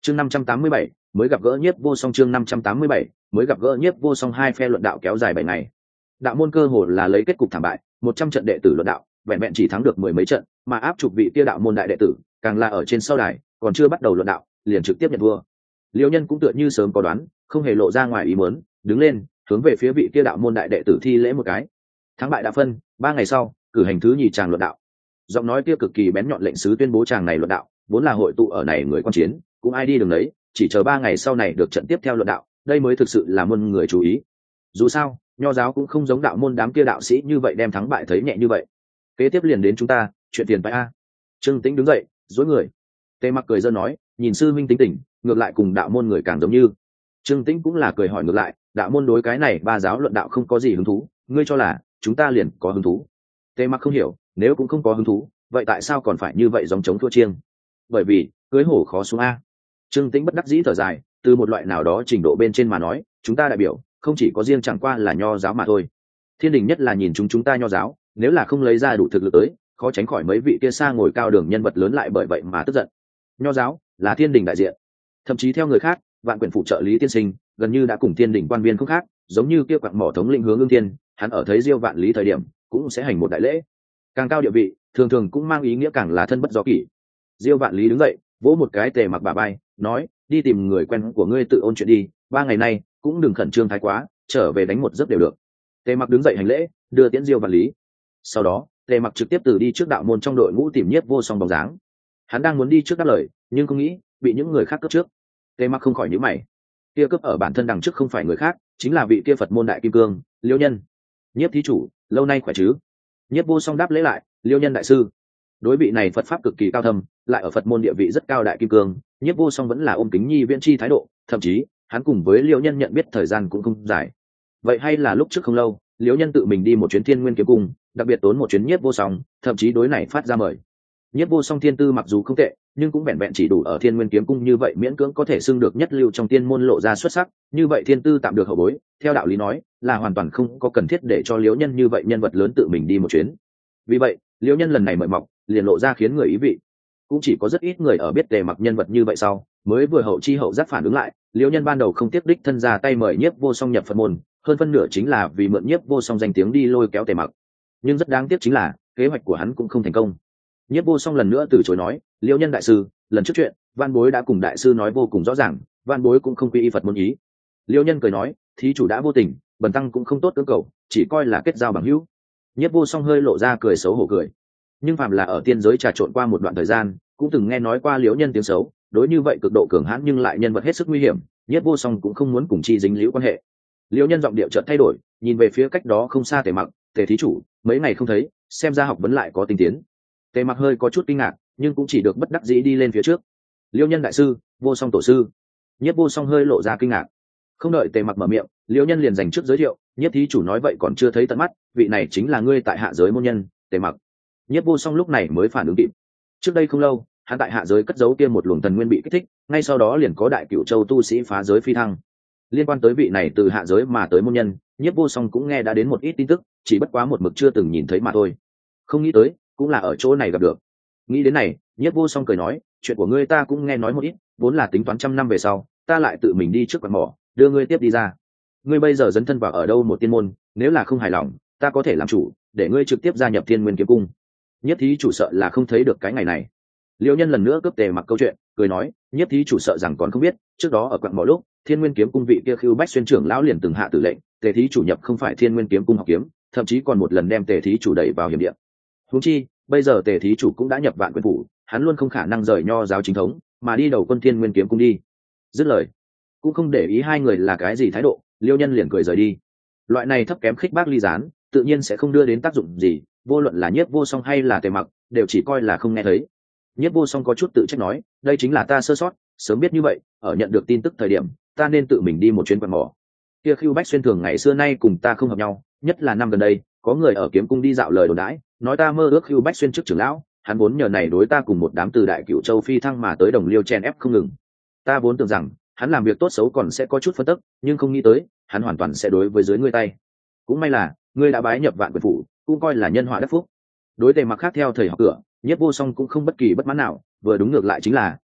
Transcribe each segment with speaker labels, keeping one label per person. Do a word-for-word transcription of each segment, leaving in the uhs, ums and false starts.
Speaker 1: chương năm trăm tám mươi bảy mới gặp gỡ Nhiếp Vô Song chương năm trăm tám mươi bảy mới gặp gỡ Nhiếp Vô Song. Hai phe luận đạo kéo dài bảy ngày. Đạo môn cơ hồ là lấy kết cục thảm bại, một trăm trận đệ tử luận đạo, vẹn vẹn chỉ thắng được mười mấy trận, mà áp chụp vị kia đạo môn đại đệ tử, càng là ở trên sau đài, còn chưa bắt đầu luận đạo, liền trực tiếp nhận thua. Liễu Nhân cũng tựa như sớm có đoán, không hề lộ ra ngoài ý muốn, đứng lên, hướng về phía vị kia đạo môn đại đệ tử thi lễ một cái. Thắng bại đã phân, ba ngày sau, cử hành thứ nhì tràng luận đạo. Giọng nói kia cực kỳ bén nhọn lệnh sứ tuyên bố tràng này luận đạo, vốn là hội tụ ở này người quan chiến, cũng ai đi đường đấy, chỉ chờ ba ngày sau này được trận tiếp theo luận đạo, đây mới thực sự là muôn người chú ý. Dù sao, nho giáo cũng không giống đạo môn đám kia đạo sĩ như vậy đem thắng bại thấy nhẹ như vậy. Kế tiếp liền đến chúng ta, chuyện tiền phải a. Trương Tĩnh đứng dậy, dối người. Tề Mặc cười giỡn nói, nhìn sư minh tính tình, ngược lại cùng đạo môn người càng giống như. Trương Tĩnh cũng là cười hỏi ngược lại, đạo môn đối cái này ba giáo luận đạo không có gì hứng thú, ngươi cho là chúng ta liền có hứng thú? Tề Mặc không hiểu, nếu cũng không có hứng thú, vậy tại sao còn phải như vậy giống chống thua chiêng? Bởi vì cưới hổ khó xuống a. Trương Tĩnh bất đắc dĩ thở dài, từ một loại nào đó trình độ bên trên mà nói, chúng ta đại biểu không chỉ có riêng chẳng qua là nho giáo mà thôi. Thiên đình nhất là nhìn chúng chúng ta nho giáo, nếu là không lấy ra đủ thực lực tới, khó tránh khỏi mấy vị kia xa ngồi cao đường nhân vật lớn lại bởi vậy mà tức giận. Nho giáo là thiên đình đại diện, thậm chí theo người khác, vạn quyển phụ trợ lý tiên sinh gần như đã cùng thiên đình quan viên không khác, giống như kia quặng mỏ thống lĩnh Hướng Ưng Thiên, hắn ở thấy Diêu Vạn Lý thời điểm cũng sẽ hành một đại lễ. Càng cao địa vị, thường thường cũng mang ý nghĩa càng là thân bất do kỷ. Diêu Vạn Lý đứng dậy, vỗ một cái Tề Mặc bả vai, nói, đi tìm người quen của ngươi tự ôn chuyện đi, ba ngày nay cũng đừng khẩn trương thái quá, trở về đánh một giấc đều được. Tề Mặc đứng dậy hành lễ, đưa tiễn Diêu Vạn Lý. Sau đó, Tề Mặc trực tiếp từ đi trước đạo môn trong đội ngũ tìm Nhiếp Vô Song bóng dáng. Hắn đang muốn đi trước đáp lời, nhưng không nghĩ bị những người khác cướp trước. Tề Mặc không khỏi nhíu mày. Kia cướp ở bản thân đằng trước không phải người khác, chính là vị kia Phật môn đại kim cương, Liêu Nhân. Nhiếp thí chủ, lâu nay khỏe chứ? Nhiếp Vô Song đáp lễ lại, Liêu Nhân đại sư. Đối vị này Phật pháp cực kỳ cao thâm, lại ở Phật môn địa vị rất cao đại kim cương, Nhiếp Vô Song vẫn là ôm kính nhi viễn chi thái độ, thậm chí hắn cùng với Liêu Nhân nhận biết thời gian cũng không dài. Vậy hay là lúc trước không lâu, Liêu Nhân tự mình đi một chuyến Thiên Nguyên Kiếm Cung, đặc biệt tốn một chuyến Nhiếp Vô Song, thậm chí đối này phát ra mời. Nhiếp Vô Song thiên tư mặc dù không tệ, nhưng cũng vẹn vẹn chỉ đủ ở Thiên Nguyên Kiếm Cung như vậy miễn cưỡng có thể xưng được nhất lưu trong tiên môn lộ ra xuất sắc, như vậy thiên tư tạm được hậu bối, theo đạo lý nói, là hoàn toàn không có cần thiết để cho Liêu Nhân như vậy nhân vật lớn tự mình đi một chuyến. Vì vậy, Liêu Nhân lần này mời mọc, liền lộ ra khiến người ý vị. Cũng chỉ có rất ít người ở biết Tề Mặc nhân vật như vậy sau, mới vừa hậu chi hậu giác phản ứng lại, Liêu Nhân ban đầu không tiếp đích thân ra tay mời Nhiếp Vô Song nhập Phật môn, hơn phân nửa chính là vì mượn Nhiếp Vô Song danh tiếng đi lôi kéo Tề Mặc. Nhưng rất đáng tiếc chính là, kế hoạch của hắn cũng không thành công. Nhiếp Vô Song lần nữa từ chối nói, Liêu Nhân đại sư, lần trước chuyện, Van Bối đã cùng đại sư nói vô cùng rõ ràng, Van Bối cũng không quy y Phật môn ý. Liêu Nhân cười nói, thí chủ đã vô tình, bần tăng cũng không tốt cưỡng cầu, chỉ coi là kết giao bằng hữu. Nhiếp Vô Song hơi lộ ra cười xấu hổ cười. Nhưng phàm là ở tiên giới trà trộn qua một đoạn thời gian, cũng từng nghe nói qua Liễu Nhân tiếng xấu, đối như vậy cực độ cường hãn nhưng lại nhân vật hết sức nguy hiểm, Nhiếp Vô Song cũng không muốn cùng chi dính liễu quan hệ. Liễu Nhân giọng điệu chợt thay đổi, nhìn về phía cách đó không xa Tề Mặc, Tề thí chủ, mấy ngày không thấy, xem ra học vấn lại có tinh tiến. Tề Mặc hơi có chút kinh ngạc, nhưng cũng chỉ được bất đắc dĩ đi lên phía trước. Liễu Nhân đại sư, Vô Song tổ sư. Nhiếp Vô Song hơi lộ ra kinh ngạc. Không đợi Tề Mặc mở miệng, Liễu Nhân liền dành trước giới thiệu, Nhiếp thí chủ nói vậy còn chưa thấy tận mắt, vị này chính là ngươi tại hạ giới môn nhân, Tề Mặc. Nhiếp Vô Song lúc này mới phản ứng kịp. Trước đây không lâu, hắn tại hạ giới cất giấu kia một luồng thần nguyên bị kích thích, ngay sau đó liền có đại cửu châu tu sĩ phá giới phi thăng. Liên quan tới vị này từ hạ giới mà tới môn nhân, Nhiếp Vô Song cũng nghe đã đến một ít tin tức, chỉ bất quá một mực chưa từng nhìn thấy mà thôi. Không nghĩ tới, cũng là ở chỗ này gặp được. Nghĩ đến này, Nhiếp Vô Song cười nói, chuyện của ngươi ta cũng nghe nói một ít, vốn là tính toán trăm năm về sau, ta lại tự mình đi trước quạt mỏ, đưa ngươi tiếp đi ra. Ngươi bây giờ dấn thân vào ở đâu một tiên môn, nếu là không hài lòng, ta có thể làm chủ, để ngươi trực tiếp gia nhập Thiên Nguyên Kiếm Cung. Nhất thí chủ sợ là không thấy được cái ngày này. Liêu Nhân lần nữa cướp Tề Mặc câu chuyện, cười nói, nhất thí chủ sợ rằng còn không biết, trước đó ở quặng mỏ lúc, Thiên Nguyên Kiếm Cung vị kia Khưu Bách Xuyên trưởng lão liền từng hạ tử lệnh, Tề thí chủ nhập không phải Thiên Nguyên Kiếm Cung học kiếm, thậm chí còn một lần đem Tề thí chủ đẩy vào hiểm địa. Huống chi, bây giờ Tề thí chủ cũng đã nhập Vạn Quyển phủ, hắn luôn không khả năng rời nho giáo chính thống, mà đi đầu quân Thiên Nguyên Kiếm Cung đi. Dứt lời, cũng không để ý hai người là cái gì thái độ, Liêu Nhân liền cười rời đi. Loại này thấp kém khích bác ly gián, tự nhiên sẽ không đưa đến tác dụng gì, vô luận là Nhiếp Vô Song hay là Tề Mặc, đều chỉ coi là không nghe thấy. Nhiếp Vô Song có chút tự trách nói, đây chính là ta sơ sót, sớm biết như vậy, ở nhận được tin tức thời điểm, ta nên tự mình đi một chuyến quạt mỏ. Kia Khưu Bách Xuyên thường ngày xưa nay cùng ta không hợp nhau, nhất là năm gần đây, có người ở kiếm cung đi dạo lời đồn đãi, nói ta mơ ước Khưu Bách Xuyên trước trưởng lão, hắn vốn nhờ này đối ta cùng một đám từ đại cửu châu phi thăng mà tới đồng liêu chen ép không ngừng. Ta vốn tưởng rằng, hắn làm việc tốt xấu còn sẽ có chút phân tức, nhưng không nghĩ tới, hắn hoàn toàn sẽ đối với dưới ngươi tay. Cũng may là, ngươi đã bái nhập Vạn Quyển phủ, cũng coi là nhân họa đắc phúc. Đối Tề Mặc khác theo thời học cửa, Nhiếp Vô Song cũng không bất kỳ bất mãn nào, vừa đúng ngược lại chính là,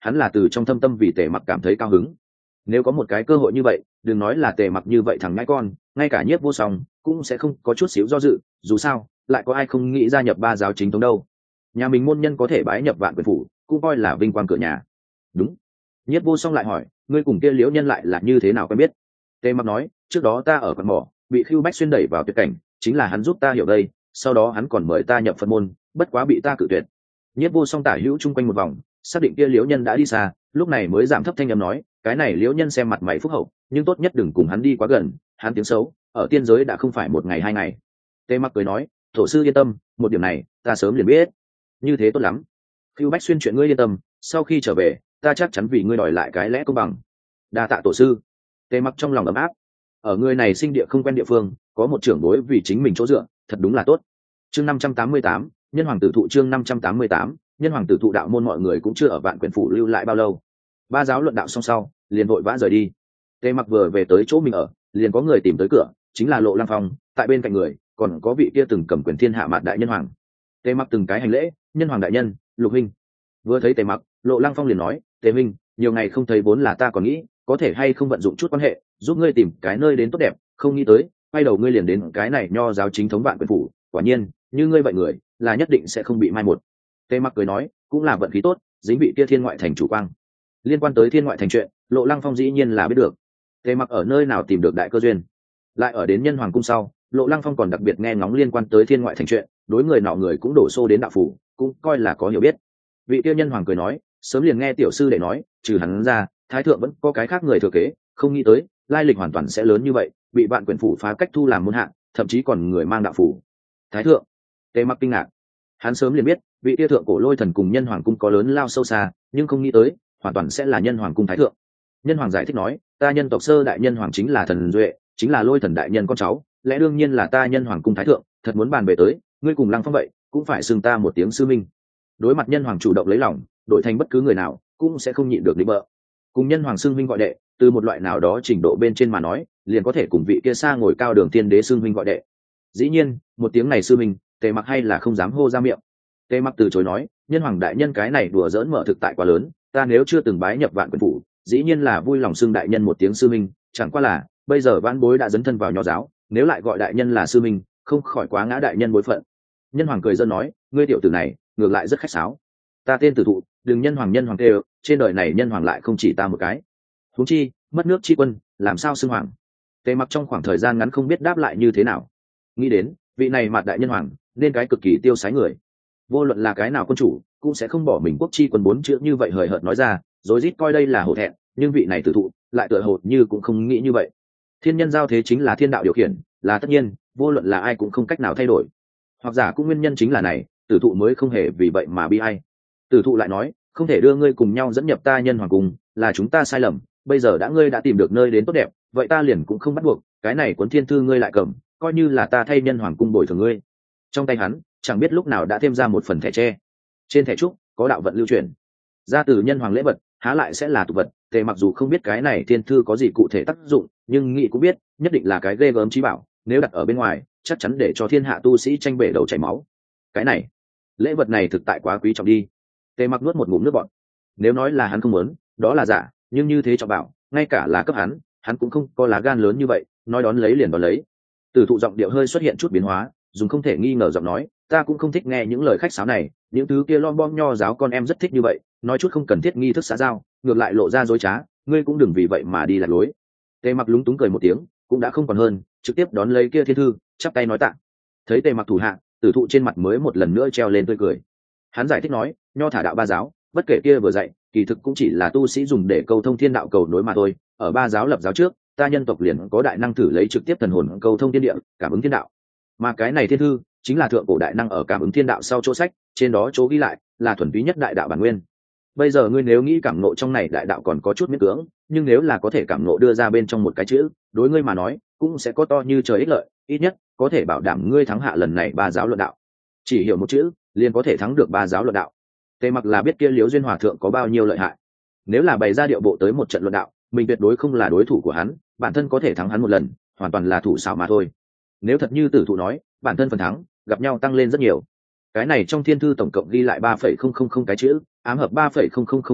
Speaker 1: hắn là từ trong thâm tâm vì Tề Mặc cảm thấy cao hứng. Nếu có một cái cơ hội như vậy, đừng nói là Tề Mặc như vậy thằng nhãi con, ngay cả Nhiếp Vô Song cũng sẽ không có chút xíu do dự, dù sao lại có ai không nghĩ gia nhập ba giáo chính thống đâu. Nhà mình môn nhân có thể bái nhập Vạn Quyền phủ cũng coi là vinh quang cửa nhà. Đúng. Nhiếp Vô Song lại hỏi, ngươi cùng kia Liễu Nhân lại là như thế nào quen biết? Tề Mặc nói, trước đó ta ở quận mỏ bị Khưu Bách Xuyên đẩy vào tuyệt cảnh, chính là hắn giúp ta hiểu đây, sau đó hắn còn mời ta nhập Phật môn, bất quá bị ta cự tuyệt. Nhiếp Vô Song tả hữu chung quanh một vòng, xác định kia Liễu Nhân đã đi xa, lúc này mới giảm thấp thanh âm nói, cái này Liễu Nhân xem mặt mày phúc hậu, nhưng tốt nhất đừng cùng hắn đi quá gần, hắn tiếng xấu ở tiên giới đã không phải một ngày hai ngày. Tề Mặc cười nói, tổ sư yên tâm, một điểm này ta sớm liền biết. Như thế tốt lắm. Khưu Bách Xuyên chuyện ngươi yên tâm, sau khi trở về ta chắc chắn vì ngươi đòi lại cái lẽ công bằng. Đa tạ tổ sư. Tề Mặc trong lòng ấm áp. Ở người này sinh địa không quen địa phương, có một trưởng bối vì chính mình chỗ dựa, thật đúng là tốt. Chương năm trăm tám mươi tám, nhân hoàng tử thụ. Chương năm trăm tám mươi tám, nhân hoàng tử thụ. Đạo môn mọi người cũng chưa ở Vạn Quyền phủ lưu lại bao lâu, ba giáo luận đạo xong sau liền vội vã rời đi. Tề Mặc vừa về tới chỗ mình ở, liền có người tìm tới cửa, chính là Lộ Lăng Phong, tại bên cạnh người còn có vị kia từng cầm quyền thiên hạ mạt đại nhân hoàng. Tề Mặc từng cái hành lễ, nhân hoàng đại nhân, Lục huynh. Vừa thấy Tề Mặc, Lộ Lăng Phong liền nói, Tề huynh, nhiều ngày không thấy vốn là ta còn nghĩ có thể hay không vận dụng chút quan hệ giúp ngươi tìm cái nơi đến tốt đẹp, không nghĩ tới quay đầu ngươi liền đến cái này nho giáo chính thống Vạn Quyền phủ, quả nhiên như ngươi vậy người là nhất định sẽ không bị mai một. Tề Mặc cười nói, cũng là vận khí tốt, dính bị kia Thiên Ngoại thành chủ quang. Liên quan tới Thiên Ngoại thành chuyện, Lộ Lăng Phong dĩ nhiên là biết được. Tề Mặc ở nơi nào tìm được đại cơ duyên, lại ở đến nhân hoàng cung sau, Lộ Lăng Phong còn đặc biệt nghe ngóng liên quan tới Thiên Ngoại thành chuyện, đối người nọ người cũng đổ xô đến đạo phủ, cũng coi là có hiểu biết. Vị tiêu nhân hoàng cười nói, sớm liền nghe tiểu sư để nói, trừ hắn ra thái thượng vẫn có cái khác người thừa kế, không nghĩ tới lai lịch hoàn toàn sẽ lớn như vậy, bị Vạn Quyền phủ phá cách thu làm môn hạ, thậm chí còn người mang đạo phủ. Thái thượng. Tề Mặc kinh ngạc. Hắn sớm liền biết vị tiêu thượng cổ lôi thần cùng nhân hoàng cung có lớn lao sâu xa, nhưng không nghĩ tới hoàn toàn sẽ là nhân hoàng cung thái thượng. Nhân hoàng giải thích nói, ta nhân tộc sơ đại nhân hoàng chính là thần duệ, chính là lôi thần đại nhân con cháu, lẽ đương nhiên là ta nhân hoàng cung thái thượng. Thật muốn bàn về tới, ngươi cùng Lăng Phong vậy cũng phải xưng ta một tiếng sư minh. Đối mặt nhân hoàng chủ động lấy lòng, đổi thành bất cứ người nào cũng sẽ không nhịn được định bợ. Cùng nhân hoàng xưng minh gọi đệ, từ một loại nào đó trình độ bên trên mà nói, liền có thể cùng vị kia xa ngồi cao đường tiên đế xưng minh gọi đệ. Dĩ nhiên một tiếng này sư minh, Tề Mặc hay là không dám hô ra miệng. Tề Mặc từ chối nói, nhân hoàng đại nhân cái này đùa giỡn mở thực tại quá lớn, ta nếu chưa từng bái nhập Vạn Quyền phủ, dĩ nhiên là vui lòng xưng đại nhân một tiếng sư minh, chẳng qua là bây giờ vãn bối đã dấn thân vào nho giáo, nếu lại gọi đại nhân là sư minh, không khỏi quá ngã đại nhân bối phận. Nhân hoàng cười dân nói, ngươi tiểu tử này ngược lại rất khách sáo. Ta tên Tử Thụ, đừng nhân hoàng nhân hoàng tê, trên đời này nhân hoàng lại không chỉ ta một cái. Huống chi mất nước chi quân làm sao xưng hoàng. Tề Mặc trong khoảng thời gian ngắn không biết đáp lại như thế nào. Nghĩ đến vị này mặt đại nhân hoàng nên cái cực kỳ tiêu sái người, vô luận là cái nào quân chủ cũng sẽ không bỏ mình quốc chi quân bốn chữ như vậy hời hợt nói ra, rồi rít coi đây là hổ thẹn. Nhưng vị này Tử Thụ lại tựa hồ như cũng không nghĩ như vậy. Thiên nhân giao thế chính là thiên đạo điều khiển, là tất nhiên, vô luận là ai cũng không cách nào thay đổi. Hoặc giả cũng nguyên nhân chính là này, Tử Thụ mới không hề vì vậy mà bi ai. Tử Thụ lại nói, không thể đưa ngươi cùng nhau dẫn nhập ta nhân hoàng cung, là chúng ta sai lầm, bây giờ đã ngươi đã tìm được nơi đến tốt đẹp, vậy ta liền cũng không bắt buộc, cái này cuốn thiên thư ngươi lại cầm, coi như là ta thay nhân hoàng cung bồi thường ngươi. Trong tay hắn chẳng biết lúc nào đã thêm ra một phần thẻ tre, trên thẻ trúc có đạo vận lưu truyền, ra từ nhân hoàng lễ vật há lại sẽ là tục vật. Tề Mặc dù không biết cái này thiên thư có gì cụ thể tác dụng, nhưng nghĩ cũng biết nhất định là cái ghê gớm trí bảo, nếu đặt ở bên ngoài chắc chắn để cho thiên hạ tu sĩ tranh bể đầu chảy máu. Cái này lễ vật này thực tại quá quý trọng đi. Tề Mặc nuốt một ngụm nước bọt. Nếu nói là hắn không muốn, đó là giả, nhưng như thế trọng bảo, ngay cả là cấp hắn, hắn cũng không có lá gan lớn như vậy, nói đón lấy liền đón lấy. Tử Thụ giọng điệu hơi xuất hiện chút biến hóa, dùng không thể nghi ngờ giọng nói, ta cũng không thích nghe những lời khách sáo này, những thứ kia lon bom nho giáo con em rất thích như vậy, nói chút không cần thiết nghi thức xã giao, ngược lại lộ ra dối trá, ngươi cũng đừng vì vậy mà đi lạc lối. Tề Mặc lúng túng cười một tiếng, cũng đã không còn hơn, trực tiếp đón lấy kia thiên thư, chắp tay nói tạ. Thấy Tề Mặc thủ hạ, Tử Thụ trên mặt mới một lần nữa treo lên tươi cười. Hắn giải thích nói, nho thả đạo ba giáo, bất kể kia vừa dạy, kỳ thực cũng chỉ là tu sĩ dùng để câu thông thiên đạo cầu nối mà thôi. Ở ba giáo lập giáo trước, ta nhân tộc liền có đại năng thử lấy trực tiếp thần hồn câu thông thiên địa, cảm ứng thiên đạo. Mà cái này thiên thư chính là thượng cổ đại năng ở cảm ứng thiên đạo sau chỗ sách, trên đó chỗ ghi lại là thuần túy nhất đại đạo bản nguyên. Bây giờ ngươi nếu nghĩ cảm ngộ trong này đại đạo còn có chút miễn cưỡng, nhưng nếu là có thể cảm ngộ đưa ra bên trong một cái chữ, đối ngươi mà nói cũng sẽ có to như trời ích lợi, ít nhất có thể bảo đảm ngươi thắng hạ lần này ba giáo luận đạo. Chỉ hiểu một chữ liền có thể thắng được ba giáo luận đạo. Tề Mặc là biết kia Liễu Duyên Hòa thượng có bao nhiêu lợi hại. Nếu là bày ra điệu bộ tới một trận luận đạo, mình tuyệt đối không là đối thủ của hắn, bản thân có thể thắng hắn một lần, hoàn toàn là thủ xảo mà thôi. Nếu thật như Tử Thụ nói, bản thân phần thắng gặp nhau tăng lên rất nhiều. Cái này trong thiên thư tổng cộng ghi lại ba phẩy không không không cái chữ, ám hợp ba phẩy không không không đại đạo,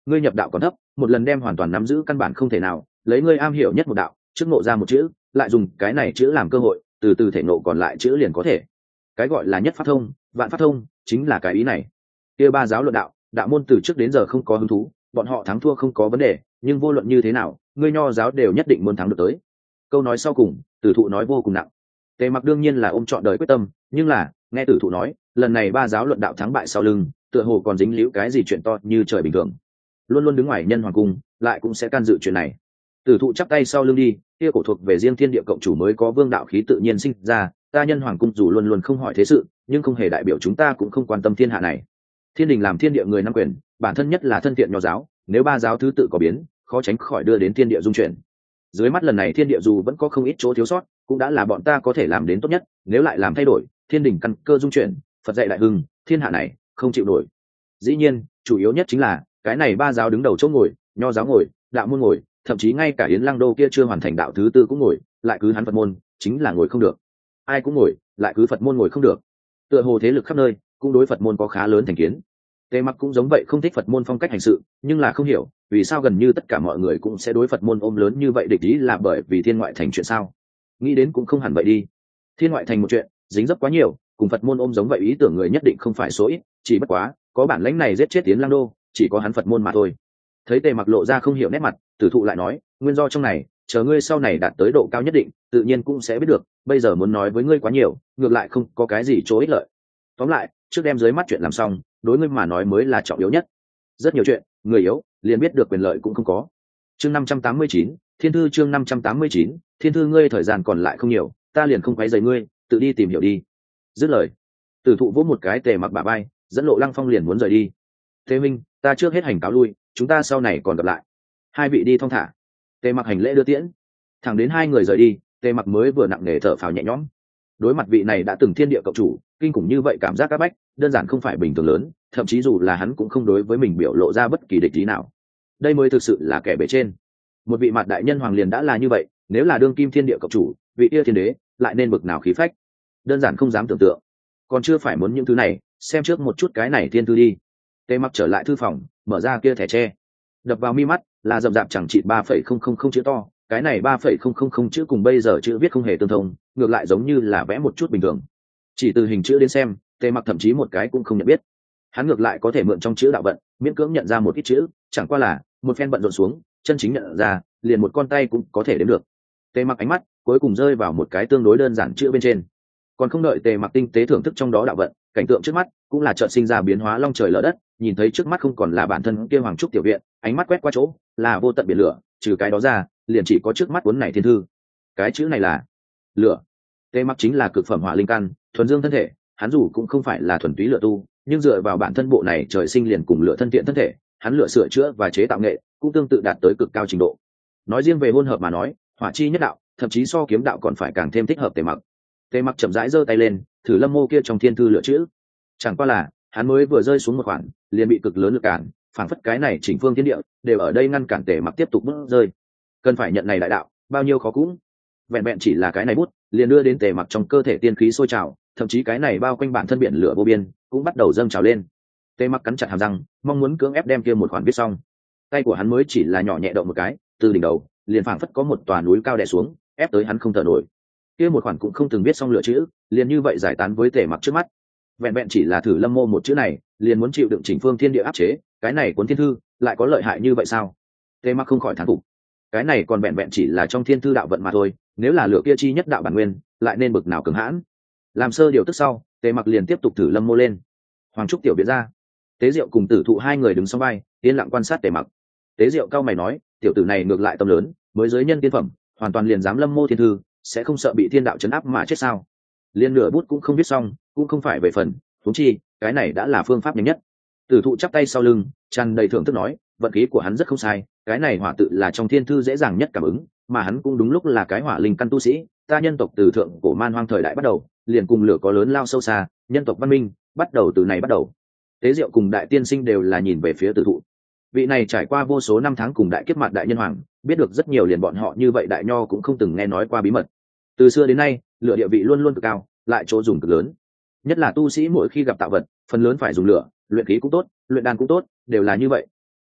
Speaker 1: ngươi nhập đạo còn thấp, một lần đem hoàn toàn nắm giữ căn bản không thể nào, lấy ngươi am hiểu nhất một đạo, trước ngộ ra một chữ, lại dùng cái này chữ làm cơ hội, từ từ thể ngộ còn lại chữ liền có thể. Cái gọi là nhất pháp thông, vạn pháp thông, chính là cái ý này. Kia ba giáo luận đạo, đạo môn từ trước đến giờ không có hứng thú, bọn họ thắng thua không có vấn đề, nhưng vô luận như thế nào, ngươi nho giáo đều nhất định muốn thắng được tới. Câu nói sau cùng, Tử Thụ nói vô cùng nặng. Tề Mặc đương nhiên là ôm trọn đời quyết tâm, nhưng là, nghe Tử Thụ nói, lần này ba giáo luận đạo thắng bại sau lưng, tựa hồ còn dính líu cái gì chuyện to như trời bình thường. Luôn luôn đứng ngoài nhân hoàng cung, lại cũng sẽ can dự chuyện này. Tử Thụ chắp tay sau lưng đi, kia cổ thuộc về riêng thiên địa cộng chủ mới có vương đạo khí tự nhiên sinh ra, ta nhân hoàng cung dù luôn luôn không hỏi thế sự, nhưng không hề đại biểu chúng ta cũng không quan tâm thiên hạ này. Thiên đình làm thiên địa người nắm quyền, bản thân nhất là thân thiện nho giáo, nếu ba giáo thứ tự có biến, khó tránh khỏi đưa đến thiên địa dung chuyển. Dưới mắt lần này thiên địa dù vẫn có không ít chỗ thiếu sót, cũng đã là bọn ta có thể làm đến tốt nhất, nếu lại làm thay đổi, thiên đình căn cơ dung chuyển, Phật dạy đại hưng, thiên hạ này không chịu nổi. Dĩ nhiên, chủ yếu nhất chính là cái này ba giáo đứng đầu chỗ ngồi, nho giáo ngồi, đạo môn ngồi, thậm chí ngay cả Yến Lăng Đô kia chưa hoàn thành đạo thứ tư cũng ngồi, lại cứ hắn Phật môn, chính là ngồi không được. Ai cũng ngồi, lại cứ Phật môn ngồi không được. Tựa hồ thế lực khắp nơi, cũng đối Phật môn có khá lớn thành kiến. Tề Mặc cũng giống vậy, không thích Phật môn phong cách hành sự, nhưng là không hiểu vì sao gần như tất cả mọi người cũng sẽ đối Phật môn ôm lớn như vậy địch ý, là bởi vì thiên ngoại thành chuyện sao? Nghĩ đến cũng không hẳn vậy đi. Thiên ngoại thành một chuyện, dính dấp quá nhiều, cùng Phật môn ôm giống vậy ý tưởng người nhất định không phải số ít, chỉ bất quá, có bản lãnh này giết chết Yến Lăng Đô, chỉ có hắn Phật môn mà thôi. Thấy Tề Mặc lộ ra không hiểu nét mặt, Tử Thụ lại nói, nguyên do trong này, chờ ngươi sau này đạt tới độ cao nhất định, tự nhiên cũng sẽ biết được, bây giờ muốn nói với ngươi quá nhiều, ngược lại không có cái gì chỗ ích lợi. Tóm lại, trước đem dưới mắt chuyện làm xong, đối ngươi mà nói mới là trọng yếu nhất. Rất nhiều chuyện, người yếu liền biết được quyền lợi cũng không có. Chương năm trăm tám mươi chín, Thiên thư chương năm trăm tám mươi chín, Thiên thư ngươi thời gian còn lại không nhiều, ta liền không quấy rầy ngươi, tự đi tìm hiểu đi. Dứt lời, Tử Thụ vỗ một cái Tề Mặc bả vai, dẫn Lộ Lăng Phong liền muốn rời đi. Thế Minh, ta trước hết hành cáo lui, chúng ta sau này còn gặp lại. Hai vị đi thong thả. Tề Mặc hành lễ đưa tiễn. Thẳng đến hai người rời đi, Tề Mặc mới vừa nặng nề thở phào nhẹ nhõm. Đối mặt vị này đã từng thiên địa cộng chủ, kinh khủng như vậy cảm giác áp bách, đơn giản không phải bình thường lớn, thậm chí dù là hắn cũng không đối với mình biểu lộ ra bất kỳ địch ý nào. Đây mới thực sự là kẻ bề trên. Một vị mặt đại nhân hoàng liền đã là như vậy, nếu là đương kim thiên địa cộng chủ, vị kia thiên đế lại nên bực nào khí phách, đơn giản không dám tưởng tượng. Còn chưa phải muốn những thứ này, xem trước một chút cái này thiên thư đi. Tề Mặc trở lại thư phòng, mở ra kia thẻ tre, đập vào mi mắt là rậm rạp chẳng chịt ba phẩy không không không chữ to, cái này ba phẩy không không không chữ cùng bây giờ chữ viết không hề tương thông, ngược lại giống như là vẽ một chút bình thường. Chỉ từ hình chữ đến xem, Tề Mặc thậm chí một cái cũng không nhận biết. Hắn ngược lại có thể mượn trong chữ đạo vận, miễn cưỡng nhận ra một ít chữ, chẳng qua là một phen bận rộn xuống, chân chính nhận ra, liền một con tay cũng có thể đếm được. Tề Mặc ánh mắt cuối cùng rơi vào một cái tương đối đơn giản chữ bên trên. Còn không đợi Tề Mặc tinh tế thưởng thức trong đó đạo vận, cảnh tượng trước mắt cũng là chợt sinh ra biến hóa long trời lở đất, nhìn thấy trước mắt không còn là bản thân kia Hoàng Trúc tiểu viện, ánh mắt quét qua chỗ, là vô tận biển lửa, trừ cái đó ra, liền chỉ có trước mắt cuốn này thiên thư. Cái chữ này là lửa. Tề Mặc chính là cực phẩm hỏa linh căn, thuần dương thân thể, hắn dù cũng không phải là thuần túy lửa tu, nhưng dựa vào bản thân bộ này trời sinh liền cùng lửa thân thiện thân thể, hắn lửa sửa chữa và chế tạo nghệ cũng tương tự đạt tới cực cao trình độ. Nói riêng về hôn hợp mà nói, hỏa chi nhất đạo, thậm chí so kiếm đạo còn phải càng thêm thích hợp Tề Mặc. Tề Mặc chậm rãi giơ tay lên, thử lâm mô kia trong thiên thư lửa chữ. Chẳng qua là, hắn mới vừa rơi xuống một khoảng, liền bị cực lớn lực cản, phảng phất cái này chỉnh phương thiên địa đều ở đây ngăn cản Tề Mặc tiếp tục bước rơi. Cần phải nhận này đại đạo, bao nhiêu khó cũng. Vẹn vẹn chỉ là cái này bút, liền đưa đến Tề Mặc trong cơ thể tiên khí sôi trào, thậm chí cái này bao quanh bản thân biển lửa vô biên cũng bắt đầu dâng trào lên. Tề Mặc cắn chặt hàm răng, mong muốn cưỡng ép đem kia một khoản viết xong. Tay của hắn mới chỉ là nhỏ nhẹ động một cái, từ đỉnh đầu liền phảng phất có một tòa núi cao đè xuống, ép tới hắn không thở nổi. Kia một khoản cũng không từng viết xong lựa chữ, liền như vậy giải tán với Tề Mặc trước mắt. Vẹn vẹn chỉ là thử lâm mô một chữ này, liền muốn chịu đựng chỉnh phương thiên địa áp chế, cái này cuốn thiên thư lại có lợi hại như vậy sao? Tề Mặc không khỏi thán phục. Cái này còn vẹn vẹn chỉ là trong thiên thư đạo vận mà thôi, nếu là lựa kia chi nhất đạo bản nguyên, lại nên bực nào cứng hãn. Làm sơ điều tức sau, Tề Mặc liền tiếp tục thử lâm mô lên. Hoàng Trúc tiểu biệt ra, Tế Diệu cùng Tử Thụ hai người đứng sau vai, yên lặng quan sát Tề Mặc. Tế Diệu cao mày nói, tiểu tử này ngược lại tâm lớn, mới giới nhân tiên phẩm, hoàn toàn liền dám lâm mô thiên thư, sẽ không sợ bị thiên đạo chấn áp mà chết sao? Liên nửa bút cũng không viết xong, cũng không phải về phần, huống chi, cái này đã là phương pháp nhanh nhất. Tử Thụ chắp tay sau lưng, tràn đầy thưởng thức nói, vận khí của hắn rất không sai, cái này hỏa tự là trong thiên thư dễ dàng nhất cảm ứng, mà hắn cũng đúng lúc là cái hỏa linh căn tu sĩ, ta nhân tộc từ thượng cổ man hoang thời đại bắt đầu, liền cùng lửa có lớn lao sâu xa, nhân tộc văn minh bắt đầu từ này bắt đầu. Tế Diệu cùng Đại Tiên Sinh đều là nhìn về phía Tử Thụ. Vị này trải qua vô số năm tháng cùng đại kiếp mặt đại nhân hoàng, biết được rất nhiều liền bọn họ như vậy đại nho cũng không từng nghe nói qua bí mật. Từ xưa đến nay, lửa địa vị luôn luôn cực cao, lại chỗ dùng cực lớn. Nhất là tu sĩ mỗi khi gặp tạo vật, phần lớn phải dùng lửa, luyện khí cũng tốt, luyện đan cũng tốt, đều là như vậy.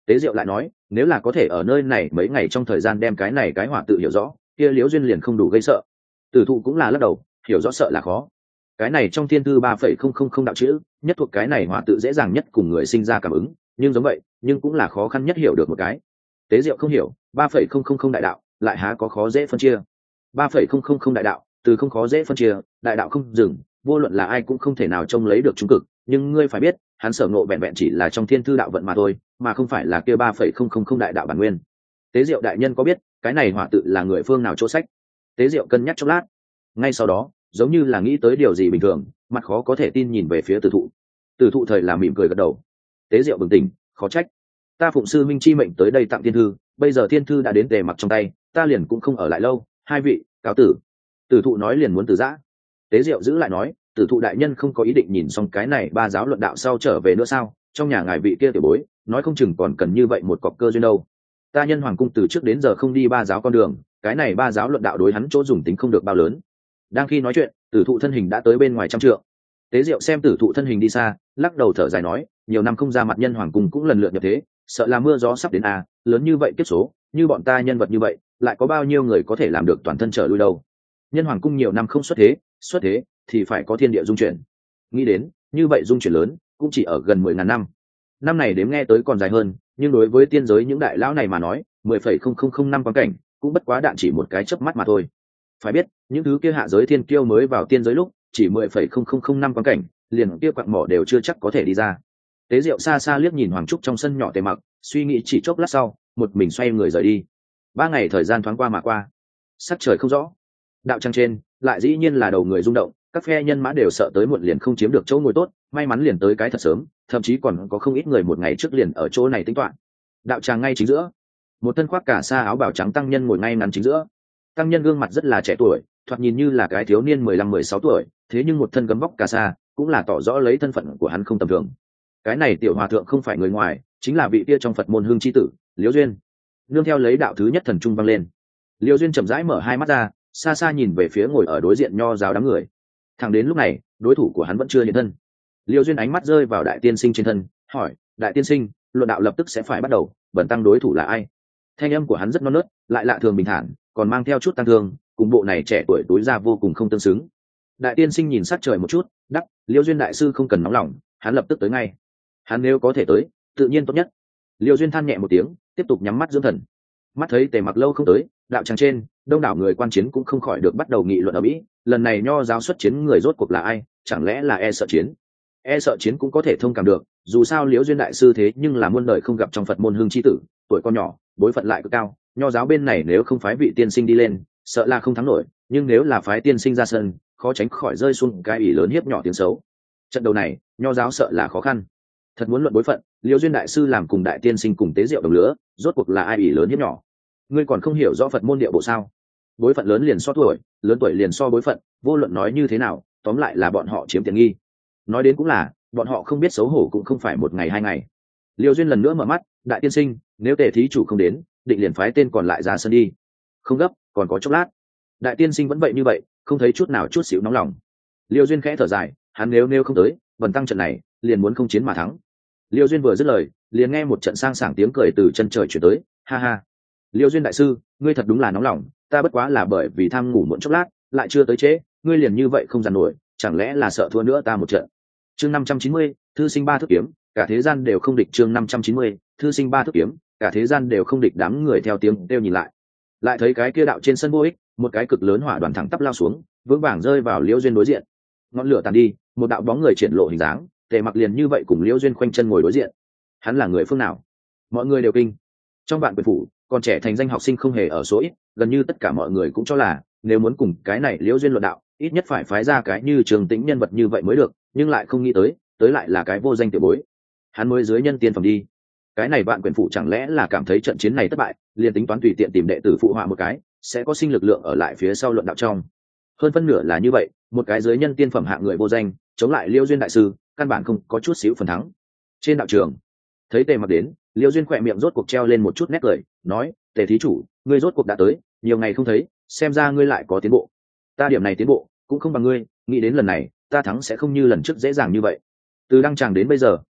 Speaker 1: Tế Diệu lại nói, nếu là có thể ở nơi này mấy ngày trong thời gian đem cái này cái hỏa tự hiểu rõ, kia Liễu Duyên liền không đủ gây sợ. Tử thụ cũng là lắc đầu, hiểu rõ sợ là khó. Cái này trong thiên thư ba phẩy không không không đạo chữ, nhất thuộc cái này hỏa tự dễ dàng nhất cùng người sinh ra cảm ứng, nhưng giống vậy, nhưng cũng là khó khăn nhất hiểu được một cái. Tế Diệu không hiểu, ba phẩy không không không đại đạo, lại há có khó dễ phân chia. ba phẩy không không không đại đạo, từ không khó dễ phân chia, đại đạo không dừng, vô luận là ai cũng không thể nào trông lấy được trung cực, nhưng ngươi phải biết, hắn sở ngộ vẹn vẹn chỉ là trong thiên thư đạo vận mà thôi, mà không phải là kia ba phẩy không không không đại đạo bản nguyên. Tế Diệu đại nhân có biết, cái này hỏa tự là người phương nào chỗ sách? Tế Diệu cân nhắc chốc lát, ngay sau đó, giống như là nghĩ tới điều gì bình thường, mặt khó có thể tin nhìn về phía Tử thụ. Tử thụ thời là mỉm cười gật đầu. Tế Diệu bừng tỉnh, khó trách. Ta phụng sư minh chi mệnh tới đây tặng thiên thư, bây giờ thiên thư đã đến Tề Mặc trong tay, ta liền cũng không ở lại lâu, hai vị, cáo tử. Tử thụ nói liền muốn từ giã. Tế Diệu giữ lại nói, Tử thụ đại nhân không có ý định nhìn xong cái này ba giáo luận đạo sau trở về nữa sao? Trong nhà ngài vị kia tiểu bối, nói không chừng còn cần như vậy một cọc cơ duyên đâu. Ta Nhân Hoàng cung từ trước đến giờ không đi ba giáo con đường, cái này ba giáo luận đạo đối hắn chỗ dùng tính không được bao lớn. Đang khi nói chuyện, Tử thụ thân hình đã tới bên ngoài trăm trượng. Tế Diệu xem Tử thụ thân hình đi xa, lắc đầu thở dài nói, nhiều năm không ra mặt Nhân Hoàng cung cũng lần lượt nhập thế, sợ là mưa gió sắp đến à, lớn như vậy kiếp số, như bọn ta nhân vật như vậy, lại có bao nhiêu người có thể làm được toàn thân trở lui đâu. Nhân Hoàng cung nhiều năm không xuất thế, xuất thế thì phải có thiên địa dung chuyển. Nghĩ đến, như vậy dung chuyển lớn, cũng chỉ ở gần mười ngàn năm. Năm này đếm nghe tới còn dài hơn, nhưng đối với tiên giới những đại lão này mà nói, mười phẩy không không không năm quan cảnh, cũng bất quá đạn chỉ một cái chớp mắt mà thôi. Phải biết, những thứ kia hạ giới thiên kiêu mới vào tiên giới lúc, chỉ mười phẩy không không không năm quan cảnh, liền kia quặng mỏ đều chưa chắc có thể đi ra. Tế Diệu xa xa liếc nhìn Hoàng Trúc trong sân nhỏ Tề Mặc, suy nghĩ chỉ chốc lát sau, một mình xoay người rời đi. Ba ngày thời gian thoáng qua mà qua, sắc trời không rõ. Đạo trăng trên, lại dĩ nhiên là đầu người rung động, các phe nhân mã đều sợ tới muộn liền không chiếm được chỗ ngồi tốt, may mắn liền tới cái thật sớm, thậm chí còn có không ít người một ngày trước liền ở chỗ này tính toán. Đạo tràng ngay chính giữa, một thân khoác cả sa áo bào trắng tăng nhân ngồi ngay ngắn chính giữa. Tăng nhân gương mặt rất là trẻ tuổi, thoạt nhìn như là cái thiếu niên mười lăm mười sáu tuổi, thế nhưng một thân gấm vóc cả sa, cũng là tỏ rõ lấy thân phận của hắn không tầm thường. Cái này tiểu hòa thượng không phải người ngoài, chính là vị kia trong Phật môn hương chi tử, Liễu Duyên. Nương theo lấy đạo thứ nhất thần trung vang lên, Liễu Duyên chậm rãi mở hai mắt ra, xa xa nhìn về phía ngồi ở đối diện nho giáo đám người. Thẳng đến lúc này, đối thủ của hắn vẫn chưa hiện thân. Liễu Duyên ánh mắt rơi vào đại tiên sinh trên thân, hỏi, đại tiên sinh, luận đạo lập tức sẽ phải bắt đầu, bần tăng đối thủ là ai? Thanh âm của hắn rất non nớt, lại lạ thường bình thản, còn mang theo chút tăng thương, cùng bộ này trẻ tuổi tối ra vô cùng không tương xứng. Đại tiên sinh nhìn sát trời một chút, đắc, Liễu Duyên đại sư không cần nóng lòng, hắn lập tức tới ngay. Hắn nếu có thể tới, tự nhiên tốt nhất. Liễu Duyên than nhẹ một tiếng, tiếp tục nhắm mắt dưỡng thần. Mắt thấy Tề Mặc lâu không tới, đạo tràng trên, đông đảo người quan chiến cũng không khỏi được bắt đầu nghị luận ở mỹ. Lần này nho giáo xuất chiến người rốt cuộc là ai? Chẳng lẽ là e sợ chiến? E sợ chiến cũng có thể thông cảm được, dù sao Liễu Duyên đại sư thế nhưng là muôn đời không gặp trong Phật môn hương chi tử, tuổi con nhỏ, bối phận lại cực cao. Nho giáo bên này nếu không phái vị tiên sinh đi lên, sợ là không thắng nổi, nhưng nếu là phái tiên sinh ra sân, khó tránh khỏi rơi xuống cái ủy lớn hiếp nhỏ tiếng xấu. Trận đầu này, nho giáo sợ là khó khăn. Thật muốn luận bối phận, Liễu Duyên đại sư làm cùng đại tiên sinh cùng tế diệu đồng lứa, rốt cuộc là ai ủy lớn hiếp nhỏ? Ngươi còn không hiểu rõ Phật môn địa bộ sao? Bối phận lớn liền so tuổi, lớn tuổi liền so bối phận, vô luận nói như thế nào, tóm lại là bọn họ chiếm tiện nghi. Nói đến cũng là, bọn họ không biết xấu hổ cũng không phải một ngày hai ngày. Liễu Duyên lần nữa mở mắt, đại tiên sinh, nếu Tề thí chủ không đến, định liền phái tên còn lại ra sân đi. Không gấp, còn có chốc lát. Đại tiên sinh vẫn vậy như vậy, không thấy chút nào chút xíu nóng lòng. Liễu Duyên khẽ thở dài, hắn nếu nếu không tới, vần tăng trận này, liền muốn không chiến mà thắng. Liễu Duyên vừa dứt lời, liền nghe một trận sang sảng tiếng cười từ chân trời chuyển tới, ha ha. Liễu Duyên đại sư, ngươi thật đúng là nóng lòng, ta bất quá là bởi vì tham ngủ muộn chốc lát, lại chưa tới trễ, ngươi liền như vậy không dằn nổi, chẳng lẽ là sợ thua nữa ta một trận? Chương năm trăm chín mươi, thư sinh ba thước kiếm, cả thế gian đều không địch. Chương năm trăm chín mươi, thư sinh ba thước kiếm, cả thế gian đều không địch. Đám người theo tiếng đều nhìn lại, lại thấy cái kia đạo trên sân vô ích, một cái cực lớn hỏa đoàn thẳng tắp lao xuống, vững vàng rơi vào Liễu Duyên đối diện. Ngọn lửa tàn đi, một đạo bóng người triển lộ hình dáng, Tề Mặc liền như vậy cùng Liễu Duyên khoanh chân ngồi đối diện. Hắn là người phương nào? Mọi người đều kinh. Trong vạn quyền phủ, còn trẻ thành danh học sinh không hề ở số ít, gần như tất cả mọi người cũng cho là nếu muốn cùng cái này Liễu Duyên luận đạo, ít nhất phải phái ra cái như Trường Tĩnh nhân vật như vậy mới được, nhưng lại không nghĩ tới, tới lại là cái vô danh tiểu bối. Hắn mới dưới nhân tiên phẩm đi. Cái này vạn quyền phủ chẳng lẽ là cảm thấy trận chiến này thất bại, liền tính toán tùy tiện tìm đệ tử phụ họa một cái, sẽ có sinh lực lượng ở lại phía sau luận đạo trong. Hơn phân nửa là như vậy, một cái dưới nhân tiên phẩm hạng người vô danh, chống lại Liễu Duyên đại sư, căn bản không có chút xíu phần thắng. Trên đạo trường, thấy Tề Mặc đến, Liễu Duyên khỏe miệng rốt cuộc treo lên một chút nét cười, nói, Tề thí chủ, ngươi rốt cuộc đã tới, nhiều ngày không thấy, xem ra ngươi lại có tiến bộ. Ta điểm này tiến bộ cũng không bằng ngươi, nghĩ đến lần này ta thắng sẽ không như lần trước dễ dàng như vậy. Từ đăng tràng đến bây giờ,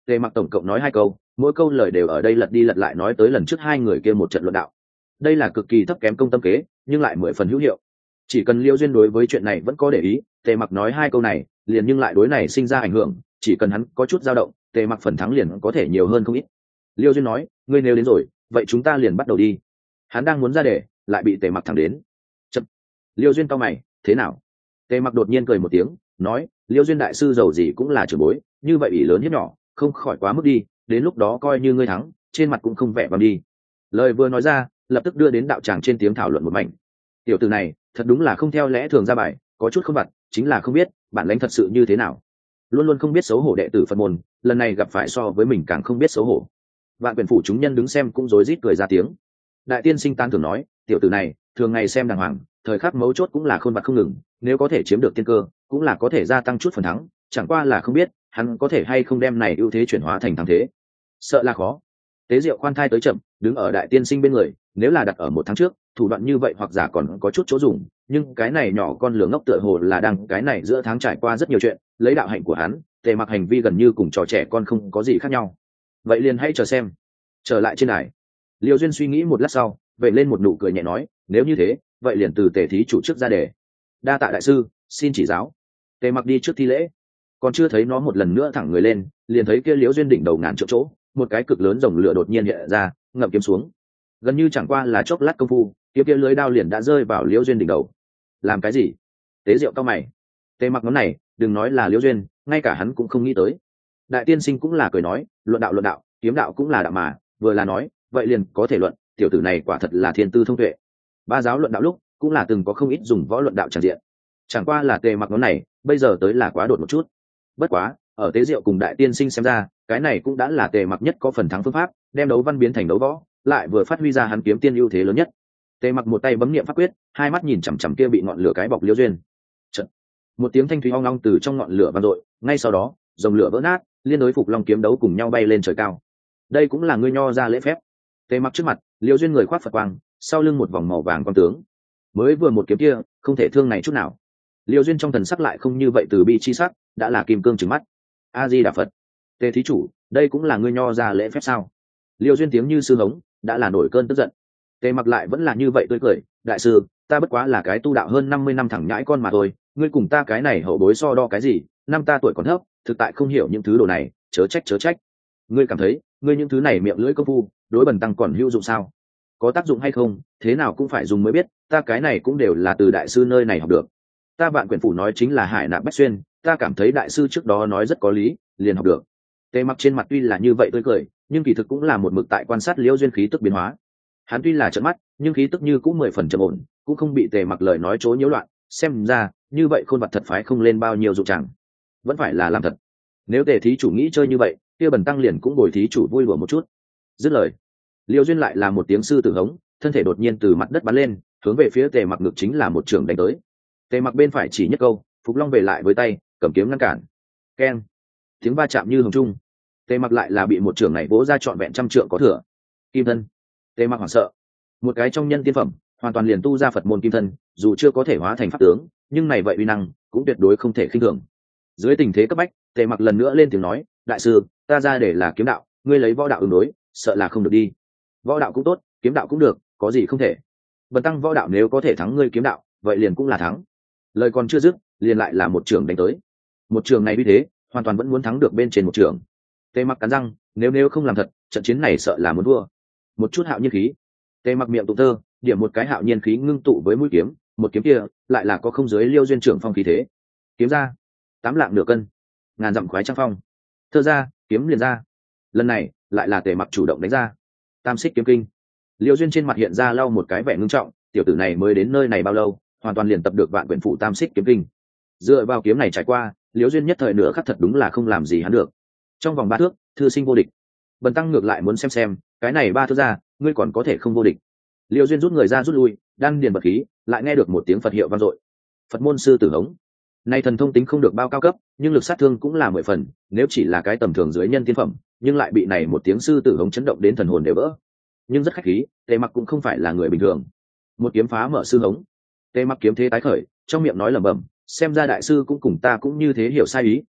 Speaker 1: tề mặc tổng cộng nói hai câu, mỗi câu lời đều ở đây lật đi lật lại nói tới lần trước hai người kia một trận luận đạo. Đây là cực kỳ thấp kém công tâm kế, nhưng lại mười phần hữu hiệu. Chỉ cần Liêu Duyên đối với chuyện này vẫn có để ý, tề mặc nói hai câu này liền nhưng lại đối này sinh ra ảnh hưởng, chỉ cần hắn có chút dao động, tề mặc phần thắng liền có thể nhiều hơn không ít. Liêu Duyên nói, ngươi nếu đến rồi, vậy chúng ta liền bắt đầu đi. Hắn đang muốn ra đề, lại bị tề mặc thẳng đến. Chậm. Liêu Duyên cau mày, thế nào? Tề mặc đột nhiên cười một tiếng, nói, Liêu Duyên đại sư giàu gì cũng là trưởng bối, như vậy ỷ lớn hiếp nhỏ, không khỏi quá mức đi, đến lúc đó coi như ngươi thắng, trên mặt cũng không vẻ vang đi. Lời vừa nói ra, lập tức đưa đến đạo tràng trên tiếng thảo luận một mảnh. Tiểu tử này, thật đúng là không theo lẽ thường ra bài, có chút không vặt, chính là không biết bản lãnh thật sự như thế nào. Luôn luôn không biết xấu hổ đệ tử Phật môn, lần này gặp phải so với mình càng không biết xấu hổ. Vạn quyền phủ chúng nhân đứng xem cũng rối rít cười ra tiếng. Đại tiên sinh tán thưởng nói, tiểu tử này thường ngày xem đàng hoàng, thời khắc mấu chốt cũng là khôn vặt không ngừng, nếu có thể chiếm được tiên cơ cũng là có thể gia tăng chút phần thắng, chẳng qua là không biết hắn có thể hay không đem này ưu thế chuyển hóa thành thắng thế, sợ là khó. Tế Diệu khoan thai tới chậm, đứng ở đại tiên sinh bên người, nếu là đặt ở một tháng trước, thủ đoạn như vậy hoặc giả còn có chút chỗ dùng, nhưng cái này nhỏ con lửa ngốc tựa hồ là đang cái này giữa tháng trải qua rất nhiều chuyện, lấy đạo hạnh của hắn, Tề Mặc hành vi gần như cùng trò trẻ con không có gì khác nhau. Vậy liền hãy chờ xem. Trở lại trên đài, Liêu Duyên suy nghĩ một lát sau, vậy lên một nụ cười nhẹ nói, nếu như thế, vậy liền từ Tề thí chủ trước ra đề. Đa tạ đại sư, xin chỉ giáo. Tề Mặc đi trước thi lễ, còn chưa thấy nó một lần nữa thẳng người lên, liền thấy kia Liễu Duyên đỉnh đầu ngàn trượng chỗ, một cái cực lớn rồng lửa đột nhiên hiện ra, ngậm kiếm xuống. Gần như chẳng qua là chốc lát công phu, kia kia lưới đao liền đã rơi vào Liễu Duyên đỉnh đầu. Làm cái gì? Tế Diệu cao mày. Tề Mặc ngón này, đừng nói là Liễu Duyên, ngay cả hắn cũng không nghĩ tới. Đại tiên sinh cũng là cười nói, luận đạo luận đạo, kiếm đạo cũng là đạo mà, vừa là nói, vậy liền có thể luận, tiểu tử này quả thật là thiên tư thông tuệ. Ba giáo luận đạo lúc, cũng là từng có không ít dùng võ luận đạo tràn diện. Chẳng qua là Tề Mặc ngón này, bây giờ tới là quá đột một chút. Bất quá, ở Tế Diệu cùng đại tiên sinh xem ra, cái này cũng đã là Tề Mặc nhất có phần thắng phương pháp, đem đấu văn biến thành đấu võ, lại vừa phát huy ra hắn kiếm tiên ưu thế lớn nhất. Tề Mặc một tay bấm niệm pháp quyết, hai mắt nhìn chằm chằm kia bị ngọn lửa cái bọc Liễu Duyên. Chợt, một tiếng thanh thúy ong ong từ trong ngọn lửa vang dội, ngay sau đó, dòng lửa vỡ nát, liên đối phục long kiếm đấu cùng nhau bay lên trời cao. Đây cũng là ngươi nho ra lễ phép. Tề Mặc trước mặt, Liễu Duyên người khoác Phật quang, sau lưng một vòng màu vàng quang tướng. Mới vừa một kiếm kia, không thể thương này chút nào. Liễu Duyên trong thần sắc lại không như vậy từ bi chi sắc, đã là kim cương trừng mắt. A Di Đà Phật. Tề thí chủ, đây cũng là ngươi nho ra lễ phép sao? Liễu Duyên tiếng như sư hống, đã là nổi cơn tức giận. Tề Mặc lại vẫn là như vậy tươi cười, đại sư, ta bất quá là cái tu đạo hơn năm mươi năm thẳng nhãi con mà thôi, ngươi cùng ta cái này hậu bối so đo cái gì, năm ta tuổi còn thấp, thực tại không hiểu những thứ đồ này, chớ trách chớ trách. Ngươi cảm thấy, ngươi những thứ này miệng lưỡi công phu, đối bần tăng còn hữu dụng sao? Có tác dụng hay không, thế nào cũng phải dùng mới biết, ta cái này cũng đều là từ đại sư nơi này học được. Ta Vạn Quyển phủ nói chính là hải nạp bách xuyên, ta cảm thấy đại sư trước đó nói rất có lý, liền học được. Tề Mặc trên mặt tuy là như vậy tươi cười, nhưng kỳ thực cũng là một mực tại quan sát Liễu Duyên khí tức biến hóa. Hắn tuy là trợn mắt, nhưng khí tức như cũng mười phần trầm ổn, cũng không bị Tề Mặc lời nói chối nhiễu loạn, xem ra, như vậy khôn vật thật phái không lên bao nhiêu dụng chẳng, vẫn phải là làm thật. Nếu Tề thí chủ nghĩ chơi như vậy, kia bần tăng liền cũng bồi thí chủ vui đùa một chút. Dứt lời, Liễu Duyên lại là một tiếng sư tử hống, thân thể đột nhiên từ mặt đất bắn lên, hướng về phía Tề Mặc ngực chính là một trường đánh tới. Tề Mặc bên phải chỉ nhất câu, Phục Long về lại với tay, cầm kiếm ngăn cản. Keng, tiếng va chạm như hồng trung. Tề Mặc lại là bị một trường này vỗ ra trọn vẹn trăm trượng có thừa. Kim thân. Tề Mặc hoảng sợ. Một cái trong nhân tiên phẩm, hoàn toàn liền tu ra Phật môn kim thân, dù chưa có thể hóa thành pháp tướng, nhưng này vậy uy năng cũng tuyệt đối không thể khinh thường. Dưới tình thế cấp bách, Tề Mặc lần nữa lên tiếng nói, đại sư, ta ra để là kiếm đạo, ngươi lấy võ đạo ứng đối, sợ là không được đi. Võ đạo cũng tốt, kiếm đạo cũng được, có gì không thể. Bần tăng võ đạo nếu có thể thắng ngươi kiếm đạo, vậy liền cũng là thắng. Lời còn chưa dứt, liền lại là một trường đánh tới. Một trường này uy thế, hoàn toàn vẫn muốn thắng được bên trên một trường. Tề Mặc cắn răng, nếu nếu không làm thật, trận chiến này sợ là muốn thua. Một chút hạo nhiên khí. Tề Mặc miệng tụng thơ, điểm một cái hạo nhiên khí ngưng tụ với mũi kiếm, một kiếm kia lại là có không dưới Liêu Duyên trưởng phong khí thế. Kiếm ra, tám lạng nửa cân, ngàn dặm khoái trang phong. Thơ ra, kiếm liền ra. Lần này, lại là Tề Mặc chủ động đánh ra. Tam xích kiếm kinh. Liêu Duyên trên mặt hiện ra lau một cái vẻ ngưng trọng, tiểu tử này mới đến nơi này bao lâu, hoàn toàn liền tập được Vạn Quyển phủ tam xích kiếm kinh. Dựa vào kiếm này trải qua, Liêu Duyên nhất thời nửa khắc thật đúng là không làm gì hắn được. Trong vòng ba thước, thư sinh vô địch. Bần tăng ngược lại muốn xem xem, cái này ba thước ra, ngươi còn có thể không vô địch. Liêu Duyên rút người ra rút lui, đang điền bật khí, lại nghe được một tiếng Phật hiệu vang dội. Phật môn sư tử hống. Này thần thông tính không được bao cao cấp, nhưng lực sát thương cũng là mười phần, nếu chỉ là cái tầm thường dưới nhân tiên phẩm, nhưng lại bị này một tiếng sư tử hống chấn động đến thần hồn đều vỡ. Nhưng rất khách khí, Tề Mặc cũng không phải là người bình thường. Một kiếm phá mở sư hống. Tề Mặc kiếm thế tái khởi, trong miệng nói lẩm bẩm, xem ra đại sư cũng cùng ta cũng như thế hiểu sai ý,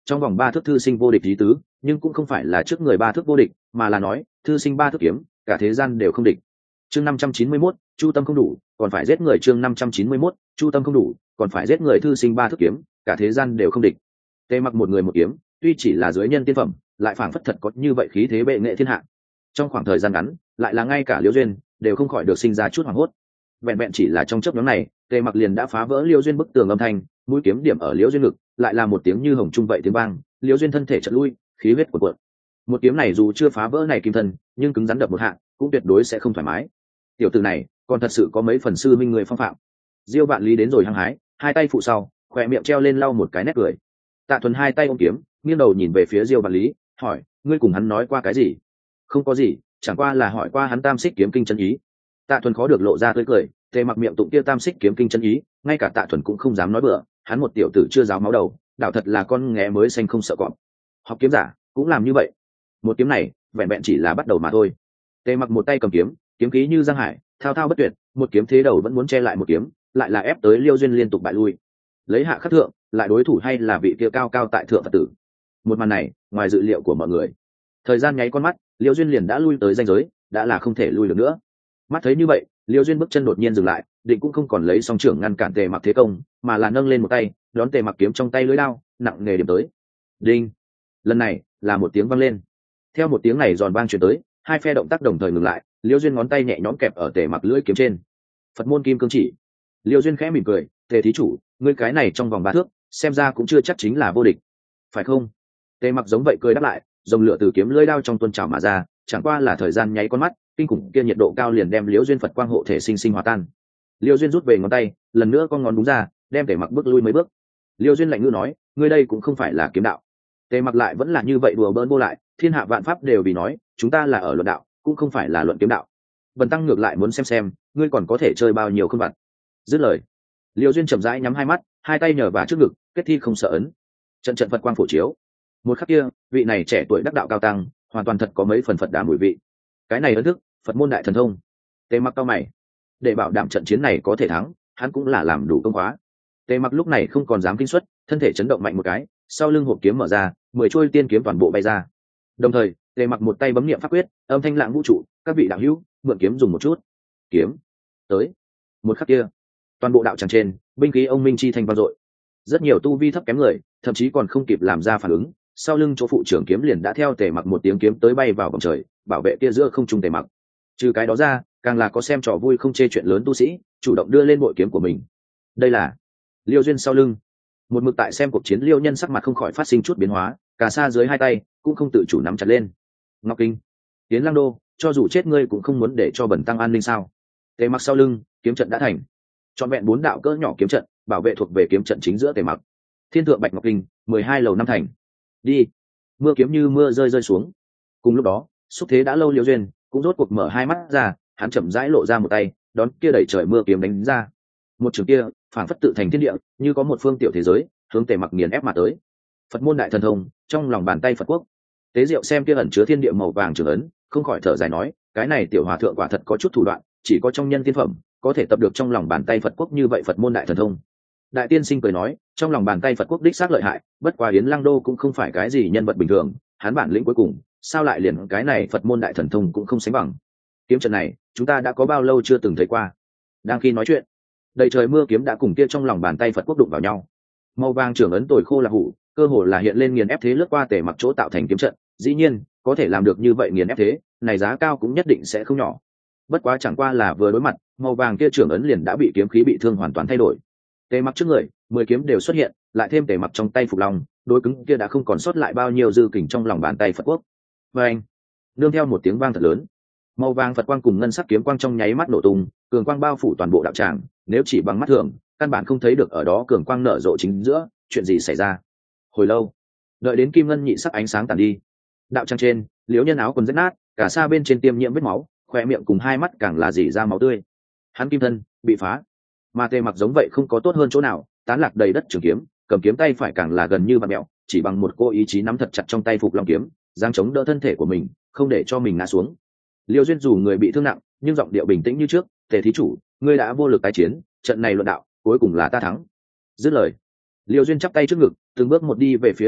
Speaker 1: trong vòng ba thước thư sinh vô địch lý tứ, nhưng cũng không phải là trước người ba thước vô địch, mà là nói thư sinh ba thước kiếm cả thế gian đều không địch. Chương năm trăm chín mươi mốt, chu tâm không đủ còn phải giết người. Chương năm trăm chín mươi mốt, chu tâm không đủ còn phải giết người. Thư sinh ba thước kiếm cả thế gian đều không địch. Tề Mặc một người một kiếm, tuy chỉ là dưới nhân tiên phẩm, lại phảng phất thật có như vậy khí thế bệ nghệ thiên hạ. Trong khoảng thời gian ngắn, lại là ngay cả Liễu Duyên đều không khỏi được sinh ra chút hoảng hốt. Vẹn vẹn chỉ là trong chớp nhoáng này, Tề Mặc liền đã phá vỡ Liễu Duyên bức tường âm thanh, mũi kiếm điểm ở Liễu Duyên ngực, lại là một tiếng như hồng trung vậy tiếng vang, Liễu Duyên thân thể chợt lui, khí huyết cuộn cuộn. Một kiếm này dù chưa phá vỡ này kim thân, nhưng cứng rắn đập một hạ, cũng tuyệt đối sẽ không thoải mái. Tiểu tử này, còn thật sự có mấy phần sư minh người phong phạm. Diêu Vạn Lý đến rồi hăng hái, hai tay phụ sau, khỏe miệng treo lên lau một cái nét cười. Tạ Thuần hai tay ôm kiếm, nghiêng đầu nhìn về phía Diêu Vạn Lý, hỏi: ngươi cùng hắn nói qua cái gì? Không có gì, chẳng qua là hỏi qua hắn tam xích kiếm kinh chân ý. Tạ Thuần khó được lộ ra tươi cười, Tề Mặc miệng tụng kia tam xích kiếm kinh chân ý, ngay cả Tạ Thuần cũng không dám nói bừa, hắn một tiểu tử chưa giáo máu đầu, đạo thật là con nghé mới xanh không sợ cọp. Học kiếm giả cũng làm như vậy. Một kiếm này, vẹn vẹn chỉ là bắt đầu mà thôi. Tề Mặc một tay cầm kiếm, kiếm khí như giang hải, thao thao bất tuyệt, một kiếm thế đầu vẫn muốn che lại một kiếm, lại là ép tới Liêu Duyên liên tục bại lui. Lấy hạ khắc thượng, lại đối thủ hay là vị kia cao cao tại thượng Phật tử. Một màn này, ngoài dự liệu của mọi người. Thời gian nháy con mắt, Liêu Duyên liền đã lui tới ranh giới, đã là không thể lui được nữa. Mắt thấy như vậy, Liêu Duyên bước chân đột nhiên dừng lại, định cũng không còn lấy song trưởng ngăn cản Tề Mặc thế công, mà là nâng lên một tay, đón Tề Mặc kiếm trong tay lưỡi đao, nặng nề điểm tới. Đinh. Lần này, là một tiếng vang lên. Theo một tiếng này giòn vang truyền tới, hai phe động tác đồng thời ngừng lại, Liêu Duyên ngón tay nhẹ nhõm kẹp ở Tề Mặc lưỡi kiếm trên. Phật môn kim cương chỉ. Liêu Duyên khẽ mỉm cười, Tề thí chủ, ngươi cái này trong vòng ba thước, xem ra cũng chưa chắc chính là vô địch, phải không? Tề Mặc giống vậy cười đáp lại, dòng lửa từ kiếm lưỡi đao trong tuôn trào mà ra, chẳng qua là thời gian nháy con mắt, kinh khủng kia nhiệt độ cao liền đem Liễu Duyên Phật quang hộ thể sinh sinh hòa tan. Liễu Duyên rút về ngón tay, lần nữa con ngón đúng ra, đem Tề Mặc bước lui mấy bước. Liễu Duyên lạnh ngữ nói, ngươi đây cũng không phải là kiếm đạo. Tề Mặc lại vẫn là như vậy đùa bỡn vô lại, thiên hạ vạn pháp đều vì nói, chúng ta là ở luận đạo, cũng không phải là luận kiếm đạo. Bần tăng ngược lại muốn xem xem, ngươi còn có thể chơi bao nhiêu khôn vặt. Dứt lời, Liễu Duyên chậm rãi nhắm hai mắt, hai tay nhờ vào trước ngực, kết thi không sợ ấn. Trận trận Phật quang phổ chiếu. Một khắc kia, vị này trẻ tuổi đắc đạo cao tăng, hoàn toàn thật có mấy phần Phật đà mùi vị. Cái này ấn thức, Phật môn đại thần thông. Tề Mặc cao mày, để bảo đảm trận chiến này có thể thắng, hắn cũng là làm đủ công khóa. Tề Mặc lúc này không còn dám kinh xuất, thân thể chấn động mạnh một cái, sau lưng hộp kiếm mở ra, mười trôi tiên kiếm toàn bộ bay ra. Đồng thời, Tề Mặc một tay bấm niệm pháp quyết, âm thanh lạng vũ trụ, các vị đạo hữu, mượn kiếm dùng một chút. Kiếm tới. Một khắc kia, toàn bộ đạo tràng trên, binh khí ông minh chi thành vang dội. Rất nhiều tu vi thấp kém người, thậm chí còn không kịp làm ra phản ứng, sau lưng chỗ phụ trưởng kiếm liền đã theo Tề Mặc một tiếng kiếm tới bay vào vòng trời, bảo vệ kia giữa không trung Tề Mặc. Trừ cái đó ra, càng là có xem trò vui không chê chuyện lớn tu sĩ, chủ động đưa lên bội kiếm của mình. Đây là Liêu Duyên sau lưng. Một mực tại xem cuộc chiến Liêu Nhân sắc mặt không khỏi phát sinh chút biến hóa, cả xa dưới hai tay cũng không tự chủ nắm chặt lên. Ngọc Kinh, Tiến Lăng Đô, cho dù chết ngươi cũng không muốn để cho bẩn tăng an ninh sao? Tề Mặc sau lưng, kiếm trận đã thành. Trọn vẹn bốn đạo cỡ nhỏ kiếm trận, bảo vệ thuộc về kiếm trận chính giữa Tề Mặc. Thiên thượng Bạch Ngọc Kinh, mười hai lầu năm thành. Đi. Mưa kiếm như mưa rơi rơi xuống. Cùng lúc đó, xúc thế đã lâu Liêu Duyên cũng rốt cuộc mở hai mắt ra, hắn chậm rãi lộ ra một tay, đón kia đẩy trời mưa kiếm đánh ra. Một trường kia, phản phất tự thành thiên địa, như có một phương tiểu thế giới, hướng Tề Mặc nghiền ép mà tới. Phật môn đại thần thông, trong lòng bàn tay Phật quốc. Tế Diệu xem kia ẩn chứa thiên địa màu vàng trường ấn, không khỏi thở dài nói, cái này tiểu hòa thượng quả thật có chút thủ đoạn, chỉ có trong nhân tiên phẩm có thể tập được trong lòng bàn tay Phật quốc như vậy Phật môn đại thần thông. Đại tiên sinh cười nói, trong lòng bàn tay Phật quốc đích xác lợi hại, bất quá Yến Lăng Đô cũng không phải cái gì nhân vật bình thường, hắn bản lĩnh cuối cùng, sao lại liền cái này Phật môn đại thần thông cũng không sánh bằng. Kiếm trận này, chúng ta đã có bao lâu chưa từng thấy qua. Đang khi nói chuyện, đầy trời mưa kiếm đã cùng kia trong lòng bàn tay Phật quốc đụng vào nhau. Màu vàng trưởng ấn tồi khô là hủ, cơ hồ là hiện lên nghiền ép thế lướt qua Tề Mặc chỗ tạo thành kiếm trận, dĩ nhiên, có thể làm được như vậy nghiền ép thế, này giá cao cũng nhất định sẽ không nhỏ. Bất quá chẳng qua là vừa đối mặt, màu vàng kia trưởng ấn liền đã bị kiếm khí bị thương hoàn toàn thay đổi. Tề Mặc trước người, mười kiếm đều xuất hiện, lại thêm Tề Mặc trong tay phục long, đối cứng kia đã không còn sót lại bao nhiêu dư kình trong lòng bàn tay Phật quốc. Và anh, nương theo một tiếng vang thật lớn, màu vàng Phật quang cùng ngân sắc kiếm quang trong nháy mắt nổ tung, cường quang bao phủ toàn bộ đạo tràng, nếu chỉ bằng mắt thường, căn bản không thấy được ở đó cường quang nở rộ chính giữa, chuyện gì xảy ra. Hồi lâu, đợi đến kim ngân nhị sắc ánh sáng tàn đi, đạo tràng trên, Liễu Nhân áo quần rách nát, cả xa bên trên tiêm nhiễm vết máu, khoe miệng cùng hai mắt càng là dỉ ra máu tươi. Hắn kim thân bị phá, mà Tề Mặc giống vậy không có tốt hơn chỗ nào, tán lạc đầy đất trường kiếm, cầm kiếm tay phải càng là gần như vặn mẹo, chỉ bằng một cô ý chí nắm thật chặt trong tay phục long kiếm, giang chống đỡ thân thể của mình, không để cho mình ngã xuống. Liêu Duyên dù người bị thương nặng, nhưng giọng điệu bình tĩnh như trước, Tề thí chủ, ngươi đã vô lực tái chiến, trận này luận đạo, cuối cùng là ta thắng. Dứt lời, Liêu Duyên chắp tay trước ngực, từng bước một đi về phía Tề Mặc,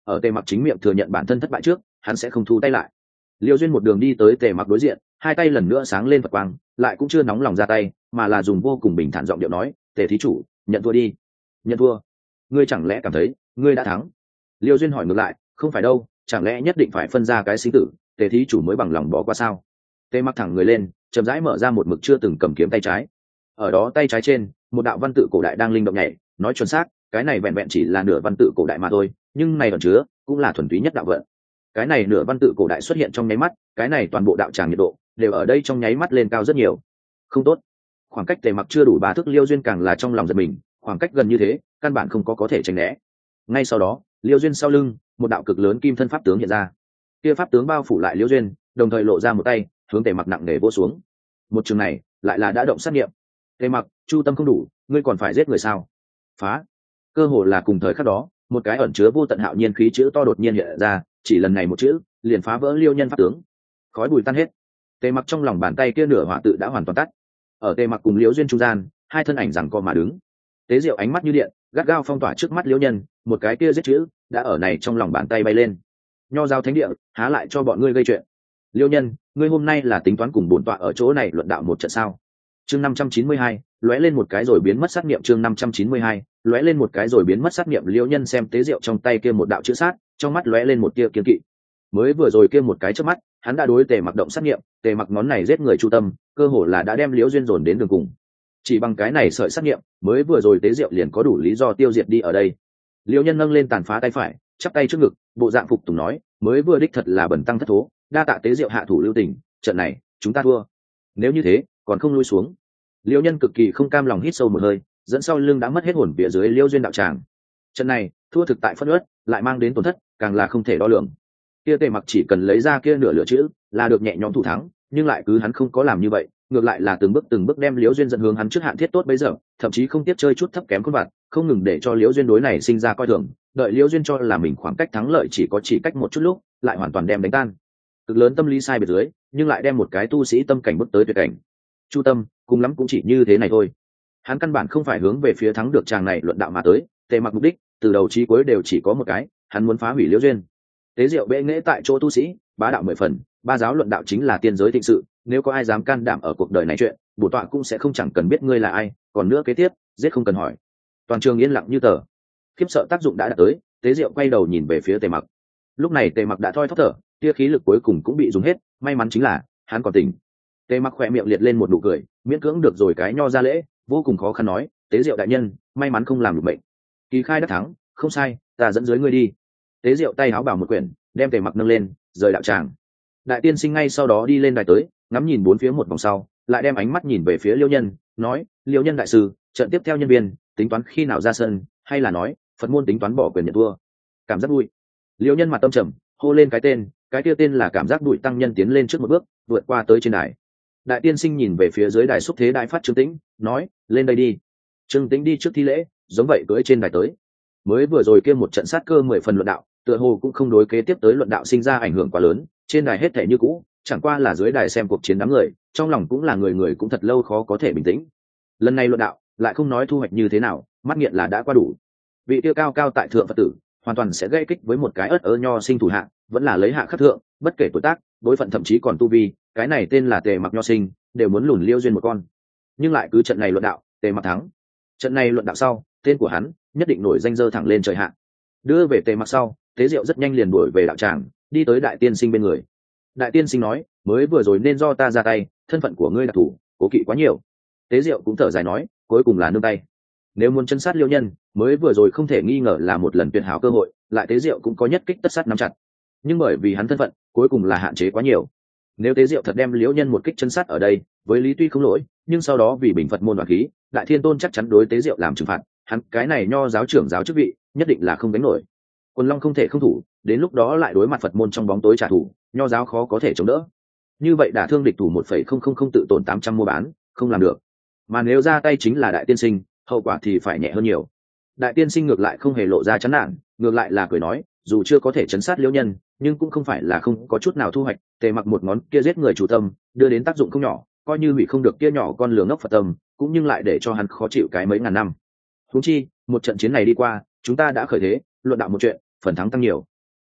Speaker 1: ở Tề Mặc chính miệng thừa nhận bản thân thất bại trước hắn sẽ không thu tay lại. Liêu Duyên một đường đi tới Tề Mặc đối diện, hai tay lần nữa sáng lên Phật quang, lại cũng chưa nóng lòng ra tay, mà là dùng vô cùng bình thản giọng điệu nói: Tề thí chủ, nhận thua đi. Nhận thua? Ngươi chẳng lẽ cảm thấy ngươi đã thắng? Liêu Duyên hỏi ngược lại: không phải đâu, chẳng lẽ nhất định phải phân ra cái sinh tử, Tề thí chủ mới bằng lòng bỏ qua sao? Tề Mặc thẳng người lên, chậm rãi mở ra một mực chưa từng cầm kiếm tay trái. Ở đó tay trái trên, một đạo văn tự cổ đại đang linh động nhảy, nói chuẩn xác, cái này vẹn vẹn chỉ là nửa văn tự cổ đại mà thôi, nhưng này ẩn chứa cũng là thuần túy nhất đạo vận. Cái này nửa văn tự cổ đại xuất hiện trong nháy mắt, cái này toàn bộ đạo tràng nhiệt độ đều ở đây trong nháy mắt lên cao rất nhiều. Không tốt. Khoảng cách Tề Mặc chưa đủ ba thước, Liêu Duyên càng là trong lòng giật mình, khoảng cách gần như thế, căn bản không có có thể tránh né. Ngay sau đó, Liêu Duyên sau lưng, một đạo cực lớn kim thân pháp tướng hiện ra. Kia pháp tướng bao phủ lại Liêu Duyên, đồng thời lộ ra một tay, hướng Tề Mặc nặng nề vỗ xuống. Một trường này, lại là đã động sát nghiệm. Tề Mặc, chu tâm không đủ, ngươi còn phải giết người sao? Phá. Cơ hồ là cùng thời khắc đó, một cái ẩn chứa vô tận hạo nhiên khí chữ to đột nhiên hiện ra, chỉ lần này một chữ, liền phá vỡ Liêu Nhân pháp tướng. Khói bụi tan hết. Tề Mặc trong lòng bàn tay kia nửa hỏa tự đã hoàn toàn tắt. Ở Tề Mặc cùng Liễu Duyên trung gian, hai thân ảnh giằng co mà đứng. Tế Diệu ánh mắt như điện, gắt gao phong tỏa trước mắt Liễu Nhân, một cái kia giết chữ đã ở này trong lòng bàn tay bay lên. Nho giao thánh địa, há lại cho bọn ngươi gây chuyện. Liễu Nhân, ngươi hôm nay là tính toán cùng bổn tọa ở chỗ này luận đạo một trận sao? Chương năm trăm chín mươi hai, lóe lên một cái rồi biến mất sát niệm. Chương năm trăm chín mươi hai, lóe lên một cái rồi biến mất sát niệm. Liễu Nhân xem Tế Diệu trong tay kia một đạo chữ sát, trong mắt lóe lên một tia kiên kỵ. Mới vừa rồi kia một cái chớp mắt, hắn đã đối Tề Mặc động sát niệm, Tề Mặc ngón này giết người chu tâm, cơ hồ là đã đem Liễu Duyên dồn đến đường cùng. Chỉ bằng cái này sợi sát niệm, mới vừa rồi Tế Diệu liền có đủ lý do tiêu diệt đi ở đây. Liễu Nhân nâng lên tàn phá tay phải, chắp tay trước ngực, bộ dạng phục tùng nói: mới vừa đích thật là bẩn tăng thất thố, đa tạ Tế Diệu hạ thủ lưu tình, trận này chúng ta thua. Nếu như thế, còn không lui xuống. Liễu Nhân cực kỳ không cam lòng hít sâu một hơi, dẫn sau lưng đã mất hết hồn vía dưới Liễu Duyên đạo tràng. Trận này thua thực tại phất uất, lại mang đến tổn thất càng là không thể đo lường. Kia Tề Mặc chỉ cần lấy ra kia nửa lửa chữ là được nhẹ nhõm thủ thắng, nhưng lại cứ hắn không có làm như vậy, ngược lại là từng bước từng bước đem Liễu Duyên dẫn hướng hắn trước hạn thiết tốt bây giờ, thậm chí không tiếp chơi chút thấp kém khuôn vặt, không ngừng để cho Liễu Duyên đối này sinh ra coi thường, đợi Liễu Duyên cho là mình khoảng cách thắng lợi chỉ có chỉ cách một chút lúc, lại hoàn toàn đem đánh tan. Cực lớn tâm lý sai biệt dưới, nhưng lại đem một cái tu sĩ tâm cảnh bước tới tuyệt cảnh. Chu tâm, cùng lắm cũng chỉ như thế này thôi. Hắn căn bản không phải hướng về phía thắng được chàng này luận đạo mà tới, Tề Mặc mục đích từ đầu chí cuối đều chỉ có một cái, hắn muốn phá hủy Liễu Duyên. Tế Diệu bệ nghệ tại chỗ tu sĩ, bá đạo mười phần, ba giáo luận đạo chính là tiên giới thịnh sự, nếu có ai dám can đảm ở cuộc đời này chuyện, bổn tọa cũng sẽ không chẳng cần biết ngươi là ai, còn nữa kế tiếp, giết không cần hỏi. Toàn trường yên lặng như tờ. Khiếp sợ tác dụng đã đạt tới, Tế Diệu quay đầu nhìn về phía Tề Mặc. Lúc này Tề Mặc đã thoi thóp thở, tia khí lực cuối cùng cũng bị dùng hết, may mắn chính là hắn còn tỉnh. Tề Mặc khỏe miệng liệt lên một nụ cười, miễn cưỡng được rồi cái nho ra lễ, vô cùng khó khăn nói: Tế Diệu đại nhân, may mắn không làm được bệnh. Kỳ khai đắc thắng, không sai, ta dẫn dưới ngươi đi. Tế Diệu tay áo bảo một quyển, đem Tề Mặc nâng lên, rời đạo tràng. Đại tiên sinh ngay sau đó đi lên đài tới, ngắm nhìn bốn phía một vòng sau, lại đem ánh mắt nhìn về phía Liêu Nhân, nói: Liêu Nhân đại sư, trận tiếp theo nhân viên tính toán khi nào ra sân, hay là nói Phật môn tính toán bỏ quyền nhận thua? Cảm giác vui. Liêu Nhân mặt tâm trầm, hô lên cái tên, cái kia tên là Cảm giác bụi tăng nhân tiến lên trước một bước, vượt qua tới trên đài. Đại tiên sinh nhìn về phía dưới đài xúc thế đại phát Trương Tĩnh, nói: lên đây đi. Trương Tĩnh đi trước thi lễ, giống vậy cưỡi trên đài tới. Mới vừa rồi kia một trận sát cơ mười phần luận đạo, tựa hồ cũng không đối kế tiếp tới luận đạo sinh ra ảnh hưởng quá lớn, trên đài hết thể như cũ, chẳng qua là dưới đài xem cuộc chiến đám người, trong lòng cũng là người người cũng thật lâu khó có thể bình tĩnh. Lần này luận đạo lại không nói thu hoạch như thế nào, mắt nghiện là đã qua đủ. Vị tiêu cao cao tại thượng Phật tử hoàn toàn sẽ gây kích với một cái ớt ớ nho sinh thủ hạ, vẫn là lấy hạ khắc thượng, bất kể tuổi tác, đối phận thậm chí còn tu vi, cái này tên là Tề Mặc nho sinh, đều muốn lùn Liêu Duyên một con. Nhưng lại cứ trận này luận đạo, Tề Mặc thắng. Trận này luận đạo sau, tên của hắn nhất định nổi danh dơ thẳng lên trời hạ. Đưa về Tề Mặc sau, Tế Diệu rất nhanh liền đuổi về đạo tràng, đi tới đại tiên sinh bên người. Đại tiên sinh nói: mới vừa rồi nên do ta ra tay, thân phận của ngươi đặc thù, cố kỵ quá nhiều. Tế Diệu cũng thở dài nói: cuối cùng là nương tay. Nếu muốn chân sát Liêu Nhân, mới vừa rồi không thể nghi ngờ là một lần tuyệt hảo cơ hội, lại Tế Diệu cũng có nhất kích tất sát nắm chặt. Nhưng bởi vì hắn thân phận, cuối cùng là hạn chế quá nhiều. Nếu Tế Diệu thật đem Liễu Nhân một kích chân sát ở đây, với lý tuy không lỗi, nhưng sau đó vì bình Phật môn đoạt khí, Đại Thiên Tôn chắc chắn đối Tế Diệu làm trừng phạt, hắn cái này nho giáo trưởng giáo chức vị, nhất định là không đánh nổi. Quần Long không thể không thủ, đến lúc đó lại đối mặt Phật môn trong bóng tối trả thù, nho giáo khó có thể chống đỡ. Như vậy đả thương địch thủ một phẩy không không không tự tổn tám trăm mua bán, không làm được. Mà nếu ra tay chính là đại tiên sinh, hậu quả thì phải nhẹ hơn nhiều. Đại tiên sinh ngược lại không hề lộ ra chán nản, ngược lại là cười nói: dù chưa có thể chấn sát Liễu Nhân, nhưng cũng không phải là không có chút nào thu hoạch. Tề Mặc một ngón kia giết người chủ tâm, đưa đến tác dụng không nhỏ, coi như hủy không được kia nhỏ con lường ngốc Phật tâm, cũng nhưng lại để cho hắn khó chịu cái mấy ngàn năm. Huống chi, một trận chiến này đi qua, chúng ta đã khởi thế, luận đạo một chuyện, phần thắng tăng nhiều,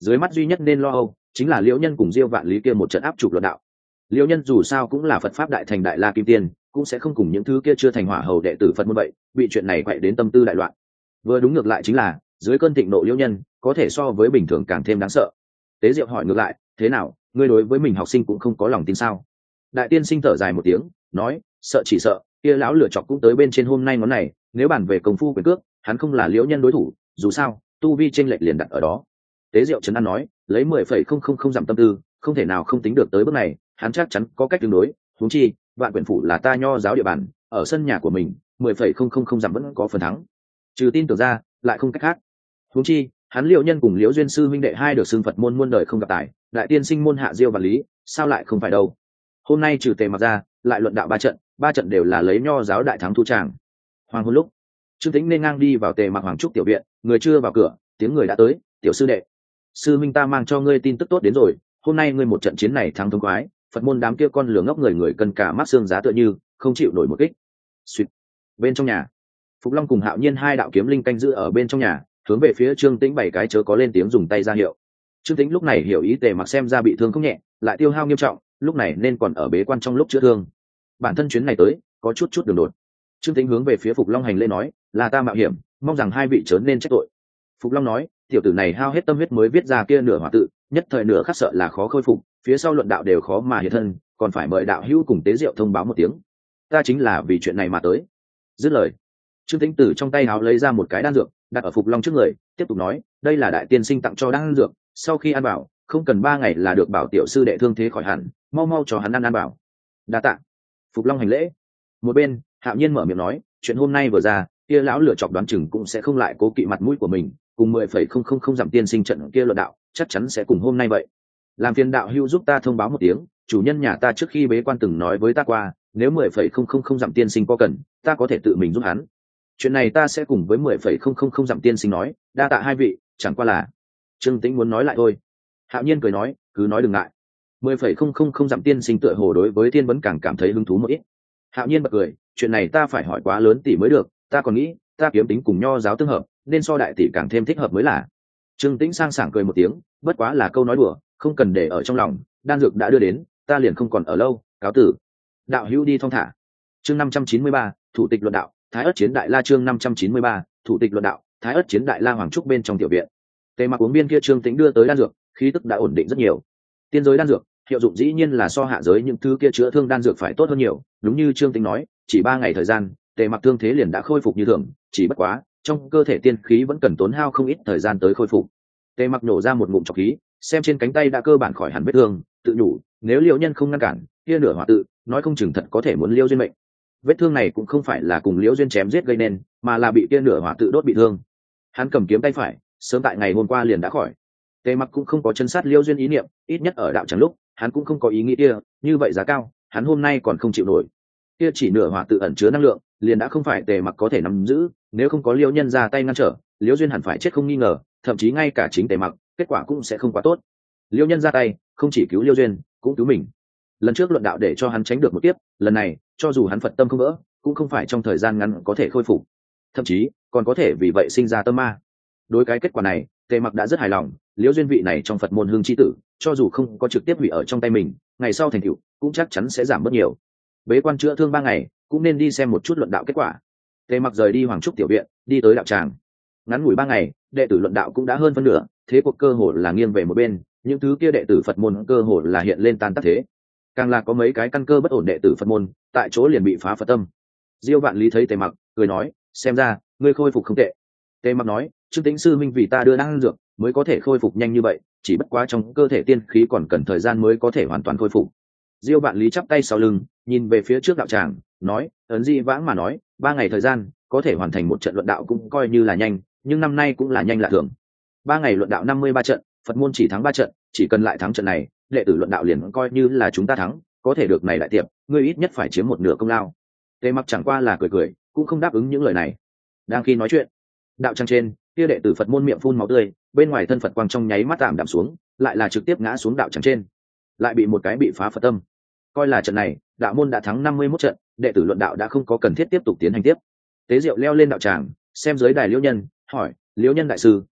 Speaker 1: dưới mắt duy nhất nên lo âu chính là liễu nhân cùng diêu vạn lý kia một trận áp trục luận đạo. Liễu nhân dù sao cũng là Phật pháp đại thành đại la kim tiên, cũng sẽ không cùng những thứ kia chưa thành hỏa hầu đệ tử Phật môn vậy bị chuyện này quậy đến tâm tư đại loạn. Vừa đúng ngược lại chính là dưới cơn thịnh nộ liễu nhân có thể so với bình thường càng thêm đáng sợ. Tế Diệu hỏi ngược lại, thế nào, ngươi đối với mình học sinh cũng không có lòng tin sao? Đại tiên sinh thở dài một tiếng, nói, sợ chỉ sợ kia lão lửa chọc cũng tới bên trên hôm nay ngón này, nếu bàn về công phu quyền cước, hắn không là liễu nhân đối thủ, dù sao tu vi chênh lệch liền đặt ở đó. Tế Diệu trấn an nói, lấy mười phẩy không không không giảm tâm tư, không thể nào không tính được tới bước này, hắn chắc chắn có cách tương đối. Huống chi vạn quyển phủ là ta nho giáo địa bàn, ở sân nhà của mình, mười phẩy không không không giảm vẫn có phần thắng. Trừ tin tưởng ra, lại không cách khác. Huống chi hắn liễu nhân cùng liễu duyên sư huynh đệ hai được xưng Phật môn muôn đời không gặp tài, đại tiên sinh môn hạ diêu và lý, sao lại không phải đâu? Hôm nay trừ Tề Mặc ra, lại luận đạo ba trận, ba trận đều là lấy nho giáo đại thắng thu tràng. Hoàng hôn lúc, Trương Tĩnh nên ngang đi vào Tề Mặc Hoàng trúc tiểu viện, người chưa vào cửa, tiếng người đã tới, tiểu sư đệ, sư minh ta mang cho ngươi tin tức tốt đến rồi, hôm nay ngươi một trận chiến này thắng thông khoái, Phật môn đám kia con lửa ngốc người người cần cả mắt xương giá tựa như không chịu nổi một kích. Xuyệt. Bên trong nhà, Phục Long cùng Hạo Nhiên hai đạo kiếm linh canh giữ ở bên trong nhà, hướng về phía Trương Tĩnh bảy cái chớ có lên tiếng dùng tay ra hiệu. Trương Tĩnh lúc này hiểu ý Tề Mặc xem ra bị thương không nhẹ, lại tiêu hao nghiêm trọng, lúc này nên còn ở bế quan trong lúc chữa thương. Bản thân chuyến này tới có chút chút đường đột. Trương Tĩnh hướng về phía Phục Long hành lễ nói, là ta mạo hiểm, mong rằng hai vị chớ nên trách tội. Phục Long nói, tiểu tử này hao hết tâm huyết mới viết ra kia nửa hỏa tự, nhất thời nửa khắc sợ là khó khôi phục, phía sau luận đạo đều khó mà hiện thân, còn phải mời đạo hữu cùng Tế Diệu thông báo một tiếng. Ta chính là vì chuyện này mà tới. Dứt lời, Trương Tĩnh từ trong tay áo lấy ra một cái đan dược, đặt ở Phục Long trước người, tiếp tục nói, đây là đại tiên sinh tặng cho đan dược, sau khi ăn bảo, không cần ba ngày là được bảo tiểu sư đệ thương thế khỏi hẳn, mau mau cho hắn ăn ăn bảo. Đa tạ. Phục Long hành lễ. Một bên, Hạo Nhiên mở miệng nói, chuyện hôm nay vừa ra, kia lão lửa chọc đoán chừng cũng sẽ không lại cố kỵ mặt mũi của mình, cùng mười phẩy không không không giảm tiên sinh trận kia luận đạo, chắc chắn sẽ cùng hôm nay vậy. Làm phiền đạo hữu giúp ta thông báo một tiếng, chủ nhân nhà ta trước khi bế quan từng nói với ta qua, nếu mười phẩy không không không giảm tiên sinh có cần, ta có thể tự mình giúp hắn. Chuyện này ta sẽ cùng với mười phẩy không không không giảm tiên sinh nói, đa tạ hai vị, chẳng qua là. Trương Tĩnh muốn nói lại thôi. Hạo Nhiên cười nói, cứ nói đừng ngại. mười phẩy không không không giảm tiên sinh tựa hồ đối với tiên vấn càng cảm thấy hứng thú một ít. Hạo Nhiên bật cười, chuyện này ta phải hỏi quá lớn tỷ mới được, ta còn nghĩ, ta kiếm tính cùng nho giáo tương hợp, nên so đại tỷ càng thêm thích hợp mới là. Trương Tĩnh sang sảng cười một tiếng, bất quá là câu nói đùa, không cần để ở trong lòng, đan dược đã đưa đến, ta liền không còn ở lâu, cáo tử. Đạo hữu đi thong thả. Chương năm trăm chín mươi ba, thủ tịch luận đạo, Thái Ức chiến đại la chương năm trăm chín mươi ba, thủ tịch luận đạo, Thái Ức chiến đại la hoàng trúc bên trong tiểu viện. Tề Mặc uống viên kia Trương Tĩnh đưa tới đan dược, khí tức đã ổn định rất nhiều. Tiên giới đan dược, hiệu dụng dĩ nhiên là so hạ giới những thứ kia chữa thương đan dược phải tốt hơn nhiều, đúng như Trương Tĩnh nói, chỉ ba ngày thời gian, Tề Mặc thương thế liền đã khôi phục như thường, chỉ bất quá, trong cơ thể tiên khí vẫn cần tốn hao không ít thời gian tới khôi phục. Tề Mặc nổ ra một ngụm trọc khí, xem trên cánh tay đã cơ bản khỏi hẳn vết thương, tự nhủ, nếu Liễu Nhân không ngăn cản, kia nửa hỏa tự, nói không chừng thật có thể muốn Liễu Duyên mệnh. Vết thương này cũng không phải là cùng Liễu Duyên chém giết gây nên, mà là bị kia nửa hỏa tự đốt bị thương. Hắn cầm kiếm tay phải, sớm tại ngày hôm qua liền đã khỏi. Tề Mặc cũng không có chân sát Liễu Duyên ý niệm, ít nhất ở đạo tràng lúc, hắn cũng không có ý nghĩ kia, như vậy giá cao, hắn hôm nay còn không chịu nổi. Kia chỉ nửa hỏa tự ẩn chứa năng lượng, liền đã không phải Tề Mặc có thể nắm giữ, nếu không có Liễu Nhân ra tay ngăn trở, Liễu Duyên hẳn phải chết không nghi ngờ, thậm chí ngay cả chính Tề Mặc, kết quả cũng sẽ không quá tốt. Liễu Nhân ra tay, không chỉ cứu Liễu Duyên, cũng cứu mình. Lần trước luận đạo để cho hắn tránh được một kiếp, lần này, cho dù hắn Phật tâm không vỡ, cũng không phải trong thời gian ngắn có thể khôi phục, thậm chí còn có thể vì vậy sinh ra tâm ma. Đối cái kết quả này, Tề Mặc đã rất hài lòng, Liễu Duyên vị này trong Phật môn hương chi tử, cho dù không có trực tiếp hủy ở trong tay mình, ngày sau thành tựu cũng chắc chắn sẽ giảm bớt nhiều. Bế quan chữa thương ba ngày, cũng nên đi xem một chút luận đạo kết quả. Tề Mặc rời đi Hoàng Trúc tiểu viện, đi tới đạo tràng. Ngắn ngủi ba ngày, đệ tử luận đạo cũng đã hơn phân nửa, thế cuộc cơ hồ là nghiêng về một bên, những thứ kia đệ tử Phật môn cơ hồ là hiện lên tan tác thế. Càng là có mấy cái căn cơ bất ổn đệ tử Phật môn, tại chỗ liền bị phá Phật tâm. Diêu Vạn Lý thấy Tề Mặc, cười nói, xem ra ngươi khôi phục không tệ. Tề Mặc nói, Trương Tĩnh sư minh vì ta đưa đan dược, mới có thể khôi phục nhanh như vậy, chỉ bất quá trong cơ thể tiên khí còn cần thời gian mới có thể hoàn toàn khôi phục. Diêu Vạn Lý chắp tay sau lưng, nhìn về phía trước đạo tràng, nói, ấn di vãng mà nói, ba ngày thời gian có thể hoàn thành một trận luận đạo cũng coi như là nhanh, nhưng năm nay cũng là nhanh lạ thường. Ba ngày luận đạo năm mươi ba trận, Phật môn chỉ thắng ba trận, chỉ cần lại thắng trận này, đệ tử luận đạo liền coi như là chúng ta thắng, có thể được này đại tiệp, ngươi ít nhất phải chiếm một nửa công lao. Tề Mặc chẳng qua là cười cười, cũng không đáp ứng những lời này. Đang khi nói chuyện, đạo tràng trên, kia đệ tử Phật môn miệng phun máu tươi, bên ngoài thân Phật quang trong nháy mắt tạm đạm xuống, lại là trực tiếp ngã xuống đạo tràng trên, lại bị một cái bị phá Phật tâm. Coi là trận này, đạo môn đã thắng năm mươi mốt trận, đệ tử luận đạo đã không có cần thiết tiếp tục tiến hành tiếp. Tế Diệu leo lên đạo tràng, xem dưới đài Liễu Nhân, hỏi, Liễu Nhân đại sư,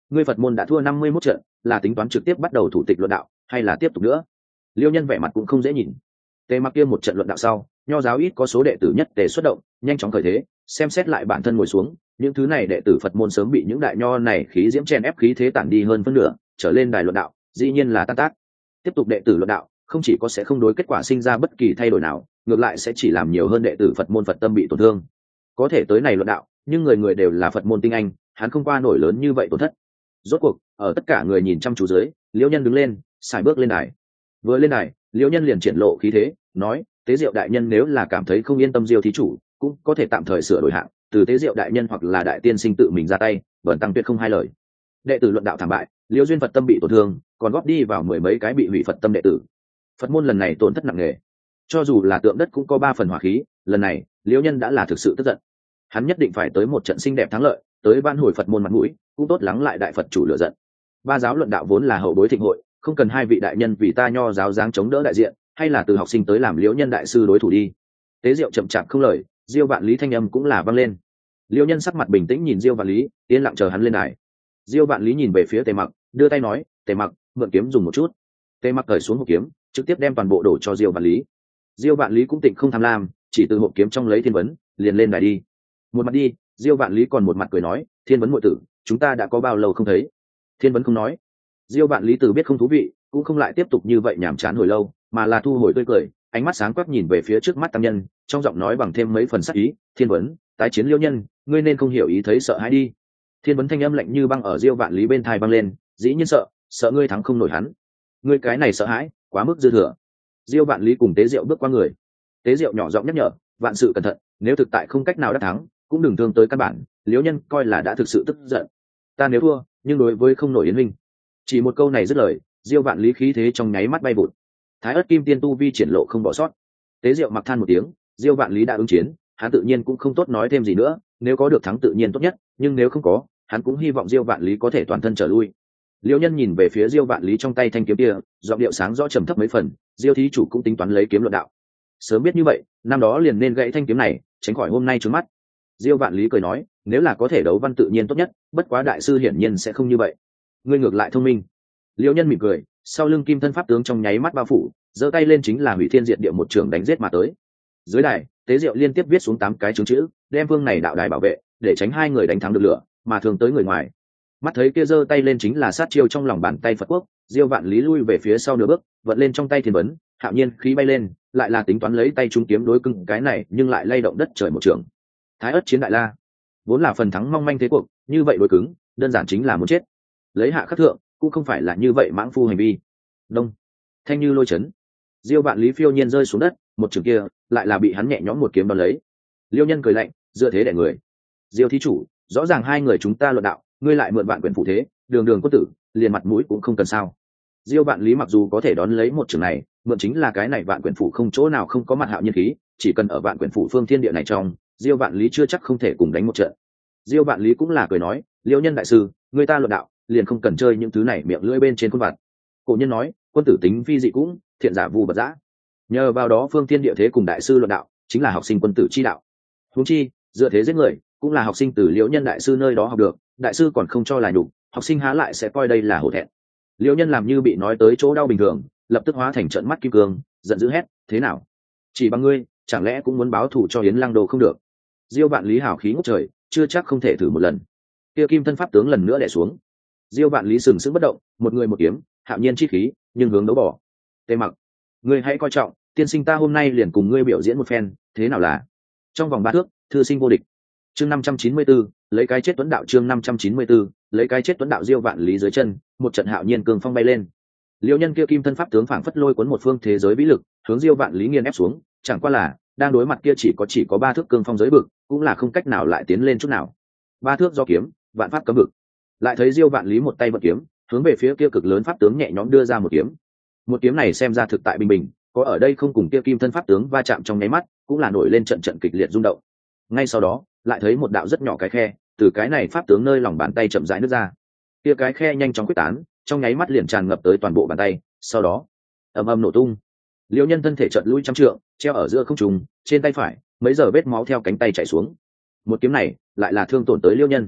Speaker 1: ngươi Phật môn đã thua năm mươi mốt trận, là tính toán trực tiếp bắt đầu thủ tịch luận đạo hay là tiếp tục nữa? Liêu Nhân vẻ mặt cũng không dễ nhìn. Tề Mặc kia một trận luận đạo sau, nho giáo ít có số đệ tử nhất tề xuất động, nhanh chóng khởi thế, xem xét lại bản thân ngồi xuống, những thứ này đệ tử Phật môn sớm bị những đại nho này khí diễm chen ép khí thế tản đi hơn phân nửa, trở lên đài luận đạo, dĩ nhiên là tan tác. Tiếp tục đệ tử luận đạo, không chỉ có sẽ không đối kết quả sinh ra bất kỳ thay đổi nào, ngược lại sẽ chỉ làm nhiều hơn đệ tử Phật môn Phật tâm bị tổn thương. Có thể tới này luận đạo, nhưng người người đều là Phật môn tinh anh, hắn không qua nổi lớn như vậy tổn thất. Rốt cuộc, ở tất cả người nhìn chăm chú dưới, Liễu Nhân đứng lên, xài bước lên đài. Vừa lên đài, Liễu Nhân liền triển lộ khí thế, nói: Tế Diệu đại nhân nếu là cảm thấy không yên tâm Diêu thí chủ, cũng có thể tạm thời sửa đổi hạng, từ Tế Diệu đại nhân hoặc là đại tiên sinh tự mình ra tay, bẩn tăng tuyệt không hai lời. Đệ tử luận đạo thảm bại, Liễu duyên Phật tâm bị tổn thương, còn góp đi vào mười mấy cái bị hủy Phật tâm đệ tử. Phật môn lần này tổn thất nặng nề, cho dù là tượng đất cũng có ba phần hỏa khí, lần này Liễu Nhân đã là thực sự tức giận. Hắn nhất định phải tới một trận xinh đẹp thắng lợi, tới ban hồi Phật môn mặt mũi, cũng tốt lắng lại đại Phật chủ lửa giận. Ba giáo luận đạo vốn là hậu bối thịnh hội, không cần hai vị đại nhân vì ta nho giáo dáng chống đỡ đại diện, hay là từ học sinh tới làm Liễu Nhân đại sư đối thủ đi. Tế Diệu chậm chạp không lời, Diêu Vạn Lý thanh âm cũng là vang lên. Liễu Nhân sắc mặt bình tĩnh nhìn Diêu Vạn Lý, yên lặng chờ hắn lên đài. Diêu Vạn Lý nhìn về phía Tề Mặc, đưa tay nói: Tề Mặc, mượn kiếm dùng một chút. Tề Mặc cởi xuống hộp kiếm, trực tiếp đem toàn bộ đổ cho Diêu Vạn Lý. Diêu Vạn Lý cũng tịnh không tham lam, chỉ từ hộp kiếm trong lấy thiên vấn, liền lên đài đi. Một mặt đi, Diêu Vạn Lý còn một mặt cười nói: Thiên vấn muội tử, chúng ta đã có bao lâu không thấy? Thiên vấn không nói. Diêu Vạn Lý từ biết không thú vị, cũng không lại tiếp tục như vậy nhàm chán hồi lâu, mà là thu hồi tươi cười, ánh mắt sáng quắc nhìn về phía trước mắt tăng nhân, trong giọng nói bằng thêm mấy phần sắc ý: Thiên vấn, tái chiến Liễu Nhân, ngươi nên không hiểu ý thấy sợ hãi đi. Thiên vấn thanh âm lạnh như băng ở Diêu Vạn Lý bên tai vang lên: dĩ nhiên sợ, sợ ngươi thắng không nổi hắn. Ngươi cái này sợ hãi, quá mức dư thừa. Diêu Vạn Lý cùng Tế Diệu bước qua người. Tế Diệu nhỏ giọng nhắc nhở: vạn sự cẩn thận, nếu thực tại không cách nào đắc thắng, cũng đừng thương tới căn bản. Liễu Nhân coi là đã thực sự tức giận. Ta nếu thua, nhưng đối với không nổi yến minh. Chỉ một câu này dứt lời, Diêu Vạn Lý khí thế trong nháy mắt bay vụt. Thái Ức Kim Tiên tu vi triển lộ không bỏ sót. Tế Diệu mặc than một tiếng, Diêu Vạn Lý đã ứng chiến, hắn tự nhiên cũng không tốt nói thêm gì nữa, nếu có được thắng tự nhiên tốt nhất, nhưng nếu không có, hắn cũng hy vọng Diêu Vạn Lý có thể toàn thân trở lui. Liễu Nhân nhìn về phía Diêu Vạn Lý trong tay thanh kiếm kia, giọng điệu sáng rõ trầm thấp mấy phần: Diêu thí chủ cũng tính toán lấy kiếm luận đạo. Sớm biết như vậy, năm đó liền nên gãy thanh kiếm này, tránh khỏi hôm nay trướng mắt. Diêu Vạn Lý cười nói: nếu là có thể đấu văn tự nhiên tốt nhất, bất quá đại sư hiển nhiên sẽ không như vậy. Ngươi ngược lại thông minh. Liễu Nhân mỉm cười, sau lưng kim thân pháp tướng trong nháy mắt bao phủ, giơ tay lên chính là hủy thiên diệt địa một trường đánh giết mà tới. Dưới đài, Tế Diệu liên tiếp viết xuống tám cái chứng chữ, đem vương này đạo đài bảo vệ, để tránh hai người đánh thắng được lửa, mà thường tới người ngoài. Mắt thấy kia giơ tay lên chính là sát chiêu trong lòng bàn tay Phật quốc, Diêu Vạn Lý lui về phía sau nửa bước, vận lên trong tay thiên vấn, hạo nhiên khí bay lên, lại là tính toán lấy tay trung kiếm đối cứng cái này, nhưng lại lay động đất trời một trường. Thái Ất chiến đại la, vốn là phần thắng mong manh thế cuộc, như vậy đối cứng, đơn giản chính là muốn chết. Lấy hạ khắc thượng, cũng không phải là như vậy mãng phu hành vi. Đông, thanh như lôi chấn, Diêu Vạn Lý phiêu nhiên rơi xuống đất, một trường kia lại là bị hắn nhẹ nhõm một kiếm đón lấy. Liêu Nhân cười lạnh, dựa thế để người. Diêu thí chủ, rõ ràng hai người chúng ta luận đạo, ngươi lại mượn vạn quyền phụ thế, đường đường quân tử, liền mặt mũi cũng không cần sao. Diêu Vạn Lý mặc dù có thể đón lấy một trường này, mượn chính là cái này vạn quyền phủ không chỗ nào không có mặt hạo nhiên khí, chỉ cần ở vạn quyền phủ phương thiên địa này trong, Diêu Vạn Lý chưa chắc không thể cùng đánh một trận. Diêu Vạn Lý cũng là cười nói: Liêu Nhân đại sư, người ta luận đạo, liền không cần chơi những thứ này miệng lưỡi bên trên khuôn vặt. Cổ nhân nói, quân tử tính phi dị cũng, thiện giả vu bật dã. Nhờ vào đó phương thiên địa thế cùng đại sư luận đạo, chính là học sinh quân tử chi đạo. Huống chi, dựa thế giết người, cũng là học sinh từ Liễu Nhân đại sư nơi đó học được, đại sư còn không cho là nhục, học sinh há lại sẽ coi đây là hổ thẹn. Liễu Nhân làm như bị nói tới chỗ đau bình thường, lập tức hóa thành trận mắt kim cương, giận dữ hét: thế nào? Chỉ bằng ngươi, chẳng lẽ cũng muốn báo thù cho Yến Lăng Đồ không được? Diêu Vạn Lý hào khí ngút trời, chưa chắc không thể thử một lần. Kia kim thân pháp tướng lần nữa đè xuống. Diêu Vạn Lý sừng sững bất động, một người một kiếm, hạo nhiên chi khí, nhưng hướng đấu bỏ. Tề Mặc, ngươi hãy coi trọng, tiên sinh ta hôm nay liền cùng ngươi biểu diễn một phen, thế nào là? Trong vòng ba thước, thư sinh vô địch. Chương năm trăm chín mươi tư, lấy cái chết tuấn đạo. Chương năm trăm chín mươi tư, lấy cái chết tuấn đạo. Diêu Vạn Lý dưới chân, một trận hạo nhiên cường phong bay lên. Liễu Nhân kia kim thân pháp tướng phảng phất lôi cuốn một phương thế giới vĩ lực, hướng Diêu Vạn Lý nghiền ép xuống, chẳng qua là đang đối mặt kia chỉ có chỉ có ba thước cương phong giới vực, cũng là không cách nào lại tiến lên chút nào. Ba thước do kiếm, vạn pháp cấm vực. Lại thấy Diêu Vạn Lý một tay vận kiếm, hướng về phía kia cực lớn pháp tướng nhẹ nhõm đưa ra một kiếm. Một kiếm này xem ra thực tại bình bình, có ở đây không cùng kia kim thân pháp tướng va chạm trong nháy mắt, cũng là nổi lên trận trận kịch liệt rung động. Ngay sau đó, lại thấy một đạo rất nhỏ cái khe, từ cái này pháp tướng nơi lòng bàn tay chậm rãi nứt ra. Kia cái khe nhanh chóng quyết tán, trong nháy mắt liền tràn ngập tới toàn bộ bàn tay, sau đó ầm ầm nổ tung. Liễu Nhân thân thể chợt lui trăm trượng, treo ở giữa không trung, trên tay phải mấy giờ vết máu theo cánh tay chảy xuống. Một kiếm này lại là thương tổn tới Liễu Nhân.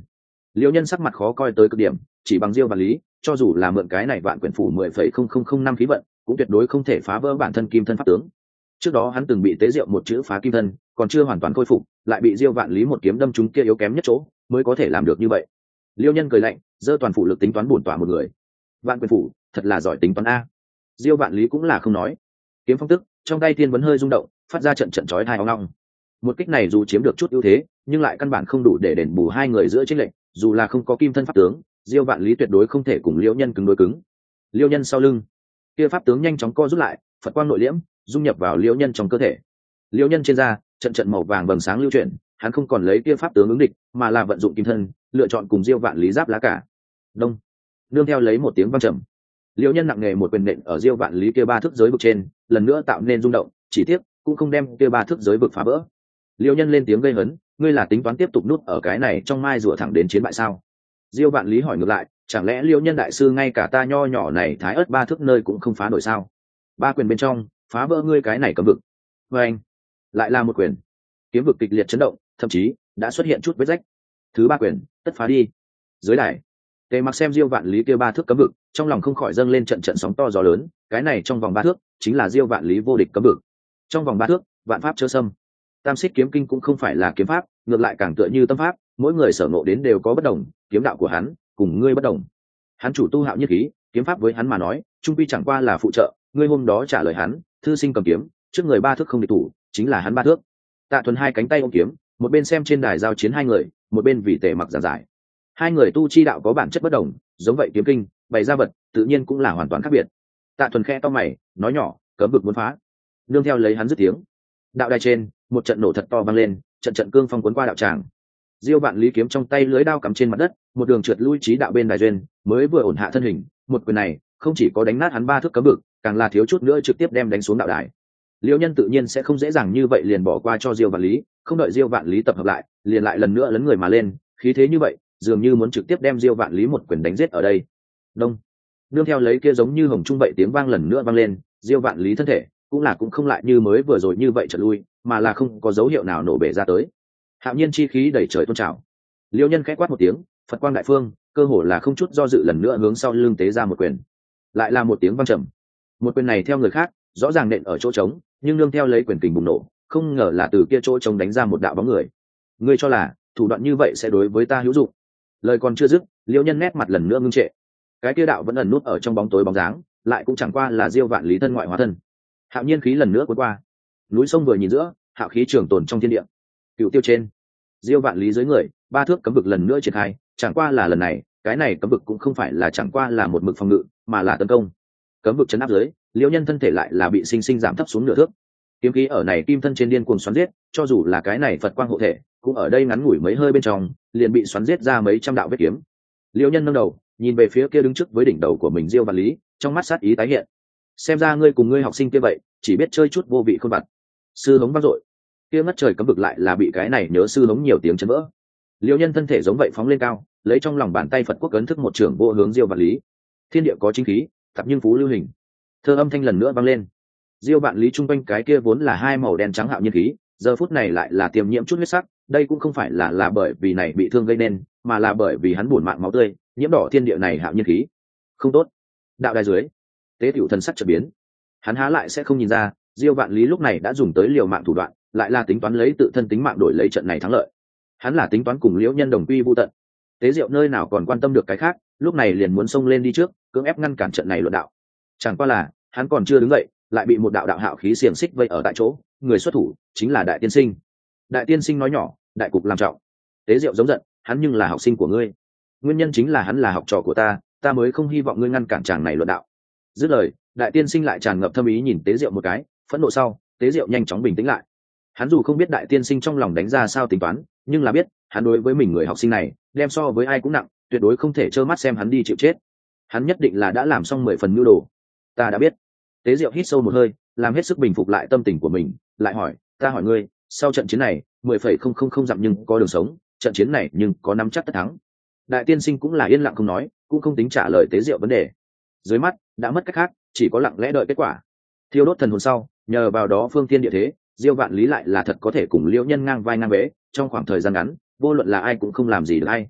Speaker 1: Liễu Nhân sắc mặt khó coi tới cực điểm, chỉ bằng Diêu Vạn Lý, cho dù là mượn cái này vạn quyển phủ mười phẩy không không không năm khí vận, cũng tuyệt đối không thể phá vỡ bản thân kim thân pháp tướng. Trước đó hắn từng bị tế diệu một chữ phá kim thân, còn chưa hoàn toàn khôi phục, lại bị Diêu Vạn Lý một kiếm đâm trúng kia yếu kém nhất chỗ, mới có thể làm được như vậy. Liễu Nhân cười lạnh, giơ toàn phủ lực tính toán bổn tỏa một người. Vạn quyển phủ, thật là giỏi tính toán a. Diêu Vạn Lý cũng là không nói. Kiếm phong tức, trong tay thiên vấn hơi rung động, phát ra trận trận chói tai ong ong. Một kích này dù chiếm được chút ưu thế, nhưng lại căn bản không đủ để đền bù hai người giữa chênh lệch, dù là không có kim thân pháp tướng, Diêu Vạn Lý tuyệt đối không thể cùng Liễu Nhân cứng đối cứng. Liễu Nhân sau lưng, kia pháp tướng nhanh chóng co rút lại, Phật quang nội liễm, dung nhập vào Liễu Nhân trong cơ thể. Liễu Nhân trên da, trận trận màu vàng vầng sáng lưu chuyển, hắn không còn lấy kia pháp tướng ứng địch, mà là vận dụng kim thân, lựa chọn cùng Diêu Vạn Lý giáp lá cả. Đông, nương theo lấy một tiếng vang trầm, Liễu Nhân nặng nề một quyền nện ở Diêu Vạn Lý kia ba thước giới vực trên, lần nữa tạo nên rung động, chỉ tiếc cũng không đem kia ba thước giới vực phá vỡ. Liễu Nhân lên tiếng gây hấn, ngươi là tính toán tiếp tục nút ở cái này trong mai rùa thẳng đến chiến bại sao? Diêu Vạn Lý hỏi ngược lại, chẳng lẽ Liễu Nhân đại sư ngay cả ta nho nhỏ này thái ớt ba thước nơi cũng không phá nổi sao? Ba quyền bên trong, phá vỡ ngươi cái này cấm vực. Và anh, lại là một quyền. Kiếm vực kịch liệt chấn động, thậm chí đã xuất hiện chút vết rách. Thứ ba quyền, tất phá đi. Dưới đài, Tề Mặc xem Diêu Vạn Lý kia ba thước cấm vực, trong lòng không khỏi dâng lên trận trận sóng to gió lớn, cái này trong vòng ba thước, chính là Diêu Vạn Lý vô địch cấm vực. Trong vòng ba thước, vạn pháp chớ xâm. Tam Xích kiếm kinh cũng không phải là kiếm pháp, ngược lại càng tựa như tâm pháp, mỗi người sở ngộ đến đều có bất đồng, kiếm đạo của hắn cùng ngươi bất đồng. Hắn chủ tu hạo nhất khí, kiếm pháp với hắn mà nói, trung quy chẳng qua là phụ trợ, ngươi hôm đó trả lời hắn, thư sinh cầm kiếm, trước người ba thước không địch thủ, chính là hắn ba thước. Tạ Thuần hai cánh tay ôm kiếm, một bên xem trên đài giao chiến hai người, một bên vì Tề Mặc giảng giải. Hai người tu chi đạo có bản chất bất đồng, giống vậy kiếm kinh, bày ra vật, tự nhiên cũng là hoàn toàn khác biệt. Tạ Thuần khẽ to mày, nói nhỏ, cấm vực muốn phá. Nương theo lấy hắn dứt tiếng, đạo đài trên, một trận nổ thật to vang lên, trận trận cương phong cuốn qua đạo tràng. Diêu Vạn Lý kiếm trong tay lưới đao cắm trên mặt đất, một đường trượt lui trí đạo bên đài duyên, mới vừa ổn hạ thân hình, một quyền này không chỉ có đánh nát hắn ba thước cấm vực, càng là thiếu chút nữa trực tiếp đem đánh xuống đạo đài. Liễu Nhân tự nhiên sẽ không dễ dàng như vậy liền bỏ qua cho Diêu Vạn Lý, không đợi Diêu Vạn Lý tập hợp lại, liền lại lần nữa lấn người mà lên, khí thế như vậy, dường như muốn trực tiếp đem Diêu Vạn Lý một quyền đánh giết ở đây. Đông, nương theo lấy kia giống như hồng trung vậy tiếng vang lần nữa vang lên, Diêu Vạn Lý thân thể cũng là cũng không lại như mới vừa rồi như vậy trở lui, mà là không có dấu hiệu nào nổ bể ra tới. Hạo nhiên chi khí đẩy trời tôn trào. Liễu Nhân khẽ quát một tiếng, Phật quang đại phương, cơ hồ là không chút do dự lần nữa hướng sau lưng tế ra một quyền. Lại là một tiếng vang trầm. Một quyền này theo người khác, rõ ràng nện ở chỗ trống, nhưng nương theo lấy quyền kình bùng nổ, không ngờ là từ kia chỗ trống đánh ra một đạo bóng người. Ngươi cho là thủ đoạn như vậy sẽ đối với ta hữu dụng? Lời còn chưa dứt, Liễu Nhân nét mặt lần nữa ngưng trệ. Cái kia đạo vẫn ẩn nút ở trong bóng tối bóng dáng, lại cũng chẳng qua là Diêu Vạn Lý thân ngoại hóa thân. Hạo nhiên khí lần nữa cuốn qua, núi sông vừa nhìn giữa, hạo khí trường tồn trong thiên địa. Cựu tiêu trên, Diêu Vạn Lý dưới người, ba thước cấm vực lần nữa triển khai, chẳng qua là lần này, cái này cấm vực cũng không phải là chẳng qua là một mực phòng ngự, mà là tấn công. Cấm vực chấn áp dưới, Liễu Nhân thân thể lại là bị sinh sinh giảm thấp xuống nửa thước. Kiếm khí ở này kim thân trên điên cuồng xoắn giết, cho dù là cái này Phật quang hộ thể, cũng ở đây ngắn ngủi mấy hơi bên trong, liền bị xoắn giết ra mấy trăm đạo vết kiếm. Liễu Nhân nâng đầu, nhìn về phía kia đứng trước với đỉnh đầu của mình Diêu Vạn Lý, trong mắt sát ý tái hiện. Xem ra ngươi cùng ngươi học sinh kia vậy, chỉ biết chơi chút vô vị khôn vặt. Sư hống vang dội, kia ngất trời cấm vực lại là bị cái này nhớ sư hống nhiều tiếng chấn vỡ. Liễu Nhân thân thể giống vậy phóng lên cao, lấy trong lòng bàn tay Phật quốc ấn thức một trường vô hướng Diêu Vạn Lý. Thiên địa có chính khí, tập nhưng phú lưu hình. Thơ âm thanh lần nữa vang lên. Diêu Vạn Lý trung quanh cái kia vốn là hai màu đen trắng hạo nhiên khí, giờ phút này lại là tiềm nhiễm chút huyết sắc, đây cũng không phải là là bởi vì này bị thương gây nên, mà là bởi vì hắn buồn mạng máu tươi, nhiễm đỏ thiên địa này hạo nhiên khí. Không tốt. Đạo đài dưới, Tế Tiểu thần sắc chợt biến. Hắn há lại sẽ không nhìn ra, Diêu Vạn Lý lúc này đã dùng tới liều mạng thủ đoạn, lại là tính toán lấy tự thân tính mạng đổi lấy trận này thắng lợi. Hắn là tính toán cùng Liễu Nhân đồng quy vu tận. Tế Diệu nơi nào còn quan tâm được cái khác, lúc này liền muốn xông lên đi trước, cưỡng ép ngăn cản trận này luận đạo. Chẳng qua là, hắn còn chưa đứng dậy, lại bị một đạo đạo hạo khí xiềng xích vây ở tại chỗ, người xuất thủ chính là Đại Tiên Sinh. Đại Tiên Sinh nói nhỏ, đại cục làm trọng. Tế Diệu giống giận, hắn nhưng là học sinh của ngươi. Nguyên nhân chính là hắn là học trò của ta, ta mới không hy vọng ngươi ngăn cản chàng này luận đạo. Dứt lời, Đại Tiên Sinh lại tràn ngập thâm ý nhìn Tế Diệu một cái, phẫn nộ sau, Tế Diệu nhanh chóng bình tĩnh lại. Hắn dù không biết Đại Tiên Sinh trong lòng đánh ra sao tính toán, nhưng là biết, hắn đối với mình người học sinh này, đem so với ai cũng nặng, tuyệt đối không thể trơ mắt xem hắn đi chịu chết. Hắn nhất định là đã làm xong mười phần mưu đồ. Ta đã biết. Tế Diệu hít sâu một hơi, làm hết sức bình phục lại tâm tình của mình, lại hỏi, ta hỏi ngươi, sau trận chiến này, mười phẩy không không không dặm nhưng có đường sống, trận chiến này nhưng có nắm chắc tất thắng. Đại Tiên Sinh cũng là yên lặng không nói, cũng không tính trả lời Tế Diệu vấn đề. Dưới mắt đã mất cách khác, chỉ có lặng lẽ đợi kết quả. Thiêu đốt thần hồn sau, nhờ vào đó phương tiên địa thế, Diêu Vạn Lý lại là thật có thể cùng Liễu Nhân ngang vai ngang vế, trong khoảng thời gian ngắn, vô luận là ai cũng không làm gì được ai.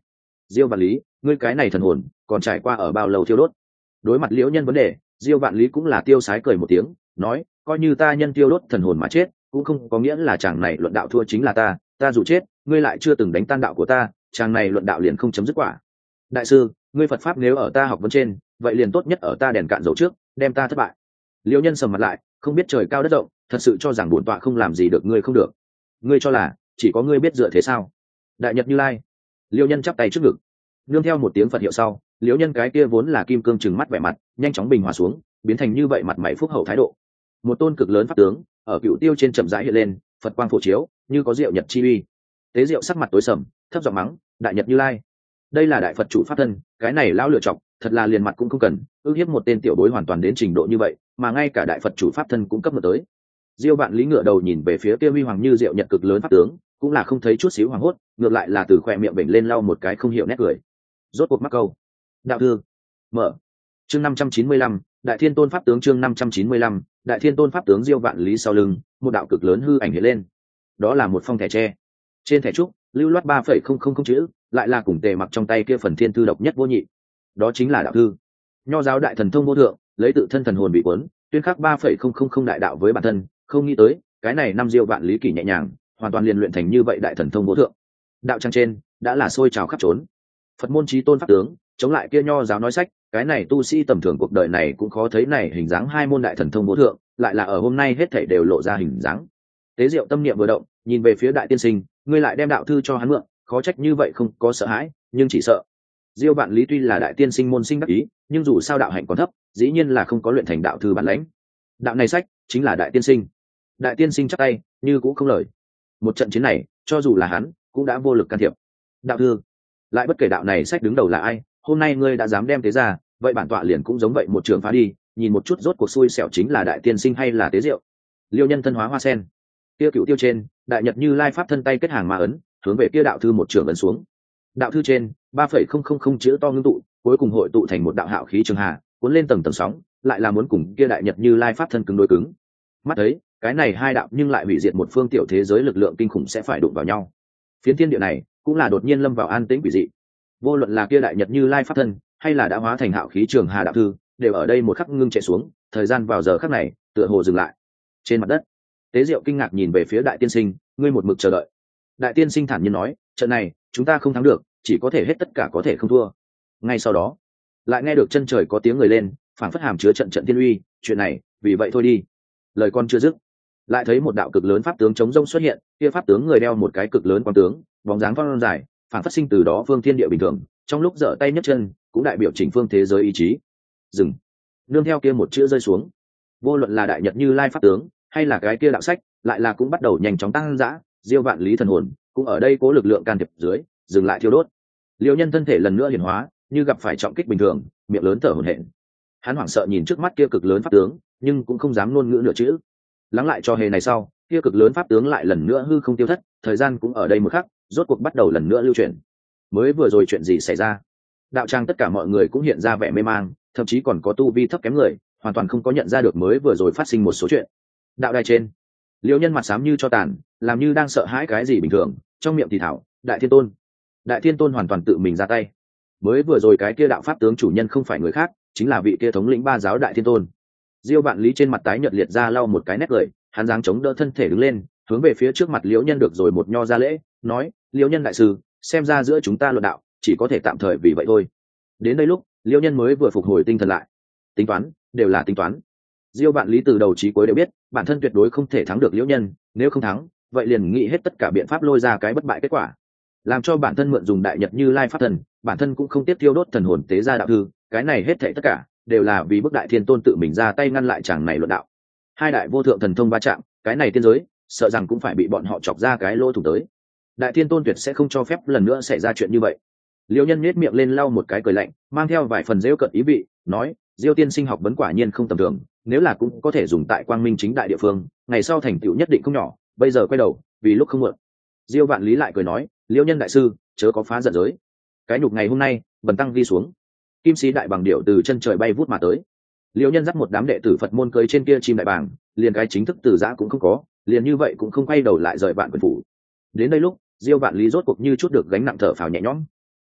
Speaker 1: Diêu Vạn Lý, ngươi cái này thần hồn còn trải qua ở bao lâu thiêu đốt? Đối mặt liễu nhân vấn đề, Diêu Vạn Lý cũng là tiêu sái cười một tiếng, nói, coi như ta nhân tiêu đốt thần hồn mà chết, cũng không có nghĩa là chàng này luận đạo thua chính là ta, ta dù chết, ngươi lại chưa từng đánh tan đạo của ta, chàng này luận đạo liền không chấm dứt quả. Đại sư, ngươi Phật pháp nếu ở ta học vấn trên, vậy liền tốt nhất ở ta đèn cạn dầu trước, đem ta thất bại. Liễu nhân sầm mặt lại, không biết trời cao đất rộng, thật sự cho rằng bổn tọa không làm gì được ngươi không được. Ngươi cho là chỉ có ngươi biết dựa thế sao? Đại Nhật Như Lai. Liễu nhân chắp tay trước ngực, nương theo một tiếng Phật hiệu sau, liễu nhân cái kia vốn là kim cương trừng mắt vẻ mặt nhanh chóng bình hòa xuống, biến thành như vậy mặt mày phúc hậu thái độ. Một tôn cực lớn pháp tướng ở cựu tiêu trên chậm rãi hiện lên, Phật quang phổ chiếu, như có diệu nhật chi uy. Tế Diệu sắc mặt tối sầm, thấp giọng mắng, Đại Nhật Như Lai, đây là đại Phật chủ pháp thân, cái này lão lựa chọc, thật là liền mặt cũng không cần, ước hiếp một tên tiểu bối hoàn toàn đến trình độ như vậy, mà ngay cả đại Phật chủ pháp thân cũng cấp một tới. Diêu Vạn Lý ngửa đầu nhìn về phía kia huy hoàng như diệu nhật cực lớn pháp tướng, cũng là không thấy chút xíu hoảng hốt, ngược lại là từ khóe miệng bệnh lên lau một cái không hiểu nét cười. Rốt cuộc mắc câu. Đạo thư. Mở. Chương năm trăm chín mươi lăm, Đại Thiên Tôn pháp tướng chương năm trăm chín mươi lăm, Đại Thiên Tôn pháp tướng Diêu Vạn Lý sau lưng, một đạo cực lớn hư ảnh hiện lên. Đó là một phong thẻ tre. Trên thẻ trúc, lưu loát ba phẩy không không không chữ, lại là cùng tề mặc trong tay kia phần thiên thư độc nhất vô nhị. Đó chính là đạo thư. Nho giáo đại thần thông vô thượng, lấy tự thân thần hồn bị cuốn, tuyên khắc ba phẩy không không không đại đạo với bản thân, không nghĩ tới, cái này năm Diêu Vạn Lý kỳ nhẹ nhàng, hoàn toàn liền luyện thành như vậy đại thần thông vô thượng. Đạo trang trên đã là sôi trào khắp trốn. Phật môn chí tôn pháp tướng, chống lại kia nho giáo nói sách, cái này tu sĩ tầm thường cuộc đời này cũng khó thấy này hình dáng hai môn đại thần thông vô thượng, lại là ở hôm nay hết thảy đều lộ ra hình dáng. Tế Diệu tâm niệm vừa động, nhìn về phía đại tiên sinh, ngươi lại đem đạo thư cho hắn mượn, khó trách như vậy không có sợ hãi, nhưng chỉ sợ. Diêu Vạn Lý tuy là đại tiên sinh môn sinh đắc ý, nhưng dù sao đạo hạnh còn thấp, dĩ nhiên là không có luyện thành đạo thư bản lãnh. Đạo này sách chính là đại tiên sinh. Đại tiên sinh chắp tay, như cũng không lời. Một trận chiến này, cho dù là hắn, cũng đã vô lực can thiệp. Đạo thư, lại bất kể đạo này sách đứng đầu là ai, hôm nay ngươi đã dám đem tế ra, vậy bản tọa liền cũng giống vậy một trường phá đi, nhìn một chút rốt cuộc xui xẻo chính là đại tiên sinh hay là Tế Diệu. Liêu nhân thân hóa hoa sen, kia cựu tiêu trên, Đại Nhật Như Lai pháp thân tay kết hàng ma ấn, hướng về kia đạo thư một trường ấn xuống. Đạo thư trên, ba phẩy không không không chữ to ngưng tụ, cuối cùng hội tụ thành một đạo hạo khí trường hà, cuốn lên tầng tầng sóng, lại là muốn cùng kia Đại Nhật Như Lai pháp thân cứng đối cứng. Mắt thấy, cái này hai đạo nhưng lại hủy diệt một phương tiểu thế giới lực lượng kinh khủng sẽ phải đụng vào nhau. Phiến thiên địa này cũng là đột nhiên lâm vào an tĩnh quỷ dị. Vô luận là kia Đại Nhật Như Lai pháp thân, hay là đã hóa thành hạo khí trường hà đạo thư, đều ở đây một khắc ngưng chạy xuống, thời gian vào giờ khắc này tựa hồ dừng lại. Trên mặt đất, Tế Diệu kinh ngạc nhìn về phía đại tiên sinh, ngươi một mực chờ đợi. Đại tiên sinh thản nhiên nói, trận này chúng ta không thắng được, chỉ có thể hết tất cả có thể không thua. Ngay sau đó, lại nghe được chân trời có tiếng người lên, phảng phất hàm chứa trận trận tiên uy, chuyện này vì vậy thôi đi. Lời con chưa dứt, lại thấy một đạo cực lớn pháp tướng chống rông xuất hiện, kia pháp tướng người đeo một cái cực lớn quang tướng, bóng dáng phong dài, phản phát sinh từ đó phương thiên địa bình thường, trong lúc giở tay nhấc chân cũng đại biểu chỉnh phương thế giới ý chí. Dừng. Nương theo kia một chữ rơi xuống, vô luận là Đại Nhật Như Lai pháp tướng hay là cái kia đạo sách, lại là cũng bắt đầu nhanh chóng tăng dã. Diêu Vạn Lý thần hồn cũng ở đây cố lực lượng can thiệp dưới dừng lại thiêu đốt. Liêu nhân thân thể lần nữa hiển hóa, như gặp phải trọng kích bình thường, miệng lớn thở hổn hển. Hắn hoảng sợ nhìn trước mắt kia cực lớn pháp tướng, nhưng cũng không dám ngôn ngữ nửa chữ. Lắng lại cho hề này sau, kia cực lớn pháp tướng lại lần nữa hư không tiêu thất, thời gian cũng ở đây một khắc, rốt cuộc bắt đầu lần nữa lưu chuyển. Mới vừa rồi chuyện gì xảy ra? Đạo tràng tất cả mọi người cũng hiện ra vẻ mê mang, thậm chí còn có tu vi thấp kém người, hoàn toàn không có nhận ra được mới vừa rồi phát sinh một số chuyện. Đạo đài trên, Liêu nhân mặt xám như cho tàn, làm như đang sợ hãi cái gì bình thường, trong miệng thì thảo, Đại Thiên Tôn. Đại Thiên Tôn hoàn toàn tự mình ra tay. Mới vừa rồi cái kia đạo pháp tướng chủ nhân không phải người khác, chính là vị kia thống lĩnh ba giáo Đại Thiên Tôn. Diêu Vạn Lý trên mặt tái nhợt liệt ra lau một cái nét cười, hắn giáng chống đỡ thân thể đứng lên, hướng về phía trước mặt Liễu Nhân được rồi một nho ra lễ, nói: Liễu Nhân đại sư, xem ra giữa chúng ta luận đạo chỉ có thể tạm thời vì vậy thôi. Đến đây lúc, Liễu Nhân mới vừa phục hồi tinh thần lại. Tính toán, đều là tính toán. Diêu Vạn Lý từ đầu chí cuối đều biết, bản thân tuyệt đối không thể thắng được Liễu Nhân, nếu không thắng, vậy liền nghĩ hết tất cả biện pháp lôi ra cái bất bại kết quả. Làm cho bản thân mượn dùng Đại Nhật Như Lai pháp thần, bản thân cũng không tiếp tiêu đốt thần hồn tế ra đạo thư, cái này hết thảy tất cả đều là vì bức Đại Thiên Tôn tự mình ra tay ngăn lại chàng này luận đạo. Hai đại vô thượng thần thông va chạm, cái này tiên giới sợ rằng cũng phải bị bọn họ chọc ra cái lỗ thủng tới. Đại Thiên Tôn tuyệt sẽ không cho phép lần nữa xảy ra chuyện như vậy. Liễu Nhân nhếch miệng lên lau một cái cười lạnh, mang theo vài phần giễu cợt ý vị, nói: Diêu tiên sinh học vấn quả nhiên không tầm thường, nếu là cũng có thể dùng tại Quang Minh chính đại địa phương, ngày sau thành tựu nhất định không nhỏ, bây giờ quay đầu, vì lúc không muộn. Diêu Vạn Lý lại cười nói: Liễu Nhân đại sư, chớ có phá giận giới. Cái nhục ngày hôm nay, bần tăng ghi xuống. Kim sĩ đại bàng điệu từ chân trời bay vút mà tới. Liễu Nhân dắt một đám đệ tử Phật môn cưỡi trên kia chim đại bàng, liền cái chính thức từ giã cũng không có, liền như vậy cũng không quay đầu lại rời vạn quyền phủ. Đến đây lúc, Diêu Vạn Lý rốt cuộc như chút được gánh nặng thở phào nhẹ nhõm.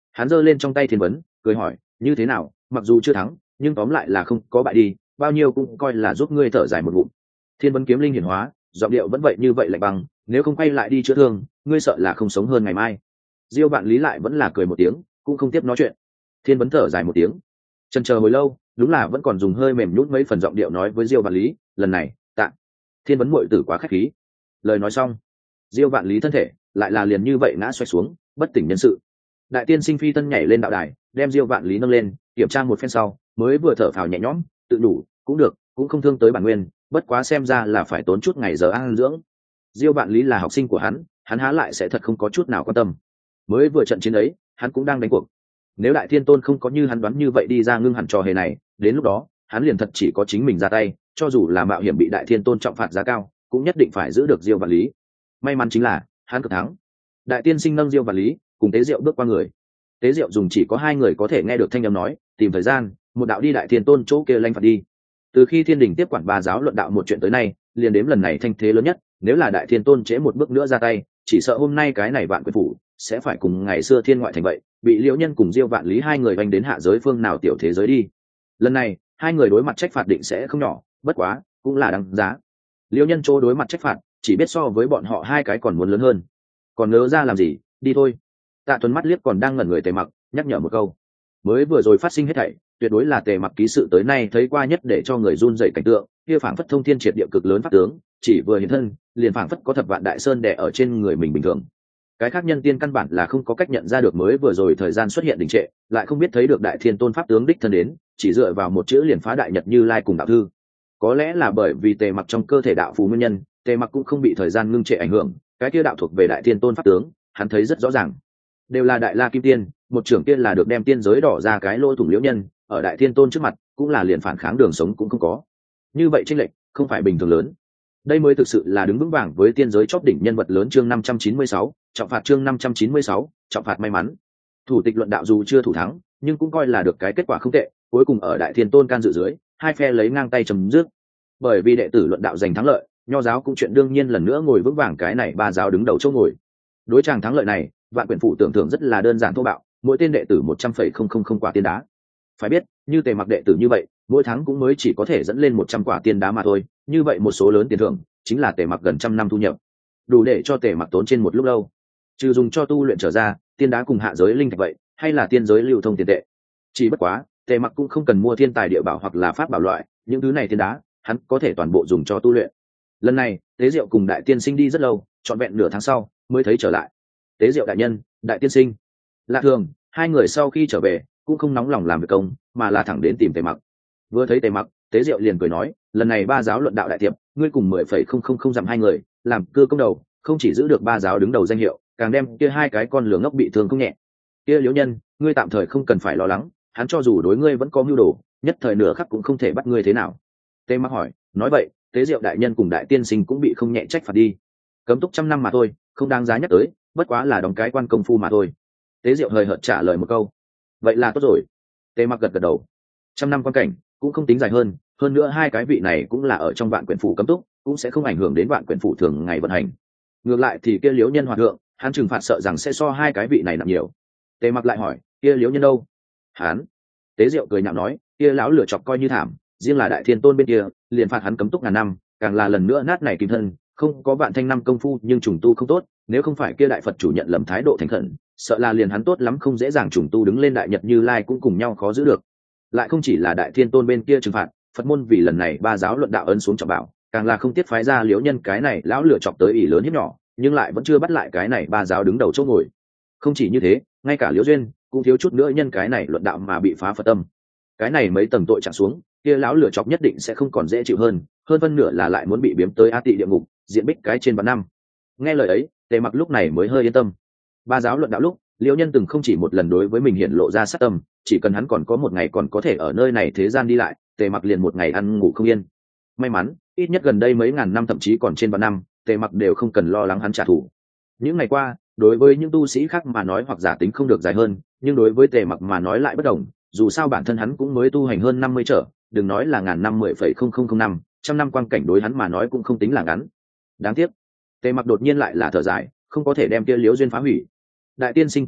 Speaker 1: Hắn giơ lên trong tay thiên vấn, cười hỏi, như thế nào, mặc dù chưa thắng nhưng tóm lại là không có bại đi, bao nhiêu cũng coi là giúp ngươi thở dài một ngụm. Thiên vấn kiếm linh hiển hóa, giọng điệu vẫn vậy như vậy lạnh băng, nếu không quay lại đi chữa thương, ngươi sợ là không sống hơn ngày mai. Diêu Vạn Lý lại vẫn là cười một tiếng, cũng không tiếp nói chuyện. Thiên vấn thở dài một tiếng, chần chờ hồi lâu, đúng là vẫn còn dùng hơi mềm nhũn mấy phần giọng điệu nói với Diêu Vạn Lý, lần này tạ. Thiên vấn muội tử quá khách khí. Lời nói xong, Diêu Vạn Lý thân thể lại là liền như vậy ngã xoay xuống, bất tỉnh nhân sự. Đại tiên sinh phi tân nhảy lên đạo đài, đem Diêu Vạn Lý nâng lên, kiểm tra một phen sau, mới vừa thở phào nhẹ nhõm, tự đủ, cũng được, cũng không thương tới bản nguyên, bất quá xem ra là phải tốn chút ngày giờ ăn dưỡng. Diêu Vạn Lý là học sinh của hắn, hắn há lại sẽ thật không có chút nào quan tâm. Mới vừa trận chiến ấy, hắn cũng đang đánh cuộc. Nếu Đại Thiên Tôn không có như hắn đoán như vậy đi ra ngưng hẳn trò hề này, đến lúc đó, hắn liền thật chỉ có chính mình ra tay, cho dù là mạo hiểm bị Đại Thiên Tôn trọng phạt giá cao, cũng nhất định phải giữ được Diêu Vạn Lý. May mắn chính là, hắn cực thắng. Đại tiên sinh nâng Diêu Vạn Lý, cùng Tế Diệu bước qua người. Tế Diệu dùng chỉ có hai người có thể nghe được thanh âm nói, tìm thời gian, một đạo đi Đại Thiên Tôn chỗ kia lanh phạt đi. Từ khi Thiên Đình tiếp quản ba giáo luận đạo một chuyện tới nay, liền đếm lần này thanh thế lớn nhất, nếu là Đại Thiên Tôn trễ một bước nữa ra tay, chỉ sợ hôm nay cái này Vạn Quyền phủ sẽ phải cùng ngày xưa Thiên Ngoại thành vậy, bị Liễu Nhân cùng Diêu Vạn Lý hai người vành đến hạ giới phương nào tiểu thế giới đi. Lần này, hai người đối mặt trách phạt định sẽ không nhỏ, bất quá, cũng là đáng giá. Liễu Nhân chỗ đối mặt trách phạt, chỉ biết so với bọn họ hai cái còn muốn lớn hơn. Còn nỡ ra làm gì, đi thôi. Tạ Tuấn mắt liếc còn đang ngẩn người Tề Mặc, nhắc nhở một câu. Mới vừa rồi phát sinh hết thảy, tuyệt đối là Tề Mặc ký sự tới nay thấy qua nhất để cho người run rẩy cảnh tượng, kia phảng phất thông thiên triệt địa cực lớn pháp tướng, chỉ vừa hiện thân, liền phảng phất có thập vạn đại sơn đè ở trên người mình bình thường. Cái khác nhân tiên căn bản là không có cách nhận ra được mới vừa rồi thời gian xuất hiện đình trệ, lại không biết thấy được Đại Thiên Tôn pháp tướng đích thân đến, chỉ dựa vào một chữ liền phá đại nhật Như Lai cùng đạo thư. Có lẽ là bởi vì Tề Mặc trong cơ thể đạo phù nguyên nhân, Tề Mặc cũng không bị thời gian ngưng trệ ảnh hưởng, cái kia đạo thuộc về Đại Thiên Tôn pháp tướng, hắn thấy rất rõ ràng. Đều là Đại La Kim Tiên, một trưởng tiên là được đem tiên giới đỏ ra cái lỗ thủng Liễu Nhân, ở Đại Thiên Tôn trước mặt, cũng là liền phản kháng đường sống cũng không có. Như vậy chênh lệch, không phải bình thường lớn. Đây mới thực sự là đứng vững vàng với tiên giới chóp đỉnh nhân vật lớn. Chương năm trăm chín mươi sáu, trọng phạt. Chương năm trăm chín mươi sáu, trọng phạt may mắn. Thủ tịch luận đạo dù chưa thủ thắng, nhưng cũng coi là được cái kết quả không tệ, cuối cùng ở Đại Thiên Tôn can dự dưới, hai phe lấy ngang tay chấm dứt. Bởi vì đệ tử luận đạo giành thắng lợi, Nho giáo cũng chuyện đương nhiên lần nữa ngồi vững vàng cái này ba giáo đứng đầu chỗ ngồi. Đối chàng thắng lợi này, Vạn Quyền phủ tưởng thưởng rất là đơn giản thô bạo, mỗi tên đệ tử một trăm phẩy không không không quả tiên đá. Phải biết, như Tề Mặc đệ tử như vậy, mỗi tháng cũng mới chỉ có thể dẫn lên một trăm quả tiên đá mà thôi, như vậy một số lớn tiền thưởng, chính là Tề Mặc gần trăm năm thu nhập, đủ để cho Tề Mặc tốn trên một lúc lâu. Trừ dùng cho tu luyện trở ra, tiên đá cùng hạ giới linh thạch vậy, hay là tiên giới lưu thông tiền tệ. Chỉ bất quá, Tề Mặc cũng không cần mua thiên tài địa bảo hoặc là pháp bảo loại, những thứ này tiên đá, hắn có thể toàn bộ dùng cho tu luyện. Lần này, Tế Diệu cùng Đại Tiên Sinh đi rất lâu, trọn vẹn nửa tháng sau mới thấy trở lại. Tế Diệu đại nhân, Đại Tiên Sinh. Lạ thường, hai người sau khi trở về, cũng không nóng lòng làm việc công, mà là thẳng đến tìm Tề Mặc. Vừa thấy Tề Mặc, Tế Diệu liền cười nói, lần này ba giáo luận đạo đại tiệp, ngươi cùng mười phẩy không không không dặm hai người, làm cưa công đầu, không chỉ giữ được ba giáo đứng đầu danh hiệu, càng đem kia hai cái con lửa ngốc bị thương không nhẹ. Kia Liễu Nhân, ngươi tạm thời không cần phải lo lắng, hắn cho dù đối ngươi vẫn có mưu đồ, nhất thời nửa khắc cũng không thể bắt ngươi thế nào. Tề Mặc hỏi, nói vậy, Tế Diệu đại nhân cùng Đại Tiên Sinh cũng bị không nhẹ trách phạt đi. Cấm túc trăm năm mà thôi, không đáng giá nhắc tới, bất quá là đóng cái quan công phu mà thôi. Tế Diệu hời hợt trả lời một câu. Vậy là tốt rồi. Tề Mặc gật gật đầu. Trăm năm quan cảnh cũng không tính dài hơn, hơn nữa hai cái vị này cũng là ở trong Vạn Quyền phủ cấm túc, cũng sẽ không ảnh hưởng đến Vạn Quyền phủ thường ngày vận hành. Ngược lại thì kia Liễu Nhân hòa thượng, hắn trừng phạt sợ rằng sẽ so hai cái vị này nặng nhiều. Tề Mặc lại hỏi, kia Liễu Nhân đâu? Hắn. Tế Diệu cười nhạo nói, kia lão lửa chọc coi như thảm, riêng là Đại Thiên Tôn bên kia, liền phạt hắn cấm túc ngàn năm, càng là lần nữa nát này kim thân, không có vạn thanh năm công phu nhưng trùng tu không tốt, nếu không phải kia đại Phật chủ nhận lầm thái độ thành khẩn, sợ là liền hắn tốt lắm không dễ dàng trùng tu đứng lên đại nhật Như Lai cũng cùng nhau khó giữ được. Lại không chỉ là Đại Thiên Tôn bên kia trừng phạt, Phật môn vì lần này ba giáo luận đạo ấn xuống trọng bảo, càng là không tiếc phái ra Liễu Nhân cái này lão lửa chọc tới ỷ lớn hiếp nhỏ, nhưng lại vẫn chưa bắt lại cái này ba giáo đứng đầu chỗ ngồi. Không chỉ như thế, ngay cả Liễu Duyên cũng thiếu chút nữa nhân cái này luận đạo mà bị phá Phật tâm. Cái này mấy tầng tội trạng xuống, kia lão lửa chọc nhất định sẽ không còn dễ chịu hơn, hơn phân nửa là lại muốn bị biếm tới A Tị địa ngục, diện bích cái trên vạn năm. Nghe lời ấy, Tề Mặc lúc này mới hơi yên tâm. Ba giáo luận đạo lúc, Liễu Nhân từng không chỉ một lần đối với mình hiện lộ ra sát tâm, chỉ cần hắn còn có một ngày còn có thể ở nơi này thế gian đi lại, Tề Mặc liền một ngày ăn ngủ không yên. May mắn, ít nhất gần đây mấy ngàn năm thậm chí còn trên vạn năm, Tề Mặc đều không cần lo lắng hắn trả thù. Những ngày qua, đối với những tu sĩ khác mà nói hoặc giả tính không được dài hơn, nhưng đối với Tề Mặc mà nói lại bất đồng, dù sao bản thân hắn cũng mới tu hành hơn năm mươi trở, đừng nói là ngàn năm mười phẩy không không không năm, trăm năm quang cảnh đối hắn mà nói cũng không tính là ngắn. Đáng tiếc, Tề Mặc đột nhiên lại là thở dài, không có thể đem kia Liễu Duyên phá hủy. Đại Tiên Sinh cười nói,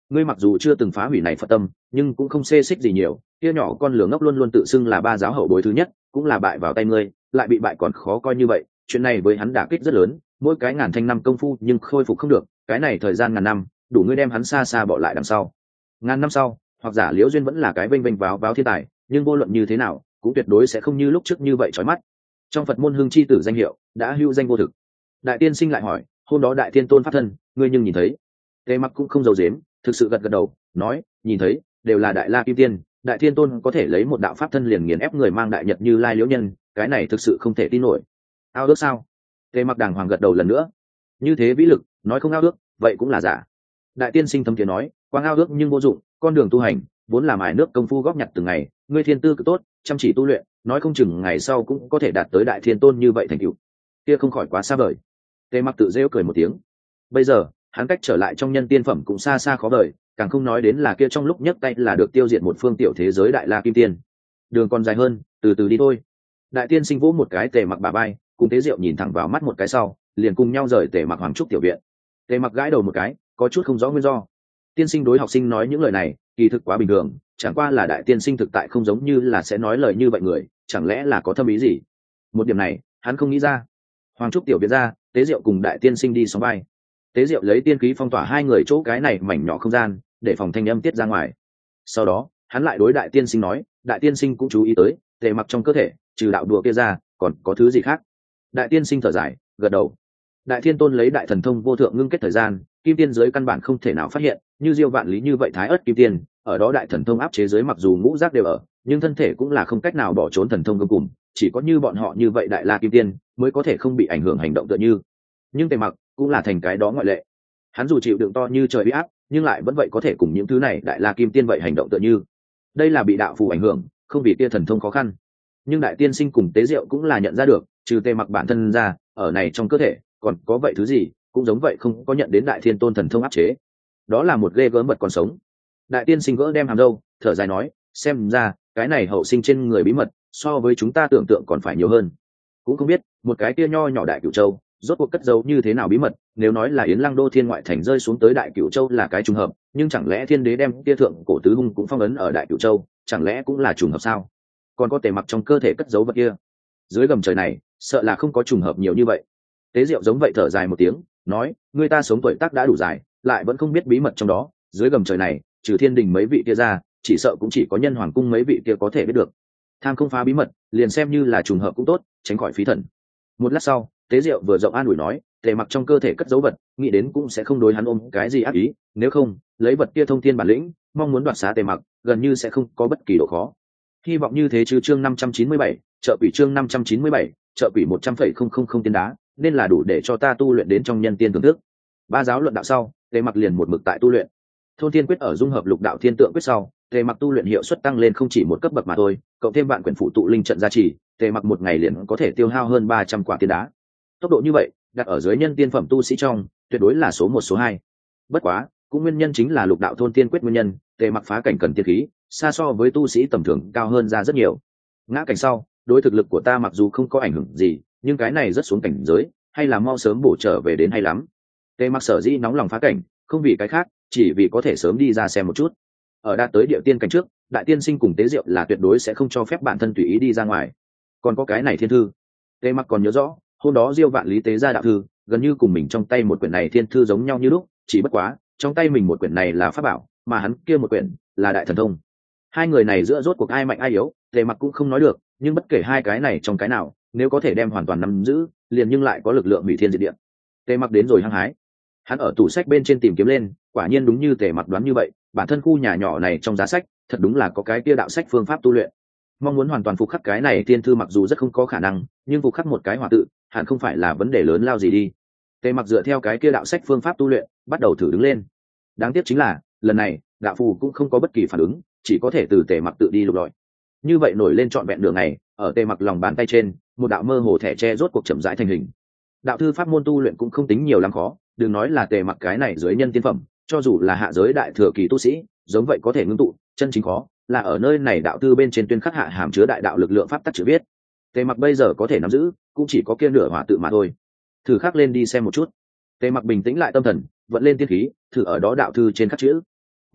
Speaker 1: ngươi mặc dù chưa từng phá hủy này Phật tâm, nhưng cũng không xê xích gì nhiều. Kia nhỏ con lửa ngốc luôn luôn tự xưng là ba giáo hậu bối thứ nhất, cũng là bại vào tay ngươi, lại bị bại còn khó coi như vậy, chuyện này với hắn đả kích rất lớn, mỗi cái ngàn thanh năm công phu nhưng khôi phục không được, cái này thời gian ngàn năm, đủ ngươi đem hắn xa xa bỏ lại đằng sau. Ngàn năm sau, hoặc giả Liễu Duyên vẫn là cái vênh vênh váo váo thiên tài, nhưng vô luận như thế nào, cũng tuyệt đối sẽ không như lúc trước như vậy chói mắt. Trong Phật môn hương chi tử danh hiệu đã hữu danh vô thực. Đại tiên sinh lại hỏi, hôm đó Đại Thiên Tôn pháp thân, ngươi nhưng nhìn thấy? Tề Mặc cũng không giấu giếm, thực sự gật gật đầu, nói, nhìn thấy, đều là Đại La Kim Tiên, Đại Thiên Tôn có thể lấy một đạo pháp thân liền nghiền ép người mang đại nhật như Lai Liễu Nhân, cái này thực sự không thể tin nổi. Ao ước sao? Tề Mặc đàng hoàng gật đầu lần nữa. Như thế vĩ lực, nói không ao ước, vậy cũng là giả. Đại tiên sinh thâm tiếng nói, quang ao ước nhưng vô dụng, con đường tu hành vốn là mài nước công phu góp nhặt từng ngày, ngươi thiên tư cực tốt, chăm chỉ tu luyện, nói không chừng ngày sau cũng có thể đạt tới Đại Thiên Tôn như vậy thành tựu. Kia không khỏi quá xa vời. Tề Mặc tự rêu cười một tiếng. Bây giờ, hắn cách trở lại trong nhân tiên phẩm cũng xa xa khó vời, càng không nói đến là kia trong lúc nhấc tay là được tiêu diệt một phương tiểu thế giới Đại La Kim Tiên. Đường còn dài hơn, từ từ đi thôi. Đại tiên sinh vỗ một cái Tề Mặc bà bay, cùng Tế Diệu nhìn thẳng vào mắt một cái sau, liền cùng nhau rời Tề Mặc Hoàng trúc tiểu viện. Tề Mặc gãi đầu một cái, có chút không rõ nguyên do. Tiên sinh đối học sinh nói những lời này, kỳ thực quá bình thường, chẳng qua là đại tiên sinh thực tại không giống như là sẽ nói lời như vậy người, chẳng lẽ là có thâm ý gì? Một điểm này, hắn không nghĩ ra. Hoàng trúc tiểu viện ra, Tế Diệu cùng đại tiên sinh đi sóng vai. Tế Diệu lấy tiên khí phong tỏa hai người chỗ cái này mảnh nhỏ không gian, để phòng thanh âm tiết ra ngoài. Sau đó, hắn lại đối đại tiên sinh nói, đại tiên sinh cũng chú ý tới, Tề Mặc trong cơ thể, trừ đạo đùa kia ra, còn có thứ gì khác? Đại tiên sinh thở dài, gật đầu. Đại Thiên Tôn lấy đại thần thông vô thượng ngưng kết thời gian, kim tiên giới căn bản không thể nào phát hiện, như diêu vạn lý như vậy thái ớt kim tiên, ở đó đại thần thông áp chế giới mặc dù ngũ giác đều ở, nhưng thân thể cũng là không cách nào bỏ trốn thần thông gông cùng, chỉ có như bọn họ như vậy đại la kim tiên mới có thể không bị ảnh hưởng hành động tựa như. Nhưng Tề Mặc cũng là thành cái đó ngoại lệ. Hắn dù chịu đựng to như trời uy áp, nhưng lại vẫn vậy có thể cùng những thứ này đại la kim tiên vậy hành động tựa như. Đây là bị đạo phù ảnh hưởng, không vì kia thần thông khó khăn. Nhưng đại tiên sinh cùng Tế Diệu cũng là nhận ra được, trừ Tề Mặc bản thân ra, ở này trong cơ thể còn có vậy thứ gì, cũng giống vậy không có nhận đến Đại Thiên Tôn thần thông áp chế. Đó là một ghê gớm vật còn sống. Đại tiên sinh gỡ đem hàm râu, thở dài nói, xem ra cái này hậu sinh trên người bí mật so với chúng ta tưởng tượng còn phải nhiều hơn. Cũng không biết một cái kia nho nhỏ Đại Cửu Châu rốt cuộc cất giấu như thế nào bí mật. Nếu nói là Yến Lăng Đô Thiên ngoại thành rơi xuống tới Đại Cửu Châu là cái trùng hợp, nhưng chẳng lẽ Thiên Đế đem kia thượng cổ tứ hung cũng phong ấn ở Đại Cửu Châu, chẳng lẽ cũng là trùng hợp sao? Còn có Tề Mặc trong cơ thể cất giấu vật kia, dưới gầm trời này sợ là không có trùng hợp nhiều như vậy. Tế Diệu giống vậy thở dài một tiếng, nói, người ta sống tuổi tác đã đủ dài, lại vẫn không biết bí mật trong đó, dưới gầm trời này trừ thiên đình mấy vị kia ra, chỉ sợ cũng chỉ có nhân hoàng cung mấy vị kia có thể biết được. Tham không phá bí mật, liền xem như là trùng hợp cũng tốt, tránh khỏi phí thần. Một lát sau, Tế Diệu vừa rộng an ủi nói, Tề Mặc trong cơ thể cất dấu vật, nghĩ đến cũng sẽ không đối hắn ôm cái gì ác ý, nếu không lấy vật kia thông thiên bản lĩnh, mong muốn đoạt xá Tề Mặc gần như sẽ không có bất kỳ độ khó. Hy vọng như thế chứ. Chương năm trăm chín mươi bảy, trợ quỷ. Chương năm trăm chín mươi bảy, trợ quỷ. Một trăm phẩy không không không tiên đá, nên là đủ để cho ta tu luyện đến trong nhân tiên thưởng thức. Ba giáo luận đạo sau, Tề Mặc liền một mực tại tu luyện thôn thiên quyết. Ở dung hợp lục đạo thiên tượng quyết sau, Tề Mặc tu luyện hiệu suất tăng lên không chỉ một cấp bậc mà thôi, cộng thêm vạn quyển phụ tụ linh trận gia trì, Tề Mặc một ngày liền có thể tiêu hao hơn ba trăm quả tiên đá. Tốc độ như vậy, đặt ở dưới nhân tiên phẩm tu sĩ trong, tuyệt đối là số một số hai. Bất quá, cũng nguyên nhân chính là lục đạo thôn tiên quyết nguyên nhân, Tề Mặc phá cảnh cần tiên khí, xa so với tu sĩ tầm thường cao hơn ra rất nhiều. Ngã cảnh sau, đối thực lực của ta mặc dù không có ảnh hưởng gì, nhưng cái này rất xuống cảnh giới, hay là mau sớm bổ trở về đến hay lắm. Tề Mặc sở dĩ nóng lòng phá cảnh, không vì cái khác, chỉ vì có thể sớm đi ra xem một chút. Ở đạt tới địa tiên cảnh trước, đại tiên sinh cùng Tế Diệu là tuyệt đối sẽ không cho phép bản thân tùy ý đi ra ngoài. Còn có cái này thiên thư, Tề Mặc còn nhớ rõ, hôm đó Diêu Vạn Lý tế ra đạo thư, gần như cùng mình trong tay một quyển này thiên thư giống nhau như lúc, chỉ bất quá, trong tay mình một quyển này là pháp bảo, mà hắn kia một quyển là đại thần thông. Hai người này giữa rốt cuộc ai mạnh ai yếu, Tề Mặc cũng không nói được, nhưng bất kể hai cái này trong cái nào, nếu có thể đem hoàn toàn nắm giữ, liền nhưng lại có lực lượng hủy thiên diệt địa. Tề Mặc đến rồi hăng hái, hắn ở tủ sách bên trên tìm kiếm lên, quả nhiên đúng như Tề Mặc đoán như vậy, bản thân khu nhà nhỏ này trong giá sách, thật đúng là có cái kia đạo sách phương pháp tu luyện. Mong muốn hoàn toàn phục khắc cái này tiên thư mặc dù rất không có khả năng, nhưng phục khắc một cái hòa tự, hẳn không phải là vấn đề lớn lao gì đi. Tề Mặc dựa theo cái kia đạo sách phương pháp tu luyện, bắt đầu thử đứng lên. Đáng tiếc chính là, lần này, đạo phù cũng không có bất kỳ phản ứng, chỉ có thể từ Tề Mặc tự đi lục lọi. Như vậy nổi lên trọn vẹn đường này, ở Tề Mặc lòng bàn tay trên, một đạo mơ hồ thẻ tre rốt cuộc chậm rãi thành hình. Đạo thư pháp môn tu luyện cũng không tính nhiều lắm khó, đừng nói là Tề Mặc cái này dưới nhân tiên phẩm, cho dù là hạ giới đại thừa kỳ tu sĩ, giống vậy có thể ngưng tụ, chân chính khó là ở nơi này đạo thư bên trên tuyên khắc hạ hàm chứa đại đạo lực lượng pháp tắc chữ viết. Tề Mặc bây giờ có thể nắm giữ, cũng chỉ có kia nửa hỏa tự mà thôi. Thử khắc lên đi xem một chút. Tề Mặc bình tĩnh lại tâm thần, vận lên tiên khí, thử ở đó đạo thư trên khắc chữ.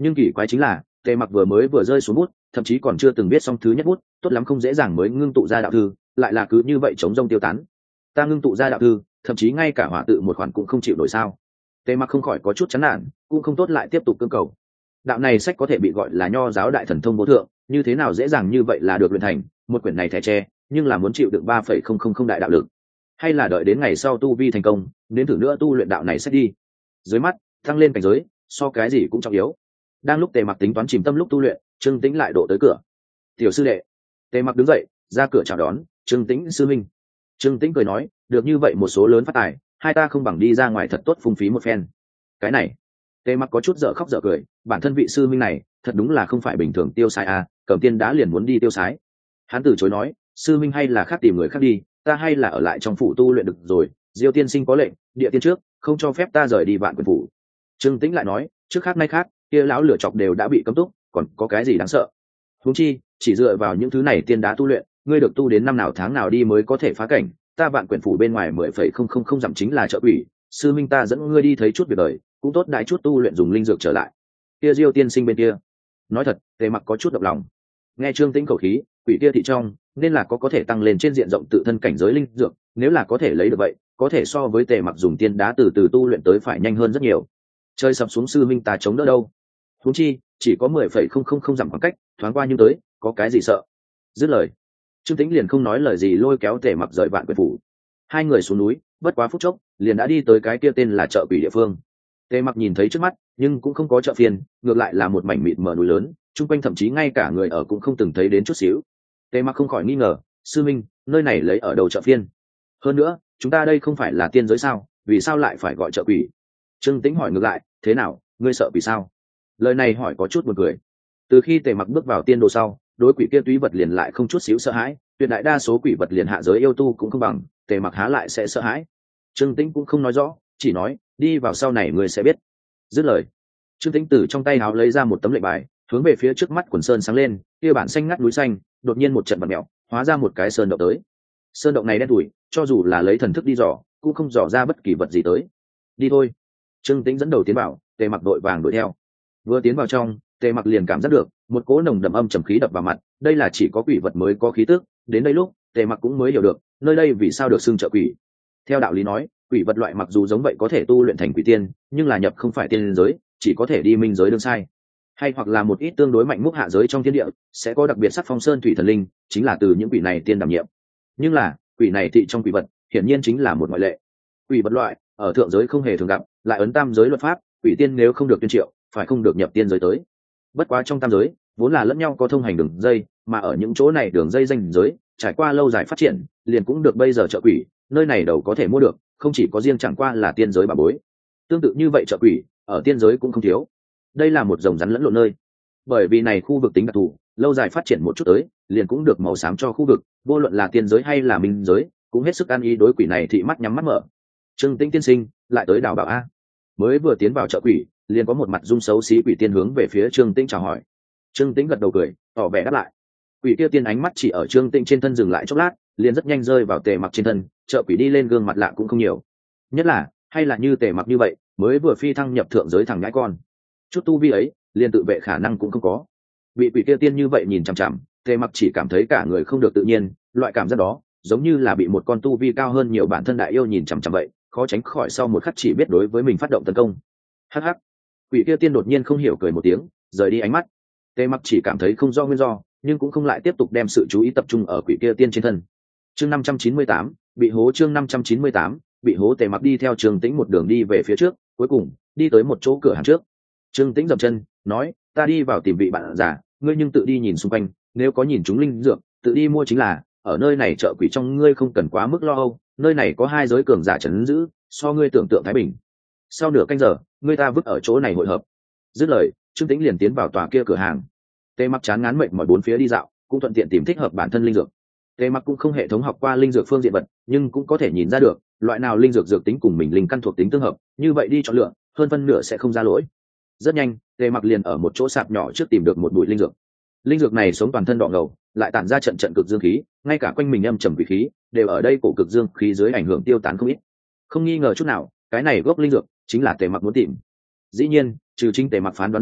Speaker 1: Nhưng kỳ quái chính là tề mặc vừa mới vừa rơi xuống bút, thậm chí còn chưa từng biết xong thứ nhất bút, tốt lắm không dễ dàng mới ngưng tụ ra đạo thư, lại là cứ như vậy chống rông tiêu tán. Ta ngưng tụ ra đạo thư, thậm chí ngay cả hỏa tự một khoản cũng không chịu nổi sao? Tề mặc không khỏi có chút chán nản, cũng không tốt lại tiếp tục cưỡng cầu. Đạo này sách có thể bị gọi là nho giáo đại thần thông vô thượng, như thế nào dễ dàng như vậy là được luyện thành một quyển này thẻ tre, nhưng là muốn chịu được ba phẩy không không không đại đạo lực, hay là đợi đến ngày sau tu vi thành công đến thử nữa tu luyện đạo này sách đi. Dưới mắt tăng lên cảnh giới so cái gì cũng trọng yếu. Đang lúc Tề mặc tính toán chìm tâm lúc tu luyện, Trương Tĩnh lại độ tới cửa. Tiểu sư đệ. Tề mặc đứng dậy ra cửa chào đón Trương Tĩnh sư minh. Trương Tĩnh cười nói, được như vậy một số lớn phát tài, hai ta không bằng đi ra ngoài thật tốt phung phí một phen. Cái này Tề mặc có chút dở khóc dở cười, bản thân vị sư minh này thật đúng là không phải bình thường tiêu sái à, cầm tiên đá liền muốn đi tiêu sái. Hắn từ chối nói, sư minh hay là khác tìm người khác đi, ta hay là ở lại trong phủ tu luyện được rồi, Diêu tiên sinh có lệnh, địa tiên trước không cho phép ta rời đi Vạn Quyền phủ. Trương Tĩnh lại nói, trước khác nay khác, kia lão lửa chọc đều đã bị cấm túc, còn có cái gì đáng sợ? Huống chi chỉ dựa vào những thứ này tiên đá tu luyện, ngươi được tu đến năm nào tháng nào đi mới có thể phá cảnh, ta Vạn Quyền phủ bên ngoài mười phẩy không không không dặm chính là trợ quỷ, sư minh ta dẫn ngươi đi thấy chút việc đời, cũng tốt đại chút tu luyện dùng linh dược trở lại. Kia Diêu tiên sinh bên kia, nói thật Tề mặc có chút động lòng. Nghe Trương Tĩnh khẩu khí, quỷ kia thị trong nên là có có thể tăng lên trên diện rộng tự thân cảnh giới linh dược, nếu là có thể lấy được vậy có thể so với Tề mặc dùng tiên đá từ từ tu luyện tới phải nhanh hơn rất nhiều. Chơi sập xuống sư minh ta chống đỡ đâu. Huống chi chỉ có mười phẩy không không không dặm khoảng cách, thoáng qua nhưng tới, có cái gì sợ. Dứt lời, Trương Tĩnh liền không nói lời gì lôi kéo Tề mặc rời Vạn Quyền phủ. Hai người xuống núi bất quá phút chốc liền đã đi tới cái kia tên là chợ quỷ địa phương. Tề mặc nhìn thấy trước mắt nhưng cũng không có chợ phiên, ngược lại là một mảnh mịt mờ núi lớn, chung quanh thậm chí ngay cả người ở cũng không từng thấy đến chút xíu. Tề mặc không khỏi nghi ngờ, sư minh nơi này lấy ở đầu chợ phiên, hơn nữa chúng ta đây không phải là tiên giới sao, vì sao lại phải gọi chợ quỷ? Trương Tĩnh hỏi ngược lại, thế nào ngươi sợ vì sao? Lời này hỏi có chút buồn cười. Từ khi Tề mặc bước vào tiên đồ sau, đối quỷ kia túy vật liền lại không chút xíu sợ hãi, tuyệt đại đa số quỷ vật liền hạ giới yêu tu cũng không bằng, Tề mặc há lại sẽ sợ hãi? Trương Tĩnh cũng không nói rõ, chỉ nói đi vào sau này ngươi sẽ biết. Dứt lời, Trương Tĩnh từ trong tay áo lấy ra một tấm lệnh bài, hướng về phía trước mắt quần sơn sáng lên, kia bản xanh ngắt núi xanh đột nhiên một trận bật mèo, hóa ra một cái sơn động tới. Sơn động này đen đủi, cho dù là lấy thần thức đi dò cũng không dò ra bất kỳ vật gì tới. Đi thôi. Trương Tĩnh dẫn đầu tiến vào, Tề mặc đội vàng đuổi theo. Vừa tiến vào trong, Tề mặc liền cảm giác được một cỗ nồng đậm âm trầm khí đập vào mặt, đây là chỉ có quỷ vật mới có khí tức. Đến đây lúc Tề mặc cũng mới hiểu được nơi đây vì sao được xưng chợ quỷ. Theo đạo lý nói, quỷ vật loại mặc dù giống vậy có thể tu luyện thành quỷ tiên, nhưng là nhập không phải tiên giới, chỉ có thể đi minh giới đương sai, hay hoặc là một ít tương đối mạnh múc hạ giới trong thiên địa sẽ có đặc biệt sắc phong sơn thủy thần linh, chính là từ những quỷ này tiên đảm nhiệm. Nhưng là quỷ này thị trong quỷ vật hiển nhiên chính là một ngoại lệ. Quỷ vật loại ở thượng giới không hề thường gặp, lại ấn tam giới luật pháp, quỷ tiên nếu không được tuyên triệu phải không được nhập tiên giới tới. Bất quá trong tam giới vốn là lẫn nhau có thông hành đường dây, mà ở những chỗ này đường dây danh giới trải qua lâu dài phát triển, liền cũng được bây giờ chợ quỷ nơi này đầu có thể mua được, không chỉ có riêng chẳng qua là tiên giới bà bối. Tương tự như vậy chợ quỷ ở tiên giới cũng không thiếu. Đây là một dòng rắn lẫn lộn nơi, bởi vì này khu vực tính đặc thù, lâu dài phát triển một chút tới liền cũng được màu xám cho khu vực, vô luận là tiên giới hay là minh giới cũng hết sức ăn ý đối quỷ này thị mắt nhắm mắt mở. Trương Tĩnh tiên sinh lại tới đào bảo a. Mới vừa tiến vào chợ quỷ liền có một mặt dung xấu xí quỷ tiên hướng về phía Trương Tĩnh chào hỏi. Trương Tĩnh gật đầu cười tỏ vẻ đáp lại. Quỷ kia tiên ánh mắt chỉ ở Trương Tĩnh trên thân dừng lại chốc lát, liền rất nhanh rơi vào Tề mặc trên thân. Chợ quỷ đi lên gương mặt lạ cũng không nhiều, nhất là hay là như Tề mặc như vậy mới vừa phi thăng nhập thượng giới thằng nhãi con, chút tu vi ấy liền tự vệ khả năng cũng không có. Bị quỷ kia tiên như vậy nhìn chằm chằm, Tề mặc chỉ cảm thấy cả người không được tự nhiên, loại cảm giác đó giống như là bị một con tu vi cao hơn nhiều bản thân đại yêu nhìn chằm chằm vậy, khó tránh khỏi sau một khắc chỉ biết đối với mình phát động tấn công. Hắc hắc. Quỷ kia tiên đột nhiên không hiểu cười một tiếng, rời đi ánh mắt. Tề mặc chỉ cảm thấy không do nguyên do, nhưng cũng không lại tiếp tục đem sự chú ý tập trung ở quỷ kia tiên trên thân. Chương năm trăm chín mươi tám, bị hố. Chương năm trăm chín mươi tám, bị hố. Tề mặc đi theo Trương Tĩnh một đường đi về phía trước, cuối cùng đi tới một chỗ cửa hàng trước. Trương Tĩnh dậm chân nói, ta đi vào tìm vị bạn già, ngươi nhưng tự đi nhìn xung quanh, nếu có nhìn chúng linh dược tự đi mua chính là, ở nơi này chợ quỷ trong ngươi không cần quá mức lo âu, nơi này có hai giới cường giả trấn giữ, so ngươi tưởng tượng thái bình. Sau nửa canh giờ ngươi ta vứt ở chỗ này hội hợp. Dứt lời, Trương Tĩnh liền tiến vào tòa kia cửa hàng. Tề mặc chán ngán mệt mỏi bốn phía đi dạo, cũng thuận tiện tìm thích hợp bản thân linh dược. Tề mặc cũng không hệ thống học qua linh dược phương diện vật, nhưng cũng có thể nhìn ra được loại nào linh dược dược tính cùng mình linh căn thuộc tính tương hợp, như vậy đi chọn lựa hơn phân nửa sẽ không ra lỗi. Rất nhanh Tề mặc liền ở một chỗ sạp nhỏ trước tìm được một bụi linh dược. Linh dược này sống toàn thân đỏ ngầu, lại tản ra trận trận cực dương khí, ngay cả quanh mình âm trầm quỷ khí đều ở đây cổ cực dương khí dưới ảnh hưởng tiêu tán không ít. Không nghi ngờ chút nào, cái này gốc linh dược chính là Tề mặc muốn tìm. Dĩ nhiên trừ chính Tề mặc phán đoán ra,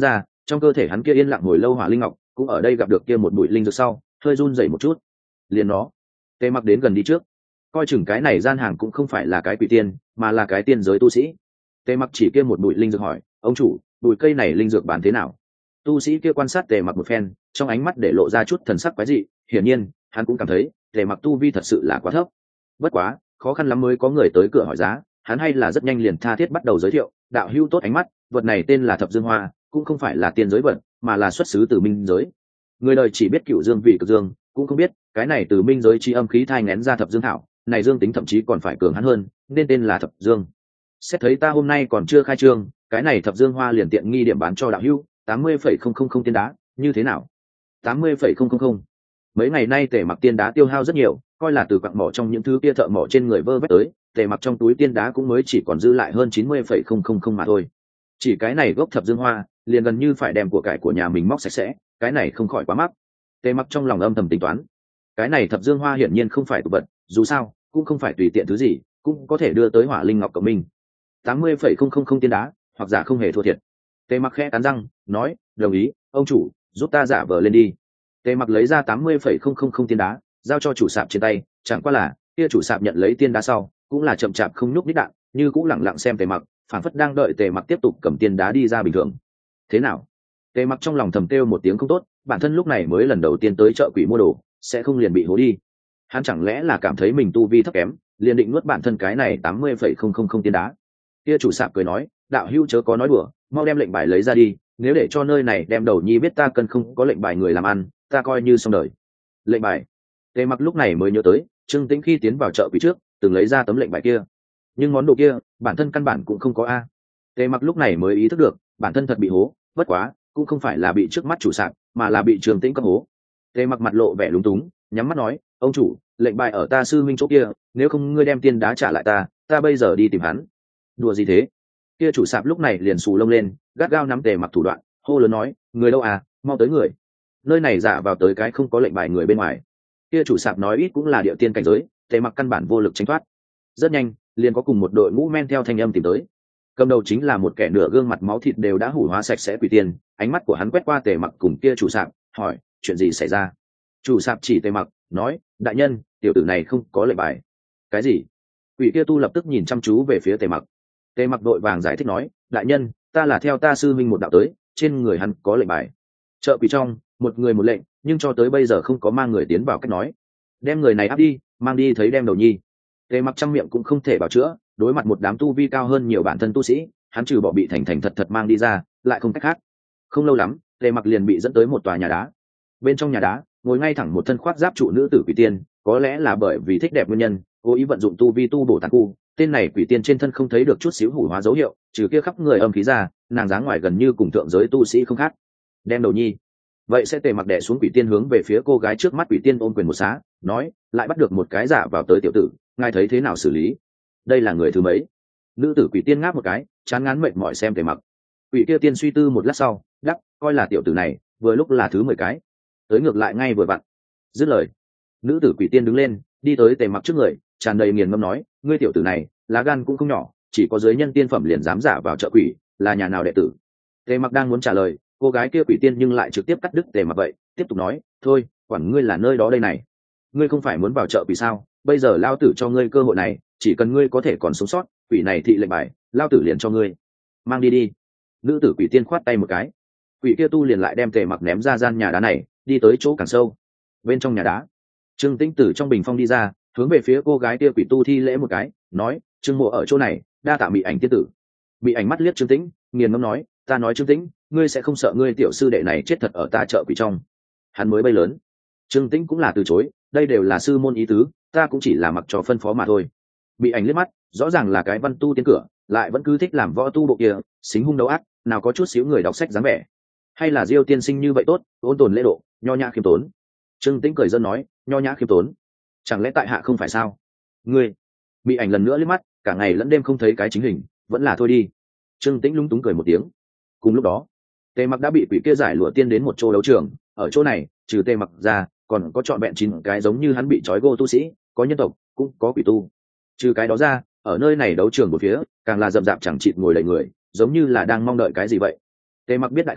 Speaker 1: trong cơ thể hắn kia yên lặng hồi lâu hỏa linh ngọc cũng ở đây gặp được kia một bụi linh dược sau hơi run rẩy một chút. Liền nó, tề mặc đến gần đi trước, coi chừng cái này gian hàng cũng không phải là cái quỷ tiên mà là cái tiên giới tu sĩ. Tề mặc chỉ kia một bụi linh dược hỏi, ông chủ, bụi cây này linh dược bán thế nào? Tu sĩ kia quan sát tề mặc một phen, trong ánh mắt để lộ ra chút thần sắc quái dị, hiển nhiên hắn cũng cảm thấy tề mặc tu vi thật sự là quá thấp. Bất quá khó khăn lắm mới có người tới cửa hỏi giá, hắn hay là rất nhanh liền tha thiết bắt đầu giới thiệu, đạo hữu tốt ánh mắt, vật này tên là thập dương hoa, cũng không phải là tiên giới vật mà là xuất xứ từ minh giới. Người đời chỉ biết cựu dương vị cực dương, cũng không biết cái này từ minh giới chi âm khí thai ngén ra thập dương thảo này, dương tính thậm chí còn phải cường hắn hơn, nên tên là thập dương. Xét thấy ta hôm nay còn chưa khai trương, cái này thập dương hoa liền tiện nghi điểm bán cho đạo hữu tám mươi phẩy không không không tiên đá, như thế nào? Tám mươi phẩy không không không. Mấy ngày nay tề mặc tiên đá tiêu hao rất nhiều, coi là từ quặng mỏ trong những thứ kia thợ mỏ trên người vơ vét tới, tề mặc trong túi tiên đá cũng mới chỉ còn dư lại hơn chín mươi phẩy không không không mà thôi. Chỉ cái này gốc thập dương hoa liền gần như phải đem của cải của nhà mình móc sạch sẽ, cái này không khỏi quá mắc. Tề mặc trong lòng âm thầm tính toán, cái này thập dương hoa hiển nhiên không phải tục vật, dù sao cũng không phải tùy tiện thứ gì cũng có thể đưa tới hỏa linh ngọc cộng minh. Tám mươi phẩy không không không tiên đá, hoặc giả không hề thua thiệt. Tề mặc khẽ cắn răng nói, đồng ý, ông chủ, giúp ta giả vờ lên đi. Tề mặc lấy ra tám mươi phẩy không không không tiên đá, giao cho chủ sạp trên tay, chẳng qua là kia chủ sạp nhận lấy tiên đá sau cũng là chậm chạp không nhúc nhích đạn, như cũng lẳng lặng xem Tề mặc, phảng phất đang đợi Tề mặc tiếp tục cầm tiên đá đi ra bình thường. Thế nào? Tề mặc trong lòng thầm kêu một tiếng không tốt, bản thân lúc này mới lần đầu tiên tới chợ quỷ mua đồ, sẽ không liền bị hố đi. Hắn chẳng lẽ là cảm thấy mình tu vi thấp kém, liền định nuốt bản thân cái này tám mươi phẩy không không không tiên đá. Kia chủ sạp cười nói, đạo hữu chớ có nói đùa, mau đem lệnh bài lấy ra đi, nếu để cho nơi này đem đầu nhi biết ta cần không có lệnh bài người làm ăn, ta coi như xong đời. Lệnh bài? Tề mặc lúc này mới nhớ tới, Trương Tĩnh khi tiến vào chợ quỷ trước từng lấy ra tấm lệnh bài kia, nhưng món đồ kia bản thân căn bản cũng không có a. Tề mặc lúc này mới ý thức được bản thân thật bị hố, bất quá cũng không phải là bị trước mắt chủ sạp mà là bị Trương Tĩnh cấp hố. Tề mặc mặt lộ vẻ lúng túng, nhắm mắt nói, ông chủ, lệnh bài ở ta sư minh chỗ kia, nếu không ngươi đem tiên đá trả lại ta, ta bây giờ đi tìm hắn. Đùa gì thế? Kia chủ sạp lúc này liền xù lông lên, gắt gao nắm Tề mặc thủ đoạn, hô lớn nói, người đâu à, mau tới người. Nơi này giả vào tới cái không có lệnh bài người bên ngoài. Kia chủ sạp nói ít cũng là địa tiên cảnh giới, Tề mặc căn bản vô lực tránh thoát. Rất nhanh liền có cùng một đội ngũ men theo thanh âm tìm tới. Cầm đầu chính là một kẻ nửa gương mặt máu thịt đều đã hủ hóa sạch sẽ quỷ tiên, ánh mắt của hắn quét qua Tề mặc cùng kia chủ sạp, hỏi, chuyện gì xảy ra? Chủ sạp chỉ Tề mặc, nói, đại nhân, tiểu tử này không có lệnh bài. Cái gì? Quỷ kia tu lập tức nhìn chăm chú về phía Tề mặc. Tề mặc đội vàng giải thích nói, đại nhân, ta là theo ta sư minh một đạo tới, trên người hắn có lệnh bài. Chợ quỷ trong, một người một lệnh, nhưng cho tới bây giờ không có mang người tiến vào cách nói. Đem người này áp đi, mang đi thấy đem đầu nhi. Tề mặc trong miệng cũng không thể bảo chữa, đối mặt một đám tu vi cao hơn nhiều bản thân tu sĩ, hắn trừ bỏ bị thành thành thật thật mang đi ra, lại không cách khác. Không lâu lắm, Tề mặc liền bị dẫn tới một tòa nhà đá. Bên trong nhà đá, ngồi ngay thẳng một thân khoác giáp trụ nữ tử quỷ tiên, có lẽ là bởi vì thích đẹp nguyên nhân, cố ý vận dụng tu vi tu bổ tàn khu. Tên này quỷ tiên trên thân không thấy được chút xíu hủ hóa dấu hiệu, trừ kia khắp người âm khí ra, nàng dáng ngoài gần như cùng thượng giới tu sĩ không khác. Đem đầu nhi. Vậy sẽ Tề mặc đè xuống quỷ tiên hướng về phía cô gái trước mắt, quỷ tiên ôm quyền một xá, nói, lại bắt được một cái giả vào tới tiểu tử, ngài thấy thế nào xử lý? Đây là người thứ mấy? Nữ tử quỷ tiên ngáp một cái, chán ngán mệt mỏi xem Tề mặc. Quỷ kia tiên suy tư một lát sau, đắc, coi là tiểu tử này vừa lúc là thứ mười cái, tới ngược lại ngay vừa vặn. Dứt lời, nữ tử quỷ tiên đứng lên, đi tới Tề mặc trước người, tràn đầy nghiền ngâm nói, ngươi tiểu tử này lá gan cũng không nhỏ, chỉ có giới nhân tiên phẩm liền dám giả vào chợ quỷ, là nhà nào đệ tử? Tề mặc đang muốn trả lời, cô gái kia quỷ tiên nhưng lại trực tiếp cắt đứt Tề mặc vậy, tiếp tục nói, thôi, quản ngươi là nơi đó đây này, ngươi không phải muốn vào chợ quỷ sao? Bây giờ lao tử cho ngươi cơ hội này, chỉ cần ngươi có thể còn sống sót, quỷ này thị lệnh bài, lao tử liền cho ngươi, mang đi đi. Nữ tử quỷ tiên khoát tay một cái, quỷ kia tu liền lại đem Tề mặc ném ra gian nhà đá này, đi tới chỗ càng sâu. Bên trong nhà đá, Trương Tĩnh từ trong bình phong đi ra, hướng về phía cô gái kia quỷ tu thi lễ một cái, nói, Trương mộ ở chỗ này, đa tạ Bị Ảnh tiên tử. Bị Ảnh mắt liếc Trương Tĩnh, nghiền ngẫm nói, ta nói Trương Tĩnh, ngươi sẽ không sợ ngươi tiểu sư đệ này chết thật ở ta chợ quỷ trong? Hắn mới bay lớn. Trương Tĩnh cũng là từ chối, đây đều là sư môn ý tứ, ta cũng chỉ là mặc trò phân phó mà thôi. Bị Ảnh liếc mắt, rõ ràng là cái văn tu tiến cửa, lại vẫn cứ thích làm võ tu bộ kia, xính hung đấu ác, nào có chút xíu người đọc sách dáng vẻ. Hay là Diêu tiên sinh như vậy tốt, ôn tồn lễ độ, nho nhã khiêm tốn. Trương Tĩnh cười dân nói, nho nhã khiêm tốn, chẳng lẽ tại hạ không phải sao? Ngươi. Bị Ảnh lần nữa liếc mắt, cả ngày lẫn đêm không thấy cái chính hình, vẫn là thôi đi. Trương Tĩnh lúng túng cười một tiếng. Cùng lúc đó, Tề mặc đã bị quỷ kia giải lụa tiên đến một chỗ đấu trường, ở chỗ này trừ Tề mặc ra, còn có trọn vẹn chín cái giống như hắn bị trói gô tu sĩ, có nhân tộc, cũng có quỷ tu. Trừ cái đó ra, ở nơi này đấu trường một phía càng là rậm rạp chẳng chịt ngồi đầy người, giống như là đang mong đợi cái gì vậy. Tề mặc biết đại khái,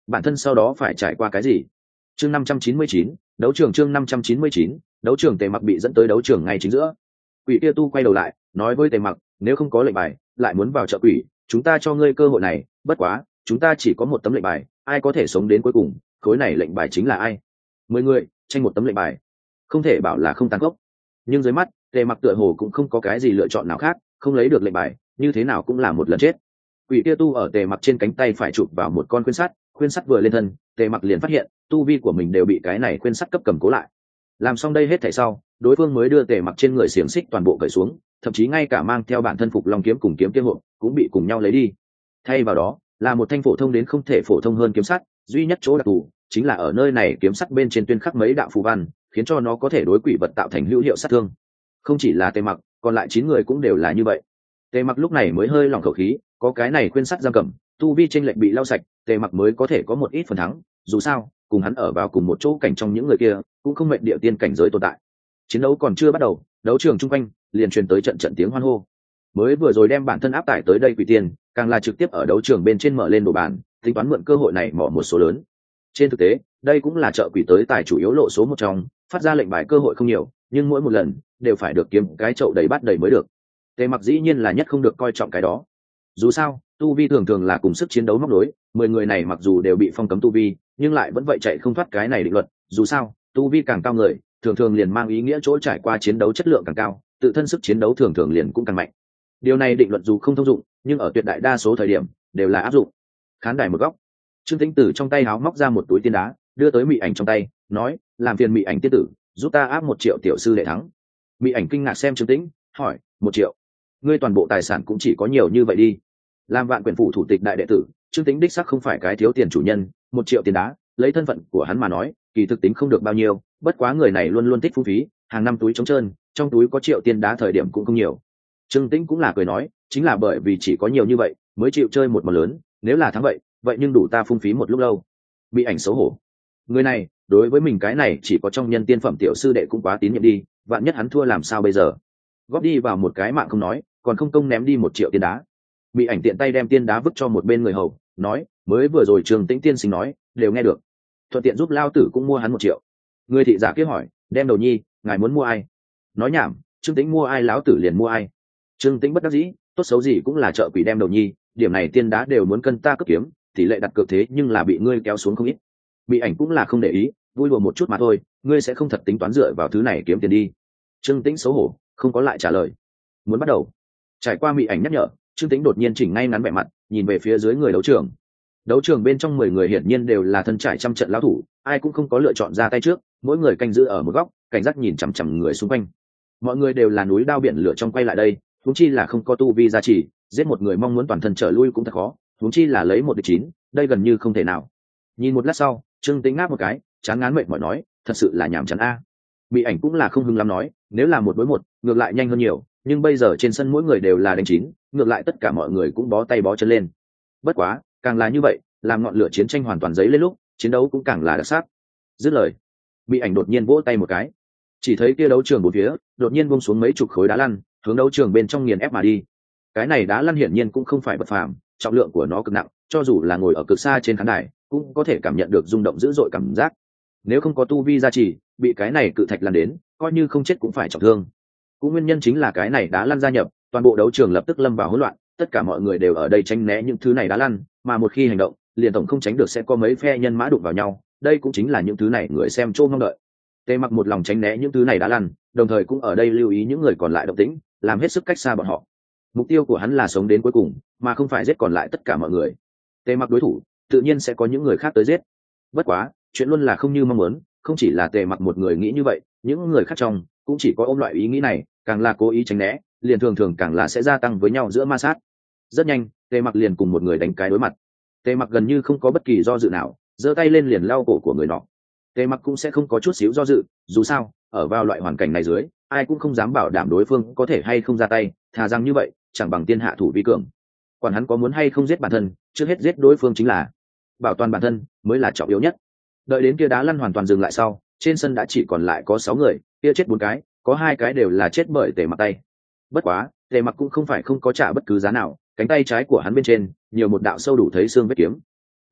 Speaker 1: bản thân sau đó phải trải qua cái gì. Chương năm trăm chín mươi chín, đấu trường. Chương năm trăm chín mươi chín, đấu trường. Tề Mặc bị dẫn tới đấu trường ngay chính giữa. Quỷ kia tu quay đầu lại nói với Tề Mặc, nếu không có lệnh bài lại muốn vào trợ quỷ, chúng ta cho ngươi cơ hội này, bất quá chúng ta chỉ có một tấm lệnh bài, ai có thể sống đến cuối cùng, khối này lệnh bài chính là ai. Mười người tranh một tấm lệnh bài, không thể bảo là không tàn khốc. Nhưng dưới mắt Tề Mặc tựa hồ cũng không có cái gì lựa chọn nào khác, không lấy được lệnh bài như thế nào cũng là một lần chết. Quỷ kia tu ở Tề Mặc trên cánh tay phải chụp vào một con khuyên sắt, khuyên sắt vừa lên thân, Tề Mặc liền phát hiện tu vi của mình đều bị cái này khuyên sắt cấp cầm cố lại. Làm xong đây hết thảy sau, đối phương mới đưa Tề Mặc trên người xiềng xích toàn bộ cởi xuống, thậm chí ngay cả mang theo bản thân phục long kiếm cùng kiếm kia hộp cũng bị cùng nhau lấy đi. Thay vào đó là một thanh phổ thông đến không thể phổ thông hơn kiếm sắt, duy nhất chỗ đặc thù chính là ở nơi này kiếm sắt bên trên tuyên khắc mấy đạo phù văn, khiến cho nó có thể đối quỷ vật tạo thành hữu hiệu sát thương. Không chỉ là Tề Mặc, còn lại chín người cũng đều là như vậy. Tề Mặc lúc này mới hơi lỏng khẩu khí, có cái này khuyên sắt giam cầm, tu vi chênh lệch bị lau sạch, Tề Mặc mới có thể có một ít phần thắng, dù sao cùng hắn ở vào cùng một chỗ cảnh trong những người kia cũng không mệnh địa tiên cảnh giới tồn tại. Chiến đấu còn chưa bắt đầu, đấu trường chung quanh liền truyền tới trận trận tiếng hoan hô. Mới vừa rồi đem bản thân áp tải tới đây quỷ tiên, càng là trực tiếp ở đấu trường bên trên mở lên đồ bàn, tính toán mượn cơ hội này mỏ một số lớn. Trên thực tế đây cũng là trợ quỷ tới tài chủ yếu lộ số một trong, phát ra lệnh bài cơ hội không nhiều, nhưng mỗi một lần đều phải được kiếm cái chậu đầy bát đầy mới được. Tề Mặc dĩ nhiên là nhất không được coi trọng cái đó. Dù sao tu vi thường thường là cùng sức chiến đấu móc nối, mười người này mặc dù đều bị phong cấm tu vi, nhưng lại vẫn vậy chạy không thoát cái này định luật. Dù sao tu vi càng cao người thường thường liền mang ý nghĩa chỗ trải qua chiến đấu chất lượng càng cao, tự thân sức chiến đấu thường thường liền cũng càng mạnh. Điều này định luật dù không thông dụng, nhưng ở tuyệt đại đa số thời điểm đều là áp dụng. Khán đài một góc, Trương Tĩnh từ trong tay háo móc ra một túi tiên đá, đưa tới Mị Ảnh trong tay, nói, làm phiền Mị Ảnh tiên tử giúp ta áp một triệu tiểu sư đệ thắng. Mị Ảnh kinh ngạc xem Trương Tĩnh, hỏi, một triệu? Ngươi toàn bộ tài sản cũng chỉ có nhiều như vậy đi. Làm Vạn Quyển phủ thủ tịch đại đệ tử, Trương Tĩnh đích xác không phải cái thiếu tiền chủ nhân, một triệu tiền đá lấy thân phận của hắn mà nói kỳ thực tính không được bao nhiêu, bất quá người này luôn luôn thích phung phí, hàng năm túi trống trơn, trong túi có triệu tiền đá thời điểm cũng không nhiều. Trương Tĩnh cũng là cười nói, chính là bởi vì chỉ có nhiều như vậy mới chịu chơi một món lớn, nếu là thắng vậy vậy nhưng đủ ta phung phí một lúc lâu. Bị Ảnh xấu hổ, người này đối với mình cái này chỉ có trong nhân tiên phẩm tiểu sư đệ cũng quá tín nhiệm đi, vạn nhất hắn thua làm sao bây giờ. Góp đi vào một cái mạng không nói, còn không công ném đi một triệu tiền đá. Bị Ảnh tiện tay đem tiên đá vứt cho một bên người hầu, nói, mới vừa rồi Trương Tĩnh tiên sinh nói đều nghe được, thuận tiện giúp lao tử cũng mua hắn một triệu. Người thị giả kia hỏi, đem đầu nhi ngài muốn mua ai? Nói nhảm, Trương Tĩnh mua ai lão tử liền mua ai. Trương Tĩnh bất đắc dĩ, tốt xấu gì cũng là trợ quỷ đem đầu nhi, điểm này tiên đá đều muốn cân ta cướp kiếm, tỷ lệ đặt cược thế nhưng là bị ngươi kéo xuống không ít. Bị Ảnh cũng là không để ý, vui đùa một chút mà thôi, ngươi sẽ không thật tính toán dựa vào thứ này kiếm tiền đi. Trương Tĩnh xấu hổ không có lại trả lời. Muốn bắt đầu. Trải qua Bị Ảnh nhắc nhở, Trương Tĩnh đột nhiên chỉnh ngay ngắn vẻ mặt, nhìn về phía dưới người đấu trường. Đấu trường bên trong mười người hiển nhiên đều là thân trải trăm trận lão thủ, ai cũng không có lựa chọn ra tay trước, mỗi người canh giữ ở một góc, cảnh giác nhìn chằm chằm người xung quanh. Mọi người đều là núi đao biển lửa trong quay lại đây, huống chi là không có tu vi gia trì, giết một người mong muốn toàn thân trở lui cũng thật khó, huống chi là lấy một địch chín, đây gần như không thể nào. Nhìn một lát sau, Trương Tĩnh ngáp một cái, chán ngán mệt mỏi nói, thật sự là nhàm chán a. Bị Ảnh cũng là không hưng lắm nói, nếu là một đối một, ngược lại nhanh hơn nhiều, nhưng bây giờ trên sân mỗi người đều là đánh chín, ngược lại tất cả mọi người cũng bó tay bó chân lên. Bất quá càng là như vậy, làm ngọn lửa chiến tranh hoàn toàn dấy lên lúc, chiến đấu cũng càng là đặc sắc. Dứt lời, Bị Ảnh đột nhiên vỗ tay một cái, chỉ thấy kia đấu trường bốn phía đột nhiên buông xuống mấy chục khối đá lăn, hướng đấu trường bên trong nghiền ép mà đi. Cái này đá lăn hiển nhiên cũng không phải vật phàm, trọng lượng của nó cực nặng, cho dù là ngồi ở cực xa trên khán đài cũng có thể cảm nhận được rung động dữ dội cảm giác. Nếu không có tu vi gia trì, bị cái này cự thạch lăn đến, coi như không chết cũng phải trọng thương. Cũng nguyên nhân chính là cái này đá lăn gia nhập, toàn bộ đấu trường lập tức lâm vào hỗn loạn, tất cả mọi người đều ở đây tránh né những thứ này đá lăn, mà một khi hành động, liền tổng không tránh được sẽ có mấy phe nhân mã đụng vào nhau, đây cũng chính là những thứ này người xem trông mong đợi. Tề Mặc một lòng tránh né những thứ này đá lăn, đồng thời cũng ở đây lưu ý những người còn lại động tĩnh, làm hết sức cách xa bọn họ. Mục tiêu của hắn là sống đến cuối cùng, mà không phải giết còn lại tất cả mọi người. Tề Mặc đối thủ, tự nhiên sẽ có những người khác tới giết. Bất quá, chuyện luôn là không như mong muốn, không chỉ là Tề Mặc một người nghĩ như vậy, những người khác trong cũng chỉ có ôm loại ý nghĩ này, càng là cố ý tránh né, liền thường thường càng là sẽ gia tăng với nhau giữa ma sát. Rất nhanh, Tề Mặc liền cùng một người đánh cái đối mặt. Tề Mặc gần như không có bất kỳ do dự nào, giơ tay lên liền lau cổ của người nọ. Tề Mặc cũng sẽ không có chút xíu do dự, dù sao ở vào loại hoàn cảnh này dưới, ai cũng không dám bảo đảm đối phương có thể hay không ra tay, thà rằng như vậy chẳng bằng tiên hạ thủ vi cường. Còn hắn có muốn hay không giết bản thân, trước hết giết đối phương chính là bảo toàn bản thân mới là trọng yếu nhất. Đợi đến kia đá lăn hoàn toàn dừng lại sau, trên sân đã chỉ còn lại có sáu người, kia chết bốn cái, có hai cái đều là chết bởi Tề Mặc tay. Bất quá Tề Mặc cũng không phải không có trả bất cứ giá nào, cánh tay trái của hắn bên trên nhiều một đạo sâu đủ thấy xương vết kiếm.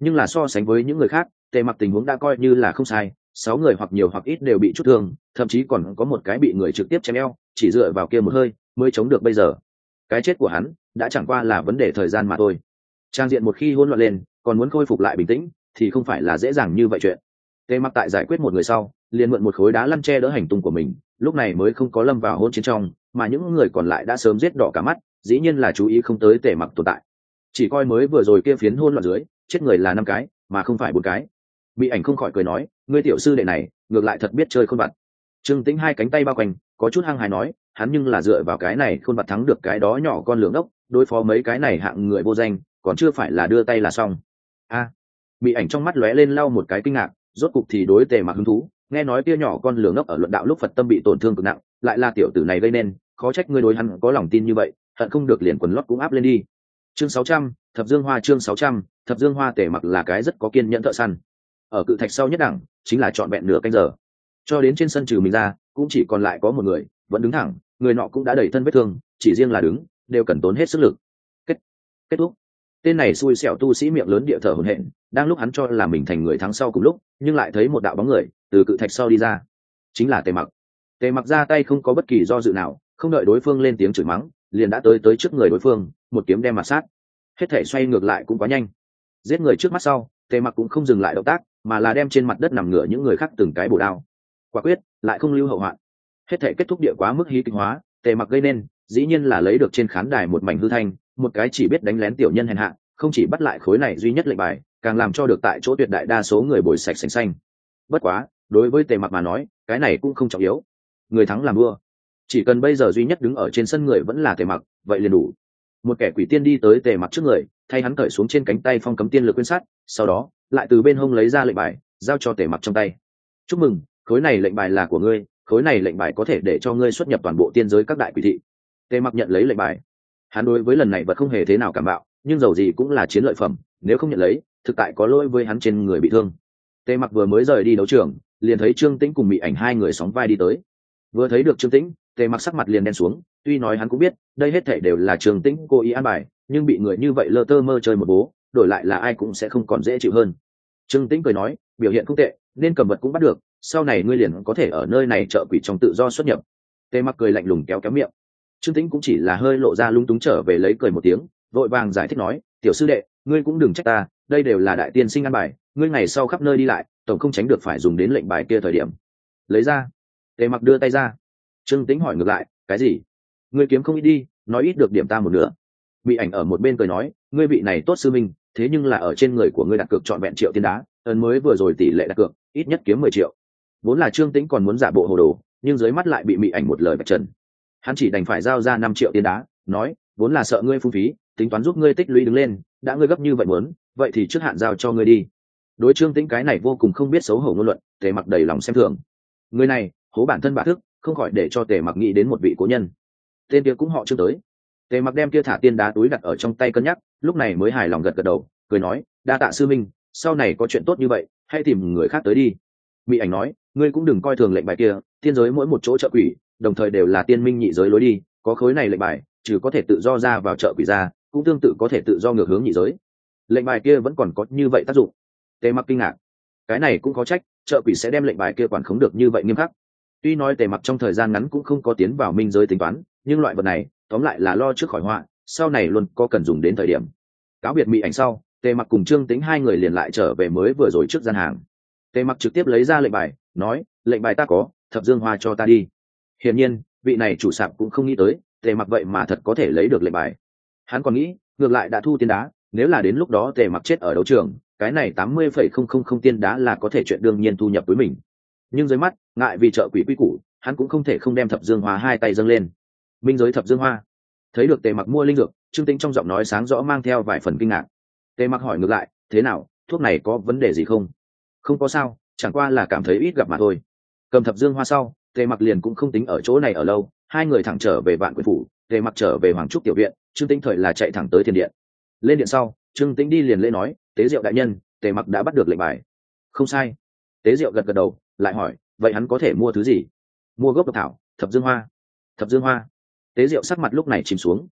Speaker 1: nhưng là so sánh với những người khác, tề mặc tình huống đã coi như là không sai, sáu người hoặc nhiều hoặc ít đều bị chút thương, thậm chí còn có một cái bị người trực tiếp chém eo, chỉ dựa vào kia một hơi mới chống được bây giờ. Cái chết của hắn đã chẳng qua là vấn đề thời gian mà thôi. Trang diện một khi hỗn loạn lên, còn muốn khôi phục lại bình tĩnh thì không phải là dễ dàng như vậy chuyện. Tề mặc tại giải quyết một người sau, liền mượn một khối đá lăn che đỡ hành tung của mình, lúc này mới không có lâm vào hỗn chiến trong, mà những người còn lại đã sớm giết đỏ cả mắt, dĩ nhiên là chú ý không tới tề mặc tồn tại, chỉ coi mới vừa rồi kia phiến hỗn loạn dưới chết người là năm cái mà không phải bốn cái. Bị ảnh không khỏi cười nói, ngươi tiểu sư đệ này ngược lại thật biết chơi khôn vặt. Trương Tĩnh hai cánh tay bao quanh, có chút hăng hái nói, hắn nhưng là dựa vào cái này khôn vặt thắng được cái đó nhỏ con lưỡng ốc, đối phó mấy cái này hạng người vô danh còn chưa phải là đưa tay là xong. A, à, Bị ảnh trong mắt lóe lên lau một cái kinh ngạc, rốt cục thì đối tề mặc hứng thú, nghe nói kia nhỏ con lưỡng ốc ở luận đạo lúc Phật tâm bị tổn thương cực nặng, lại là tiểu tử này gây nên, khó trách ngươi đối hắn có lòng tin như vậy, hận không được liền quần lót cũng áp lên đi. Chương sáu trăm, Thập Dương Hoa. Chương sáu trăm, Thập Dương Hoa. Tề mặc là cái rất có kiên nhẫn thợ săn, ở cự thạch sau nhất đẳng chính là trọn vẹn nửa canh giờ, cho đến trên sân trừ mình ra cũng chỉ còn lại có một người vẫn đứng thẳng, người nọ cũng đã đầy thân vết thương, chỉ riêng là đứng đều cần tốn hết sức lực. Kết kết thúc. Tên này xui xẻo tu sĩ miệng lớn địa thở hổn hển, đang lúc hắn cho là mình thành người thắng sau cùng lúc, nhưng lại thấy một đạo bóng người từ cự thạch sau đi ra, chính là Tề mặc. Tề mặc ra tay không có bất kỳ do dự nào, không đợi đối phương lên tiếng chửi mắng, liền đã tới tới trước người đối phương, một kiếm đem mặt sát. Hết thể xoay ngược lại cũng quá nhanh, giết người trước mắt sau, Tề mặc cũng không dừng lại động tác, mà là đem trên mặt đất nằm ngửa những người khác từng cái bổ đao. Quả quyết lại không lưu hậu hoạn. Hết thể kết thúc địa quá mức hí kịch hóa, Tề mặc gây nên dĩ nhiên là lấy được trên khán đài một mảnh hư thanh, một cái chỉ biết đánh lén tiểu nhân hèn hạ, không chỉ bắt lại khối này duy nhất lệnh bài, càng làm cho được tại chỗ tuyệt đại đa số người bồi sạch sành xanh. Bất quá đối với Tề mặc mà nói, cái này cũng không trọng yếu, người thắng làm vua, chỉ cần bây giờ duy nhất đứng ở trên sân người vẫn là Tề mặc, vậy liền đủ. Một kẻ quỷ tiên đi tới Tề mặc trước người, thay hắn cởi xuống trên cánh tay phong cấm tiên lực quyên sát, sau đó lại từ bên hông lấy ra lệnh bài giao cho Tề mặc trong tay. Chúc mừng, khối này lệnh bài là của ngươi, khối này lệnh bài có thể để cho ngươi xuất nhập toàn bộ tiên giới các đại quỷ thị. Tề mặc nhận lấy lệnh bài, hắn đối với lần này vật không hề thế nào cảm bạo, nhưng dầu gì cũng là chiến lợi phẩm, nếu không nhận lấy thực tại có lỗi với hắn trên người bị thương. Tề mặc vừa mới rời đi đấu trường, liền thấy Trương Tĩnh cùng Mị Ảnh hai người sóng vai đi tới. Vừa thấy được Trương Tĩnh, Tề mặc sắc mặt liền đen xuống, tuy nói hắn cũng biết đây hết thảy đều là Trương Tĩnh cố ý an bài, nhưng bị người như vậy lơ tơ mơ chơi một bố, đổi lại là ai cũng sẽ không còn dễ chịu hơn. Trương Tĩnh cười nói, biểu hiện không tệ, nên cầm vật cũng bắt được, sau này ngươi liền có thể ở nơi này chợ quỷ trong tự do xuất nhập. Tề mặc cười lạnh lùng kéo kéo miệng. Trương Tĩnh cũng chỉ là hơi lộ ra lung túng trở về lấy cười một tiếng, vội vàng giải thích nói, tiểu sư đệ, ngươi cũng đừng trách ta, đây đều là đại tiên sinh an bài, ngươi ngày sau khắp nơi đi lại, tổng không tránh được phải dùng đến lệnh bài kia thời điểm. Lấy ra. Tề mặc đưa tay ra. Trương Tĩnh hỏi ngược lại, cái gì? Ngươi kiếm không ít đi, nói ít được điểm ta một nửa. Bị ảnh ở một bên cười nói, ngươi vị này tốt sư minh, thế nhưng là ở trên người của ngươi đặt cược trọn vẹn triệu tiên đá, ấn mới vừa rồi tỷ lệ đặt cược ít nhất kiếm mười triệu. Vốn là Trương Tĩnh còn muốn giả bộ hồ đồ, nhưng dưới mắt lại bị Mị Ảnh một lời vạch trần, hắn chỉ đành phải giao ra năm triệu tiên đá, nói, vốn là sợ ngươi phung phí, tính toán giúp ngươi tích lũy đứng lên, đã ngươi gấp như vậy muốn, vậy thì trước hạn giao cho ngươi đi. Đối Trương Tĩnh cái này vô cùng không biết xấu hổ ngôn luận, Tề mặc đầy lòng xem thường. Người này hố bản thân bạ thức, không khỏi để cho Tề mặc nghĩ đến một vị cố nhân, tên kia cũng họ Trương tới. Tề mặc đem kia thả tiên đá túi đặt ở trong tay cân nhắc, lúc này mới hài lòng gật gật đầu, cười nói, đa tạ sư minh, sau này có chuyện tốt như vậy hãy tìm người khác tới đi. Mị Ảnh nói, ngươi cũng đừng coi thường lệnh bài kia, tiên giới mỗi một chỗ chợ quỷ đồng thời đều là tiên minh nhị giới lối đi, có khối này lệnh bài trừ có thể tự do ra vào chợ quỷ ra, cũng tương tự có thể tự do ngược hướng nhị giới. Lệnh bài kia vẫn còn có như vậy tác dụng. Tề mặc kinh ngạc, cái này cũng có trách chợ quỷ sẽ đem lệnh bài kia quản khống được như vậy nghiêm khắc. Tuy nói Tề mặc trong thời gian ngắn cũng không có tiến vào minh giới tính toán, nhưng loại vật này tóm lại là lo trước khỏi họa, sau này luôn có cần dùng đến thời điểm. Cáo biệt Mị Ảnh sau, Tề mặc cùng Trương Tĩnh hai người liền lại trở về mới vừa rồi trước gian hàng. Tề mặc trực tiếp lấy ra lệnh bài, nói, lệnh bài ta có, Thập Dương Hoa cho ta đi. Hiển nhiên vị này chủ sạp cũng không nghĩ tới Tề mặc vậy mà thật có thể lấy được lệnh bài. Hắn còn nghĩ ngược lại đã thu tiên đá, nếu là đến lúc đó Tề mặc chết ở đấu trường, cái này tám mươi phẩy không không không tiên đá là có thể chuyện đương nhiên thu nhập với mình. Nhưng dưới mắt ngại vì chợ quỷ quy củ, hắn cũng không thể không đem Thập Dương Hoa hai tay dâng lên. Minh giới Thập Dương Hoa. Thấy được Tề mặc mua linh dược, Trương Tĩnh trong giọng nói sáng rõ mang theo vài phần kinh ngạc. Tề mặc hỏi ngược lại, thế nào, thuốc này có vấn đề gì không? Không có sao, chẳng qua là cảm thấy ít gặp mà thôi. Cầm Thập Dương Hoa sau, Tề mặc liền cũng không tính ở chỗ này ở lâu, hai người thẳng trở về Vạn Quyền phủ. Tề mặc trở về Hoàng Trúc tiểu viện, Trương Tĩnh thời là chạy thẳng tới Thiên điện. Lên điện sau, Trương Tĩnh đi liền lễ nói, Tế Diệu đại nhân, Tề mặc đã bắt được lệnh bài. Không sai. Tế Diệu gật gật đầu, lại hỏi, vậy hắn có thể mua thứ gì? Mua gốc độc thảo, Thập Dương Hoa. Thập Dương Hoa. Tế Diệu sắc mặt lúc này chìm xuống.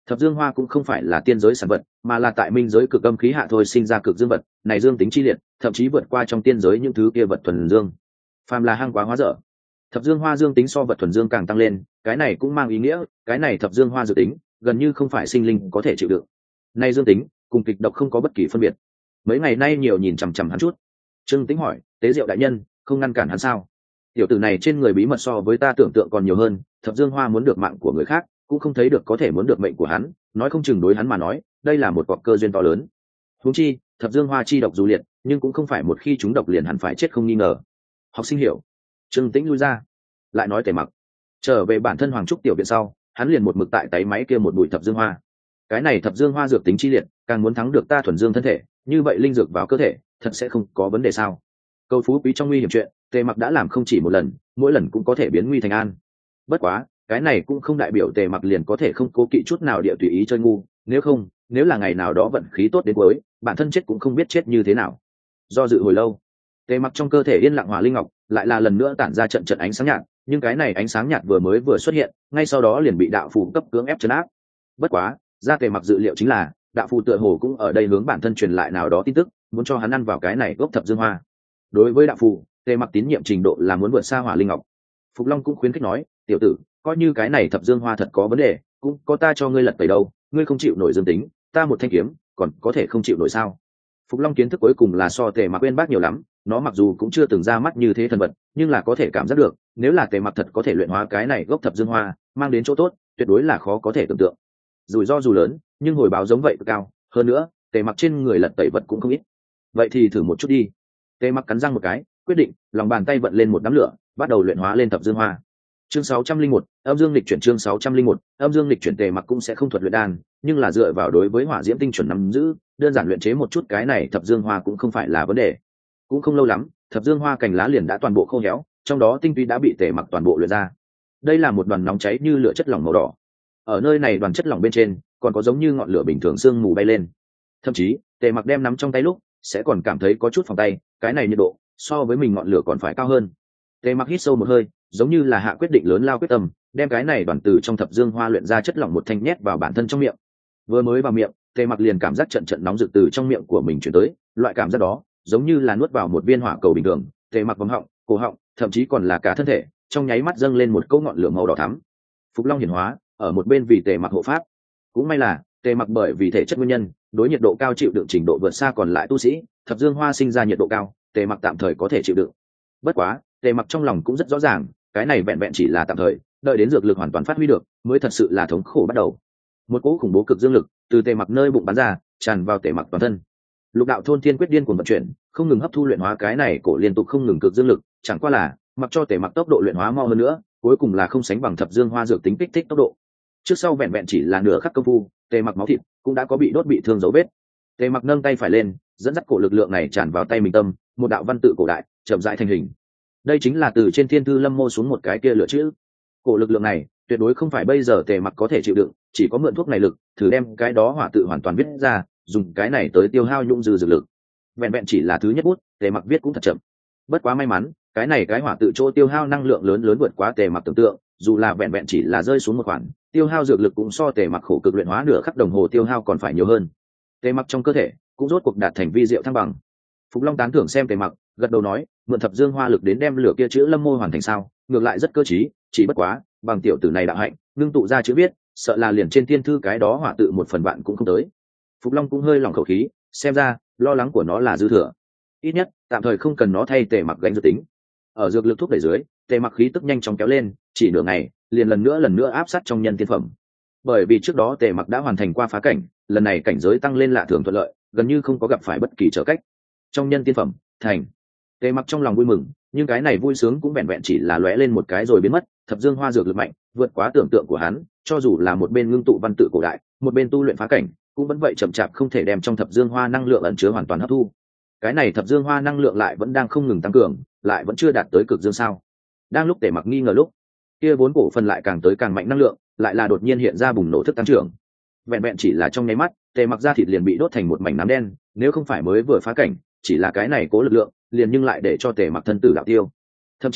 Speaker 1: Thập dương hoa cũng không phải là tiên giới sản vật, mà là tại minh giới cực âm khí hạ thôi sinh ra cực dương vật, này dương tính chi liệt, thậm chí vượt qua trong tiên giới những thứ kia vật thuần dương. Phàm là hang quá hóa dở. Thập dương hoa dương tính so vật thuần dương càng tăng lên, cái này cũng mang ý nghĩa, cái này thập dương hoa dự tính, gần như không phải sinh linh có thể chịu đựng. Này dương tính, cùng kịch độc không có bất kỳ phân biệt. Mấy ngày nay nhiều nhìn chằm chằm hắn chút. Trương Tính hỏi, tế diệu đại nhân, không ngăn cản hắn sao? Tiểu tử này trên người bí mật so với ta tưởng tượng còn nhiều hơn, thập dương hoa muốn được mạng của người khác, cũng không thấy được có thể muốn được mệnh của hắn, nói không chừng đối hắn mà nói, đây là một cọc cơ duyên to lớn. Huống chi, thập dương hoa chi độc dù liệt, nhưng cũng không phải một khi chúng độc liền hẳn phải chết không nghi ngờ. Học sinh hiểu. Trương Tĩnh lui ra, lại nói Tề Mặc. Trở về bản thân Hoàng Trúc tiểu viện sau, hắn liền một mực tại tay máy kia một bụi thập dương hoa. Cái này thập dương hoa dược tính chi liệt, càng muốn thắng được ta thuần dương thân thể, như vậy linh dược vào cơ thể, thật sẽ không có vấn đề sao? Câu phú quý trong nguy hiểm chuyện, Tề Mặc đã làm không chỉ một lần, mỗi lần cũng có thể biến nguy thành an. Bất quá, cái này cũng không đại biểu Tề Mặc liền có thể không cố kỵ chút nào địa tùy ý chơi ngu, nếu không, nếu là ngày nào đó vận khí tốt đến cuối, bản thân chết cũng không biết chết như thế nào. Do dự hồi lâu, Tề Mặc trong cơ thể yên lặng hỏa linh ngọc lại là lần nữa tản ra trận trận ánh sáng nhạt, nhưng cái này ánh sáng nhạt vừa mới vừa xuất hiện, ngay sau đó liền bị đạo phù cấp cưỡng ép trấn áp. Bất quá, ra Tề Mặc dự liệu chính là, đạo phù tựa hồ cũng ở đây hướng bản thân truyền lại nào đó tin tức, muốn cho hắn ăn vào cái này gốc thập dương hoa. Đối với đạo phù, Tề Mặc tín nhiệm trình độ là muốn vượt xa hỏa linh ngọc. Phục Long cũng khuyến khích nói, tiểu tử, coi như cái này thập dương hoa thật có vấn đề, cũng có ta cho ngươi lật tẩy đâu, ngươi không chịu nổi dương tính, ta một thanh kiếm, còn có thể không chịu nổi sao? Phục Long kiến thức cuối cùng là so Tề Mặc quên bác nhiều lắm, nó mặc dù cũng chưa từng ra mắt như thế thần vật, nhưng là có thể cảm giác được, nếu là Tề Mặc thật có thể luyện hóa cái này gốc thập dương hoa, mang đến chỗ tốt, tuyệt đối là khó có thể tưởng tượng. Rủi ro dù lớn, nhưng hồi báo giống vậy cực cao, hơn nữa, Tề Mặc trên người lật tẩy vật cũng không ít. Vậy thì thử một chút đi. Tề Mặc cắn răng một cái, quyết định, lòng bàn tay vận lên một đám lửa, bắt đầu luyện hóa lên thập dương hoa. Chương sáu trăm linh một, âm dương lịch chuyển chương sáu trăm linh một, âm dương lịch chuyển Tề Mặc cũng sẽ không thuật luyện đan, nhưng là dựa vào đối với hỏa diễm tinh chuẩn nắm giữ, đơn giản luyện chế một chút cái này thập dương hoa cũng không phải là vấn đề. Cũng không lâu lắm, thập dương hoa cành lá liền đã toàn bộ khô héo, trong đó tinh túy đã bị Tề Mặc toàn bộ luyện ra. Đây là một đoàn nóng cháy như lửa chất lỏng màu đỏ. Ở nơi này đoàn chất lỏng bên trên, còn có giống như ngọn lửa bình thường sương mù bay lên. Thậm chí, Tề Mặc đem nắm trong tay lúc, sẽ còn cảm thấy có chút phòng tay, cái này nhiệt độ so với mình ngọn lửa còn phải cao hơn. Tề Mặc hít sâu một hơi, giống như là hạ quyết định lớn lao quyết tâm, đem cái này đoàn từ trong thập dương hoa luyện ra chất lỏng một thanh nhét vào bản thân trong miệng. Vừa mới vào miệng, Tề Mặc liền cảm giác trận trận nóng rực từ trong miệng của mình truyền tới, loại cảm giác đó, giống như là nuốt vào một viên hỏa cầu bình thường. Tề Mặc vòng họng, cổ họng, thậm chí còn là cả thân thể, trong nháy mắt dâng lên một cỗ ngọn lửa màu đỏ thắm. Phục Long hiển hóa, ở một bên vì Tề Mặc hộ pháp. Cũng may là, Tề Mặc bởi vì thể chất nguyên nhân, đối nhiệt độ cao chịu đựng trình độ vượt xa còn lại tu sĩ, thập dương hoa sinh ra nhiệt độ cao, Tề Mặc tạm thời có thể chịu đựng. Bất quá, Tề Mặc trong lòng cũng rất rõ ràng, cái này vẹn vẹn chỉ là tạm thời, đợi đến dược lực hoàn toàn phát huy được, mới thật sự là thống khổ bắt đầu. Một cỗ khủng bố cực dương lực từ Tề Mặc nơi bụng bắn ra, tràn vào Tề Mặc toàn thân. Lục đạo thôn thiên quyết điên cuồng vận chuyển, không ngừng hấp thu luyện hóa cái này cổ liên tục không ngừng cực dương lực, chẳng qua là, mặc cho Tề Mặc tốc độ luyện hóa mau hơn nữa, cuối cùng là không sánh bằng thập dương hoa dược tính kích thích tốc độ. Trước sau vẹn vẹn chỉ là nửa khắc công phu, Tề Mặc máu thịt cũng đã có bị đốt bị thương dấu vết. Tề Mặc nâng tay phải lên, dẫn dắt cổ lực lượng này tràn vào tay mình tâm, một đạo văn tự cổ đại chậm rãi thành hình. Đây chính là từ trên thiên thư lâm mô xuống một cái kia lựa chữ. Cổ lực lượng này tuyệt đối không phải bây giờ Tề Mặc có thể chịu đựng, chỉ có mượn thuốc này lực, thử đem cái đó hỏa tự hoàn toàn viết ra, dùng cái này tới tiêu hao nhung dư dược lực. Vẹn vẹn chỉ là thứ nhất bút, Tề Mặc viết cũng thật chậm. Bất quá may mắn, cái này cái hỏa tự chỗ tiêu hao năng lượng lớn lớn vượt quá Tề Mặc tưởng tượng, dù là vẹn vẹn chỉ là rơi xuống một khoản, tiêu hao dược lực cũng so Tề Mặc khổ cực luyện hóa nửa khắc đồng hồ tiêu hao còn phải nhiều hơn. Tề Mặc trong cơ thể cũng rốt cuộc đạt thành vi diệu thăng bằng. Phục Long tán thưởng xem Tề Mặc, gật đầu nói, mượn thập dương hoa lực đến đem lửa kia chữ lâm môi hoàn thành sao? Ngược lại rất cơ trí, chỉ bất quá, bằng tiểu tử này đạo hạnh, ngưng tụ ra chữ viết, sợ là liền trên thiên thư cái đó hỏa tự một phần bạn cũng không tới. Phục Long cũng hơi lỏng khẩu khí, xem ra lo lắng của nó là dư thừa. Ít nhất, tạm thời không cần nó thay Tề Mặc gánh dự tính. Ở dược lực thúc đẩy dưới, Tề Mặc khí tức nhanh chóng kéo lên, chỉ nửa ngày, liền lần nữa lần nữa áp sát trong nhân tiên phẩm. Bởi vì trước đó Tề Mặc đã hoàn thành qua phá cảnh, lần này cảnh giới tăng lên lạ thường thuận lợi, gần như không có gặp phải bất kỳ trở cách. Trong nhân tiên phẩm, thành. Tề Mặc trong lòng vui mừng, nhưng cái này vui sướng cũng vẹn vẹn chỉ là lóe lên một cái rồi biến mất. Thập dương hoa dược lực mạnh, vượt quá tưởng tượng của hắn, cho dù là một bên ngưng tụ văn tự cổ đại, một bên tu luyện phá cảnh, cũng vẫn vậy chậm chạp không thể đem trong thập dương hoa năng lượng ẩn chứa hoàn toàn hấp thu. Cái này thập dương hoa năng lượng lại vẫn đang không ngừng tăng cường, lại vẫn chưa đạt tới cực dương sao? Đang lúc Tề Mặc nghi ngờ lúc, kia vốn cổ phần lại càng tới càng mạnh năng lượng, lại là đột nhiên hiện ra bùng nổ thức tăng trưởng. Vẹn vẹn chỉ là trong nháy mắt, Tề Mặc da thịt liền bị đốt thành một mảnh nám đen, nếu không phải mới vừa phá cảnh, chỉ là cái này cố lực lượng, liền nhưng lại để cho Tề Mặc thân tử đạo tiêu. Thậm chí,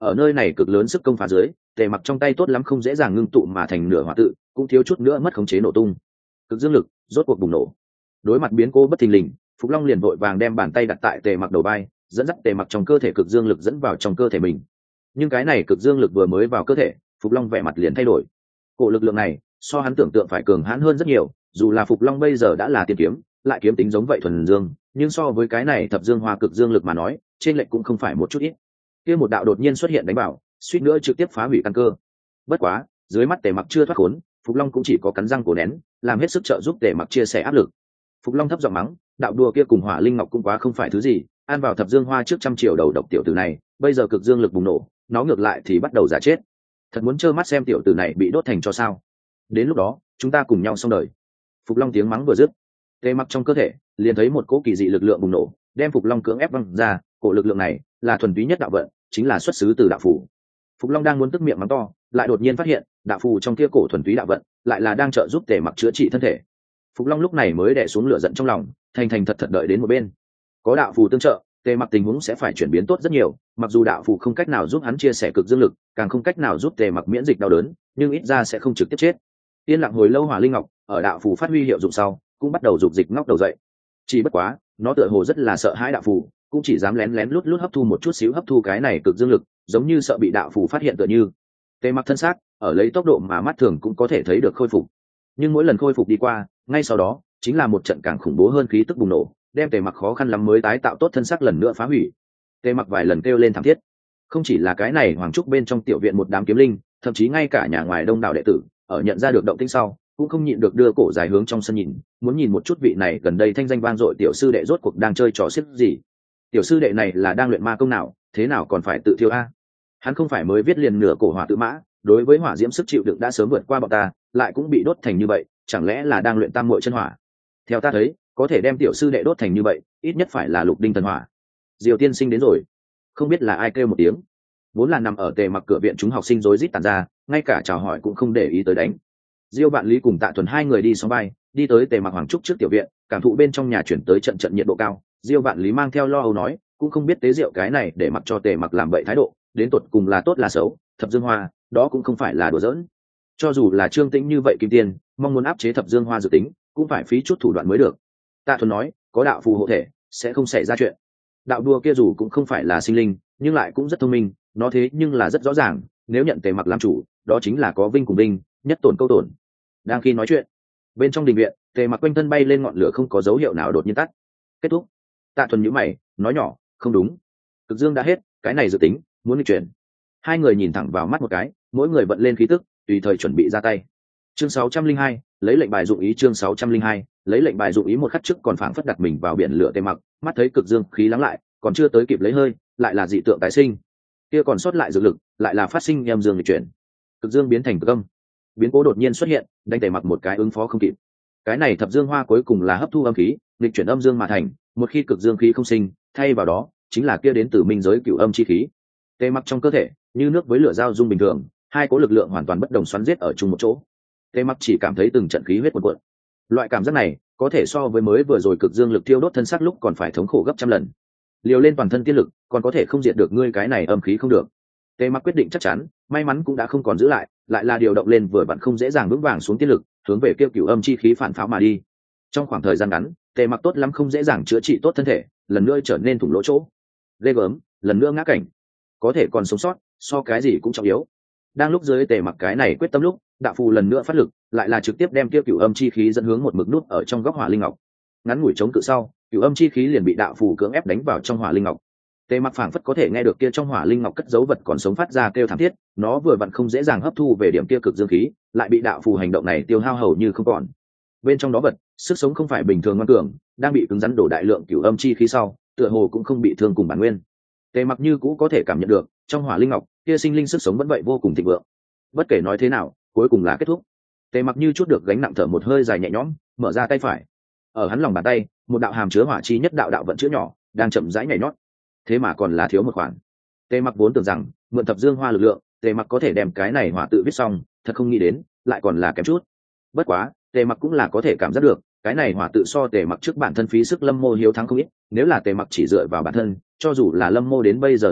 Speaker 1: ở nơi này cực lớn sức công phá dưới, tề mặc trong tay tốt lắm không dễ dàng ngưng tụ mà thành nửa hỏa tự, cũng thiếu chút nữa mất khống chế nổ tung. Cực dương lực rốt cuộc bùng nổ. Đối mặt biến cố bất thình lình, Phục Long liền vội vàng đem bàn tay đặt tại tề mặc đầu vai, dẫn dắt tề mặc trong cơ thể cực dương lực dẫn vào trong cơ thể mình. Nhưng cái này cực dương lực vừa mới vào cơ thể, Phục Long vẻ mặt liền thay đổi. Cổ lực lượng này so hắn tưởng tượng phải cường hãn hơn rất nhiều, dù là Phục Long bây giờ đã là tiên kiếm, lại kiếm tính giống vậy thuần dương, nhưng so với cái này thập dương hoa cực dương lực mà nói, trên lệch cũng không phải một chút ít. Kia một đạo đột nhiên xuất hiện đánh vào, suýt nữa trực tiếp phá hủy căn cơ. Bất quá, dưới mắt tề mặc chưa thoát khốn, Phục Long cũng chỉ có cắn răng cổ nén, làm hết sức trợ giúp tề mặc chia sẻ áp lực. Phục Long thấp giọng mắng, đạo đùa kia cùng hỏa linh ngọc cũng quá không phải thứ gì, ăn vào thập dương hoa trước trăm triệu đầu độc tiểu tử này, bây giờ cực dương lực bùng nổ, nó ngược lại thì bắt đầu giả chết. Thật muốn trơ mắt xem tiểu tử này bị đốt thành cho sao? Đến lúc đó, chúng ta cùng nhau xong đời. Phục Long tiếng mắng vừa dứt, tề mặc trong cơ thể liền thấy một cỗ kỳ dị lực lượng bùng nổ, đem Phục Long cưỡng ép văng ra. Cổ lực lượng này là thuần túy nhất đạo vận, chính là xuất xứ từ đạo phù. Phục Long đang muốn tức miệng mắng to, lại đột nhiên phát hiện đạo phù trong kia cổ thuần túy đạo vận lại là đang trợ giúp tề mặc chữa trị thân thể. Phục Long lúc này mới đè xuống lửa giận trong lòng, thành thành thật thật đợi đến một bên. Có đạo phù tương trợ, tề mặc tình huống sẽ phải chuyển biến tốt rất nhiều. Mặc dù đạo phù không cách nào giúp hắn chia sẻ cực dương lực, càng không cách nào giúp tề mặc miễn dịch đau đớn, nhưng ít ra sẽ không trực tiếp chết. Yên lặng hồi lâu, hỏa linh ngọc ở đạo phù phát huy hiệu dụng sau, cũng bắt đầu dục dịch ngóc đầu dậy. Chỉ bất quá, nó tựa hồ rất là sợ hãi đạo phù, cũng chỉ dám lén lén lút lút hấp thu một chút xíu hấp thu cái này cực dương lực, giống như sợ bị đạo phù phát hiện tựa như. Tề mặc thân xác ở lấy tốc độ mà mắt thường cũng có thể thấy được khôi phục, nhưng mỗi lần khôi phục đi qua, ngay sau đó chính là một trận càng khủng bố hơn khí tức bùng nổ, đem tề mặc khó khăn lắm mới tái tạo tốt thân xác lần nữa phá hủy. Tề mặc vài lần kêu lên thảm thiết, không chỉ là cái này hoàng trúc bên trong tiểu viện một đám kiếm linh, thậm chí ngay cả nhà ngoài đông đảo đệ tử ở nhận ra được động tĩnh sau, cũng không nhịn được đưa cổ dài hướng trong sân nhìn, muốn nhìn một chút vị này gần đây thanh danh vang dội tiểu sư đệ rốt cuộc đang chơi trò xiếc gì. Tiểu sư đệ này là đang luyện ma công nào, thế nào còn phải tự thiêu a? Hắn không phải mới viết liền nửa cổ hỏa tự mã, đối với hỏa diễm sức chịu đựng đã sớm vượt qua bọn ta, lại cũng bị đốt thành như vậy, chẳng lẽ là đang luyện tam muội chân hỏa? Theo ta thấy, có thể đem tiểu sư đệ đốt thành như vậy, ít nhất phải là lục đinh thần hỏa. Diều tiên sinh đến rồi, không biết là ai kêu một tiếng. Vốn là nằm ở tề mặc cửa viện, chúng học sinh rối rít tản ra, ngay cả chào hỏi cũng không để ý tới đánh. Diêu Vạn Lý cùng Tạ Thuần hai người đi sóng bay, đi tới tề mặc hoàng trúc trước tiểu viện, cảm thụ bên trong nhà chuyển tới trận trận nhiệt độ cao. Diêu Vạn Lý mang theo lo âu nói, cũng không biết tế rượu cái này để mặc cho tề mặc làm bậy thái độ, đến tột cùng là tốt là xấu. Thập dương hoa, đó cũng không phải là đùa giỡn. Cho dù là Trương Tĩnh như vậy kim tiên, mong muốn áp chế thập dương hoa dự tính, cũng phải phí chút thủ đoạn mới được. Tạ Thuần nói, có đạo phù hộ thể, sẽ không xảy ra chuyện. Đạo đùa kia dù cũng không phải là sinh linh, nhưng lại cũng rất thông minh, nó thế nhưng là rất rõ ràng, nếu nhận tề mặc làm chủ, đó chính là có vinh cùng vinh, nhất tổn câu tổn. Đang khi nói chuyện, bên trong đình viện, tề mặc quanh thân bay lên ngọn lửa không có dấu hiệu nào đột nhiên tắt. Kết thúc. Tạ Thuần nhíu mày, nói nhỏ, không đúng, cực dương đã hết, cái này dự tính muốn đi chuyển. Hai người nhìn thẳng vào mắt một cái, mỗi người vận lên khí tức, tùy thời chuẩn bị ra tay. Chương sáu trăm linh hai, lấy lệnh bài dụng ý. Chương sáu trăm linh hai, lấy lệnh bài dụng ý. Một khắc trước còn phảng phất đặt mình vào biển lửa tề mặc, mắt thấy cực dương khí lắng lại, còn chưa tới kịp lấy hơi, lại là dị tượng tái sinh. Kia còn sót lại dược lực, lại là phát sinh âm dương nghịch chuyển. Cực dương biến thành cực âm. Biến cố đột nhiên xuất hiện, đánh tề mặc một cái ứng phó không kịp. Cái này thập dương hoa cuối cùng là hấp thu âm khí, nghịch chuyển âm dương mà thành, một khi cực dương khí không sinh, thay vào đó chính là kia đến từ minh giới cửu âm chi khí. Tề mặc trong cơ thể như nước với lửa giao dung bình thường, hai cố lực lượng hoàn toàn bất đồng xoắn giết ở chung một chỗ. Tề mặc chỉ cảm thấy từng trận khí huyết cuộn cuộn. Loại cảm giác này có thể so với mới vừa rồi cực dương lực thiêu đốt thân xác lúc còn phải thống khổ gấp trăm lần. Liều lên toàn thân tiên lực, còn có thể không diệt được ngươi cái này âm khí không được. Tề mặc quyết định chắc chắn, may mắn cũng đã không còn giữ lại, lại là điều động lên vừa vặn không dễ dàng vững vàng xuống tiên lực, hướng về kêu cửu âm chi khí phản pháo mà đi. Trong khoảng thời gian ngắn, Tề mặc tốt lắm không dễ dàng chữa trị tốt thân thể, lần nữa trở nên thủng lỗ chỗ. Ghê gớm, lần nữa ngã cảnh. Có thể còn sống sót, so cái gì cũng trọng yếu. Đang lúc dưới Tề mặc cái này quyết tâm lúc, đạo phù lần nữa phát lực, lại là trực tiếp đem kêu cửu âm chi khí dẫn hướng một mực nút ở trong góc hỏa linh ngọc. Ngắn ngủi chống cự sau, cửu âm chi khí liền bị đạo phù cưỡng ép đánh vào trong hỏa linh ngọc. Tề mặc phảng phất có thể nghe được kia trong hỏa linh ngọc cất dấu vật còn sống phát ra kêu thảm thiết, nó vừa vặn không dễ dàng hấp thu về điểm kia cực dương khí, lại bị đạo phù hành động này tiêu hao hầu như không còn. Bên trong đó vật, sức sống không phải bình thường ngoan cường, đang bị cứng rắn đổ đại lượng cửu âm chi khí sau, tựa hồ cũng không bị thương cùng bản nguyên. Tề mặc như cũ có thể cảm nhận được, trong hỏa linh ngọc, kia sinh linh sức sống vẫn vậy vô cùng thịnh vượng. Bất kể nói thế nào, cuối cùng là kết thúc. Tề mặc như chút được gánh nặng, thở một hơi dài nhẹ nhõm, mở ra tay phải. Ở hắn lòng bàn tay, một đạo hàm chứa hỏa chi nhất đạo đạo vận chứa nhỏ, đang chậm rãi nhảy nhót. Thế mà còn là thiếu một khoản. Tề mặc vốn tưởng rằng mượn thập dương hoa lực lượng, Tề mặc có thể đem cái này hỏa tự viết xong, thật không nghĩ đến, lại còn là kém chút. Bất quá, Tề mặc cũng là có thể cảm giác được, cái này hỏa tự so Tề mặc trước bản thân phí sức Lâm Mô hiếu thắng không ít. Nếu là Tề mặc chỉ dựa vào bản thân, cho dù là Lâm Mô đến bây giờ như vậy,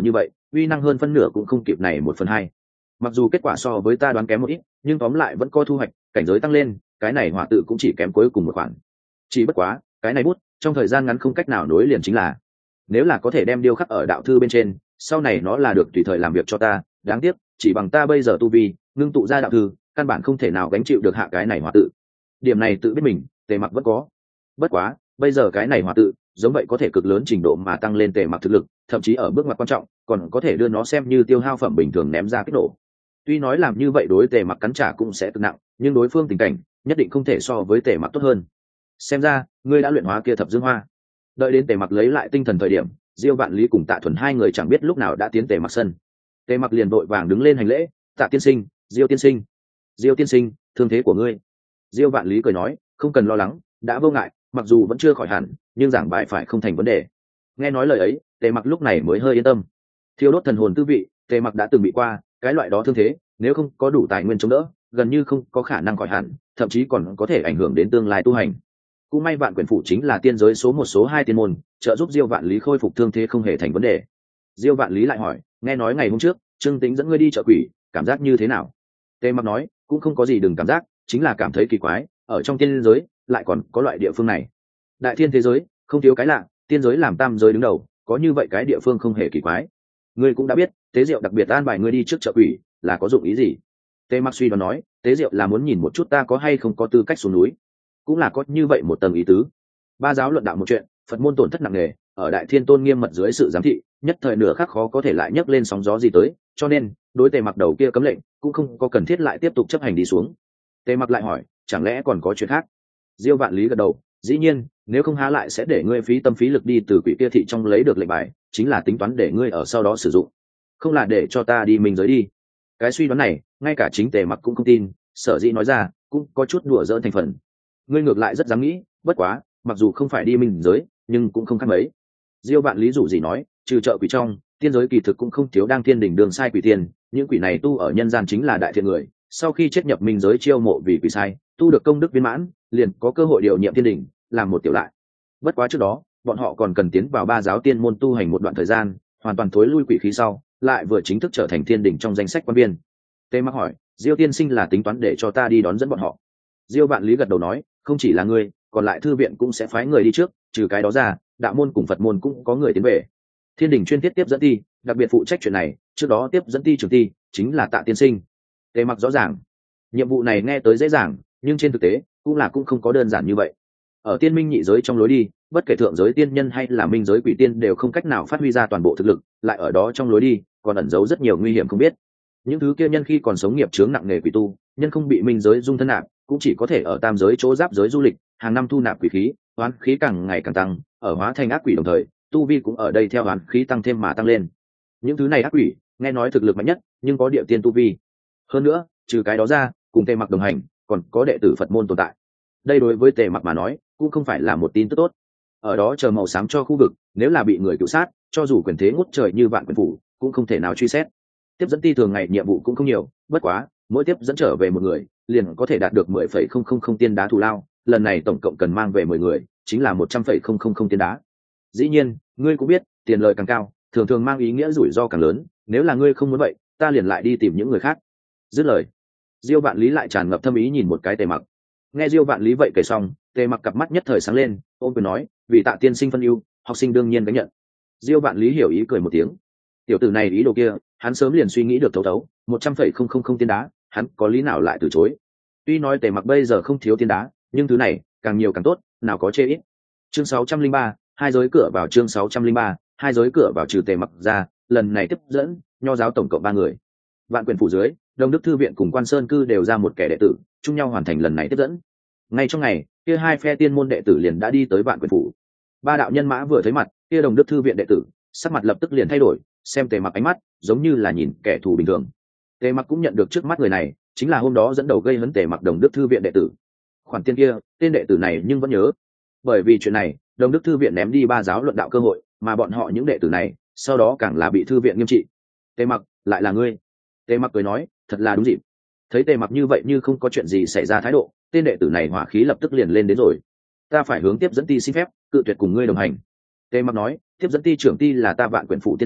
Speaker 1: uy năng hơn phân nửa cũng không kịp này một phần hai. Mặc dù kết quả so với ta đoán kém một ít, nhưng tóm lại vẫn có thu hoạch, cảnh giới tăng lên, cái này hỏa tự cũng chỉ kém cuối cùng một khoản. Chỉ bất quá, cái này bút trong thời gian ngắn không cách nào nối liền chính là, nếu là có thể đem điêu khắc ở đạo thư bên trên, sau này nó là được tùy thời làm việc cho ta. Đáng tiếc chỉ bằng ta bây giờ tu vi ngưng tụ ra đạo thư, căn bản không thể nào gánh chịu được hạ cái này hỏa tự. Điểm này tự biết mình, Tề Mặc vẫn có. Bất quá bây giờ cái này hỏa tự giống vậy có thể cực lớn trình độ mà tăng lên Tề Mặc thực lực, thậm chí ở bước ngoặt quan trọng còn có thể đưa nó xem như tiêu hao phẩm bình thường ném ra kích nổ. Tuy nói làm như vậy đối Tề Mặc cắn trả cũng sẽ cực nặng, nhưng đối phương tình cảnh nhất định không thể so với Tề Mặc tốt hơn. Xem ra ngươi đã luyện hóa kia thập dương hoa. Đợi đến Tề Mặc lấy lại tinh thần thời điểm, Diêu Vạn Lý cùng Tạ Thuần hai người chẳng biết lúc nào đã tiến Tề Mặc sân. Tề Mặc liền vội vàng đứng lên hành lễ: "Tạ tiên sinh, Diêu tiên sinh." "Diêu tiên sinh, thương thế của ngươi?" Diêu Vạn Lý cười nói: "Không cần lo lắng, đã vô ngại, mặc dù vẫn chưa khỏi hẳn, nhưng giảng bài phải không thành vấn đề." Nghe nói lời ấy, Tề Mặc lúc này mới hơi yên tâm. Thiêu đốt thần hồn tư vị, Tề Mặc đã từng bị qua, cái loại đó thương thế, nếu không có đủ tài nguyên chống đỡ, gần như không có khả năng khỏi hẳn, thậm chí còn có thể ảnh hưởng đến tương lai tu hành. Cũng may Vạn Quyển phủ chính là tiên giới số một số hai tiên môn, trợ giúp Diêu Vạn Lý khôi phục thương thế không hề thành vấn đề. Diêu Vạn Lý lại hỏi: "Nghe nói ngày hôm trước, Trương Tĩnh dẫn ngươi đi chợ quỷ, cảm giác như thế nào?" Tề Mặc nói: "Cũng không có gì đừng cảm giác, chính là cảm thấy kỳ quái, ở trong tiên giới lại còn có loại địa phương này. Đại thiên thế giới không thiếu cái lạ, tiên giới làm tam giới đứng đầu, có như vậy cái địa phương không hề kỳ quái. Ngươi cũng đã biết, Tế Diệu đặc biệt an bài ngươi đi trước chợ quỷ, là có dụng ý gì?" Tề Mặc suy đoán nói: "Tế Diệu là muốn nhìn một chút ta có hay không có tư cách xuống núi, cũng là có như vậy một tầng ý tứ." Ba giáo luận đạo một chuyện, Phật môn tổn thất nặng nề, ở Đại Thiên Tôn nghiêm mật dưới sự giám thị, nhất thời nửa khắc khó có thể lại nhấc lên sóng gió gì tới, cho nên đối Tề Mặc đầu kia cấm lệnh cũng không có cần thiết lại tiếp tục chấp hành đi xuống. Tề Mặc lại hỏi: "Chẳng lẽ còn có chuyện khác?" Diêu Vạn Lý gật đầu: "Dĩ nhiên, nếu không há lại sẽ để ngươi phí tâm phí lực đi từ quỷ kia thị trong lấy được lệnh bài, chính là tính toán để ngươi ở sau đó sử dụng, không là để cho ta đi mình giới đi." Cái suy đoán này, ngay cả chính Tề Mặc cũng không tin, sở dĩ nói ra, cũng có chút đùa giỡn thành phần. Ngươi ngược lại rất dám nghĩ, bất quá, mặc dù không phải đi mình giới, nhưng cũng không khác mấy. Diêu Vạn Lý rủ gì nói: "Trừ chợ quỷ trong, tiên giới kỳ thực cũng không thiếu đang thiên đỉnh đường sai quỷ tiên, những quỷ này tu ở nhân gian chính là đại thiện người, sau khi chết nhập minh giới chiêu mộ vì quỷ sai, tu được công đức viên mãn, liền có cơ hội điều nhiệm thiên đỉnh, làm một tiểu lại. Bất quá trước đó, bọn họ còn cần tiến vào ba giáo tiên môn tu hành một đoạn thời gian, hoàn toàn thối lui quỷ khí sau, lại vừa chính thức trở thành thiên đỉnh trong danh sách quan viên." Tề Mặc hỏi: "Diêu tiên sinh là tính toán để cho ta đi đón dẫn bọn họ?" Diêu Vạn Lý gật đầu nói: "Không chỉ là ngươi, còn lại thư viện cũng sẽ phái người đi trước, trừ cái đó ra, đạo môn cùng Phật môn cũng có người tiến về. Thiên đình chuyên thiết tiếp dẫn ti, đặc biệt phụ trách chuyện này, trước đó tiếp dẫn ti trưởng ti chính là Tạ tiên sinh." Tề Mặc rõ ràng, nhiệm vụ này nghe tới dễ dàng, nhưng trên thực tế cũng là cũng không có đơn giản như vậy. Ở tiên minh nhị giới trong lối đi, bất kể thượng giới tiên nhân hay là minh giới quỷ tiên đều không cách nào phát huy ra toàn bộ thực lực, lại ở đó trong lối đi còn ẩn giấu rất nhiều nguy hiểm không biết. Những thứ kia nhân khi còn sống nghiệp chướng nặng nề quỷ tu, nhân không bị minh giới dung thân nạp, cũng chỉ có thể ở tam giới chỗ giáp giới du lịch, hàng năm thu nạp quỷ khí, oán khí càng ngày càng tăng, ở hóa thành ác quỷ đồng thời, tu vi cũng ở đây theo oán khí tăng thêm mà tăng lên. Những thứ này ác quỷ, nghe nói thực lực mạnh nhất, nhưng có địa tiên tu vi. Hơn nữa, trừ cái đó ra, cùng Tề Mặc đồng hành, còn có đệ tử Phật môn tồn tại. Đây đối với Tề Mặc mà nói, cũng không phải là một tin tức tốt. Ở đó chờ màu xám cho khu vực, nếu là bị người cứu sát, cho dù quyền thế ngút trời như Vạn Quyển phủ, cũng không thể nào truy xét. Tiếp dẫn ti thường ngày nhiệm vụ cũng không nhiều, bất quá, mỗi tiếp dẫn trở về một người, liền có thể đạt được mười phẩy không không không tiên đá thù lao, lần này tổng cộng cần mang về mười người, chính là một trăm phẩy không không không tiên đá. Dĩ nhiên, ngươi cũng biết, tiền lời càng cao, thường thường mang ý nghĩa rủi ro càng lớn, nếu là ngươi không muốn vậy, ta liền lại đi tìm những người khác. Dứt lời, Diêu Vạn Lý lại tràn ngập thâm ý nhìn một cái Tề Mặc. Nghe Diêu Vạn Lý vậy kể xong, Tề Mặc cặp mắt nhất thời sáng lên, ôm quyền nói: "Vì Tạ tiên sinh phân ưu, học sinh đương nhiên gánh nhận." Diêu Vạn Lý hiểu ý cười một tiếng. Tiểu tử này ý đồ kia, hắn sớm liền suy nghĩ được thấu thấu, một trăm phẩy không không không tiên đá, hắn có lý nào lại từ chối. Tuy nói Tề Mặc bây giờ không thiếu tiên đá, nhưng thứ này càng nhiều càng tốt, nào có chê ít. Chương sáu trăm linh ba, hai giới cửa vào. Chương sáu trăm linh ba, hai giới cửa vào. Trừ Tề Mặc ra, lần này tiếp dẫn nho giáo tổng cộng ba người. Vạn Quyển phủ dưới, Đông Đức thư viện cùng Quan Sơn cư đều ra một kẻ đệ tử, chung nhau hoàn thành lần này tiếp dẫn. Ngay trong ngày, kia hai phe tiên môn đệ tử liền đã đi tới Vạn Quyển phủ. Ba đạo nhân mã vừa thấy mặt, kia Đông Đức thư viện đệ tử sắc mặt lập tức liền thay đổi, xem Tề Mặc ánh mắt giống như là nhìn kẻ thù bình thường. Tề Mặc cũng nhận được trước mắt người này chính là hôm đó dẫn đầu gây hấn Tề Mặc Đồng Đức thư viện đệ tử. Khoản tiên kia, tên đệ tử này nhưng vẫn nhớ, bởi vì chuyện này, Đồng Đức thư viện ném đi ba giáo luận đạo cơ hội, mà bọn họ những đệ tử này, sau đó càng là bị thư viện nghiêm trị. Tề Mặc, lại là ngươi? Tề Mặc cười nói, thật là đúng dịp. Thấy Tề Mặc như vậy như không có chuyện gì xảy ra thái độ, tên đệ tử này hỏa khí lập tức liền lên đến rồi. Ta phải hướng tiếp dẫn ti xin phép, cự tuyệt cùng ngươi đồng hành. Tề Mặc nói, tiếp dẫn ti trưởng ti là ta Vạn Quyển phủ tiên sinh,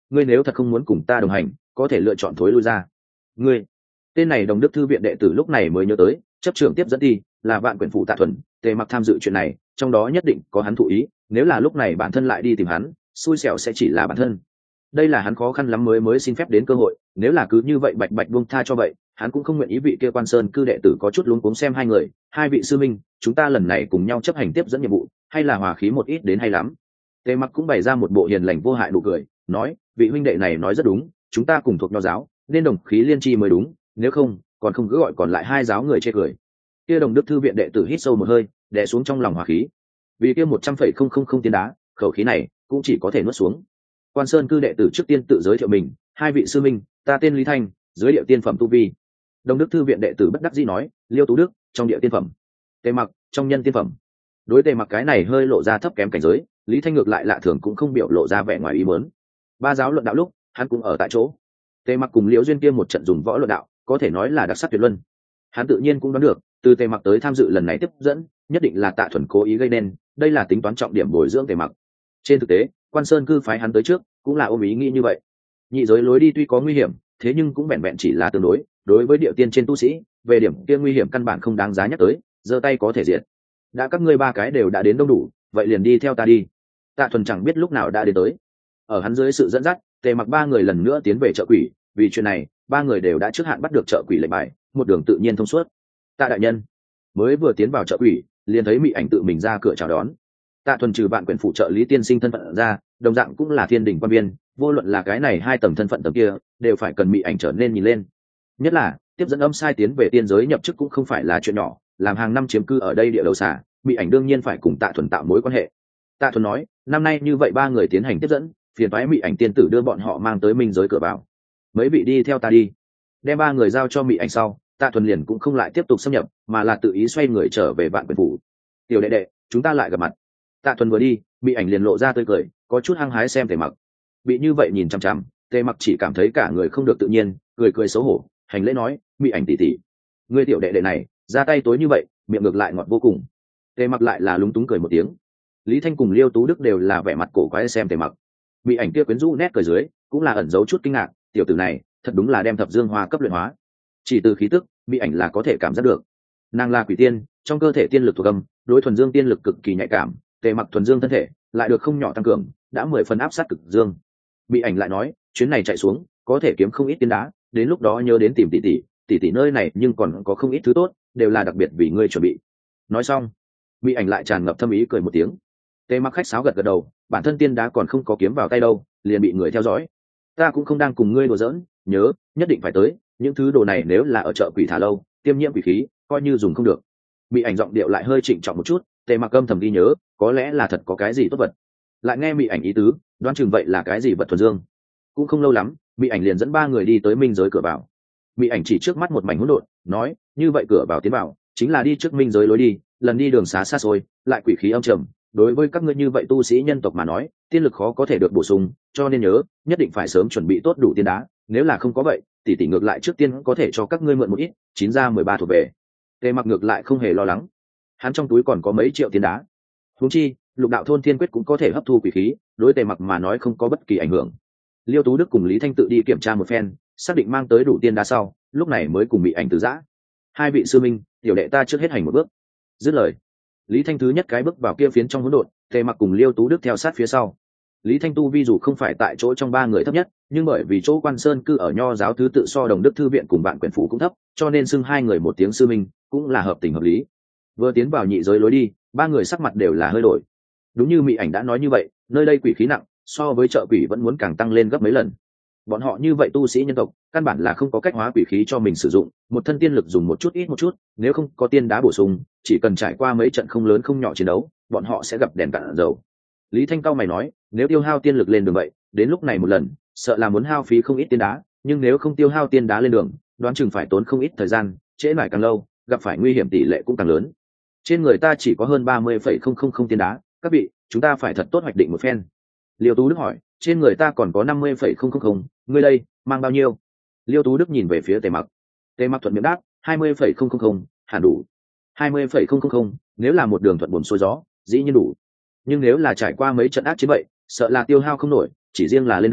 Speaker 1: ngươi nếu thật không muốn cùng ta đồng hành có thể lựa chọn thối lui ra. Ngươi, tên này Đồng Đức thư viện đệ tử lúc này mới nhớ tới chấp trưởng tiếp dẫn thi là Vạn Quyển Phủ Tạ Thuần, Tề Mặc tham dự chuyện này trong đó nhất định có hắn thụ ý, nếu là lúc này bản thân lại đi tìm hắn, xui xẻo sẽ chỉ là bản thân. Đây là hắn khó khăn lắm mới mới xin phép đến cơ hội, nếu là cứ như vậy bạch bạch buông tha cho vậy, hắn cũng không nguyện ý. Vị kia Quan Sơn cư đệ tử có chút luống cuống xem hai người, hai vị sư minh, chúng ta lần này cùng nhau chấp hành tiếp dẫn nhiệm vụ, hay là hòa khí một ít đến hay lắm. Tề Mặc cũng bày ra một bộ hiền lành vô hại nụ cười, nói, vị huynh đệ này nói rất đúng, chúng ta cùng thuộc nho giáo, nên đồng khí liên tri mới đúng, nếu không, còn không cứ gọi còn lại hai giáo người chê cười. Kia Đồng Đức thư viện đệ tử hít sâu một hơi, đè xuống trong lòng hòa khí. Vì kia một trăm phẩy không không không tiên đá, khẩu khí này cũng chỉ có thể nuốt xuống. Quan Sơn cư đệ tử trước tiên tự giới thiệu mình, hai vị sư minh, ta tên Lý Thanh, dưới địa tiên phẩm tu vi. Đồng Đức thư viện đệ tử bất đắc dĩ nói, Liêu Tú Đức trong địa tiên phẩm, Tề Mặc trong nhân tiên phẩm. Đối Tề Mặc cái này hơi lộ ra thấp kém cảnh giới, Lý Thanh ngược lại lạ thường cũng không biểu lộ ra vẻ ngoài ý muốn. Ba giáo luận đạo lúc, hắn cũng ở tại chỗ. Tề Mặc cùng Liễu Duyên kia một trận dùng võ luận đạo, có thể nói là đặc sắc tuyệt luân. Hắn tự nhiên cũng đoán được, từ Tề Mặc tới tham dự lần này tiếp dẫn, nhất định là Tạ Thuần cố ý gây nên, đây là tính toán trọng điểm bồi dưỡng Tề Mặc. Trên thực tế, Quan Sơn cư phái hắn tới trước, cũng là ôm ý nghĩ như vậy. Nhị giới lối đi tuy có nguy hiểm, thế nhưng cũng vẹn vẹn chỉ là tương đối, đối với địa tiên trên tu sĩ, về điểm kia nguy hiểm căn bản không đáng giá nhắc tới, giơ tay có thể diệt. Đã các ngươi ba cái đều đã đến đông đủ, vậy liền đi theo ta đi. Tạ Thuần chẳng biết lúc nào đã đến tới. Ở hắn dưới sự dẫn dắt, Tề Mặc ba người lần nữa tiến về chợ quỷ, vì chuyện này, ba người đều đã trước hạn bắt được chợ quỷ lệnh bài, một đường tự nhiên thông suốt. Tạ đại nhân, mới vừa tiến vào chợ quỷ, liền thấy Mị Ảnh tự mình ra cửa chào đón. Tạ Thuần trừ Vạn Quyển Phủ trợ lý tiên sinh thân phận ra, đồng dạng cũng là thiên đình quan viên, vô luận là cái này hai tầng thân phận tầng kia, đều phải cần Mị Ảnh trở nên nhìn lên. Nhất là tiếp dẫn âm sai tiến về tiên giới nhập chức cũng không phải là chuyện nhỏ, làm hàng năm chiếm cư ở đây địa đầu xả, Mị Ảnh đương nhiên phải cùng Tạ Thuần tạo mối quan hệ. Tạ Thuần nói, năm nay như vậy ba người tiến hành tiếp dẫn, phiền toái Mị Ảnh tiên tử đưa bọn họ mang tới minh giới cửa vào. Mấy vị đi theo ta đi. Đem ba người giao cho Mị Ảnh sau, Tạ Thuần liền cũng không lại tiếp tục xâm nhập, mà là tự ý xoay người trở về Vạn Quyển Phủ. Tiểu đệ đệ, chúng ta lại gặp mặt. Tạ Thuần vừa đi, Mị Ảnh liền lộ ra tươi cười, có chút hăng hái xem Tề Mặc. Bị như vậy nhìn chằm chằm, Tề Mặc chỉ cảm thấy cả người không được tự nhiên, cười cười xấu hổ, hành lễ nói, Mị Ảnh tỷ tỷ, ngươi tiểu đệ đệ này ra tay tối như vậy, miệng ngược lại ngọt vô cùng. Tề Mặc lại là lúng túng cười một tiếng. Lý Thanh cùng Liêu Tú Đức đều là vẻ mặt cổ quái xem Tề Mặc. Mị Ảnh kia quyến rũ nét cười dưới, cũng là ẩn giấu chút kinh ngạc, tiểu tử này thật đúng là đem thập dương hoa cấp luyện hóa. Chỉ từ khí tức, Mị Ảnh là có thể cảm giác được. Nàng là quỷ tiên, trong cơ thể tiên lực thuộc âm, đối thuần dương tiên lực cực kỳ nhạy cảm. Tề Mặc thuần dương thân thể lại được không nhỏ tăng cường, đã mười phần áp sát cực dương. Mị Ảnh lại nói, chuyến này chạy xuống có thể kiếm không ít tiên đá, đến lúc đó nhớ đến tìm tỷ tỷ, tỷ tỷ nơi này nhưng còn có không ít thứ tốt, đều là đặc biệt vì ngươi chuẩn bị. Nói xong, Mị Ảnh lại tràn ngập thâm ý cười một tiếng. Tề Mặc khách sáo gật gật đầu, bản thân tiên đá còn không có kiếm vào tay đâu, liền bị người theo dõi. Ta cũng không đang cùng ngươi đùa giỡn, nhớ, nhất định phải tới, những thứ đồ này nếu là ở chợ quỷ thả lâu, tiêm nhiễm quỷ khí, coi như dùng không được. Mị Ảnh giọng điệu lại hơi trịnh trọng một chút, Tề Mặc âm thầm ghi nhớ, có lẽ là thật có cái gì tốt vật. Lại nghe Mị Ảnh ý tứ, đoán chừng vậy là cái gì vật thuần dương. Cũng không lâu lắm, Mị Ảnh liền dẫn ba người đi tới minh giới cửa vào. Mị Ảnh chỉ trước mắt một mảnh hỗn độn, nói, như vậy cửa vào tiến vào, chính là đi trước minh giới lối đi, lần đi đường xá xa xôi, lại quỷ khí âm trầm, đối với các ngươi như vậy tu sĩ nhân tộc mà nói, tiên lực khó có thể được bổ sung, cho nên nhớ, nhất định phải sớm chuẩn bị tốt đủ tiên đá, nếu là không có vậy, tỷ tỷ ngược lại trước tiên có thể cho các ngươi mượn một ít, chín ra mười ba thuộc về. Tề Mặc ngược lại không hề lo lắng, hắn trong túi còn có mấy triệu tiên đá. Huống chi, Lục Đạo thôn thiên quyết cũng có thể hấp thu quỷ khí, đối Tề Mặc mà nói không có bất kỳ ảnh hưởng. Liêu Tú Đức cùng Lý Thanh tự đi kiểm tra một phen, xác định mang tới đủ tiên đá sau, lúc này mới cùng Mị Ảnh từ giã. Hai vị sư minh, tiểu đệ ta trước hết hành một bước. Dứt lời, Lý Thanh thứ nhất cái bước vào kia phiến trong hỗn độn, Tề Mặc cùng Liêu Tú Đức theo sát phía sau. Lý Thanh tu vi dù không phải tại chỗ trong ba người thấp nhất, nhưng bởi vì chỗ Quan Sơn cư ở nho giáo thứ tự so Đồng Đức thư viện cùng Vạn Quyển Phủ cũng thấp, cho nên xưng hai người một tiếng sư minh cũng là hợp tình hợp lý. Vừa tiến vào nhị giới lối đi, ba người sắc mặt đều là hơi đổi. Đúng như Mị Ảnh đã nói như vậy, nơi đây quỷ khí nặng, so với chợ quỷ vẫn muốn càng tăng lên gấp mấy lần. Bọn họ như vậy tu sĩ nhân tộc, căn bản là không có cách hóa quỷ khí cho mình sử dụng, một thân tiên lực dùng một chút ít một chút, nếu không có tiên đá bổ sung, chỉ cần trải qua mấy trận không lớn không nhỏ chiến đấu, bọn họ sẽ gặp đèn cạn dầu. Lý Thanh cao mày nói, nếu tiêu hao tiên lực lên đường vậy, đến lúc này một lần, sợ là muốn hao phí không ít tiên đá, nhưng nếu không tiêu hao tiên đá lên đường, đoán chừng phải tốn không ít thời gian, trễ mãi càng lâu, gặp phải nguy hiểm tỷ lệ cũng càng lớn. Trên người ta chỉ có hơn ba mươi phẩy không không không tiên đá, các vị, chúng ta phải thật tốt hoạch định một phen. Liêu Tú Đức hỏi, trên người ta còn có năm mươi phẩy không không không, ngươi đây mang bao nhiêu? Liêu Tú Đức nhìn về phía Tề Mặc. Tề Mặc thuận miệng đáp, hai mươi phẩy không không không, hẳn đủ. hai mươi phẩy không không không, nếu là một đường thuận buồm xuôi gió, dĩ nhiên đủ. Nhưng nếu là trải qua mấy trận ác chiến vậy, sợ là tiêu hao không nổi, chỉ riêng là lên đường,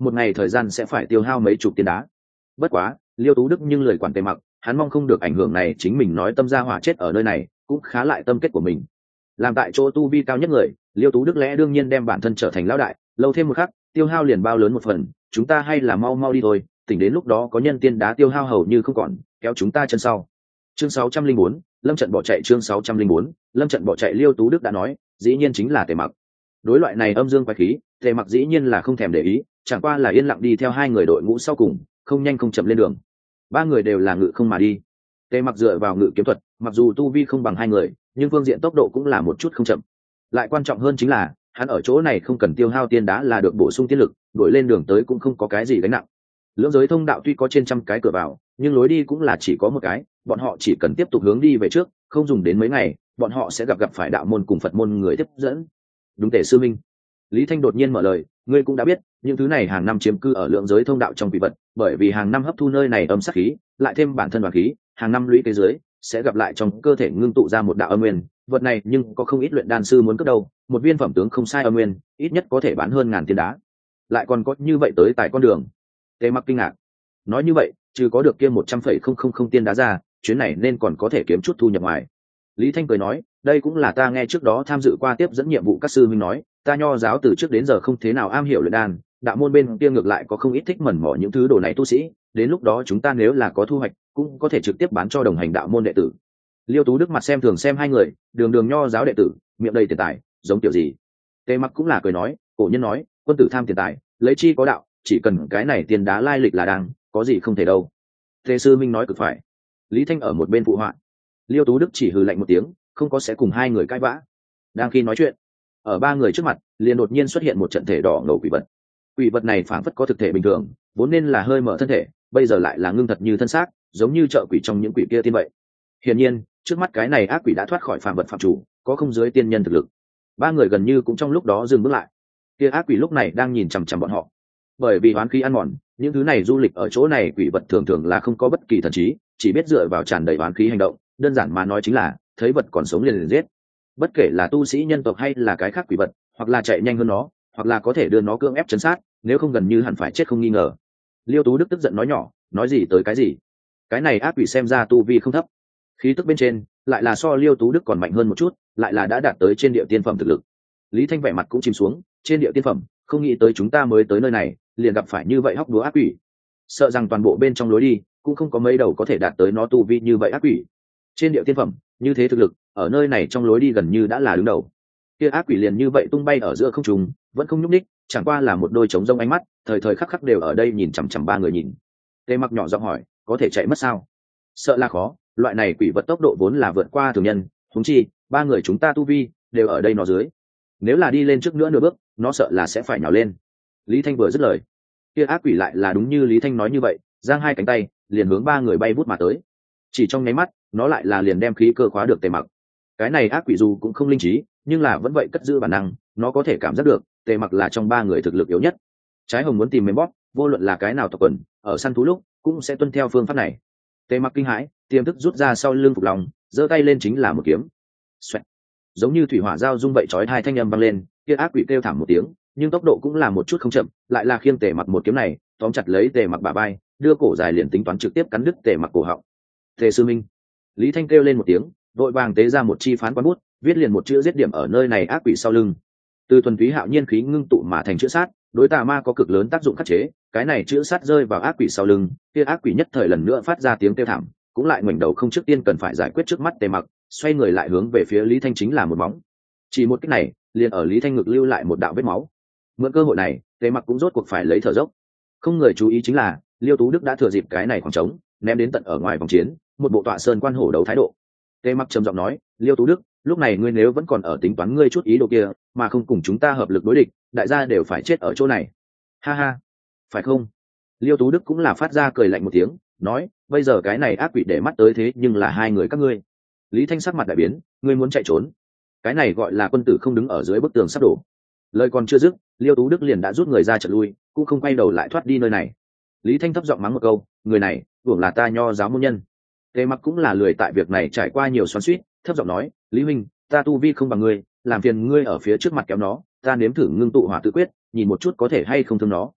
Speaker 1: một ngày thời gian sẽ phải tiêu hao mấy chục tiên đá. Bất quá Liêu Tú Đức nhưng lời quản Tề Mặc, hắn mong không được ảnh hưởng này chính mình nói tâm gia hỏa chết ở nơi này cũng khá lại tâm kết của mình. Làm tại chỗ tu vi cao nhất người, Liêu Tú Đức lẽ đương nhiên đem bản thân trở thành lão đại, lâu thêm một khắc tiêu hao liền bao lớn một phần, chúng ta hay là mau mau đi thôi, tỉnh đến lúc đó có nhân tiên đá tiêu hao hầu như không còn, kéo chúng ta chân sau. Chương sáu trăm linh bốn, Lâm Trận bỏ chạy. Chương sáu trăm linh bốn, Lâm Trận bỏ chạy. Liêu Tú Đức đã nói, dĩ nhiên chính là Tề Mặc. Đối loại này âm dương quái khí, Tề Mặc dĩ nhiên là không thèm để ý, chẳng qua là yên lặng đi theo hai người đội ngũ sau cùng, không nhanh không chậm lên đường. Ba người đều là ngự không mà đi. Tề Mặc dựa vào ngự kiếm thuật, mặc dù tu vi không bằng hai người, nhưng phương diện tốc độ cũng là một chút không chậm. Lại quan trọng hơn chính là, hắn ở chỗ này không cần tiêu hao tiên đá là được bổ sung tiên lực, đuổi lên đường tới cũng không có cái gì gánh nặng. Lưỡng giới thông đạo tuy có trên trăm cái cửa vào, nhưng lối đi cũng là chỉ có một cái, bọn họ chỉ cần tiếp tục hướng đi về trước, không dùng đến mấy ngày, bọn họ sẽ gặp gặp phải đạo môn cùng Phật môn người tiếp dẫn. Đúng, Tề sư minh. Lý Thanh đột nhiên mở lời, ngươi cũng đã biết, những thứ này hàng năm chiếm cư ở lượng giới thông đạo trong quỷ vật, bởi vì hàng năm hấp thu nơi này âm sát khí, lại thêm bản thân đoàn khí, hàng năm lũy kế dưới, sẽ gặp lại trong cơ thể ngưng tụ ra một đạo âm nguyên, vật này nhưng có không ít luyện đan sư muốn cướp đâu, một viên phẩm tướng không sai âm nguyên, ít nhất có thể bán hơn ngàn tiên đá. Lại còn có như vậy tới tại con đường. Tề Mặc kinh ngạc. Nói như vậy, trừ có được kia một trăm phẩy không không không tiên đá ra, chuyến này nên còn có thể kiếm chút thu nhập ngoài. Lý Thanh cười nói, đây cũng là ta nghe trước đó tham dự qua tiếp dẫn nhiệm vụ các sư huynh nói, ta nho giáo từ trước đến giờ không thế nào am hiểu luyện đan, đạo môn bên kia ngược lại có không ít thích mẩn mỏ những thứ đồ này tu sĩ, đến lúc đó chúng ta nếu là có thu hoạch, cũng có thể trực tiếp bán cho đồng hành đạo môn đệ tử. Liêu Tú Đức mặt xem thường xem hai người, đường đường nho giáo đệ tử, miệng đầy tiền tài, giống kiểu gì. Tề Mặc cũng là cười nói, cổ nhân nói, quân tử tham tiền tài, lấy chi có đạo, chỉ cần cái này tiền đá lai lịch là đang, có gì không thể đâu. Tề sư minh nói cực phải. Lý Thanh ở một bên phụ họa. Liêu Tú Đức chỉ hừ lạnh một tiếng, không có sẽ cùng hai người cãi vã. Đang khi nói chuyện, ở ba người trước mặt liền đột nhiên xuất hiện một trận thể đỏ ngầu quỷ vật. Quỷ vật này phảng phất có thực thể bình thường, vốn nên là hơi mở thân thể, bây giờ lại là ngưng thật như thân xác, giống như trợ quỷ trong những quỷ kia tiên vậy. Hiển nhiên, trước mắt cái này ác quỷ đã thoát khỏi phàm vật phạm chủ, có không dưới tiên nhân thực lực. Ba người gần như cũng trong lúc đó dừng bước lại. Kia ác quỷ lúc này đang nhìn chằm chằm bọn họ. Bởi vì oán khí ăn mòn, những thứ này du lịch ở chỗ này quỷ vật thường thường là không có bất kỳ thần trí, chỉ biết dựa vào tràn đầy oán khí hành động, đơn giản mà nói chính là thấy vật còn sống liền liền giết. Bất kể là tu sĩ nhân tộc hay là cái khác quỷ vật, hoặc là chạy nhanh hơn nó, hoặc là có thể đưa nó cưỡng ép chấn sát, nếu không gần như hẳn phải chết không nghi ngờ. Liêu Tú Đức tức giận nói nhỏ, nói gì tới cái gì? Cái này ác quỷ xem ra tu vi không thấp, khí tức bên trên lại là so Liêu Tú Đức còn mạnh hơn một chút, lại là đã đạt tới trên địa tiên phẩm thực lực. Lý Thanh vẻ mặt cũng chìm xuống, trên địa tiên phẩm, không nghĩ tới chúng ta mới tới nơi này, liền gặp phải như vậy hóc đúa ác quỷ. Sợ rằng toàn bộ bên trong lối đi cũng không có mấy đầu có thể đạt tới nó tu vi như vậy ác quỷ. Trên địa tiên phẩm, như thế thực lực, ở nơi này trong lối đi gần như đã là đứng đầu. Kia ác quỷ liền như vậy tung bay ở giữa không trung, vẫn không nhúc nhích, chẳng qua là một đôi trống rông ánh mắt, thời thời khắc khắc đều ở đây nhìn chằm chằm ba người nhìn. Tề Mặc nhỏ giọng hỏi, có thể chạy mất sao? Sợ là khó, loại này quỷ vật tốc độ vốn là vượt qua thường nhân, huống chi ba người chúng ta tu vi đều ở đây nó dưới, nếu là đi lên trước nữa nửa bước, nó sợ là sẽ phải nhào lên. Lý Thanh vừa dứt lời, kia ác quỷ lại là đúng như Lý Thanh nói như vậy, giang hai cánh tay liền hướng ba người bay vút mà tới. Chỉ trong nháy mắt, nó lại là liền đem khí cơ khóa được Tề Mặc. Cái này ác quỷ dù cũng không linh trí, nhưng là vẫn vậy cất giữ bản năng, nó có thể cảm giác được Tề Mặc là trong ba người thực lực yếu nhất. Trái hồng muốn tìm mềm bóp, vô luận là cái nào tộc quần, ở săn thú lúc cũng sẽ tuân theo phương pháp này. Tề Mặc kinh hãi, tiềm thức rút ra sau lưng phục lòng, giơ tay lên chính là một kiếm. Xoẹt. Giống như thủy hỏa giao dung vậy chói hai thanh âm vang lên, kia ác quỷ kêu thảm một tiếng, nhưng tốc độ cũng là một chút không chậm, lại là khiêng Tề Mặc một kiếm này, tóm chặt lấy Tề Mặc bả vai, đưa cổ dài liền tính toán trực tiếp cắn đứt Tề Mặc cổ họng. Tề sư minh. Lý Thanh kêu lên một tiếng, vội vàng tế ra một chi phán quan bút, viết liền một chữ giết điểm ở nơi này ác quỷ sau lưng. Từ thuần túy hạo nhiên khí ngưng tụ mà thành chữ sát, đối tà ma có cực lớn tác dụng khắc chế, cái này chữ sát rơi vào ác quỷ sau lưng, kia ác quỷ nhất thời lần nữa phát ra tiếng kêu thảm, cũng lại ngoảnh đầu không, trước tiên cần phải giải quyết trước mắt Tề Mặc, xoay người lại hướng về phía Lý Thanh chính là một móng. Chỉ một cái này, liền ở Lý Thanh ngực lưu lại một đạo vết máu. Mượn cơ hội này, Tề Mặc cũng rốt cuộc phải lấy thở dốc. Không người chú ý chính là, Liêu Tú Đức đã thừa dịp cái này khoảng trống, ném đến tận ở ngoài vòng chiến, một bộ tọa sơn quan hổ đấu thái độ. Tề Mặc trầm giọng nói, Liêu Tú Đức, lúc này ngươi nếu vẫn còn ở tính toán ngươi chút ý đồ kia, mà không cùng chúng ta hợp lực đối địch, đại gia đều phải chết ở chỗ này. Ha ha, phải không? Liêu Tú Đức cũng là phát ra cười lạnh một tiếng, nói, bây giờ cái này ác quỷ để mắt tới thế nhưng là hai người các ngươi. Lý Thanh sắc mặt đại biến, ngươi muốn chạy trốn? Cái này gọi là quân tử không đứng ở dưới bức tường sắp đổ. Lời còn chưa dứt, Liêu Tú Đức liền đã rút người ra trận lui, cũng không quay đầu lại thoát đi nơi này. Lý Thanh thấp giọng mắng một câu, người này, hưởng là ta nho giáo môn nhân. Tề Mặc cũng là lười tại việc này trải qua nhiều xoắn xuýt, thấp giọng nói, Lý huynh, ta tu vi không bằng ngươi, làm phiền ngươi ở phía trước mặt kéo nó, ta nếm thử ngưng tụ hỏa tự quyết, nhìn một chút có thể hay không thương nó.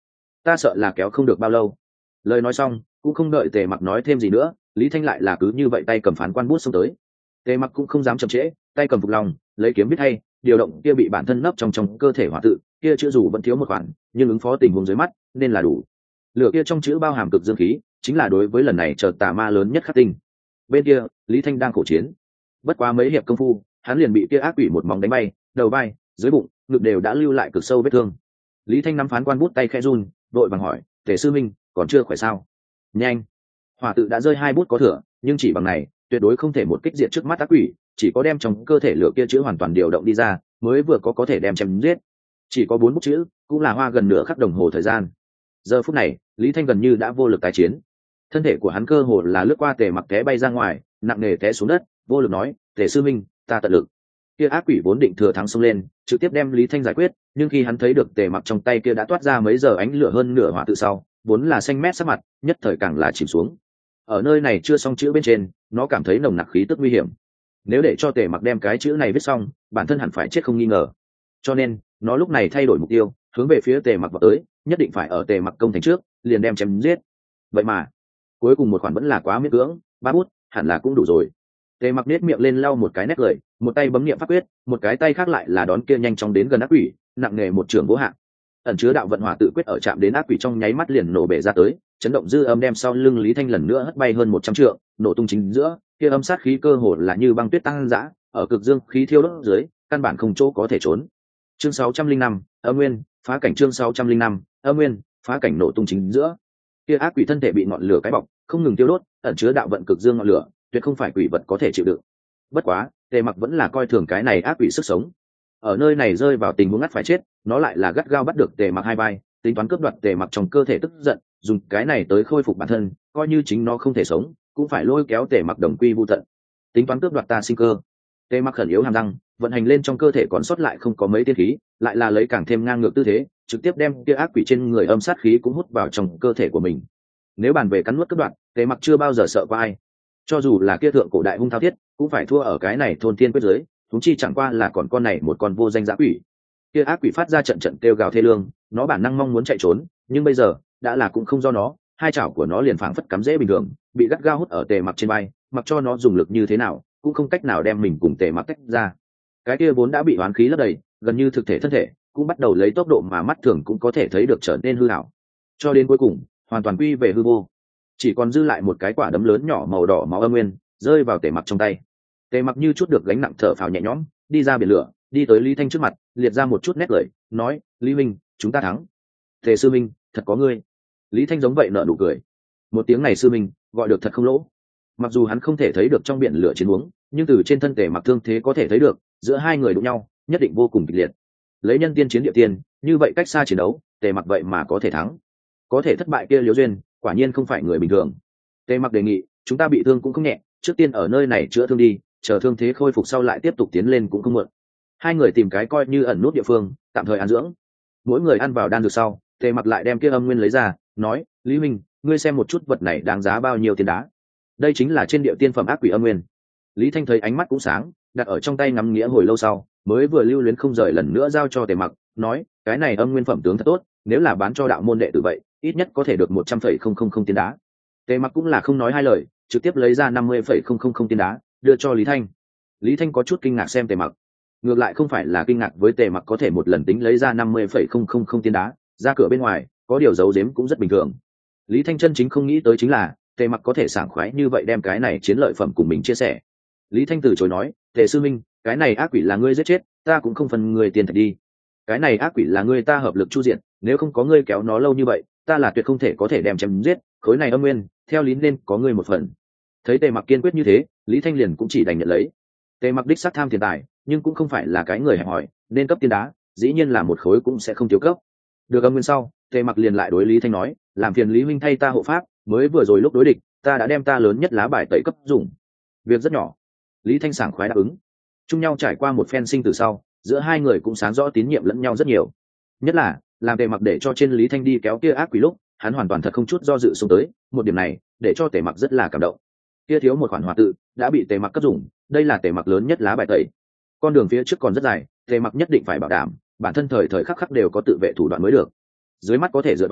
Speaker 1: ta sợ là kéo không được bao lâu. Lời nói xong cũng không đợi tề mặc nói thêm gì nữa, Lý Thanh lại là cứ như vậy tay cầm phán quan bút xông tới. Tề mặc cũng không dám chậm trễ, tay cầm phục lòng lấy kiếm viết hay điều động kia bị bản thân nấp trong trong cơ thể hỏa tự kia chữ dù vẫn thiếu một khoản, nhưng ứng phó tình huống dưới mắt nên là đủ. Lửa kia trong chữ bao hàm cực dương khí, chính là đối với lần này chờ tà ma lớn nhất khắc tinh. Bên kia Lý Thanh đang khổ chiến, bất quá mấy hiệp công phu hắn liền bị kia ác quỷ một móng đánh bay, đầu vai dưới bụng ngực đều đã lưu lại cực sâu vết thương. Lý Thanh nắm phán quan bút tay khẽ run, đội vàng hỏi: Tề sư minh còn chưa khỏe sao? Nhanh! Hỏa tự đã rơi hai bút có thừa, nhưng chỉ bằng này tuyệt đối không thể một kích diệt trước mắt ác quỷ, chỉ có đem trong cơ thể lửa kia chữ hoàn toàn điều động đi ra mới vừa có có thể đem chém giết. Chỉ có bốn bút chữ cũng là hoa gần nửa khắc đồng hồ thời gian. Giờ phút này Lý Thanh gần như đã vô lực tái chiến, thân thể của hắn cơ hồ là lướt qua Tề mặc té bay ra ngoài, nặng nề té xuống đất, vô lực nói: Tề sư minh, ta tận lực. Kia ác quỷ vốn định thừa thắng xông lên trực tiếp đem Lý Thanh giải quyết, nhưng khi hắn thấy được Tề mặc trong tay kia đã toát ra mấy giờ ánh lửa hơn nửa hỏa tự sau, vốn là xanh mét sắc mặt nhất thời càng là chìm xuống. Ở nơi này chưa xong chữ bên trên, nó cảm thấy nồng nặc khí tức nguy hiểm. Nếu để cho Tề mặc đem cái chữ này viết xong, bản thân hẳn phải chết không nghi ngờ. Cho nên nó lúc này thay đổi mục tiêu, hướng về phía Tề mặc vào tới, nhất định phải ở Tề mặc công thành trước liền đem chém giết. Vậy mà cuối cùng một khoản vẫn là quá miễn cưỡng, ba bút hẳn là cũng đủ rồi. Tề mặc nết miệng lên lau một cái nét cười, một tay bấm niệm pháp quyết, một cái tay khác lại là đón kia nhanh chóng đến gần ác quỷ, nặng nề một trường vô hạn. Ẩn chứa đạo vận hỏa tự quyết ở chạm đến ác quỷ trong nháy mắt liền nổ bể ra tới, chấn động dư âm đem sau lưng Lý Thanh lần nữa hất bay hơn một trăm trượng, nổ tung chính giữa, kia âm sát khí cơ hồ là như băng tuyết tăng dã, ở cực dương khí thiêu đốt dưới, căn bản không chỗ có thể trốn. Chương sáu trăm linh năm, Âm Nguyên, phá cảnh. Chương sáu trăm linh năm, Âm Nguyên, phá cảnh. Nổ tung chính giữa, kia ác quỷ thân thể bị ngọn lửa cái bọc, không ngừng tiêu đốt, ẩn chứa đạo vận cực dương ngọn lửa, tuyệt không phải quỷ vật có thể chịu đựng. Bất quá Tề mặc vẫn là coi thường cái này ác quỷ sức sống, ở nơi này rơi vào tình huống ngắt phải chết, nó lại là gắt gao bắt được Tề mặc hai vai, tính toán cướp đoạt Tề mặc trong cơ thể tức giận, dùng cái này tới khôi phục bản thân, coi như chính nó không thể sống cũng phải lôi kéo Tề mặc đồng quy vu tận, tính toán cướp đoạt ta sinh cơ. Tề mặc khẩn yếu hàm răng vận hành lên trong cơ thể còn sót lại không có mấy tiên khí, lại là lấy càng thêm ngang ngược tư thế trực tiếp đem kia ác quỷ trên người âm sát khí cũng hút vào trong cơ thể của mình. Nếu bàn về cắn nuốt cướp đoạt, Tề mặc chưa bao giờ sợ qua ai, cho dù là kia thượng cổ đại hung thao thiết cũng phải thua ở cái này thôn tiên quyết giới, chúng chi chẳng qua là còn con này một con vô danh dã quỷ. Kia ác quỷ phát ra trận trận kêu gào thê lương, nó bản năng mong muốn chạy trốn, nhưng bây giờ đã là cũng không do nó, hai chảo của nó liền phảng phất cắm rễ bình thường, bị gắt gao hút ở Tề mặc trên vai, mặc cho nó dùng lực như thế nào cũng không cách nào đem mình cùng Tề mặc tách ra. Cái kia vốn đã bị oán khí lấp đầy, gần như thực thể thân thể cũng bắt đầu lấy tốc độ mà mắt thường cũng có thể thấy được trở nên hư ảo, cho đến cuối cùng hoàn toàn quy về hư vô, chỉ còn dư lại một cái quả đấm lớn nhỏ màu đỏ máu âm nguyên rơi vào Tề mặc trong tay. Tề mặc như chút được gánh nặng thở phào nhẹ nhõm, đi ra biển lửa, đi tới Lý Thanh trước mặt, liệt ra một chút nét cười, nói: Lý Minh, chúng ta thắng. Tề sư minh, thật có ngươi. Lý Thanh giống vậy nở nụ cười. Một tiếng này sư minh gọi được thật không lỗ. Mặc dù hắn không thể thấy được trong biển lửa chiến huống, nhưng từ trên thân Tề mặc thương thế có thể thấy được, giữa hai người đụng nhau nhất định vô cùng kịch liệt. Lấy nhân tiên chiến địa tiên, như vậy cách xa chiến đấu, Tề mặc vậy mà có thể thắng, có thể thất bại kia Liễu Duyên quả nhiên không phải người bình thường. Tề mặc đề nghị, chúng ta bị thương cũng không nhẹ, trước tiên ở nơi này chữa thương đi, chờ thương thế khôi phục sau lại tiếp tục tiến lên cũng không muộn. Hai người tìm cái coi như ẩn nút địa phương tạm thời an dưỡng. Mỗi người ăn vào đan dược sau, Tề mặc lại đem kia âm nguyên lấy ra, nói: Lý Minh, ngươi xem một chút vật này đáng giá bao nhiêu tiền đá. Đây chính là trên địa tiên phẩm ác quỷ âm nguyên. Lý Thanh thấy ánh mắt cũng sáng, đặt ở trong tay ngắm nghĩa hồi lâu sau mới vừa lưu luyến không rời lần nữa giao cho Tề mặc, nói: cái này âm nguyên phẩm tướng thật tốt, nếu là bán cho đạo môn đệ tử vậy ít nhất có thể được một trăm phẩy không không không tiền đá. Tề mặc cũng là không nói hai lời, trực tiếp lấy ra năm mươi phẩy không không không tiền đá đưa cho Lý Thanh. Lý Thanh có chút kinh ngạc xem Tề mặc, ngược lại không phải là kinh ngạc với Tề mặc có thể một lần tính lấy ra năm mươi phẩy không không không tiền đá ra cửa bên ngoài, có điều giấu giếm cũng rất bình thường. Lý Thanh chân chính không nghĩ tới chính là Tề mặc có thể sảng khoái như vậy đem cái này chiến lợi phẩm cùng mình chia sẻ. Lý Thanh từ chối nói: Tề sư minh, cái này ác quỷ là ngươi giết chết, ta cũng không phần người tiền thạch đi. Cái này ác quỷ là ngươi ta hợp lực chu diện, nếu không có ngươi kéo nó lâu như vậy, ta là tuyệt không thể có thể đem chém giết, khối này âm nguyên theo lý nên có ngươi một phần. Thấy Tề mặc kiên quyết như thế, Lý Thanh liền cũng chỉ đành nhận lấy. Tề mặc đích xác tham tiền tài, nhưng cũng không phải là cái người hẹp hòi, nên cấp tiền đá dĩ nhiên là một khối cũng sẽ không thiếu cấp. Được âm nguyên sau, Tề mặc liền lại đối Lý Thanh nói: làm phiền Lý huynh thay ta hộ pháp, mới vừa rồi lúc đối địch ta đã đem ta lớn nhất lá bài tẩy cấp dùng. Việc rất nhỏ. Lý Thanh sảng khoái đáp ứng. Chung nhau trải qua một phen sinh tử sau, giữa hai người cũng sáng rõ tín nhiệm lẫn nhau rất nhiều. Nhất là làm Tề mặc để cho trên Lý Thanh đi kéo kia ác quỷ lúc, hắn hoàn toàn thật không chút do dự xuống tới, một điểm này để cho Tề mặc rất là cảm động. Kia thiếu một khoản hòa tự đã bị Tề mặc cấp dùng, đây là Tề mặc lớn nhất lá bài tẩy. Con đường phía trước còn rất dài, Tề mặc nhất định phải bảo đảm bản thân thời thời khắc khắc đều có tự vệ thủ đoạn mới được. Dưới mắt có thể dựa vào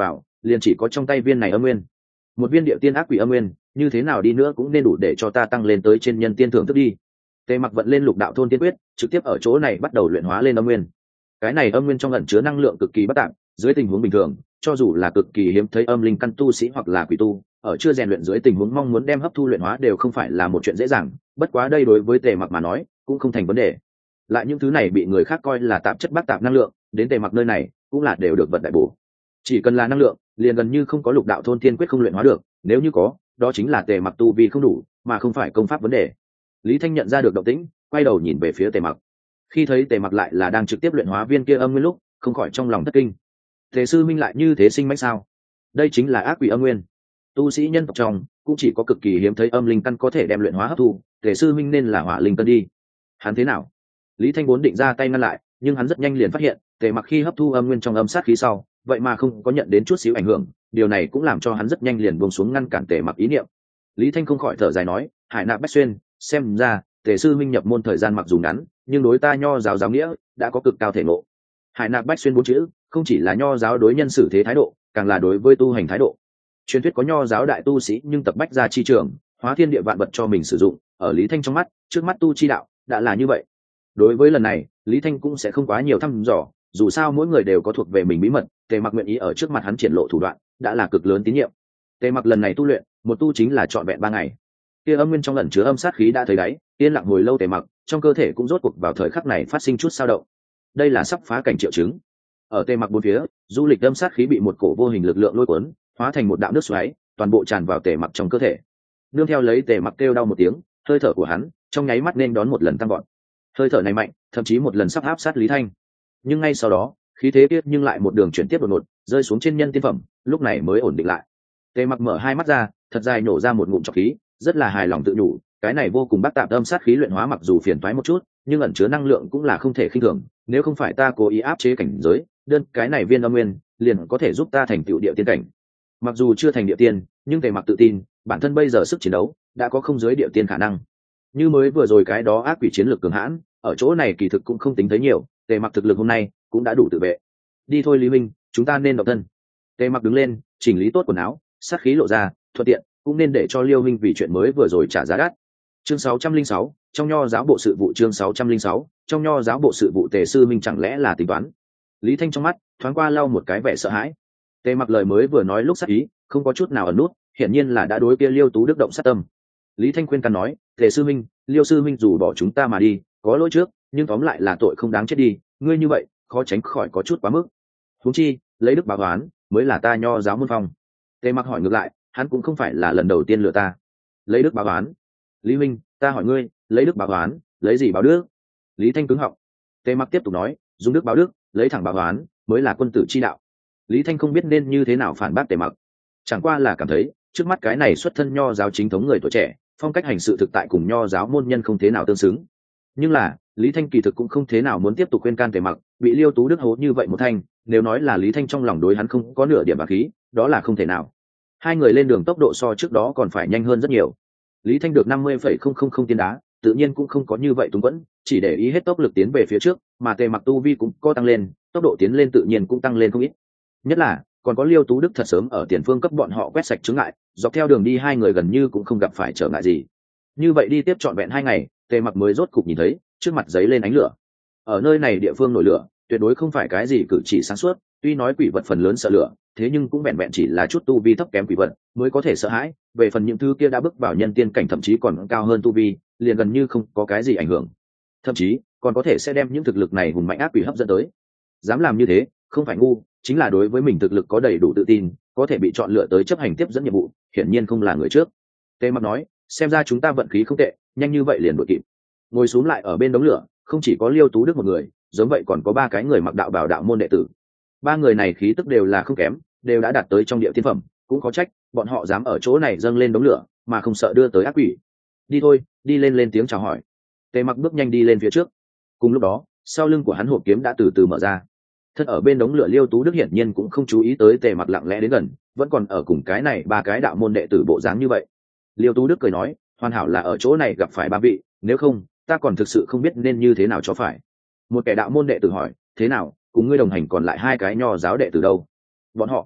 Speaker 1: liền chỉ có trong tay viên này âm nguyên. Một viên địa tiên ác quỷ âm nguyên, như thế nào đi nữa cũng nên đủ để cho ta tăng lên tới trên nhân tiên thưởng thức đi. Tề Mặc vận lên lục đạo thôn tiên quyết, trực tiếp ở chỗ này bắt đầu luyện hóa lên âm nguyên. Cái này âm nguyên trong ẩn chứa năng lượng cực kỳ bất tạm, dưới tình huống bình thường, cho dù là cực kỳ hiếm thấy âm linh căn tu sĩ hoặc là quỷ tu, ở chưa rèn luyện dưới tình huống mong muốn đem hấp thu luyện hóa đều không phải là một chuyện dễ dàng, bất quá đây đối với Tề Mặc mà nói, cũng không thành vấn đề. Lại những thứ này bị người khác coi là tạp chất bát tạp năng lượng, đến Tề Mặc nơi này, cũng là đều được vận đại bổ. Chỉ cần là năng lượng, liền gần như không có lục đạo thôn tiên quyết không luyện hóa được, nếu như có, đó chính là Tề Mặc tu vi không đủ, mà không phải công pháp vấn đề. Lý Thanh nhận ra được động tĩnh, quay đầu nhìn về phía Tề Mặc. Khi thấy Tề Mặc lại là đang trực tiếp luyện hóa viên kia âm nguyên lúc, không khỏi trong lòng thất kinh. Tề sư minh lại như thế sinh mãnh sao? Đây chính là ác quỷ âm nguyên. Tu sĩ nhân tộc trong cũng chỉ có cực kỳ hiếm thấy âm linh căn có thể đem luyện hóa hấp thu, Tề sư minh nên là hỏa linh căn đi. Hắn thế nào? Lý Thanh vốn định ra tay ngăn lại, nhưng hắn rất nhanh liền phát hiện, Tề Mặc khi hấp thu âm nguyên trong âm sát khí sau, vậy mà không có nhận đến chút xíu ảnh hưởng, điều này cũng làm cho hắn rất nhanh liền buông xuống ngăn cản Tề Mặc ý niệm. Lý Thanh không khỏi thở dài nói, Hải Nạp Bách Xuyên, xem ra Tề sư minh nhập môn thời gian mặc dù ngắn, nhưng đối ta nho giáo giáo nghĩa đã có cực cao thể ngộ. Hải Nạp Bách Xuyên bốn chữ, không chỉ là nho giáo đối nhân xử thế thái độ, càng là đối với tu hành thái độ. Truyền thuyết có nho giáo đại tu sĩ nhưng tập bách ra chi trường, hóa thiên địa vạn vật cho mình sử dụng, ở Lý Thanh trong mắt, trước mắt tu chi đạo đã là như vậy. Đối với lần này, Lý Thanh cũng sẽ không quá nhiều thăm dò, dù sao mỗi người đều có thuộc về mình bí mật, Tề Mặc nguyện ý ở trước mặt hắn triển lộ thủ đoạn, đã là cực lớn tín nhiệm. Tề Mặc lần này tu luyện, một tu chính là trọn vẹn ba ngày. Kia âm nguyên trong ẩn chứa âm sát khí đã thấy đáy, yên lặng ngồi lâu Tề Mặc, trong cơ thể cũng rốt cuộc vào thời khắc này phát sinh chút dao động. Đây là sắp phá cảnh triệu chứng. Ở Tề Mặc bốn phía, du lịch âm sát khí bị một cổ vô hình lực lượng lôi cuốn, hóa thành một đạo nước xoáy, toàn bộ tràn vào Tề Mặc trong cơ thể. Nương theo lấy Tề Mặc kêu đau một tiếng, hơi thở của hắn trong nháy mắt nên đón một lần tăng vọt. Hơi thở này mạnh, thậm chí một lần sắp áp sát Lý Thanh. Nhưng ngay sau đó, khí thế tiết nhưng lại một đường chuyển tiếp đột ngột, rơi xuống trên nhân tiên phẩm, lúc này mới ổn định lại. Tề Mặc mở hai mắt ra, thật dài nổ ra một ngụm trọc khí, rất là hài lòng tự nhủ, cái này vô cùng bác tạp âm sát khí luyện hóa mặc dù phiền toái một chút, nhưng ẩn chứa năng lượng cũng là không thể khinh thường, nếu không phải ta cố ý áp chế cảnh giới, đơn cái này viên âm nguyên liền có thể giúp ta thành tựu địa tiên cảnh. Mặc dù chưa thành địa tiên, nhưng Tề Mặc tự tin, bản thân bây giờ sức chiến đấu đã có không dưới địa tiên khả năng. Như mới vừa rồi cái đó ác quỷ chiến lược cường hãn, ở chỗ này kỳ thực cũng không tính thấy nhiều, Tề Mặc thực lực hôm nay cũng đã đủ tự vệ. Đi thôi Lý Minh, chúng ta nên động thân. Tề Mặc đứng lên, chỉnh lý tốt quần áo, sát khí lộ ra, thuận tiện cũng nên để cho Liêu Minh vì chuyện mới vừa rồi trả giá đắt. Chương sáu trăm linh sáu, trong nho giáo bộ sự vụ chương sáu trăm linh sáu, trong nho giáo bộ sự vụ Tề sư minh chẳng lẽ là tính toán. Lý Thanh trong mắt thoáng qua lau một cái vẻ sợ hãi. Tề Mặc lời mới vừa nói lúc sát ý, không có chút nào ẩn nút, hiển nhiên là đã đối kia Liêu Tú Đức động sát tâm. Lý Thanh khuyên can nói, Tề sư minh, Liêu sư minh dù bỏ chúng ta mà đi, có lỗi trước, nhưng tóm lại là tội không đáng chết đi, ngươi như vậy, khó tránh khỏi có chút quá mức. Huống chi, lấy đức báo oán, mới là ta nho giáo môn phong. Tề Mặc hỏi ngược lại, hắn cũng không phải là lần đầu tiên lừa ta. Lấy đức báo oán? Lý Minh, ta hỏi ngươi, lấy đức báo oán, lấy gì báo đức? Lý Thanh cứng họng. Tề Mặc tiếp tục nói, dùng đức báo đức, lấy thẳng báo oán, mới là quân tử chi đạo. Lý Thanh không biết nên như thế nào phản bác Tề Mặc, chẳng qua là cảm thấy trước mắt cái này xuất thân nho giáo chính thống người tuổi trẻ, phong cách hành sự thực tại cùng nho giáo môn nhân không thế nào tương xứng. Nhưng là Lý Thanh kỳ thực cũng không thế nào muốn tiếp tục khuyên can Tề Mặc, bị Liêu Tú Đức hố như vậy một thanh, nếu nói là Lý Thanh trong lòng đối hắn không có nửa điểm bạc khí, đó là không thể nào. Hai người lên đường tốc độ so trước đó còn phải nhanh hơn rất nhiều. Lý Thanh được năm mươi phẩy không không không tiên đá, tự nhiên cũng không có như vậy túng quẫn, chỉ để ý hết tốc lực tiến về phía trước, mà Tề Mặc tu vi cũng có tăng lên, tốc độ tiến lên tự nhiên cũng tăng lên không ít. Nhất là còn có Liêu Tú Đức thật sớm ở tiền phương cấp bọn họ quét sạch chướng ngại, dọc theo đường đi hai người gần như cũng không gặp phải trở ngại gì. Như vậy đi tiếp trọn vẹn hai ngày, Tề Mặc mới rốt cục nhìn thấy trước mặt giấy lên ánh lửa. Ở nơi này địa phương nổi lửa, tuyệt đối không phải cái gì cử chỉ sáng suốt, tuy nói quỷ vật phần lớn sợ lửa, thế nhưng cũng vẹn vẹn chỉ là chút tu vi thấp kém quỷ vật mới có thể sợ hãi, về phần những thứ kia đã bước vào nhân tiên cảnh thậm chí còn cao hơn tu vi, liền gần như không có cái gì ảnh hưởng. Thậm chí còn có thể sẽ đem những thực lực này hùng mạnh ác quỷ hấp dẫn tới. Dám làm như thế, không phải ngu, chính là đối với mình thực lực có đầy đủ tự tin, có thể bị chọn lựa tới chấp hành tiếp dẫn nhiệm vụ, hiển nhiên không là người trước. Tề Mặc nói, xem ra chúng ta vận khí không tệ, nhanh như vậy liền đuổi kịp. Ngồi xuống lại ở bên đống lửa, không chỉ có Liêu Tú Đức một người, giống vậy còn có ba cái người mặc đạo bào đạo môn đệ tử. Ba người này khí tức đều là không kém, đều đã đạt tới trong địa tiên phẩm, cũng có trách bọn họ dám ở chỗ này dâng lên đống lửa, mà không sợ đưa tới ác quỷ. Đi thôi, đi lên lên tiếng chào hỏi. Tề Mặc bước nhanh đi lên phía trước. Cùng lúc đó, sau lưng của hắn hộp kiếm đã từ từ mở ra. Thân ở bên đống lửa Liêu Tú Đức hiển nhiên cũng không chú ý tới Tề Mặc lặng lẽ đến gần, vẫn còn ở cùng cái này ba cái đạo môn đệ tử bộ dáng như vậy. Liêu Tú Đức cười nói, hoàn hảo là ở chỗ này gặp phải ba vị, nếu không ta còn thực sự không biết nên như thế nào cho phải. Một kẻ đạo môn đệ tử hỏi, thế nào, cùng ngươi đồng hành còn lại hai cái nho giáo đệ tử đâu? Bọn họ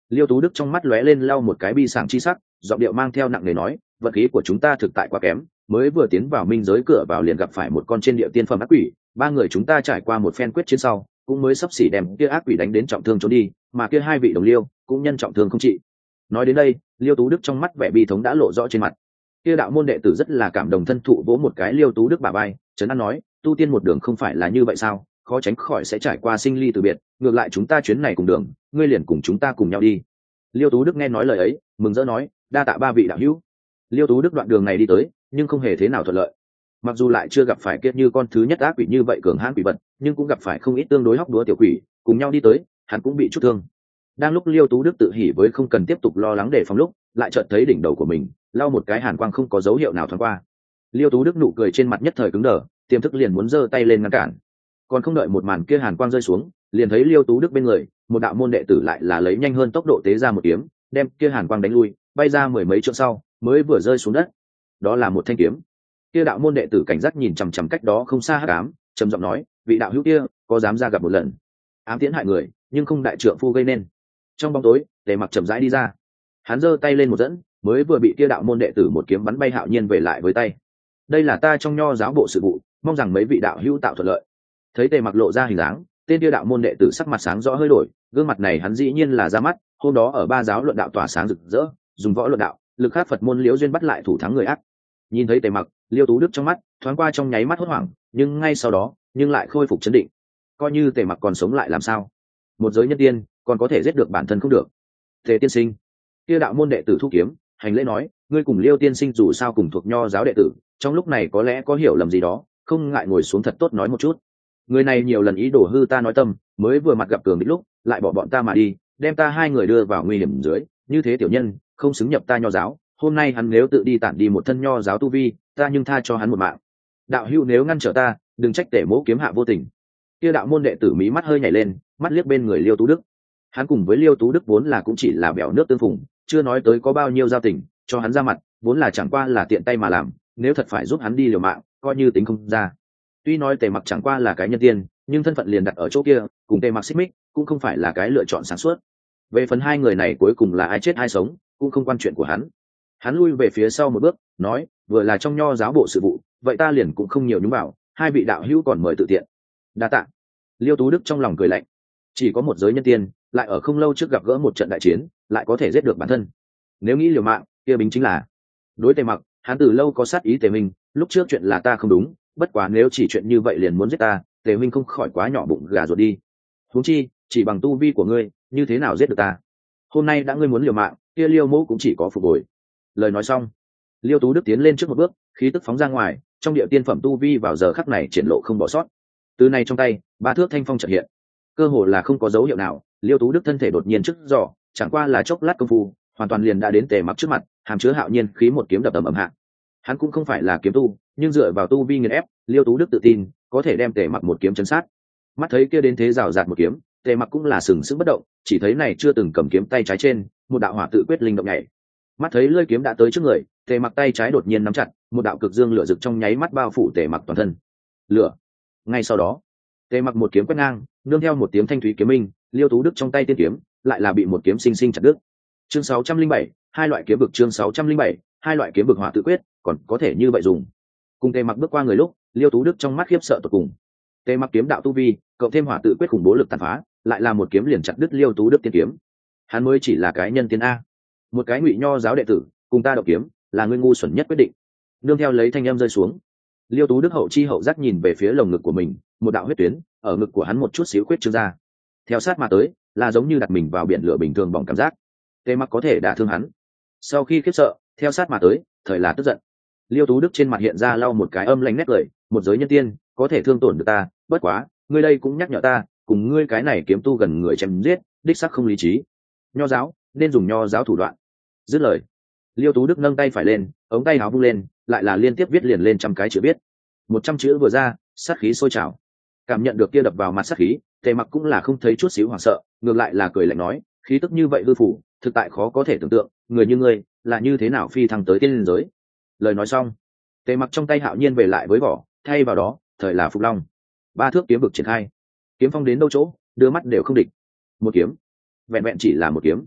Speaker 1: Liêu Tú Đức trong mắt lóe lên lau một cái bi sảng chi sắc, giọng điệu mang theo nặng nề nói, vật khí của chúng ta thực tại quá kém, mới vừa tiến vào minh giới cửa vào liền gặp phải một con trên địa tiên phẩm ác quỷ, ba người chúng ta trải qua một phen quyết chiến sau, cũng mới sắp xỉ đem kia ác quỷ đánh đến trọng thương trốn đi, mà kia hai vị đồng liêu cũng nhân trọng thương không trị. Nói đến đây, Liêu Tú Đức trong mắt vẻ bi thống đã lộ rõ trên mặt. Kia đạo môn đệ tử rất là cảm động thân thụ vỗ một cái Liêu Tú Đức bả vai, trấn an nói, tu tiên một đường không phải là như vậy sao, khó tránh khỏi sẽ trải qua sinh ly từ biệt, ngược lại chúng ta chuyến này cùng đường, ngươi liền cùng chúng ta cùng nhau đi. Liêu Tú Đức nghe nói lời ấy, mừng rỡ nói, đa tạ ba vị đạo hữu. Liêu Tú Đức đoạn đường này đi tới, nhưng không hề thế nào thuận lợi. Mặc dù lại chưa gặp phải kiệt như con thứ nhất ác quỷ như vậy cường hãn quỷ vật, nhưng cũng gặp phải không ít tương đối hóc đúa tiểu quỷ, cùng nhau đi tới, hắn cũng bị chút thương. Đang lúc Liêu Tú Đức tự hỉ với không cần tiếp tục lo lắng để phòng lúc, lại chợt thấy đỉnh đầu của mình lau một cái hàn quang không có dấu hiệu nào thoáng qua. Liêu Tú Đức nụ cười trên mặt nhất thời cứng đờ, tiềm thức liền muốn giơ tay lên ngăn cản. Còn không đợi một màn kia hàn quang rơi xuống, liền thấy Liêu Tú Đức bên người, một đạo môn đệ tử lại là lấy nhanh hơn tốc độ tế ra một kiếm, đem kia hàn quang đánh lui, bay ra mười mấy trượng sau, mới vừa rơi xuống đất. Đó là một thanh kiếm. Kia đạo môn đệ tử cảnh giác nhìn chằm chằm cách đó không xa hắc ám, trầm giọng nói, vị đạo hữu kia, có dám ra gặp một lần? Ám tiễn hại người, nhưng không đại trượng phu gây nên. Trong bóng tối, Tề Mặc chậm rãi đi ra. Hắn giơ tay lên một dẫn, mới vừa bị kia đạo môn đệ tử một kiếm bắn bay hạo nhiên về lại với tay. Đây là ta trong nho giáo bộ sự vụ, mong rằng mấy vị đạo hữu tạo thuận lợi. Thấy Tề Mặc lộ ra hình dáng, tên kia đạo môn đệ tử sắc mặt sáng rõ hơi đổi, gương mặt này hắn dĩ nhiên là ra mắt, hôm đó ở ba giáo luận đạo tỏa sáng rực rỡ, dùng võ luận đạo, lực khát Phật môn Liễu duyên bắt lại thủ thắng người ác. Nhìn thấy Tề Mặc, Liêu Tú Đức trong mắt thoáng qua trong nháy mắt hốt hoảng, nhưng ngay sau đó, nhưng lại khôi phục trấn định. Coi như Tề Mặc còn sống lại làm sao? Một giới nhân tiên, còn có thể giết được bản thân không được. Tề tiên sinh, kia đạo môn đệ tử thu kiếm, hành lễ nói, ngươi cùng Liêu tiên sinh dù sao cùng thuộc nho giáo đệ tử, trong lúc này có lẽ có hiểu lầm gì đó, không ngại ngồi xuống thật tốt nói một chút. Người này nhiều lần ý đồ hư ta nói tâm, mới vừa mặt gặp cường địch lúc, lại bỏ bọn ta mà đi, đem ta hai người đưa vào nguy hiểm dưới, như thế tiểu nhân, không xứng nhập ta nho giáo. Hôm nay hắn nếu tự đi tản đi một thân nho giáo tu vi, ta nhưng tha cho hắn một mạng. Đạo hữu nếu ngăn trở ta, đừng trách Tề mỗ kiếm hạ vô tình. Kia đạo môn đệ tử mí mắt hơi nhảy lên, mắt liếc bên người Liêu Tú Đức. Hắn cùng với Liêu Tú Đức vốn là cũng chỉ là bèo nước tương phùng, chưa nói tới có bao nhiêu giao tình, cho hắn ra mặt, vốn là chẳng qua là tiện tay mà làm, nếu thật phải giúp hắn đi liều mạng, coi như tính không ra. Tuy nói Tề Mặc chẳng qua là cái nhân tiên, nhưng thân phận liền đặt ở chỗ kia, cùng Tề Mặc xích mích, cũng không phải là cái lựa chọn sáng suốt. Về phần hai người này cuối cùng là ai chết ai sống, cũng không quan chuyện của hắn. Hắn lui về phía sau một bước, nói, vừa là trong nho giáo bộ sự vụ, vậy ta liền cũng không nhiều nhúng vào, hai vị đạo hữu còn mời tự tiện. Đa tạ. Liêu Tú Đức trong lòng cười lạnh, chỉ có một giới nhân tiên, lại ở không lâu trước gặp gỡ một trận đại chiến, lại có thể giết được bản thân. Nếu nghĩ liều mạng, kia bính chính là. Đối Tề Mặc, hắn từ lâu có sát ý Tề Minh, lúc trước chuyện là ta không đúng, bất quá nếu chỉ chuyện như vậy liền muốn giết ta, Tề Minh không khỏi quá nhỏ bụng gà ruột đi. Huống chi, chỉ bằng tu vi của ngươi, như thế nào giết được ta? Hôm nay đã ngươi muốn liều mạng, kia Liêu mẫu cũng chỉ có phục hồi. Lời nói xong, Liêu Tú Đức tiến lên trước một bước, khí tức phóng ra ngoài, trong địa tiên phẩm tu vi vào giờ khắc này triển lộ không bỏ sót. Từ này trong tay, ba thước thanh phong chợt hiện, cơ hồ là không có dấu hiệu nào, Liêu Tú Đức thân thể đột nhiên trước giỏ, chẳng qua là chốc lát công phu, hoàn toàn liền đã đến Tề Mặc trước mặt, hàm chứa hạo nhiên khí một kiếm đập tầm ầm hạ. Hắn cũng không phải là kiếm tu, nhưng dựa vào tu vi nghiền ép, Liêu Tú Đức tự tin có thể đem Tề Mặc một kiếm chấn sát. Mắt thấy kia đến thế rào rạt một kiếm, Tề Mặc cũng là sừng sững bất động, chỉ thấy này chưa từng cầm kiếm tay trái trên, một đạo hỏa tự quyết linh động nhảy. Mắt thấy lưỡi kiếm đã tới trước người, Tề Mặc tay trái đột nhiên nắm chặt, một đạo cực dương lửa rực trong nháy mắt bao phủ Tề Mặc toàn thân. Lửa. Ngay sau đó, Tề Mặc một kiếm quét ngang, nương theo một tiếng thanh thúy kiếm minh, Liêu Tú Đức trong tay tiên kiếm lại là bị một kiếm sinh sinh chặt đứt. Chương sáu trăm linh bảy, hai loại kiếm vực chương sáu trăm linh bảy, hai loại kiếm vực hỏa tự quyết, còn có thể như vậy dùng. Cùng Tề Mặc bước qua người lúc, Liêu Tú Đức trong mắt khiếp sợ tột cùng. Tề Mặc kiếm đạo tu vi, cộng thêm hỏa tự quyết khủng bố lực tàn phá, lại là một kiếm liền chặt đứt Liêu Tú Đức tiên kiếm. Hắn mới chỉ là cái nhân tiên a, một cái ngụy nho giáo đệ tử, cùng ta động kiếm, là ngươi ngu xuẩn nhất quyết định. Nương theo lấy thanh em rơi xuống, Liêu Tú Đức hậu chi hậu giác nhìn về phía lồng ngực của mình, một đạo huyết tuyến ở ngực của hắn một chút xíu khuyết trương ra. Theo sát mà tới, là giống như đặt mình vào biển lửa bình thường bỏng cảm giác. Tề Mặc có thể đả thương hắn. Sau khi khiếp sợ, theo sát mà tới, thời là tức giận. Liêu Tú Đức trên mặt hiện ra lau một cái âm lãnh nét cười, một giới nhân tiên, có thể thương tổn được ta, bất quá, ngươi đây cũng nhắc nhở ta, cùng ngươi cái này kiếm tu gần người chém giết, đích xác không lý trí. Nho giáo, nên dùng nho giáo thủ đoạn. Dứt lời, Liêu Tú Đức nâng tay phải lên, ống tay áo vung lên, lại là liên tiếp viết liền lên trăm cái chữ viết. Một trăm chữ vừa ra, sát khí sôi trào. Cảm nhận được kia đập vào mặt sát khí, Tề Mặc cũng là không thấy chút xíu hoảng sợ, ngược lại là cười lạnh nói, khí tức như vậy hư phủ, thực tại khó có thể tưởng tượng, người như ngươi là như thế nào phi thăng tới tiên giới. Lời nói xong, Tề Mặc trong tay hạo nhiên về lại với vỏ, thay vào đó, thời là Phục Long. Ba thước kiếm vực triển khai, kiếm phong đến đâu chỗ, đưa mắt đều không địch. Một kiếm, vẹn vẹn chỉ là một kiếm,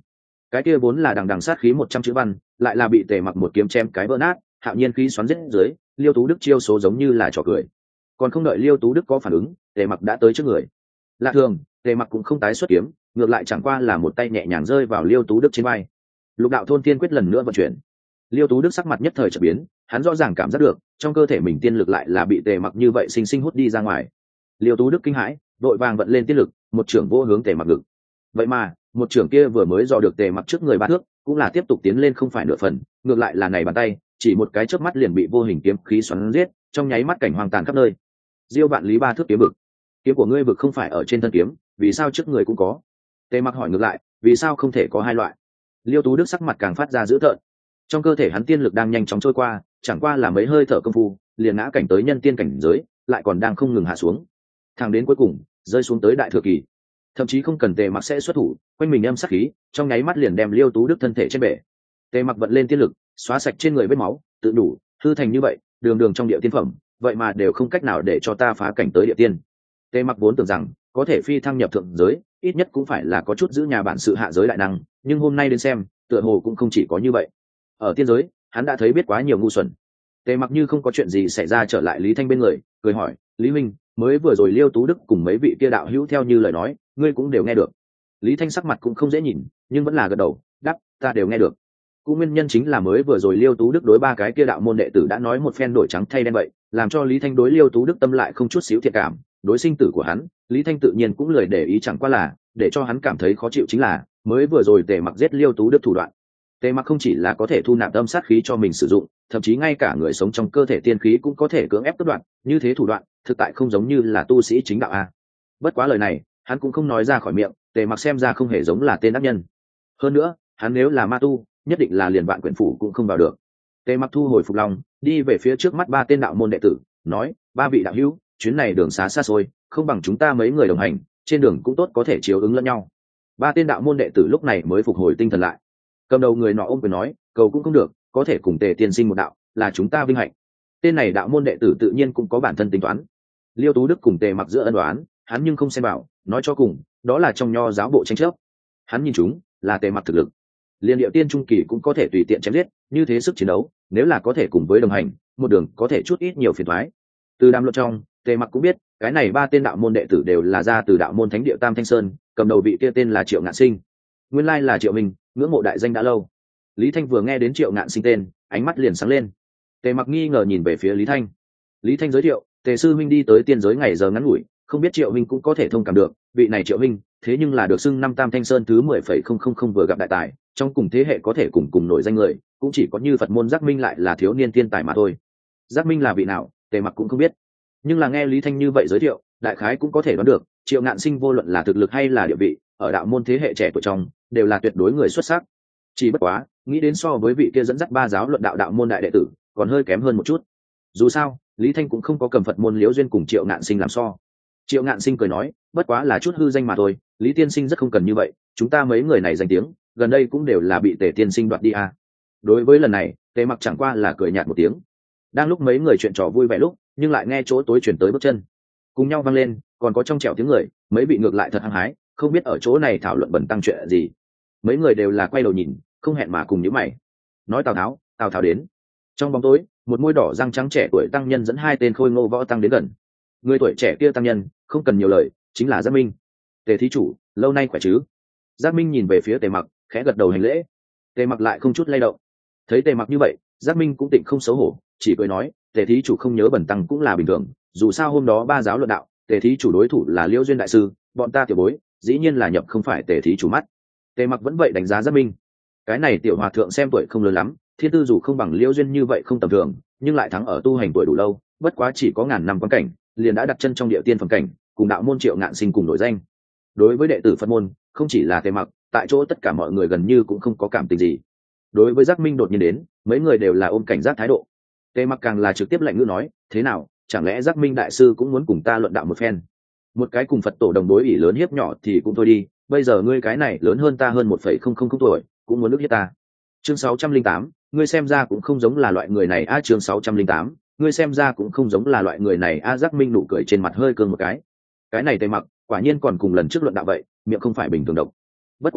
Speaker 1: cái kia vốn là đằng đằng sát khí một trăm chữ văn lại là bị Tề Mặc một kiếm chém cái vỡ nát. Hạo nhiên khí xoắn giết dưới, Liêu Tú Đức chiêu số giống như là trò cười. Còn không đợi Liêu Tú Đức có phản ứng, Tề Mặc đã tới trước người. Lạ thường, Tề Mặc cũng không tái xuất kiếm, ngược lại chẳng qua là một tay nhẹ nhàng rơi vào Liêu Tú Đức trên vai. Lục đạo thôn tiên quyết lần nữa vận chuyển. Liêu Tú Đức sắc mặt nhất thời chợt biến, hắn rõ ràng cảm giác được, trong cơ thể mình tiên lực lại là bị Tề Mặc như vậy sinh sinh hút đi ra ngoài. Liêu Tú Đức kinh hãi, đội vàng vận lên tiên lực, một trưởng vô hướng Tề Mặc ngực. Vậy mà, một trưởng kia vừa mới dò được Tề Mặc trước người ba thước, cũng là tiếp tục tiến lên không phải nửa phần, ngược lại là này bàn tay, chỉ một cái chớp mắt liền bị vô hình kiếm khí xoắn giết, trong nháy mắt cảnh hoang tàn khắp nơi. Diêu Vạn Lý ba thước kiếm vực, kiếm của ngươi vực không phải ở trên thân kiếm, vì sao trước người cũng có? Tề Mặc hỏi ngược lại, vì sao không thể có hai loại? Liêu Tú Đức sắc mặt càng phát ra dữ tợn. Trong cơ thể hắn tiên lực đang nhanh chóng trôi qua, chẳng qua là mấy hơi thở công phu, liền ngã cảnh tới nhân tiên cảnh giới, lại còn đang không ngừng hạ xuống. Thẳng đến cuối cùng, rơi xuống tới đại thừa kỳ. Thậm chí không cần Tề Mặc sẽ xuất thủ, quanh mình âm sát khí, trong nháy mắt liền đem Liêu Tú Đức thân thể trên bể. Tề Mặc vận lên tiên lực, xóa sạch trên người vết máu, tự đủ, hư thành như vậy, đường đường trong địa tiên phẩm, vậy mà đều không cách nào để cho ta phá cảnh tới địa tiên. Tề Mặc vốn tưởng rằng có thể phi thăng nhập thượng giới, ít nhất cũng phải là có chút giữ nhà bản sự hạ giới đại năng, nhưng hôm nay đến xem, tựa hồ cũng không chỉ có như vậy. Ở tiên giới, hắn đã thấy biết quá nhiều ngu xuẩn. Tề Mặc như không có chuyện gì xảy ra trở lại Lý Thanh bên người, cười hỏi, Lý Minh, mới vừa rồi Liêu Tú Đức cùng mấy vị kia đạo hữu theo như lời nói, ngươi cũng đều nghe được. Lý Thanh sắc mặt cũng không dễ nhìn, nhưng vẫn là gật đầu, đáp, ta đều nghe được. Cũng nguyên nhân chính là mới vừa rồi Liêu Tú Đức đối ba cái kia đạo môn đệ tử đã nói một phen đổi trắng thay đen vậy, làm cho Lý Thanh đối Liêu Tú Đức tâm lại không chút xíu thiệt cảm, đối sinh tử của hắn, Lý Thanh tự nhiên cũng lười để ý, chẳng qua là để cho hắn cảm thấy khó chịu chính là mới vừa rồi Tề Mặc giết Liêu Tú Đức thủ đoạn. Tề Mặc không chỉ là có thể thu nạp âm sát khí cho mình sử dụng, thậm chí ngay cả người sống trong cơ thể tiên khí cũng có thể cưỡng ép cắt đoạn, như thế thủ đoạn, thực tại không giống như là tu sĩ chính đạo a. Bất quá lời này, hắn cũng không nói ra khỏi miệng, Tề Mặc xem ra không hề giống là tên ác nhân. Hơn nữa, hắn nếu là ma tu, nhất định là liền vạn quyển phủ cũng không vào được. Tề Mặc thu hồi phục lòng, đi về phía trước mắt ba tên đạo môn đệ tử, nói, ba vị đạo hữu, chuyến này đường xá xa xôi, không bằng chúng ta mấy người đồng hành, trên đường cũng tốt có thể chiếu ứng lẫn nhau. Ba tên đạo môn đệ tử lúc này mới phục hồi tinh thần lại. Cầm đầu người nọ ôm quyền nói, cầu cũng không được, có thể cùng Tề tiên sinh một đạo, là chúng ta vinh hạnh. Tên này đạo môn đệ tử tự nhiên cũng có bản thân tính toán. Liêu Tú Đức cùng Tề Mặc giữa ân đoán, hắn nhưng không xem bảo, nói cho cùng, đó là trong nho giáo bộ tranh chấp. Hắn nhìn chúng là Tề Mặc thực lực, liên địa tiên trung kỳ cũng có thể tùy tiện chém giết, như thế sức chiến đấu, nếu là có thể cùng với đồng hành, một đường có thể chút ít nhiều phiền toái. Từ đàm luận trong, Tề Mặc cũng biết, cái này ba tên đạo môn đệ tử đều là ra từ đạo môn thánh địa Tam Thanh Sơn, cầm đầu vị kia tên là Triệu Ngạn Sinh. Nguyên lai là Triệu Minh, ngưỡng mộ đại danh đã lâu. Lý Thanh vừa nghe đến Triệu Ngạn Sinh tên, ánh mắt liền sáng lên. Tề Mặc nghi ngờ nhìn về phía Lý Thanh. Lý Thanh giới thiệu, Tề sư minh đi tới tiên giới ngày giờ ngắn ngủi, không biết Triệu Minh cũng có thể thông cảm được, vị này Triệu Minh, thế nhưng là được xưng năm Tam Thanh Sơn thứ mười phẩy không không không vừa gặp đại tài, trong cùng thế hệ có thể cùng cùng nổi danh người, cũng chỉ có như Phật môn Giác Minh lại là thiếu niên tiên tài mà thôi. Giác Minh là vị nào, Tề Mặc cũng không biết, nhưng là nghe Lý Thanh như vậy giới thiệu, đại khái cũng có thể đoán được, Triệu Ngạn Sinh vô luận là thực lực hay là địa vị, ở đạo môn thế hệ trẻ tuổi trong, đều là tuyệt đối người xuất sắc. Chỉ bất quá, nghĩ đến so với vị kia dẫn dắt ba giáo luận đạo đạo môn đại đệ tử, còn hơi kém hơn một chút. Dù sao, Lý Thanh cũng không có cầm Phật môn Liễu duyên cùng Triệu Ngạn Sinh làm so. Triệu Ngạn Sinh cười nói, bất quá là chút hư danh mà thôi, Lý tiên sinh rất không cần như vậy, chúng ta mấy người này danh tiếng, gần đây cũng đều là bị Tề tiên sinh đoạt đi à. Đối với lần này, Tề Mặc chẳng qua là cười nhạt một tiếng. Đang lúc mấy người chuyện trò vui vẻ lúc, nhưng lại nghe chỗ tối chuyển tới bước chân, cùng nhau vang lên, còn có trong trẻo tiếng người, mấy vị ngược lại thật hăng hái, không biết ở chỗ này thảo luận bẩn tăng chuyện gì. Mấy người đều là quay đầu nhìn, không hẹn mà cùng nhíu mày. Nói Tào Tháo, Tào Tháo đến. Trong bóng tối, một môi đỏ răng trắng trẻ tuổi tăng nhân dẫn hai tên khôi ngô võ tăng đến gần. Người tuổi trẻ kia tăng nhân, không cần nhiều lời, chính là Giác Minh. Tề thí chủ, lâu nay khỏe chứ? Giác Minh nhìn về phía Tề Mặc, khẽ gật đầu hành lễ. Tề Mặc lại không chút lay động. Thấy Tề Mặc như vậy, Giác Minh cũng tịnh không xấu hổ, chỉ cười nói, Tề thí chủ không nhớ bẩn tăng cũng là bình thường, dù sao hôm đó ba giáo luận đạo, Tề thí chủ đối thủ là Liễu duyên đại sư, bọn ta tiểu bối, dĩ nhiên là nhập không phải Tề thí chủ mắt. Tề Mặc vẫn vậy đánh giá Giác Minh. Cái này tiểu hòa thượng xem tuổi không lớn lắm, thiên tư dù không bằng Liễu duyên như vậy không tầm thường, nhưng lại thắng ở tu hành tuổi đủ lâu, bất quá chỉ có ngàn năm quan cảnh, liền đã đặt chân trong địa tiên phẩm cảnh, cùng đạo môn Triệu Ngạn Sinh cùng nổi danh. Đối với đệ tử Phật môn, không chỉ là Tề Mặc, tại chỗ tất cả mọi người gần như cũng không có cảm tình gì. Đối với Giác Minh đột nhiên đến, mấy người đều là ôm cảnh giác thái độ. Tề Mặc càng là trực tiếp lạnh ngữ nói, thế nào, chẳng lẽ Giác Minh đại sư cũng muốn cùng ta luận đạo một phen? Một cái cùng Phật tổ đồng đối ỷ lớn hiếp nhỏ thì cũng thôi đi, bây giờ ngươi cái này lớn hơn ta hơn một phẩy không không không tuổi, cũng muốn ức hiếp ta. Chương sáu trăm linh tám, ngươi xem ra cũng không giống là loại người này a. À, chương sáu trăm linh tám, ngươi xem ra cũng không giống là loại người này a. À, Giác Minh nụ cười trên mặt hơi cương một cái. Cái này Tề Mặc, quả nhiên còn cùng lần trước luận đạo vậy, miệng không phải bình thường độc. Bất quá,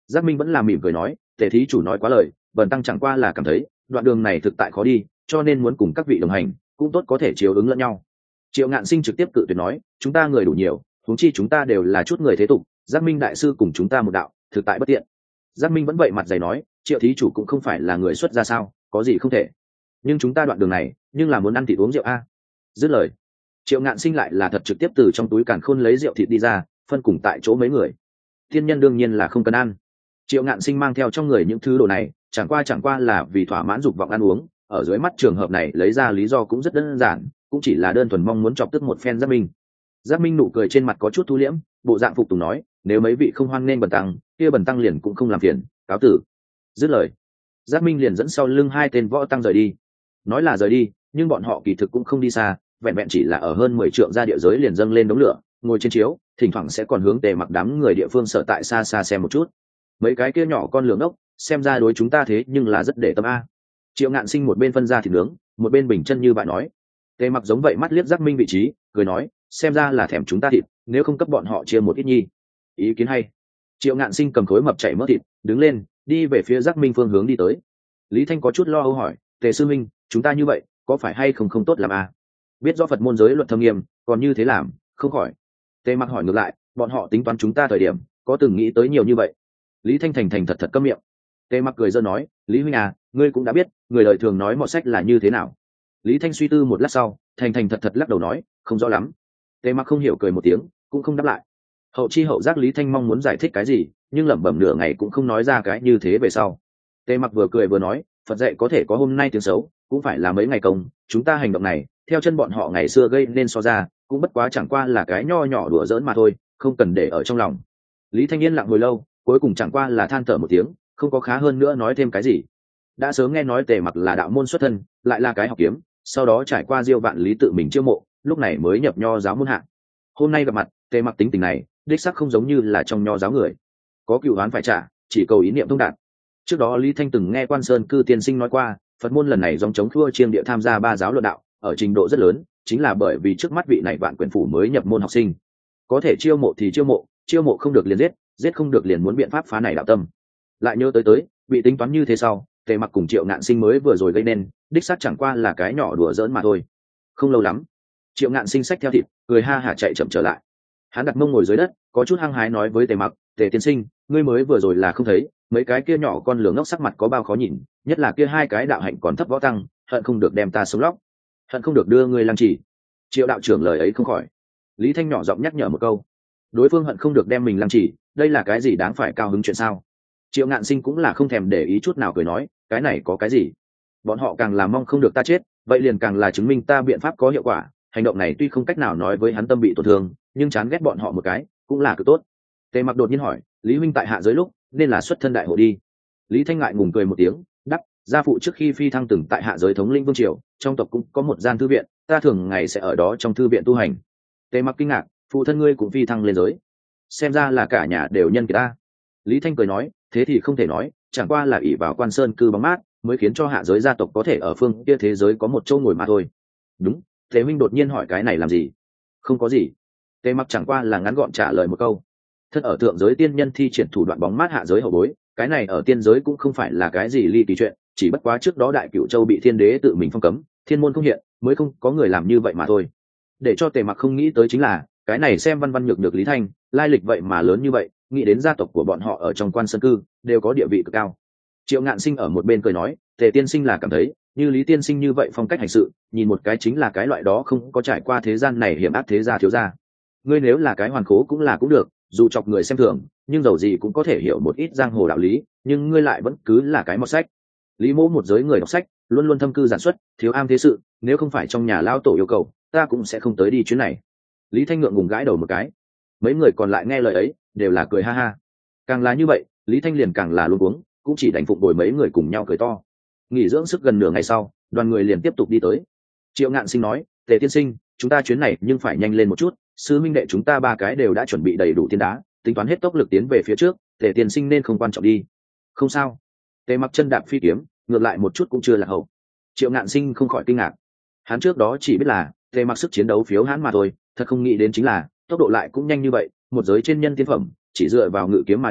Speaker 1: Giác Minh vẫn là mỉm cười nói, tề thí chủ nói quá lời, bần tăng chẳng qua là cảm thấy đoạn đường này thực tại khó đi, cho nên muốn cùng các vị đồng hành, cũng tốt có thể chiếu ứng lẫn nhau. Triệu Ngạn Sinh trực tiếp cự tuyệt nói, chúng ta người đủ nhiều, huống chi chúng ta đều là chút người thế tục, Giác Minh đại sư cùng chúng ta một đạo, thực tại bất tiện. Giác Minh vẫn vậy mặt dày nói, Triệu thí chủ cũng không phải là người xuất gia sao, có gì không thể. Nhưng chúng ta đoạn đường này, nhưng là muốn ăn thịt uống rượu a. Dứt lời, Triệu Ngạn Sinh lại là thật trực tiếp từ trong túi càn khôn lấy rượu thịt đi ra, phân cùng tại chỗ mấy người. Thiên nhân đương nhiên là không cần ăn. Triệu Ngạn Sinh mang theo trong người những thứ đồ này, chẳng qua chẳng qua là vì thỏa mãn dục vọng ăn uống, ở dưới mắt trường hợp này lấy ra lý do cũng rất đơn giản, cũng chỉ là đơn thuần mong muốn chọc tức một phen Giác Minh. Giác Minh nụ cười trên mặt có chút thu liễm, bộ dạng phục tùng nói, nếu mấy vị không hoan nên bần tăng, kia bần tăng liền cũng không làm phiền, cáo tử. Dứt lời, Giác Minh liền dẫn sau lưng hai tên võ tăng rời đi. Nói là rời đi, nhưng bọn họ kỳ thực cũng không đi xa, vẹn vẹn chỉ là ở hơn mười trượng ra địa giới liền dâng lên đống lửa, ngồi trên chiếu, thỉnh thoảng sẽ còn hướng Tề Mặc đám người địa phương sở tại xa xa xem một chút. Mấy cái kia nhỏ con lường ốc, xem ra đối chúng ta thế nhưng là rất để tâm a. Triệu Ngạn Sinh một bên phân ra thịt nướng, một bên bình chân như bạn nói. Tề Mặc giống vậy mắt liếc Giác Minh vị trí, cười nói, xem ra là thèm chúng ta thịt, nếu không cấp bọn họ chia một ít nhi. Ý kiến hay. Triệu Ngạn Sinh cầm khối mập chảy mỡ thịt, đứng lên, đi về phía Giác Minh phương hướng đi tới. Lý Thanh có chút lo âu hỏi, Tề sư minh, chúng ta như vậy, có phải hay không không tốt làm a? Biết rõ Phật môn giới luật thâm nghiêm, còn như thế làm, không khỏi. Tề Mặc hỏi ngược lại, bọn họ tính toán chúng ta thời điểm, có từng nghĩ tới nhiều như vậy? Lý Thanh thành thành thật thật câm miệng. Tề Mặc cười giơ nói, Lý huynh à, ngươi cũng đã biết, người đời thường nói mọt sách là như thế nào. Lý Thanh suy tư một lát sau, thành thành thật thật lắc đầu nói, không rõ lắm. Tề Mặc không hiểu cười một tiếng, cũng không đáp lại. Hậu chi hậu giác Lý Thanh mong muốn giải thích cái gì, nhưng lẩm bẩm nửa ngày cũng không nói ra cái như thế về sau. Tề Mặc vừa cười vừa nói, Phật dạy có thể có hôm nay tiếng xấu, cũng phải là mấy ngày công, chúng ta hành động này, theo chân bọn họ ngày xưa gây nên so ra, cũng bất quá chẳng qua là cái nho nhỏ đùa giỡn mà thôi, không cần để ở trong lòng. Lý Thanh yên lặng hồi lâu, cuối cùng chẳng qua là than thở một tiếng, không có khá hơn nữa nói thêm cái gì. Đã sớm nghe nói Tề Mặc là đạo môn xuất thân, lại là cái học kiếm, sau đó trải qua Diêu Vạn Lý tự mình chiêu mộ, lúc này mới nhập nho giáo môn hạ. Hôm nay gặp mặt, Tề Mặc tính tình này, đích xác không giống như là trong nho giáo người. Có cựu oán phải trả, chỉ cầu ý niệm thông đạt. Trước đó Lý Thanh từng nghe Quan Sơn Cư tiên sinh nói qua, Phật môn lần này dòng chống khua chiêng địa tham gia ba giáo luận đạo, ở trình độ rất lớn, chính là bởi vì trước mắt vị này Vạn Quyển phủ mới nhập môn học sinh. Có thể chiêu mộ thì chiêu mộ, chiêu mộ không được liền giết, giết không được liền muốn biện pháp phá này đạo tâm. Lại nhớ tới tới, bị tính toán như thế sau, Tề Mặc cùng Triệu Ngạn Sinh mới vừa rồi gây nên, đích xác chẳng qua là cái nhỏ đùa giỡn mà thôi. Không lâu lắm, Triệu Ngạn Sinh xách theo thịt, cười ha hả chạy chậm trở lại. Hắn đặt mông ngồi dưới đất, có chút hăng hái nói với Tề Mặc, Tề tiên sinh, ngươi mới vừa rồi là không thấy, mấy cái kia nhỏ con lửa ngốc sắc mặt có bao khó nhìn, nhất là kia hai cái đạo hạnh còn thấp võ tăng, hận không được đem ta sống lóc, hận không được đưa ngươi làm chỉ. Triệu đạo trưởng lời ấy không khỏi. Lý Thanh nhỏ giọng nhắc nhở một câu, đối phương hận không được đem mình làm chỉ, đây là cái gì đáng phải cao hứng chuyện sao? Triệu Ngạn Sinh cũng là không thèm để ý chút nào, cười nói, cái này có cái gì? Bọn họ càng là mong không được ta chết, vậy liền càng là chứng minh ta biện pháp có hiệu quả. Hành động này tuy không cách nào nói với hắn tâm bị tổn thương, nhưng chán ghét bọn họ một cái cũng là cực tốt. Tề Mặc đột nhiên hỏi, Lý huynh tại hạ giới lúc nên là xuất thân đại hộ đi. Lý Thanh ngại ngùng cười một tiếng, đáp, gia phụ trước khi phi thăng từng tại hạ giới thống lĩnh vương triều, trong tộc cũng có một gian thư viện, ta thường ngày sẽ ở đó trong thư viện tu hành. Tề Mặc kinh ngạc, phụ thân ngươi cũng phi thăng lên giới, xem ra là cả nhà đều nhân kiệt ta. Lý Thanh cười nói, thế thì không thể nói, chẳng qua là ỷ vào Quan Sơn Cư bóng mát, mới khiến cho hạ giới gia tộc có thể ở phương kia thế giới có một chỗ ngồi mà thôi. Đúng. Tề huynh đột nhiên hỏi cái này làm gì? Không có gì. Tề Mặc chẳng qua là ngắn gọn trả lời một câu. Thân ở thượng giới tiên nhân thi triển thủ đoạn bóng mát hạ giới hậu bối, cái này ở tiên giới cũng không phải là cái gì ly kỳ chuyện, chỉ bất quá trước đó Đại Cửu Châu bị Thiên Đế tự mình phong cấm, thiên môn không hiện, mới không có người làm như vậy mà thôi. Để cho Tề Mặc không nghĩ tới chính là, cái này xem văn văn nhược nhược Lý Thanh, lai lịch vậy mà lớn như vậy, nghĩ đến gia tộc của bọn họ ở trong Quan Sơn Cư đều có địa vị cực cao. Triệu Ngạn Sinh ở một bên cười nói, Tề tiên sinh là cảm thấy, như Lý tiên sinh như vậy phong cách hành sự, nhìn một cái chính là cái loại đó không có trải qua thế gian này hiểm ác thế gia thiếu gia. Ngươi nếu là cái hoàn khố cũng là cũng được, dù chọc người xem thường, nhưng dầu gì cũng có thể hiểu một ít giang hồ đạo lý, nhưng ngươi lại vẫn cứ là cái mọt sách. Lý Mỗ một giới người đọc sách, luôn luôn thâm cư giản xuất, thiếu am thế sự, nếu không phải trong nhà lao tổ yêu cầu, ta cũng sẽ không tới đi chuyến này. Lý Thanh ngượng ngùng gãi đầu một cái. Mấy người còn lại nghe lời ấy, đều là cười ha ha. Càng là như vậy, Lý Thanh liền càng là luống cuống, cũng chỉ đành phụng bồi mấy người cùng nhau cười to. Nghỉ dưỡng sức gần nửa ngày sau, đoàn người liền tiếp tục đi tới. Triệu Ngạn Sinh nói, Tề tiên sinh, chúng ta chuyến này nhưng phải nhanh lên một chút, sư minh đệ chúng ta ba cái đều đã chuẩn bị đầy đủ tiên đá, tính toán hết tốc lực tiến về phía trước, Tề tiên sinh nên không quan trọng đi. Không sao. Tề Mặc chân đạp phi kiếm, ngược lại một chút cũng chưa là hậu. Triệu Ngạn Sinh không khỏi kinh ngạc. Hắn trước đó chỉ biết là Tề Mặc sức chiến đấu phiếu hãn mà thôi, thật không nghĩ đến chính là tốc độ lại cũng nhanh như vậy, một giới trên nhân tiên phẩm, chỉ dựa vào ngự kiếm mà đi,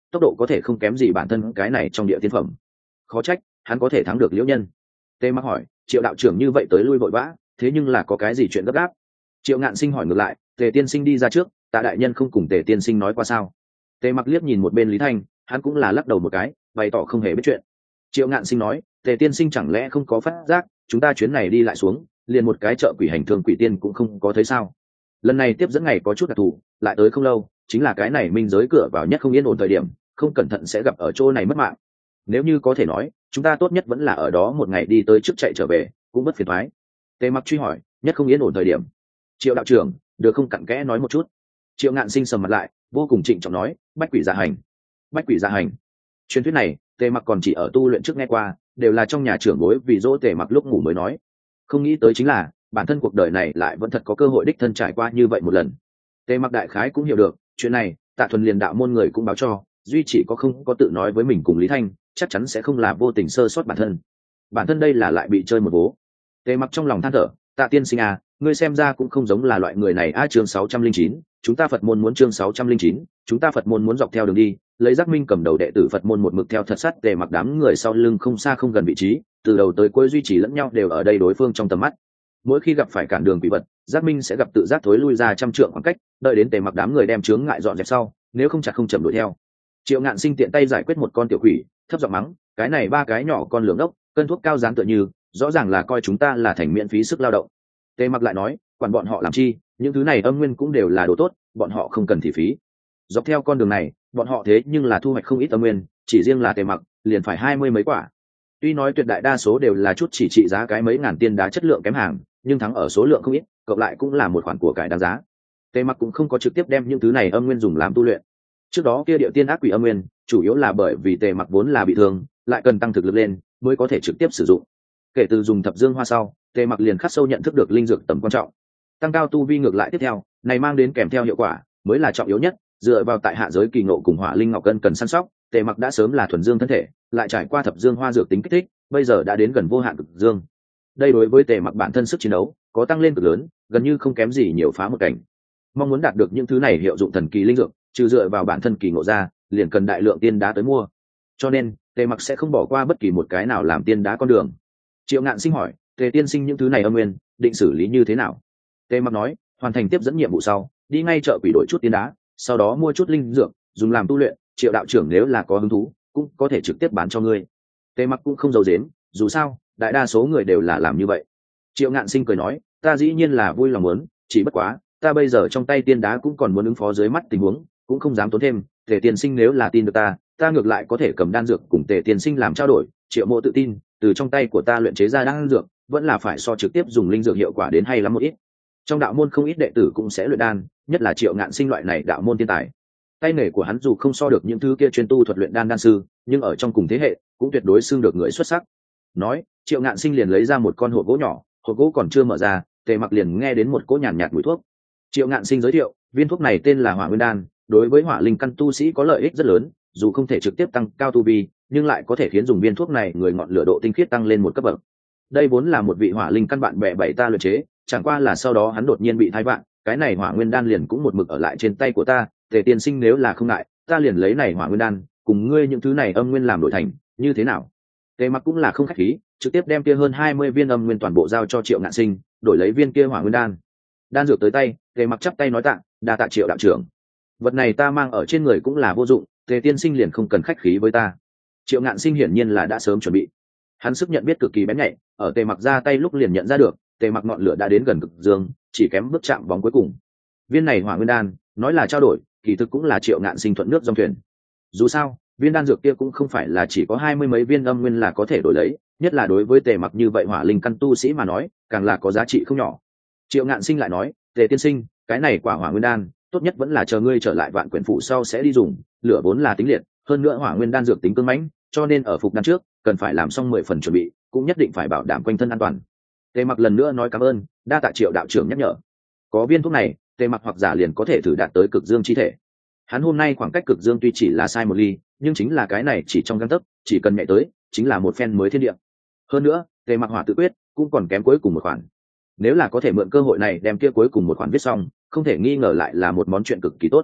Speaker 1: tốc độ có thể không kém gì bản thân cái này trong địa tiên phẩm. Khó trách hắn có thể thắng được Liễu Nhân. Tề Mặc hỏi, Triệu đạo trưởng như vậy tới lui vội vã, thế nhưng là có cái gì chuyện gấp gáp? Triệu Ngạn Sinh hỏi ngược lại, Tề tiên sinh đi ra trước, Tạ đại nhân không cùng Tề tiên sinh nói qua sao? Tề Mặc liếc nhìn một bên Lý Thanh, hắn cũng là lắc đầu một cái, bày tỏ không hề biết chuyện. Triệu Ngạn Sinh nói, Tề tiên sinh chẳng lẽ không có phát giác, chúng ta chuyến này đi lại xuống, liền một cái chợ quỷ hành thương quỷ tiên cũng không có thấy sao? Lần này tiếp dẫn ngày có chút đặc thù, lại tới không lâu, chính là cái này minh giới cửa vào nhất không yên ổn thời điểm, không cẩn thận sẽ gặp ở chỗ này mất mạng. Nếu như có thể nói, chúng ta tốt nhất vẫn là ở đó một ngày đi tới trước chạy trở về, cũng bất phiền toái. Tề Mặc truy hỏi, nhất không yên ổn thời điểm. Triệu đạo trưởng, được không cặn kẽ nói một chút? Triệu Ngạn Sinh sầm mặt lại, vô cùng trịnh trọng nói, bách quỷ dạ hành. Bách quỷ dạ hành. Truyền thuyết này, Tề Mặc còn chỉ ở tu luyện trước nghe qua, đều là trong nhà trưởng bối vì dỗ Tề Mặc lúc ngủ mới nói. Không nghĩ tới chính là, bản thân cuộc đời này lại vẫn thật có cơ hội đích thân trải qua như vậy một lần. Tề Mặc đại khái cũng hiểu được, chuyện này, Tạ Thuần liền đạo môn người cũng báo cho, duy chỉ có không có tự nói với mình cùng Lý Thanh, chắc chắn sẽ không là vô tình sơ sót bản thân. Bản thân đây là lại bị chơi một vố. Tề Mặc trong lòng than thở, Tạ tiên sinh à, ngươi xem ra cũng không giống là loại người này a. Chương sáu trăm linh chín, chúng ta Phật môn muốn chương sáu trăm linh chín, chúng ta Phật môn muốn dọc theo đường đi, lấy Giác Minh cầm đầu đệ tử Phật môn một mực theo thật sát Tề Mặc đám người sau lưng không xa không gần vị trí, từ đầu tới cuối duy trì lẫn nhau đều ở đây đối phương trong tầm mắt. Mỗi khi gặp phải cản đường quỷ vật, Giác Minh sẽ gặp tự giác thối lui ra trăm trượng khoảng cách, đợi đến Tề Mặc đám người đem chướng ngại dọn dẹp sau, nếu không chặt không chậm đuổi theo. Triệu Ngạn Sinh tiện tay giải quyết một con tiểu quỷ, thấp giọng mắng, cái này ba cái nhỏ con lường đốc, cân thuốc cao dán tựa như, rõ ràng là coi chúng ta là thành miễn phí sức lao động. Tề Mặc lại nói, quản bọn họ làm chi, những thứ này âm nguyên cũng đều là đồ tốt, bọn họ không cần thị phí. Dọc theo con đường này, bọn họ thế nhưng là thu hoạch không ít âm nguyên, chỉ riêng là Tề Mặc liền phải hai mươi mấy quả. Tuy nói tuyệt đại đa số đều là chút chỉ trị giá cái mấy ngàn tiên đá chất lượng kém hàng, nhưng thắng ở số lượng không ít, cộng lại cũng là một khoản của cải đáng giá. Tề Mặc cũng không có trực tiếp đem những thứ này âm nguyên dùng làm tu luyện. Trước đó kia điệu tiên ác quỷ âm nguyên, chủ yếu là bởi vì Tề Mặc vốn là bị thương, lại cần tăng thực lực lên mới có thể trực tiếp sử dụng. Kể từ dùng thập dương hoa sau, Tề Mặc liền khắc sâu nhận thức được linh dược tầm quan trọng. Tăng cao tu vi ngược lại tiếp theo, này mang đến kèm theo hiệu quả, mới là trọng yếu nhất. Dựa vào tại hạ giới kỳ ngộ cùng hỏa linh ngọc cân cần săn sóc, Tề Mặc đã sớm là thuần dương thân thể, lại trải qua thập dương hoa dược tính kích thích, bây giờ đã đến gần vô hạn cực dương. Đây đối với Tề Mặc bản thân sức chiến đấu có tăng lên cực lớn, gần như không kém gì nhiều phá một cảnh. Mong muốn đạt được những thứ này hiệu dụng thần kỳ linh dược, trừ dựa vào bản thân kỳ ngộ ra, liền cần đại lượng tiên đá tới mua. Cho nên, Tề Mặc sẽ không bỏ qua bất kỳ một cái nào làm tiên đá con đường. Triệu Ngạn Sinh hỏi, Tề tiên sinh những thứ này âm nguyên, định xử lý như thế nào? Tề Mặc nói, hoàn thành tiếp dẫn nhiệm vụ sau, đi ngay chợ quỷ đổi chút tiên đá, sau đó mua chút linh dược, dùng làm tu luyện. Triệu đạo trưởng nếu là có hứng thú, cũng có thể trực tiếp bán cho ngươi. Tề Mặc cũng không giấu giếm, dù sao, đại đa số người đều là làm như vậy. Triệu Ngạn Sinh cười nói, ta dĩ nhiên là vui lòng muốn, chỉ bất quá, ta bây giờ trong tay tiên đá cũng còn muốn ứng phó dưới mắt tình huống, cũng không dám tốn thêm. Tề tiên sinh nếu là tin được ta, ta ngược lại có thể cầm đan dược cùng Tề tiên sinh làm trao đổi. Triệu Mộ tự tin, từ trong tay của ta luyện chế ra đan dược, vẫn là phải so trực tiếp dùng linh dược hiệu quả đến hay lắm một ít. Trong đạo môn không ít đệ tử cũng sẽ luyện đan, nhất là Triệu Ngạn Sinh loại này đạo môn tiên tài. Tay nghề của hắn dù không so được những thứ kia chuyên tu thuật luyện đan đan sư, nhưng ở trong cùng thế hệ cũng tuyệt đối xưng được người xuất sắc. Nói, Triệu Ngạn Sinh liền lấy ra một con hộp gỗ nhỏ, hộp gỗ còn chưa mở ra, Tề Mặc liền nghe đến một cỗ nhàn nhạt, nhạt mùi thuốc. Triệu Ngạn Sinh giới thiệu, viên thuốc này tên là Hỏa Nguyên Đan, đối với hỏa linh căn tu sĩ có lợi ích rất lớn, dù không thể trực tiếp tăng cao tu vi, nhưng lại có thể khiến dùng viên thuốc này người ngọn lửa độ tinh khiết tăng lên một cấp bậc. Đây vốn là một vị hỏa linh căn bạn bè bảy ta luyện chế, chẳng qua là sau đó hắn đột nhiên bị thai vạn, cái này Hỏa Nguyên Đan liền cũng một mực ở lại trên tay của ta. Tề tiên sinh nếu là không ngại, ta liền lấy này Hỏa Nguyên Đan, cùng ngươi những thứ này âm nguyên làm đổi thành, như thế nào? Tề Mặc cũng là không khách khí, trực tiếp đem kia hơn hai mươi viên âm nguyên toàn bộ giao cho Triệu Ngạn Sinh, đổi lấy viên kia Hỏa Nguyên Đan. Đan dược tới tay, Tề Mặc chắp tay nói tạ, đa tạ Triệu đạo trưởng. Vật này ta mang ở trên người cũng là vô dụng, Tề tiên sinh liền không cần khách khí với ta. Triệu Ngạn Sinh hiển nhiên là đã sớm chuẩn bị. Hắn sức nhận biết cực kỳ bén nhạy, ở Tề Mặc ra tay lúc liền nhận ra được, Tề Mặc ngọn lửa đã đến gần cực dương, chỉ kém bước chạm bóng cuối cùng. Viên này Hỏa Nguyên Đan, nói là trao đổi, kỳ thực cũng là Triệu Ngạn Sinh thuận nước dòng thuyền. Dù sao, viên đan dược kia cũng không phải là chỉ có hai mươi mấy viên âm nguyên là có thể đổi lấy, nhất là đối với Tề Mặc như vậy hỏa linh căn tu sĩ mà nói, càng là có giá trị không nhỏ. Triệu Ngạn Sinh lại nói, Tề tiên sinh, cái này quả Hỏa Nguyên Đan, tốt nhất vẫn là chờ ngươi trở lại Vạn Quyển phủ sau sẽ đi dùng, lửa vốn là tính liệt, hơn nữa Hỏa Nguyên Đan dược tính cứng mãnh, cho nên ở phục đan trước, cần phải làm xong mười phần chuẩn bị, cũng nhất định phải bảo đảm quanh thân an toàn. Tề Mặc lần nữa nói cảm ơn, đa tạ Triệu đạo trưởng nhắc nhở. Có viên thuốc này, Tề Mặc hoặc giả liền có thể thử đạt tới cực dương chi thể. Hắn hôm nay khoảng cách cực dương tuy chỉ là sai một ly, nhưng chính là cái này chỉ trong gang tấc, chỉ cần nhảy tới, chính là một phen mới thiên địa. Hơn nữa, Tề Mặc hỏa tự quyết cũng còn kém cuối cùng một khoản. Nếu là có thể mượn cơ hội này đem kia cuối cùng một khoản viết xong, không thể nghi ngờ lại là một món chuyện cực kỳ tốt.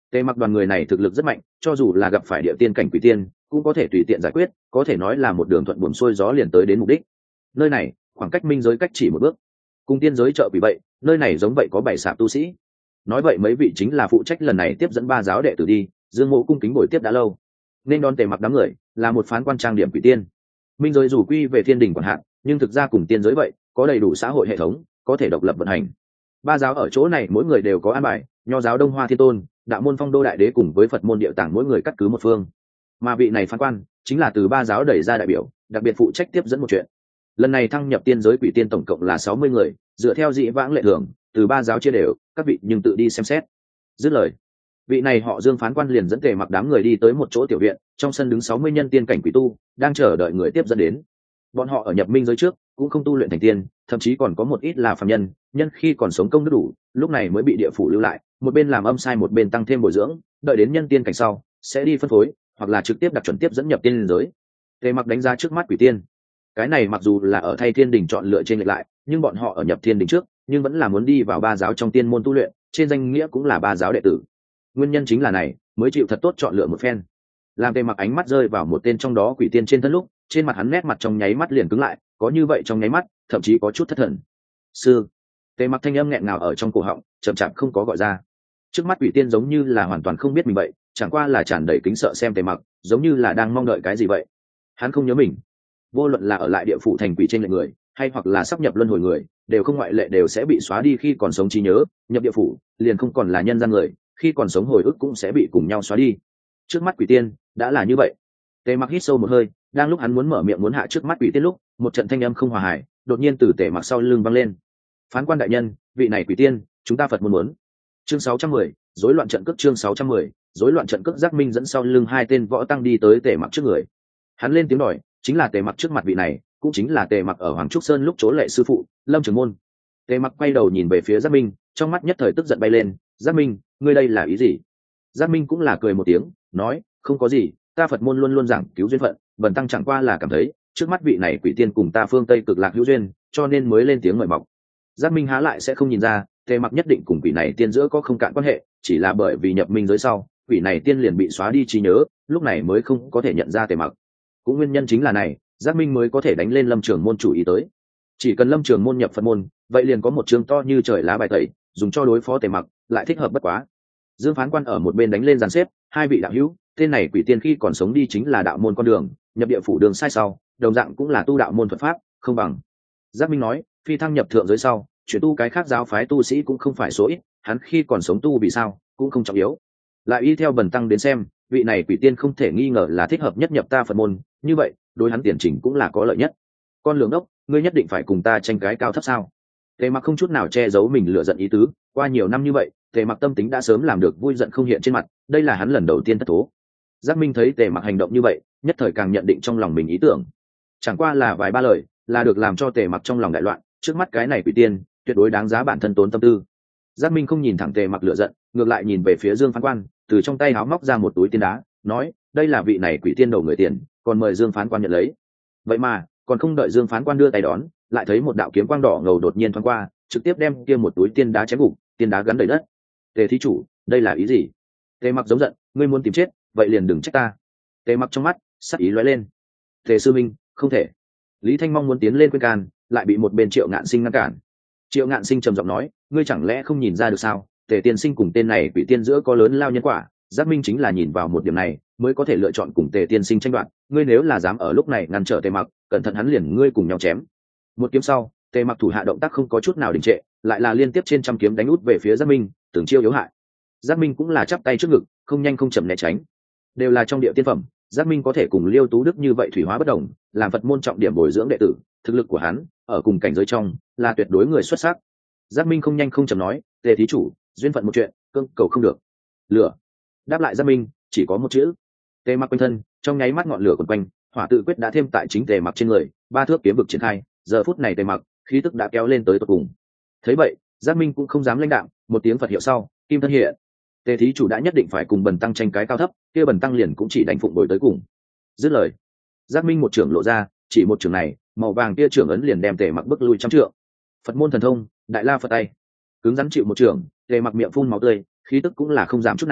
Speaker 1: Tề Mặc đoàn người này thực lực rất mạnh, cho dù là gặp phải địa tiên cảnh quỷ tiên cũng có thể tùy tiện giải quyết, có thể nói là một đường thuận buồm xuôi gió liền tới đến mục đích. Nơi này khoảng cách minh giới cách chỉ một bước, cùng tiên giới chợ quỷ vậy, nơi này giống vậy có bảy sạp tu sĩ. Nói vậy mấy vị chính là phụ trách lần này tiếp dẫn ba giáo đệ tử đi. Dương Mộ cung kính bồi tiếp đã lâu, nên đón Tề Mặc đám người là một phán quan trang điểm quỷ tiên. Minh giới dù quy về thiên đình quản hạt, nhưng thực ra cùng tiên giới vậy, có đầy đủ xã hội hệ thống, có thể độc lập vận hành. Ba giáo ở chỗ này mỗi người đều có an bài, nho giáo Đông Hoa Thiên Tôn, đạo môn Phong Đô Đại Đế cùng với Phật môn Địa Tạng mỗi người cắt cứ một phương. Mà vị này phán quan chính là từ ba giáo đẩy ra đại biểu, đặc biệt phụ trách tiếp dẫn một chuyện. Lần này thăng nhập tiên giới quỷ tiên tổng cộng là sáu mươi người, dựa theo dị vãng lệ thường, từ ba giáo chia đều, các vị nhưng tự đi xem xét. Dứt lời, vị này họ Dương phán quan liền dẫn Tề Mặc đám người đi tới một chỗ tiểu viện, trong sân đứng sáu mươi nhân tiên cảnh quỷ tu, đang chờ đợi người tiếp dẫn đến. Bọn họ ở nhập minh giới trước cũng không tu luyện thành tiên, thậm chí còn có một ít là phàm nhân, nhân khi còn sống công đức đủ, lúc này mới bị địa phủ lưu lại, một bên làm âm sai một bên tăng thêm bồi dưỡng, đợi đến nhân tiên cảnh sau sẽ đi phân phối, hoặc là trực tiếp đặt chuẩn tiếp dẫn nhập tiên giới. Tề Mặc đánh giá trước mắt quỷ tiên, cái này mặc dù là ở thay thiên đình chọn lựa trên lệch lại, nhưng bọn họ ở nhập thiên đình trước, nhưng vẫn là muốn đi vào ba giáo trong tiên môn tu luyện, trên danh nghĩa cũng là ba giáo đệ tử. Nguyên nhân chính là này, mới chịu thật tốt chọn lựa một phen. Làm Tề Mặc ánh mắt rơi vào một tên trong đó quỷ tiên trên thân lúc, trên mặt hắn nét mặt trong nháy mắt liền cứng lại, có như vậy trong nháy mắt, thậm chí có chút thất thần. Sư, Tề Mặc thanh âm nghẹn ngào ở trong cổ họng, chậm chạp không có gọi ra. Trước mắt quỷ tiên giống như là hoàn toàn không biết mình vậy, chẳng qua là tràn đầy kính sợ xem Tề Mặc, giống như là đang mong đợi cái gì vậy. Hắn không nhớ mình, vô luận là ở lại địa phủ thành quỷ trên lệnh người, hay hoặc là sắp nhập luân hồi người, đều không ngoại lệ đều sẽ bị xóa đi khi còn sống trí nhớ, nhập địa phủ liền không còn là nhân gian người, khi còn sống hồi ức cũng sẽ bị cùng nhau xóa đi. Trước mắt quỷ tiên đã là như vậy. Tề Mặc hít sâu một hơi, đang lúc hắn muốn mở miệng muốn hạ trước mắt quỷ tiên lúc, một trận thanh âm không hòa hài đột nhiên từ Tề Mặc sau lưng vang lên. Phán quan đại nhân, vị này quỷ tiên chúng ta Phật muốn muốn. Chương sáu trăm mười, rối loạn trận cước. Chương sáu trăm mười, rối loạn trận cước. Giác Minh dẫn sau lưng hai tên võ tăng đi tới Tề Mặc trước người. Hắn lên tiếng đòi, chính là Tề Mặc trước mặt vị này, cũng chính là Tề Mặc ở Hoàng Trúc Sơn lúc trốn lệ sư phụ Lâm Trường Môn. Tề Mặc quay đầu nhìn về phía Giác Minh, trong mắt nhất thời tức giận bay lên. Giác Minh, ngươi đây là ý gì? Giác Minh cũng là cười một tiếng, nói, không có gì, ta Phật môn luôn luôn giảng cứu duyên phận, bần tăng chẳng qua là cảm thấy trước mắt vị này quỷ tiên cùng ta phương Tây cực lạc hữu duyên, cho nên mới lên tiếng mời mọc. Giác Minh há lại sẽ không nhìn ra, Tề Mặc nhất định cùng quỷ này tiên giữa có không cạn quan hệ, chỉ là bởi vì nhập minh giới sau, quỷ này tiên liền bị xóa đi trí nhớ, lúc này mới không có thể nhận ra Tề Mặc. Cũng nguyên nhân chính là này, Giác Minh mới có thể đánh lên Lâm Trường Môn chủ ý tới. Chỉ cần Lâm Trường Môn nhập Phật môn, vậy liền có một chương to như trời lá bài tẩy, dùng cho đối phó Tề Mặc, lại thích hợp bất quá. Dương phán quan ở một bên đánh lên dàn xếp, hai vị đạo hữu, tên này quỷ tiên khi còn sống đi chính là đạo môn con đường, nhập địa phủ đường sai sau, đồng dạng cũng là tu đạo môn thuật pháp, không bằng. Giác Minh nói, phi thăng nhập thượng giới sau, chuyển tu cái khác giáo phái tu sĩ cũng không phải số ít, hắn khi còn sống tu vì sao, cũng không trọng yếu. Lại y theo bần tăng đến xem, vị này quỷ tiên không thể nghi ngờ là thích hợp nhất nhập ta Phật môn, như vậy, đối hắn tiền trình cũng là có lợi nhất. Con lường đốc, ngươi nhất định phải cùng ta tranh cái cao thấp sao? Tề Mặc không chút nào che giấu mình lựa giận ý tứ, qua nhiều năm như vậy, Tề Mặc tâm tính đã sớm làm được vui giận không hiện trên mặt, đây là hắn lần đầu tiên thất thố. Giác Minh thấy Tề Mặc hành động như vậy, nhất thời càng nhận định trong lòng mình ý tưởng. Chẳng qua là vài ba lời, là được làm cho Tề Mặc trong lòng đại loạn, trước mắt cái này quỷ tiên, tuyệt đối đáng giá bản thân tốn tâm tư. Giác Minh không nhìn thẳng Tề Mặc lựa giận, ngược lại nhìn về phía Dương phán quan, từ trong tay áo móc ra một túi tiên đá, nói, đây là vị này quỷ tiên đầu người tiền, còn mời Dương phán quan nhận lấy. Vậy mà, còn không đợi Dương phán quan đưa tay đón, lại thấy một đạo kiếm quang đỏ ngầu đột nhiên thoáng qua, trực tiếp đem kia một túi tiên đá chém gục, tiên đá gắn đầy đất. Tề thí chủ, đây là ý gì? Tề Mặc giống giận, ngươi muốn tìm chết, vậy liền đừng trách ta. Tề Mặc trong mắt sắc ý lóe lên. Tề sư minh, không thể. Lý Thanh mong muốn tiến lên khuyên can, lại bị một bên Triệu Ngạn Sinh ngăn cản. Triệu Ngạn Sinh trầm giọng nói, ngươi chẳng lẽ không nhìn ra được sao? Tề tiên sinh cùng tên này quỷ tiên giữa có lớn lao nhân quả, Giác Minh chính là nhìn vào một điểm này, mới có thể lựa chọn cùng Tề tiên sinh tranh đoạt. Ngươi nếu là dám ở lúc này ngăn trở Tề Mặc, cẩn thận hắn liền ngươi cùng nhau chém. Một kiếm sau, Tề Mặc thủ hạ động tác không có chút nào đình trệ, lại là liên tiếp trên trăm kiếm đánh út về phía Giác Minh, từng chiêu yếu hại. Giác Minh cũng là chắp tay trước ngực, không nhanh không chậm né tránh. Đều là trong địa tiên phẩm, Giác Minh có thể cùng Liêu Tú Đức như vậy thủy hóa bất đồng, làm Phật môn trọng điểm bồi dưỡng đệ tử, thực lực của hắn ở cùng cảnh giới trong là tuyệt đối người xuất sắc. Giác Minh không nhanh không chậm nói, Tề thí chủ, duyên phận một chuyện, cương cầu không được. Lửa. Đáp lại Giác Minh, chỉ có một chữ. Tề Mặc quanh thân, trong nháy mắt ngọn lửa quần quanh, hỏa tự quyết đã thêm tại chính Tề Mặc trên người, ba thước kiếm vực triển khai, giờ phút này Tề Mặc, khí tức đã kéo lên tới tột cùng. Thấy vậy, Giác Minh cũng không dám lãnh đạm, một tiếng Phật hiệu sau, kim thân hiện. Tề thí chủ đã nhất định phải cùng bần tăng tranh cái cao thấp, kia bần tăng liền cũng chỉ đánh phụng bồi tới cùng. Dứt lời, Giác Minh một trưởng lộ ra, chỉ một trưởng này, màu vàng kia trưởng ấn liền đem Tề Mặc bước lui trăm trượng. Phật môn thần thông, đại la Phật tay, cứng rắn chịu một trưởng, Tề Mặc miệng phun máu tươi, khí tức cũng là không giảm chút nào,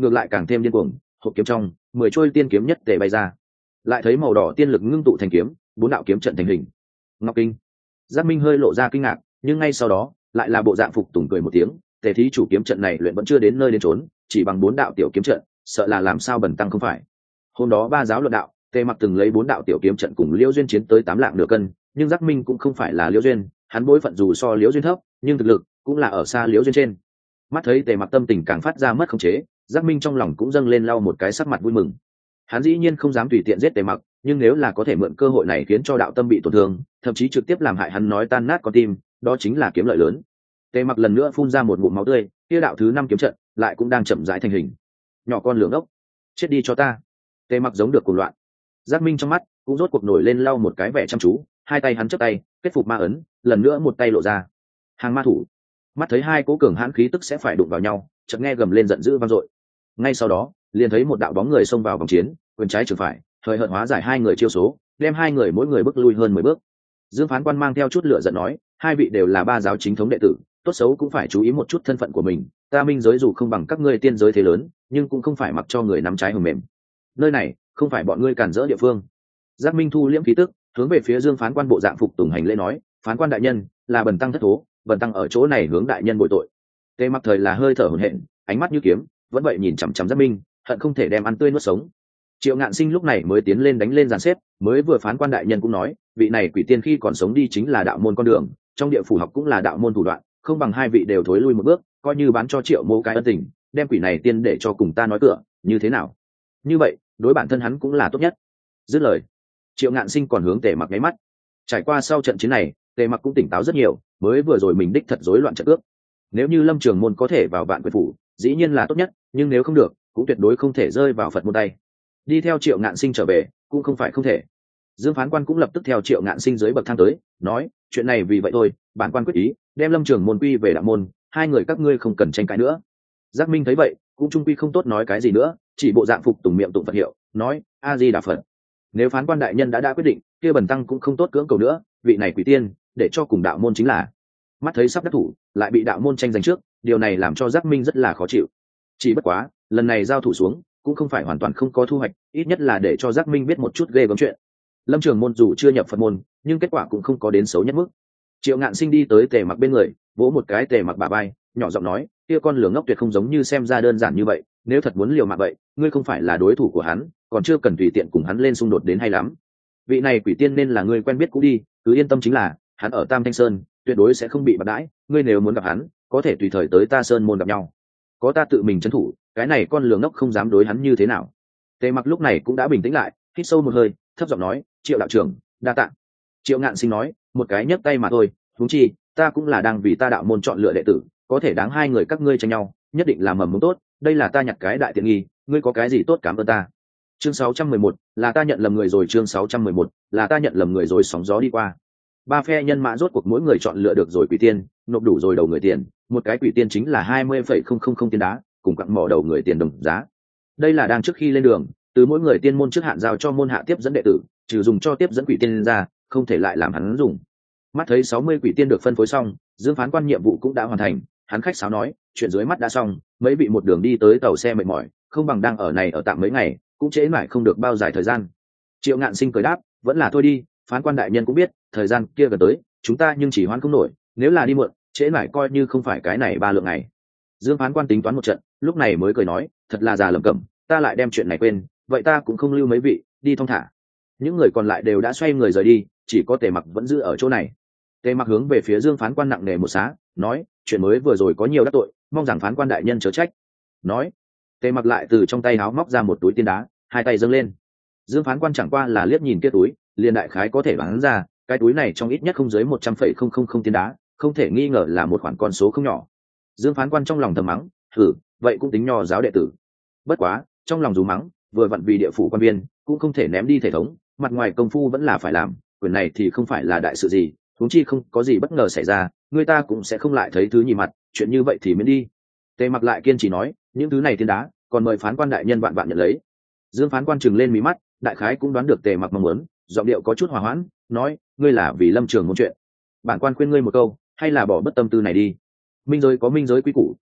Speaker 1: ngược lại càng thêm điên cuồng. Hộp kiếm trong mười trôi tiên kiếm nhất tề bay ra, lại thấy màu đỏ tiên lực ngưng tụ thành kiếm, bốn đạo kiếm trận thành hình. Ngọc Kinh. Giác Minh hơi lộ ra kinh ngạc, nhưng ngay sau đó lại là bộ dạng phục tùng cười một tiếng. Tề thí chủ kiếm trận này luyện vẫn chưa đến nơi đến chốn, chỉ bằng bốn đạo tiểu kiếm trận, sợ là làm sao bần tăng không phải. Hôm đó ba giáo luận đạo, Tề Mặc từng lấy bốn đạo tiểu kiếm trận cùng Liễu Duyên chiến tới tám lạng nửa cân, nhưng Giác Minh cũng không phải là Liễu Duyên, hắn bối phận dù so Liễu Duyên thấp, nhưng thực lực cũng là ở xa Liễu Duyên trên. Mắt thấy Tề Mặc tâm tình càng phát ra mất khống chế, Giác Minh trong lòng cũng dâng lên lau một cái sắc mặt vui mừng. Hắn dĩ nhiên không dám tùy tiện giết Tề Mặc, nhưng nếu là có thể mượn cơ hội này khiến cho đạo tâm bị tổn thương, thậm chí trực tiếp làm hại hắn nói tan nát con tim, đó chính là kiếm lợi lớn. Tề Mặc lần nữa phun ra một ngụm máu tươi, kia đạo thứ năm kiếm trận lại cũng đang chậm rãi thành hình. Nhỏ con lường ốc, chết đi cho ta. Tề Mặc giống được cuồng loạn. Giác Minh trong mắt cũng rốt cuộc nổi lên lau một cái vẻ chăm chú, hai tay hắn chắp tay kết phục ma ấn, lần nữa một tay lộ ra hàng ma thủ. Mắt thấy hai cố cường hãn khí tức sẽ phải đụng vào nhau, chợt nghe gầm lên giận dữ vang dội. Ngay sau đó liền thấy một đạo bóng người xông vào vòng chiến, quyền trái trường phải thời hợt hóa giải hai người chiêu số, đem hai người mỗi người bước lui hơn mười bước. Dương Phán Quan mang theo chút lửa giận nói, hai vị đều là ba giáo chính thống đệ tử, tốt xấu cũng phải chú ý một chút thân phận của mình. Ta minh giới dù không bằng các ngươi tiên giới thế lớn, nhưng cũng không phải mặc cho người nắm trái hầm mềm. Nơi này không phải bọn ngươi cản rỡ địa phương. Giác Minh thu liễm khí tức, hướng về phía Dương Phán Quan bộ dạng phục tùng hành lễ nói, phán quan đại nhân, là bần tăng thất thố, bần tăng ở chỗ này hướng đại nhân bồi tội. Tề Mặc thời là hơi thở hổn hển, ánh mắt như kiếm, vẫn vậy nhìn chằm chằm Giác Minh, hận không thể đem ăn tươi nuốt sống. Triệu Ngạn Sinh lúc này mới tiến lên đánh lên dàn xếp, mới vừa phán quan đại nhân cũng nói, vị này quỷ tiên khi còn sống đi chính là đạo môn con đường, trong địa phủ học cũng là đạo môn thủ đoạn, không bằng hai vị đều thối lui một bước, coi như bán cho Triệu Mỗ cái ân tình, đem quỷ này tiên để cho cùng ta nói cửa, như thế nào? Như vậy, đối bản thân hắn cũng là tốt nhất. Dứt lời, Triệu Ngạn Sinh còn hướng Tề Mặc nháy mắt. Trải qua sau trận chiến này, Tề Mặc cũng tỉnh táo rất nhiều, mới vừa rồi mình đích thật rối loạn trận ước. Nếu như Lâm Trường Môn có thể vào Vạn Quyệt phủ, dĩ nhiên là tốt nhất, nhưng nếu không được, cũng tuyệt đối không thể rơi vào Phật môn tay. Đi theo Triệu Ngạn Sinh trở về, cũng không phải không thể. Dương Phán Quan cũng lập tức theo Triệu Ngạn Sinh dưới bậc thang tới, nói, chuyện này vì vậy thôi, bản quan quyết ý, đem Lâm Trường Môn quy về đạo môn, hai người các ngươi không cần tranh cãi nữa. Giác Minh thấy vậy, cũng trung quy không tốt nói cái gì nữa, chỉ bộ dạng phục tùng miệng tụng Phật hiệu, nói, A Di Đà Phật. Nếu phán quan đại nhân đã đã quyết định, kia bần tăng cũng không tốt cưỡng cầu nữa, vị này quỷ tiên, để cho cùng đạo môn chính là. Mắt thấy sắp đắc thủ, lại bị đạo môn tranh giành trước, điều này làm cho Giác Minh rất là khó chịu. Chỉ bất quá, lần này giao thủ xuống, cũng không phải hoàn toàn không có thu hoạch, ít nhất là để cho Giác Minh biết một chút ghê gớm chuyện. Lâm Trường Môn dù chưa nhập Phật môn, nhưng kết quả cũng không có đến xấu nhất mức. Triệu Ngạn Sinh đi tới Tề Mặc bên người, vỗ một cái Tề Mặc bả vai, nhỏ giọng nói, kia con lửa ngốc tuyệt không giống như xem ra đơn giản như vậy, nếu thật muốn liều mạng vậy, ngươi không phải là đối thủ của hắn, còn chưa cần tùy tiện cùng hắn lên xung đột đến hay lắm. Vị này quỷ tiên nên là ngươi quen biết cũ đi, cứ yên tâm chính là, hắn ở Tam Thanh Sơn, tuyệt đối sẽ không bị bạc đãi, ngươi nếu muốn gặp hắn, có thể tùy thời tới ta Sơn môn gặp nhau. Có ta tự mình trấn thủ, cái này con lường ngốc không dám đối hắn như thế nào. Tề Mặc lúc này cũng đã bình tĩnh lại, hít sâu một hơi, thấp giọng nói, Triệu đạo trưởng, đa tạ. Triệu Ngạn Sinh nói, một cái nhấc tay mà thôi, huống chi, ta cũng là đang vì ta đạo môn chọn lựa đệ tử, có thể đáng hai người các ngươi tranh nhau, nhất định là mầm mống tốt, đây là ta nhặt cái đại tiện nghi, ngươi có cái gì tốt cảm ơn ta. Chương sáu trăm mười một, là ta nhận lầm người rồi, chương sáu trăm mười một, là ta nhận lầm người rồi, sóng gió đi qua. Ba phe nhân mã rốt cuộc mỗi người chọn lựa được rồi quỷ tiên, nộp đủ rồi đầu người tiền, một cái quỷ tiên chính là hai mươi phẩy không không không tiền đá, cùng cặn mỏ đầu người tiền đồng giá. Đây là đang trước khi lên đường, từ mỗi người tiên môn trước hạn giao cho môn hạ tiếp dẫn đệ tử, trừ dùng cho tiếp dẫn quỷ tiên ra, không thể lại làm hắn dùng. Mắt thấy sáu mươi quỷ tiên được phân phối xong, Dương Phán Quan nhiệm vụ cũng đã hoàn thành, hắn khách sáo nói, chuyện dưới mắt đã xong, mấy vị một đường đi tới tàu xe mệt mỏi, không bằng đang ở này ở tạm mấy ngày, cũng trễ mãi không được bao dài thời gian. Triệu Ngạn Sinh cười đáp, vẫn là thôi đi, Phán Quan đại nhân cũng biết, thời gian kia gần tới, chúng ta nhưng chỉ hoãn không nổi, nếu là đi muộn, trễ mãi coi như không phải cái này ba lượng ngày. Dương Phán Quan tính toán một trận, lúc này mới cười nói, thật là già lẩm cẩm, ta lại đem chuyện này quên, vậy ta cũng không lưu mấy vị, đi thong thả. Những người còn lại đều đã xoay người rời đi, chỉ có Tề Mặc vẫn giữ ở chỗ này. Tề Mặc hướng về phía Dương Phán Quan nặng nề một xá, nói, chuyện mới vừa rồi có nhiều đắc tội, mong rằng Phán Quan đại nhân chớ trách. Nói, Tề Mặc lại từ trong tay áo móc ra một túi tiên đá, hai tay dâng lên. Dương Phán Quan chẳng qua là liếc nhìn kia túi, liền đại khái có thể đoán ra, cái túi này trong ít nhất không dưới một trăm phẩy không không không tiên đá, không thể nghi ngờ là một khoản con số không nhỏ. Dương Phán Quan trong lòng thầm mắng, thử, vậy cũng tính nho giáo đệ tử. Bất quá, trong lòng dù mắng, vừa vặn vì địa phủ quan viên, cũng không thể ném đi thể thống, mặt ngoài công phu vẫn là phải làm, quyền này thì không phải là đại sự gì, huống chi không có gì bất ngờ xảy ra, người ta cũng sẽ không lại thấy thứ nhì mặt, chuyện như vậy thì miễn đi. Tề Mặc lại kiên trì nói, những thứ này tiên đá, còn mời Phán Quan đại nhân vạn vạn nhận lấy. Dương Phán Quan trừng lên mí mắt, đại khái cũng đoán được Tề Mặc mong muốn, giọng điệu có chút hòa hoãn, nói, ngươi là vì Lâm Trường Môn chuyện, bản quan khuyên ngươi một câu, hay là bỏ bất tâm tư này đi. Minh giới có minh giới quý củ,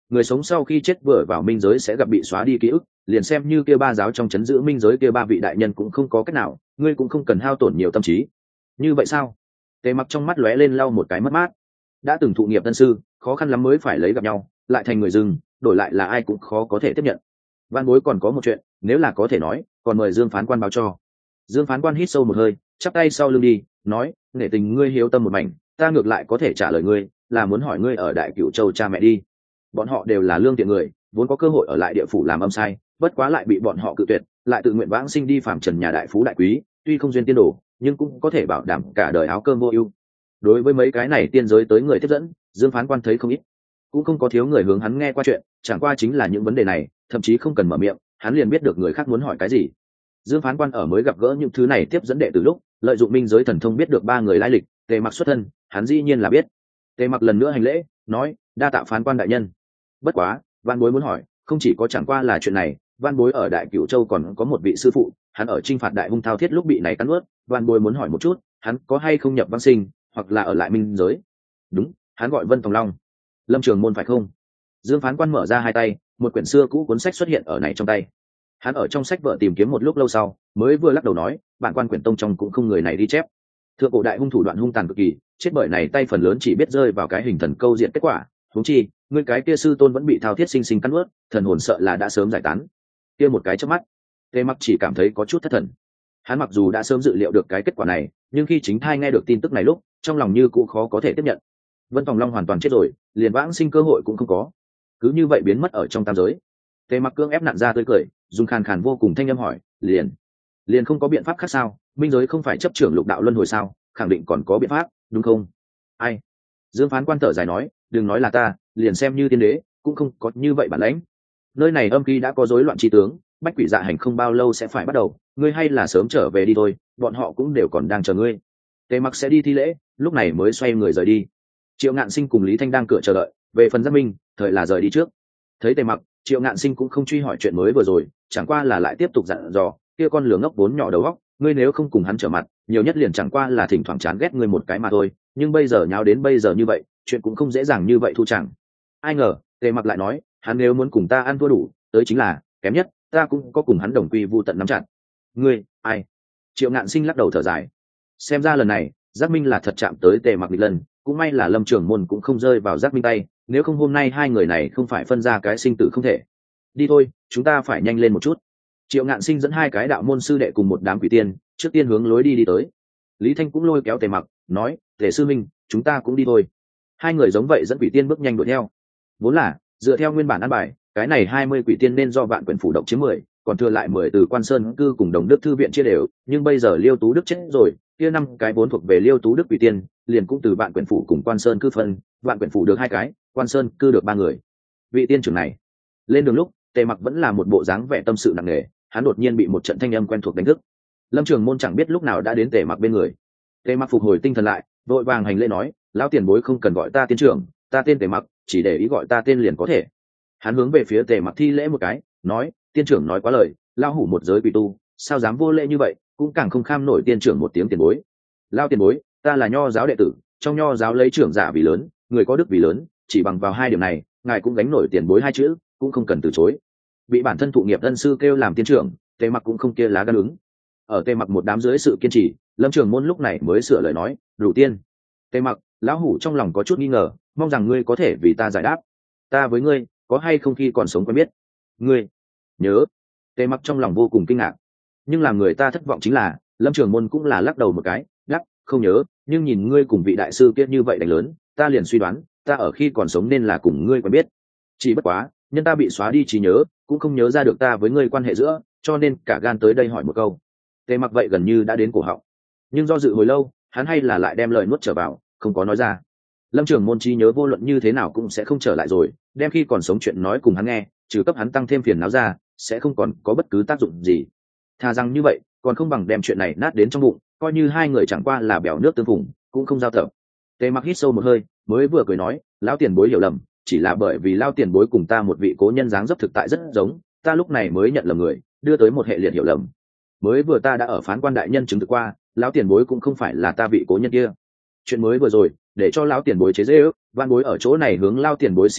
Speaker 1: người sống sau khi chết vừa vào minh giới sẽ gặp bị xóa đi ký ức, liền xem như kia ba giáo trong chấn giữ minh giới kia ba vị đại nhân cũng không có cách nào, ngươi cũng không cần hao tổn nhiều tâm trí. Như vậy sao? Tề Mặc trong mắt lóe lên lau một cái mất mát. Đã từng thụ nghiệp tân sư, khó khăn lắm mới phải lấy gặp nhau, lại thành người dưng, đổi lại là ai cũng khó có thể tiếp nhận. Văn bối còn có một chuyện, nếu là có thể nói, còn mời Dương phán quan báo cho. Dương phán quan hít sâu một hơi, chắp tay sau lưng đi, nói, nể tình ngươi hiếu tâm một mảnh, ta ngược lại có thể trả lời ngươi, là muốn hỏi ngươi ở Đại Cửu Châu cha mẹ đi. Bọn họ đều là lương thiện người, vốn có cơ hội ở lại địa phủ làm âm sai, bất quá lại bị bọn họ cự tuyệt, lại tự nguyện vãng sinh đi phàm trần nhà đại phú đại quý, tuy không duyên tiên đồ, nhưng cũng có thể bảo đảm cả đời áo cơm vô ưu. Đối với mấy cái này tiên giới tới người tiếp dẫn, Dương phán quan thấy không ít, cũng không có thiếu người hướng hắn nghe qua chuyện, chẳng qua chính là những vấn đề này, thậm chí không cần mở miệng, hắn liền biết được người khác muốn hỏi cái gì. Dương phán quan ở mới gặp gỡ những thứ này tiếp dẫn đệ từ lúc, lợi dụng minh giới thần thông biết được ba người lai lịch, Tề Mặc xuất thân, hắn dĩ nhiên là biết. Tề Mặc lần nữa hành lễ, nói, đa tạ phán quan đại nhân. Bất quá, Văn bối muốn hỏi, không chỉ có chẳng qua là chuyện này, Văn bối ở Đại Cửu Châu còn có một vị sư phụ, hắn ở chinh phạt đại hung thao thiết lúc bị này cắn ướt, Văn bối muốn hỏi một chút, hắn có hay không nhập văn sinh, hoặc là ở lại minh giới? Đúng, hắn gọi Vân Tòng Long. Lâm Trường Môn phải không? Dương phán quan mở ra hai tay, một quyển xưa cũ cuốn sách xuất hiện ở này trong tay. Hắn ở trong sách vợ tìm kiếm một lúc lâu sau, mới vừa lắc đầu nói, bản quan quyển tông trong cũng không người này đi chép. Thượng cổ đại hung thủ đoạn hung tàn cực kỳ, chết bởi này tay phần lớn chỉ biết rơi vào cái hình thần câu diện kết quả. Huống chi, ngươi cái kia sư tôn vẫn bị thao thiết sinh sinh cắn ướt, thần hồn sợ là đã sớm giải tán. Kia một cái chớp mắt, Tề Mặc chỉ cảm thấy có chút thất thần. Hắn mặc dù đã sớm dự liệu được cái kết quả này, nhưng khi chính thai nghe được tin tức này lúc, trong lòng như cũ khó có thể tiếp nhận. Vân Tòng Long hoàn toàn chết rồi, liền vãng sinh cơ hội cũng không có, cứ như vậy biến mất ở trong tam giới. Tề Mặc cương ép nặn ra tươi cười, dùng khàn khàn vô cùng thanh âm hỏi, liền liền không có biện pháp khác sao? Minh giới không phải chấp trưởng lục đạo luân hồi sao? Khẳng định còn có biện pháp, đúng không? Ai? Dương phán quan thở dài nói, đừng nói là ta, liền xem như tiên đế cũng không có như vậy bản lãnh. Nơi này âm khí đã có rối loạn chi tướng, bách quỷ dạ hành không bao lâu sẽ phải bắt đầu, ngươi hay là sớm trở về đi thôi, bọn họ cũng đều còn đang chờ ngươi. Tề Mặc sẽ đi thi lễ, lúc này mới xoay người rời đi. Triệu Ngạn Sinh cùng Lý Thanh đang cửa chờ đợi, về phần Giác Minh, thời là rời đi trước. Thấy Tề Mặc, Triệu Ngạn Sinh cũng không truy hỏi chuyện mới vừa rồi, chẳng qua là lại tiếp tục dặn dò, kia con lửa ngốc vốn nhỏ đầu óc, ngươi nếu không cùng hắn trở mặt, nhiều nhất liền chẳng qua là thỉnh thoảng chán ghét ngươi một cái mà thôi, nhưng bây giờ nháo đến bây giờ như vậy, chuyện cũng không dễ dàng như vậy thu chẳng. Ai ngờ, Tề Mặc lại nói, hắn nếu muốn cùng ta ăn thua đủ, tới chính là, kém nhất, ta cũng có cùng hắn đồng quy vu tận nắm chặt. Ngươi, ai? Triệu Ngạn Sinh lắc đầu thở dài. Xem ra lần này, Giác Minh là thật chạm tới Tề Mặc một lần, cũng may là Lâm Trường Môn cũng không rơi vào Giác Minh tay, nếu không hôm nay hai người này không phải phân ra cái sinh tử không thể. Đi thôi, chúng ta phải nhanh lên một chút. Triệu Ngạn Sinh dẫn hai cái đạo môn sư đệ cùng một đám quỷ tiên, trước tiên hướng lối đi đi tới. Lý Thanh cũng lôi kéo Tề Mặc, nói, Tề sư minh, chúng ta cũng đi thôi. Hai người giống vậy dẫn quỷ tiên bước nhanh đuổi theo. Vốn là dựa theo nguyên bản ăn bài, cái này hai mươi quỷ tiên nên do Vạn Quyển phủ độc chiếm mười, còn thừa lại mười từ Quan Sơn cư cùng Đồng Đức thư viện chia đều, nhưng bây giờ Liêu Tú Đức chết rồi, kia năm cái vốn thuộc về Liêu Tú Đức quỷ tiên, liền cũng từ Vạn Quyển phủ cùng Quan Sơn cư phân, Vạn Quyển phủ được hai cái, Quan Sơn cư được ba người. Vị tiên trưởng này, lên đường lúc, Tề Mặc vẫn là một bộ dáng vẻ tâm sự nặng nề, hắn đột nhiên bị một trận thanh âm quen thuộc đánh thức. Lâm Trường Môn chẳng biết lúc nào đã đến Tề Mặc bên người. Tề Mặc phục hồi tinh thần lại, vội vàng hành lễ nói, lão tiền bối không cần gọi ta tiên trưởng, ta tên Tề Mặc, chỉ để ý gọi ta tên liền có thể. Hắn hướng về phía Tề Mặc thi lễ một cái, nói, tiên trưởng nói quá lời, lão hủ một giới quỷ tu, sao dám vô lễ như vậy, cũng càng không kham nổi tiên trưởng một tiếng tiền bối. Lão tiền bối, ta là nho giáo đệ tử, trong nho giáo lấy trưởng giả vì lớn, người có đức vì lớn, chỉ bằng vào hai điểm này, ngài cũng gánh nổi tiền bối hai chữ, cũng không cần từ chối. Bị bản thân thụ nghiệp ân sư kêu làm tiên trưởng, Tề Mặc cũng không kia lá gan ứng. Ở Tề Mặc một đám dưới sự kiên trì, Lâm Trường Môn lúc này mới sửa lời nói, đủ tiên. Tề Mặc, lão hủ trong lòng có chút nghi ngờ, mong rằng ngươi có thể vì ta giải đáp. Ta với ngươi có hay không khi còn sống quen biết? Ngươi nhớ? Tề Mặc trong lòng vô cùng kinh ngạc, nhưng làm người ta thất vọng chính là Lâm Trường Môn cũng là lắc đầu một cái, lắc không nhớ, nhưng nhìn ngươi cùng vị đại sư kia như vậy đánh lớn, ta liền suy đoán ta ở khi còn sống nên là cùng ngươi quen biết. Chỉ bất quá nhân ta bị xóa đi trí nhớ, cũng không nhớ ra được ta với ngươi quan hệ giữa, cho nên cả gan tới đây hỏi một câu. Tề Mặc vậy gần như đã đến cổ họng, nhưng do dự hồi lâu, hắn hay là lại đem lời nuốt trở vào, không có nói ra. Lâm Trường Môn trí nhớ vô luận như thế nào cũng sẽ không trở lại rồi, đem khi còn sống chuyện nói cùng hắn nghe, trừ cấp hắn tăng thêm phiền não ra, sẽ không còn có bất cứ tác dụng gì. Thà rằng như vậy, còn không bằng đem chuyện này nát đến trong bụng, coi như hai người chẳng qua là bèo nước tương phùng, cũng không giao tập. Tề Mặc hít sâu một hơi, mới vừa cười nói, lão tiền bối hiểu lầm, chỉ là bởi vì lao tiền bối cùng ta một vị cố nhân dáng dấp thực tại rất giống, ta lúc này mới nhận lầm người, đưa tới một hệ liệt hiểu lầm. Mới vừa ta đã ở phán quan đại nhân chứng thực qua, lão tiền bối cũng không phải là ta vị cố nhân kia. Chuyện mới vừa rồi, để cho lão tiền bối chế dễ ước, van bối ở chỗ này hướng lao tiền bối xin lỗi,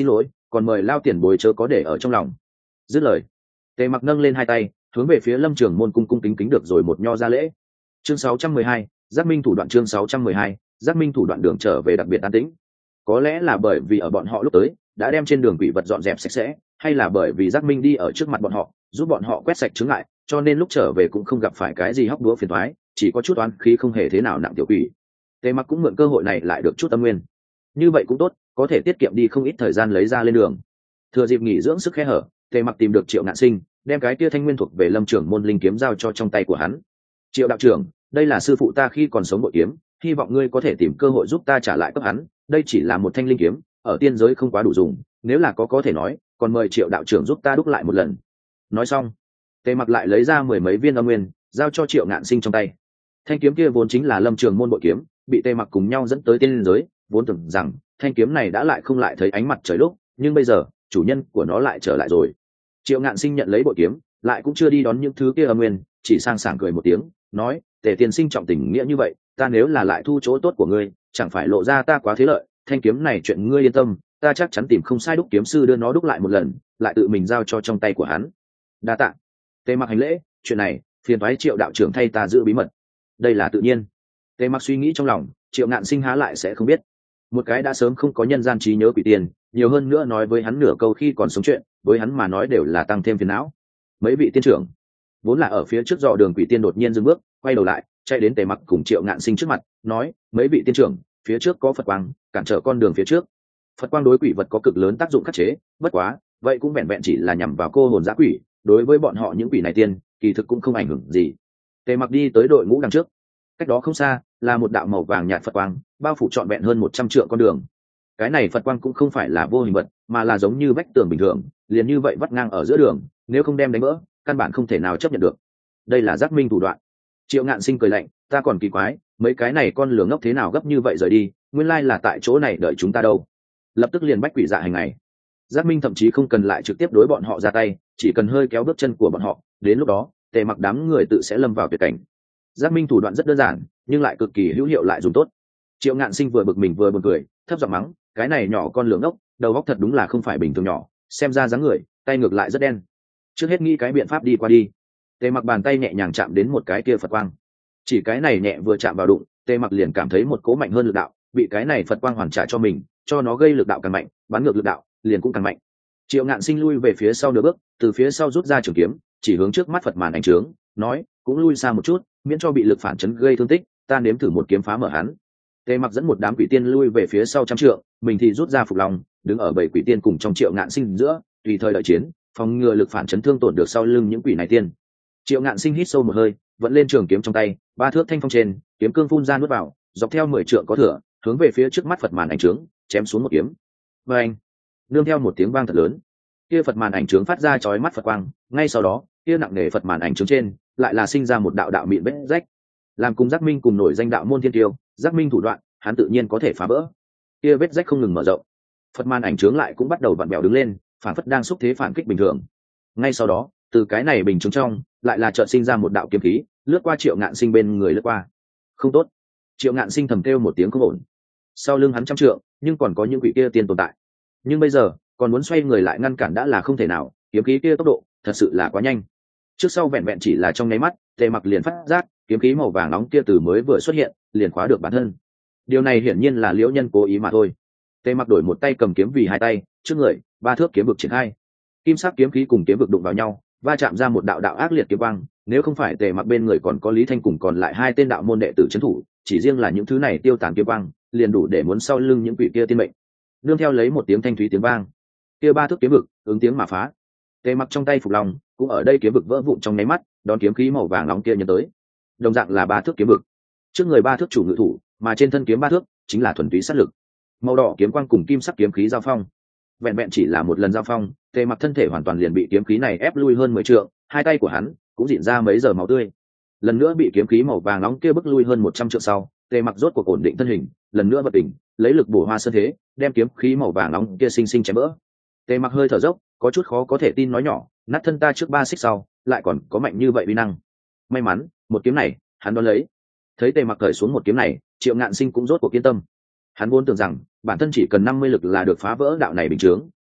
Speaker 1: còn mời lao tiền bối chớ có để ở trong lòng. Dứt lời, tề mặc nâng lên hai tay hướng về phía lâm trường môn cung cung kính kính được rồi một nho ra lễ. Chương sáu trăm mười hai, giác minh thủ đoạn. Chương sáu trăm mười hai, giác minh thủ đoạn. Đường trở về đặc biệt an tĩnh. Có lẽ là bởi vì ở bọn họ lúc tới đã đem trên đường quỷ vật dọn dẹp sạch sẽ, hay là bởi vì giác minh đi ở trước mặt bọn họ giúp bọn họ quét sạch chướng ngại, cho nên lúc trở về cũng không gặp phải cái gì hóc búa phiền thoái, chỉ có chút oán khí không hề thế nào nặng tiểu quỷ. Tề mặc cũng mượn cơ hội này lại được chút tâm nguyên, như vậy cũng tốt, có thể tiết kiệm đi không ít thời gian lấy ra lên đường. Thừa dịp nghỉ dưỡng sức khe hở, Tề mặc tìm được Triệu Ngạn Sinh, đem cái tia thanh nguyên thuộc về lâm trưởng môn linh kiếm giao cho trong tay của hắn. Triệu đạo trưởng, đây là sư phụ ta khi còn sống bội kiếm, hy vọng ngươi có thể tìm cơ hội giúp ta trả lại cấp hắn. Đây chỉ là một thanh linh kiếm, ở tiên giới không quá đủ dùng, nếu là có có thể nói, còn mời Triệu đạo trưởng giúp ta đúc lại một lần. Nói xong, Tề mặc lại lấy ra mười mấy viên âm nguyên giao cho Triệu Ngạn Sinh trong tay. Thanh kiếm kia vốn chính là lâm trường môn bội kiếm, bị Tề mặc cùng nhau dẫn tới tiên giới, vốn tưởng rằng thanh kiếm này đã lại không lại thấy ánh mặt trời lúc, nhưng bây giờ chủ nhân của nó lại trở lại rồi. Triệu Ngạn Sinh nhận lấy bội kiếm, lại cũng chưa đi đón những thứ kia âm nguyên, chỉ sang sảng cười một tiếng, nói: Tề tiên sinh trọng tình nghĩa như vậy, ta nếu là lại thu chỗ tốt của ngươi, chẳng phải lộ ra ta quá thế lợi. Thanh kiếm này chuyện ngươi yên tâm, ta chắc chắn tìm không sai đúc kiếm sư đưa nó đúc lại một lần, lại tự mình giao cho trong tay của hắn. Đa tạ. Tề mặc hành lễ, chuyện này phiền toái Triệu đạo trưởng thay ta giữ bí mật. Đây là tự nhiên. Tề mặc suy nghĩ trong lòng, Triệu Ngạn Sinh há lại sẽ không biết. Một cái đã sớm không có nhân gian trí nhớ quỷ tiền, nhiều hơn nữa nói với hắn nửa câu khi còn sống chuyện, với hắn mà nói đều là tăng thêm phiền não. Mấy vị tiên trưởng vốn là ở phía trước dò đường quỷ tiên đột nhiên dừng bước, quay đầu lại, chạy đến Tề mặc cùng Triệu Ngạn Sinh trước mặt, nói: mấy vị tiên trưởng, phía trước có Phật quang cản trở con đường phía trước. Phật quang đối quỷ vật có cực lớn tác dụng khắc chế, bất quá vậy cũng vẹn vẹn chỉ là nhằm vào cô hồn dã quỷ, đối với bọn họ những quỷ này tiên kỳ thực cũng không ảnh hưởng gì. Tề mặc đi tới đội ngũ đằng trước, cách đó không xa là một đạo màu vàng nhạt Phật quang, bao phủ trọn vẹn hơn một trăm trượng con đường. Cái này Phật quang cũng không phải là vô hình vật, mà là giống như vách tường bình thường, liền như vậy vắt ngang ở giữa đường, nếu không đem đánh vỡ, căn bản không thể nào chấp nhận được. Đây là giác minh thủ đoạn. Triệu Ngạn Sinh cười lạnh, ta còn kỳ quái, mấy cái này con lừa ngốc thế nào gấp như vậy rời đi, nguyên lai là tại chỗ này đợi chúng ta đâu. Lập tức liền bách quỷ dạ hành này. Giác minh thậm chí không cần lại trực tiếp đối bọn họ ra tay, chỉ cần hơi kéo bước chân của bọn họ, đến lúc đó Tề mặc đám người tự sẽ lâm vào tuyệt cảnh. Giác minh thủ đoạn rất đơn giản, nhưng lại cực kỳ hữu hiệu lại dùng tốt. Triệu Ngạn Sinh vừa bực mình vừa buồn cười, thấp giọng mắng: cái này nhỏ con lường ốc, đầu óc thật đúng là không phải bình thường nhỏ, xem ra dáng người, tay ngược lại rất đen. Trước hết nghĩ cái biện pháp đi qua đi. Tề mặc bàn tay nhẹ nhàng chạm đến một cái kia Phật quang, chỉ cái này nhẹ vừa chạm vào đụng, Tề mặc liền cảm thấy một cỗ mạnh hơn lực đạo, bị cái này Phật quang hoàn trả cho mình, cho nó gây lực đạo càng mạnh, bắn ngược lực đạo liền cũng càng mạnh. Triệu Ngạn Sinh lui về phía sau nửa bước, từ phía sau rút ra trường kiếm, chỉ hướng trước mắt Phật màn ảnh trướng, nói: cũng lui xa một chút, miễn cho bị lực phản chấn gây thương tích, ta nếm thử một kiếm phá mở hắn. Tề mặc dẫn một đám quỷ tiên lui về phía sau trăm trượng, mình thì rút ra phục lòng, đứng ở bảy quỷ tiên cùng trong Triệu Ngạn Sinh giữa, tùy thời đợi chiến, phòng ngừa lực phản chấn thương tổn được sau lưng những quỷ này tiên. Triệu Ngạn Sinh hít sâu một hơi, vẫn lên trường kiếm trong tay, ba thước thanh phong trên, kiếm cương phun ra nuốt vào, dọc theo mười trượng có thừa, hướng về phía trước mắt Phật màn ảnh trướng, chém xuống một kiếm. Và anh, nương theo một tiếng vang thật lớn, kia Phật màn ảnh trướng phát ra chói mắt Phật quang, ngay sau đó, kia nặng nề Phật màn ảnh trướng trên, lại là sinh ra một đạo đạo mịn vết rách. Làm cùng giác minh cùng nổi danh đạo môn thiên tiêu, giác minh thủ đoạn, hắn tự nhiên có thể phá vỡ. Kia vết rách không ngừng mở rộng, Phật màn ảnh trướng lại cũng bắt đầu vặn bèo đứng lên, phản phất đang xúc thế phản kích bình thường. Ngay sau đó, từ cái này bình trướng trong, lại là chợt sinh ra một đạo kiếm khí, lướt qua Triệu Ngạn Sinh bên người lướt qua. Không tốt! Triệu Ngạn Sinh thầm kêu một tiếng không ổn. Sau lưng hắn trăm trượng, nhưng còn có những quỷ kia tiên tồn tại. Nhưng bây giờ, còn muốn xoay người lại ngăn cản đã là không thể nào, kiếm khí kia tốc độ thật sự là quá nhanh. Trước sau vẹn vẹn chỉ là trong nháy mắt, Tề mặc liền phát giác, kiếm khí màu vàng nóng kia từ mới vừa xuất hiện, liền khóa được bản thân. Điều này hiển nhiên là Liễu Nhân cố ý mà thôi. Tề mặc đổi một tay cầm kiếm vì hai tay, trước người, ba thước kiếm vực triển khai. Kim sắc kiếm khí cùng kiếm vực đụng vào nhau, va chạm ra một đạo đạo ác liệt kiếm quang, nếu không phải Tề mặc bên người còn có Lý Thanh cùng còn lại hai tên đạo môn đệ tử trấn thủ, chỉ riêng là những thứ này tiêu tán kiếm quang, liền đủ để muốn sau lưng những quỷ kia tiên mệnh. Nương theo lấy một tiếng thanh thúy tiếng vang, kia ba thước kiếm vực ứng tiếng mà phá. Tề mặc trong tay phục lòng, cũng ở đây kiếm vực vỡ vụn trong nháy mắt, đón kiếm khí màu vàng nóng kia nhấn tới. Đồng dạng là ba thước kiếm vực, trước người ba thước chủ ngự thủ, mà trên thân kiếm ba thước chính là thuần túy sát lực. Màu đỏ kiếm quang cùng kim sắc kiếm khí giao phong, vẹn vẹn chỉ là một lần giao phong, Tề mặc thân thể hoàn toàn liền bị kiếm khí này ép lui hơn mười trượng, hai tay của hắn cũng rỉn ra mấy giờ máu tươi. Lần nữa bị kiếm khí màu vàng nóng kia bức lui hơn một trăm trượng sau, Tề mặc rốt cuộc ổn định thân hình, lần nữa bật tỉnh, lấy lực bổ hoa sơn thế, đem kiếm khí màu vàng nóng kia sinh sinh chém vỡ. Tề mặc hơi thở dốc, có chút khó có thể tin nói nhỏ, nát thân ta trước ba xích sau, lại còn có mạnh như vậy uy năng. May mắn, một kiếm này, hắn đón lấy. Thấy Tề mặc cởi xuống một kiếm này, Triệu Ngạn Sinh cũng rốt cuộc kiên tâm. Hắn vốn tưởng rằng bản thân chỉ cần năm mươi lực là được phá vỡ đạo này bình chướng,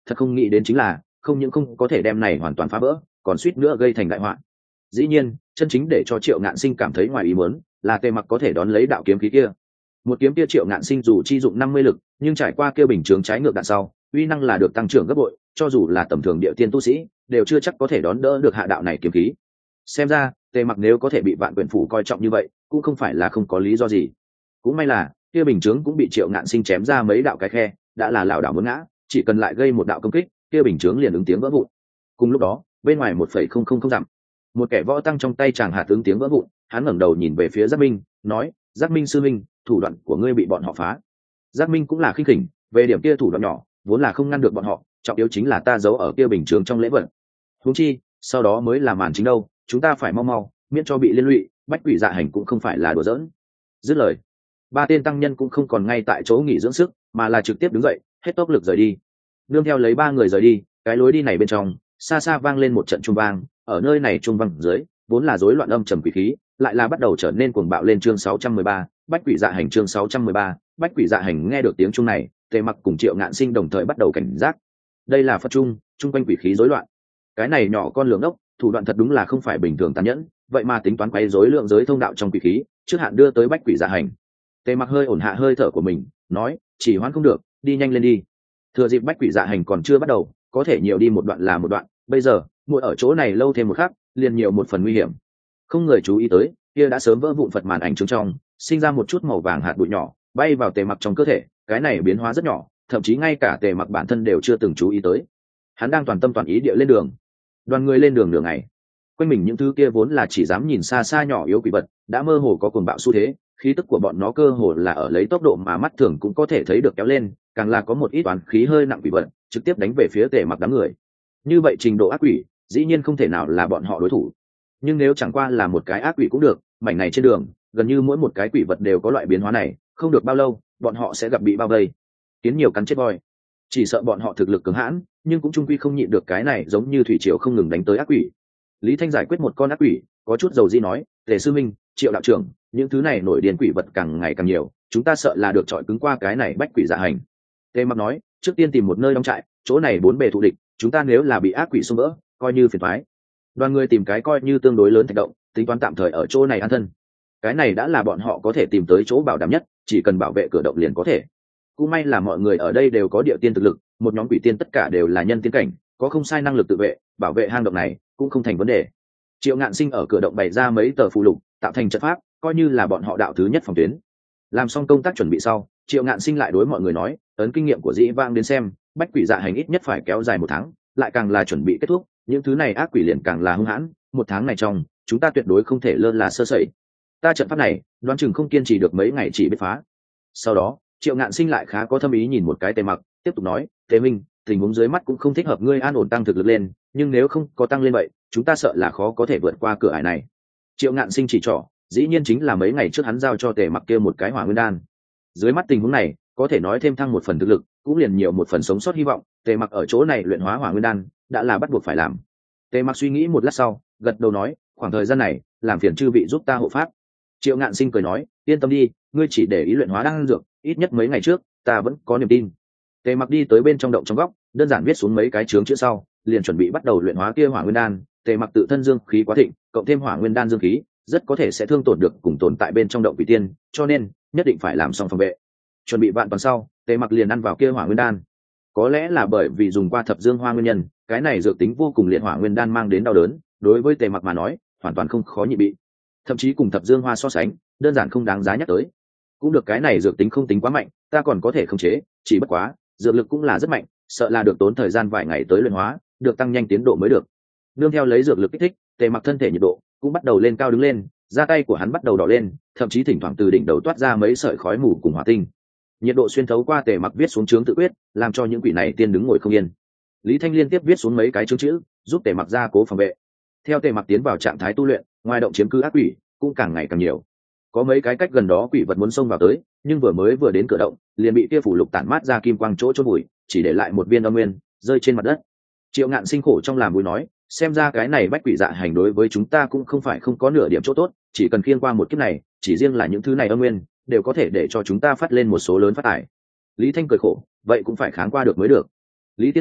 Speaker 1: thật không nghĩ đến chính là không những không có thể đem này hoàn toàn phá vỡ, còn suýt nữa gây thành đại họa. Dĩ nhiên chân chính để cho Triệu Ngạn Sinh cảm thấy ngoài ý muốn là Tề Mặc có thể đón lấy đạo kiếm khí kia. Một kiếm kia Triệu Ngạn Sinh dù chi dụng năm mươi lực, nhưng trải qua kia bình chướng trái ngược đạn sau, uy năng là được tăng trưởng gấp bội, cho dù là tầm thường địa tiên tu sĩ đều chưa chắc có thể đón đỡ được hạ đạo này kiếm khí. Xem ra Tề Mặc nếu có thể bị Vạn Quyển phủ coi trọng như vậy, cũng không phải là không có lý do gì. Cũng may là kia bình chướng cũng bị Triệu Ngạn Sinh chém ra mấy đạo cái khe, đã là lảo đảo muốn ngã, chỉ cần lại gây một đạo công kích, kia bình chướng liền ứng tiếng vỡ vụn. Cùng lúc đó, bên ngoài một phẩy không không không dặm, một kẻ võ tăng trong tay chàng hạ tướng tiếng vỡ vụn, hắn ngẩng đầu nhìn về phía Giác Minh, nói: "Giác Minh sư minh, thủ đoạn của ngươi bị bọn họ phá." Giác Minh cũng là khinh khỉnh, về điểm kia thủ đoạn nhỏ, vốn là không ngăn được bọn họ, trọng yếu chính là ta giấu ở kia bình chướng trong lễ vật. Huống chi, sau đó mới là màn chính đâu, chúng ta phải mau mau, miễn cho bị liên lụy, Bách Quỷ Dạ Hành cũng không phải là đùa giỡn. Dứt lời, ba tên tăng nhân cũng không còn ngay tại chỗ nghỉ dưỡng sức, mà là trực tiếp đứng dậy, hết tốc lực rời đi. Nương theo lấy ba người rời đi, cái lối đi này bên trong, xa xa vang lên một trận trung vang, ở nơi này trung vang dưới, vốn là rối loạn âm trầm quỷ khí, lại là bắt đầu trở nên cuồng bạo lên. Chương sáu trăm mười ba, Bách Quỷ Dạ Hành. Chương sáu trăm mười ba, Bách Quỷ Dạ Hành. Nghe được tiếng trung này, Tề Mặc cùng Triệu Ngạn Sinh đồng thời bắt đầu cảnh giác. Đây là Phật trung, trung quanh quỷ khí rối loạn. Cái này nhỏ con lường ốc, thủ đoạn thật đúng là không phải bình thường tàn nhẫn, vậy mà tính toán quấy rối lượng giới thông đạo trong quỷ khí, trước hạn đưa tới Bách Quỷ Dạ Hành. Tề Mặc hơi ổn hạ hơi thở của mình, nói: "Chỉ hoãn không được, đi nhanh lên đi." Thừa dịp Bách Quỷ Dạ Hành còn chưa bắt đầu, có thể nhiều đi một đoạn là một đoạn, bây giờ ngồi ở chỗ này lâu thêm một khắc, liền nhiều một phần nguy hiểm. Không người chú ý tới, kia đã sớm vỡ vụn Phật màn ảnh trướng trong, sinh ra một chút màu vàng hạt bụi nhỏ, bay vào Tề Mặc trong cơ thể, cái này biến hóa rất nhỏ, thậm chí ngay cả Tề Mặc bản thân đều chưa từng chú ý tới. Hắn đang toàn tâm toàn ý địa lên đường. Đoàn người lên đường nửa ngày, quanh mình những thứ kia vốn là chỉ dám nhìn xa xa nhỏ yếu quỷ vật, đã mơ hồ có cuồng bạo xu thế, khí tức của bọn nó cơ hồ là ở lấy tốc độ mà mắt thường cũng có thể thấy được kéo lên, càng là có một ít toán khí hơi nặng quỷ vật trực tiếp đánh về phía Tề Mặc đám người. Như vậy trình độ ác quỷ, dĩ nhiên không thể nào là bọn họ đối thủ. Nhưng nếu chẳng qua là một cái ác quỷ cũng được, mảnh này trên đường, gần như mỗi một cái quỷ vật đều có loại biến hóa này, không được bao lâu, bọn họ sẽ gặp bị bao vây. Kiến nhiều cắn chết voi. Chỉ sợ bọn họ thực lực cứng hãn, nhưng cũng chung quy không nhịn được cái này giống như thủy triều không ngừng đánh tới ác quỷ. Lý Thanh giải quyết một con ác quỷ, có chút dầu di nói: "Tề sư minh, Triệu đạo trưởng, những thứ này nổi điên quỷ vật càng ngày càng nhiều, chúng ta sợ là được trọi cứng qua cái này Bách Quỷ Dạ Hành." Tề Mặc nói: "Trước tiên tìm một nơi đóng trại, chỗ này bốn bề thù địch, chúng ta nếu là bị ác quỷ xông vỡ, coi như phiền toái." Đoàn người tìm cái coi như tương đối lớn thạch động, tính toán tạm thời ở chỗ này an thân. Cái này đã là bọn họ có thể tìm tới chỗ bảo đảm nhất, chỉ cần bảo vệ cửa động liền có thể. Cũng may là mọi người ở đây đều có địa tiên thực lực, một nhóm quỷ tiên tất cả đều là nhân tiên cảnh, có không sai năng lực tự vệ, bảo vệ hang động này cũng không thành vấn đề. Triệu Ngạn Sinh ở cửa động bày ra mấy tờ phù lục, tạo thành trận pháp, coi như là bọn họ đạo thứ nhất phòng tuyến. Làm xong công tác chuẩn bị sau, Triệu Ngạn Sinh lại đối mọi người nói: "Ấn kinh nghiệm của dĩ vãng đến xem, Bách Quỷ Dạ Hành ít nhất phải kéo dài một tháng, lại càng là chuẩn bị kết thúc, những thứ này ác quỷ liền càng là hung hãn, một tháng này trong, chúng ta tuyệt đối không thể lơ là sơ sẩy. Ta trận pháp này, đoán chừng không kiên trì được mấy ngày chỉ biết phá." Sau đó, Triệu Ngạn Sinh lại khá có thâm ý nhìn một cái Tề Mặc, tiếp tục nói: "Tề minh, tình huống dưới mắt cũng không thích hợp ngươi an ổn tăng thực lực lên, nhưng nếu không có tăng lên vậy, chúng ta sợ là khó có thể vượt qua cửa ải này." Triệu Ngạn Sinh chỉ trỏ, dĩ nhiên chính là mấy ngày trước hắn giao cho Tề Mặc kia một cái hỏa nguyên đan. Dưới mắt tình huống này, có thể nói thêm thăng một phần thực lực, cũng liền nhiều một phần sống sót hy vọng, Tề Mặc ở chỗ này luyện hóa hỏa nguyên đan, đã là bắt buộc phải làm. Tề Mặc suy nghĩ một lát sau, gật đầu nói: "Khoảng thời gian này, làm phiền chư vị giúp ta hộ pháp." Triệu Ngạn Sinh cười nói: "Yên tâm đi, ngươi chỉ để ý luyện hóa đan dược, ít nhất mấy ngày trước, ta vẫn có niềm tin." Tề Mặc đi tới bên trong động trong góc, đơn giản viết xuống mấy cái chướng chữ sau, liền chuẩn bị bắt đầu luyện hóa kia hỏa nguyên đan. Tề Mặc tự thân dương khí quá thịnh, cộng thêm hỏa nguyên đan dương khí, rất có thể sẽ thương tổn được cùng tồn tại bên trong động quỷ tiên, cho nên nhất định phải làm xong phòng vệ. Chuẩn bị vạn toàn sau, Tề Mặc liền ăn vào kia hỏa nguyên đan. Có lẽ là bởi vì dùng qua thập dương hoa nguyên nhân, cái này dược tính vô cùng liệt hỏa nguyên đan mang đến đau đớn, đối với Tề Mặc mà nói, hoàn toàn không khó nhị bị. Thậm chí cùng thập dương hoa so sánh, đơn giản không đáng giá nhắc tới. Cũng được cái này dược tính không tính quá mạnh, ta còn có thể khống chế, chỉ bất quá, dược lực cũng là rất mạnh, sợ là được tốn thời gian vài ngày tới luyện hóa, được tăng nhanh tiến độ mới được. Nương theo lấy dược lực kích thích, Tề Mặc thân thể nhiệt độ cũng bắt đầu lên cao đứng lên, da tay của hắn bắt đầu đỏ lên, thậm chí thỉnh thoảng từ đỉnh đầu toát ra mấy sợi khói mù cùng hỏa tinh. Nhiệt độ xuyên thấu qua Tề Mặc viết xuống chướng tự quyết, làm cho những quỷ này tiên đứng ngồi không yên. Lý Thanh liên tiếp viết xuống mấy cái chướng chữ, giúp Tề Mặc gia cố phòng vệ. Theo Tề Mặc tiến vào trạng thái tu luyện, ngoài động chiếm cứ ác quỷ cũng càng ngày càng nhiều. Có mấy cái cách gần đó quỷ vật muốn xông vào tới, nhưng vừa mới vừa đến cửa động, liền bị kia phủ lục tản mát ra kim quang chỗ chôn bụi, chỉ để lại một viên âm nguyên rơi trên mặt đất. Triệu Ngạn Sinh khổ trong làm vui nói: "Xem ra cái này Bách Quỷ Dạ Hành đối với chúng ta cũng không phải không có nửa điểm chỗ tốt, chỉ cần khiêng qua một kiếp này, chỉ riêng là những thứ này âm nguyên đều có thể để cho chúng ta phát lên một số lớn phát tài." Lý Thanh cười khổ: "Vậy cũng phải kháng qua được mới được." "Lý tiên sinh,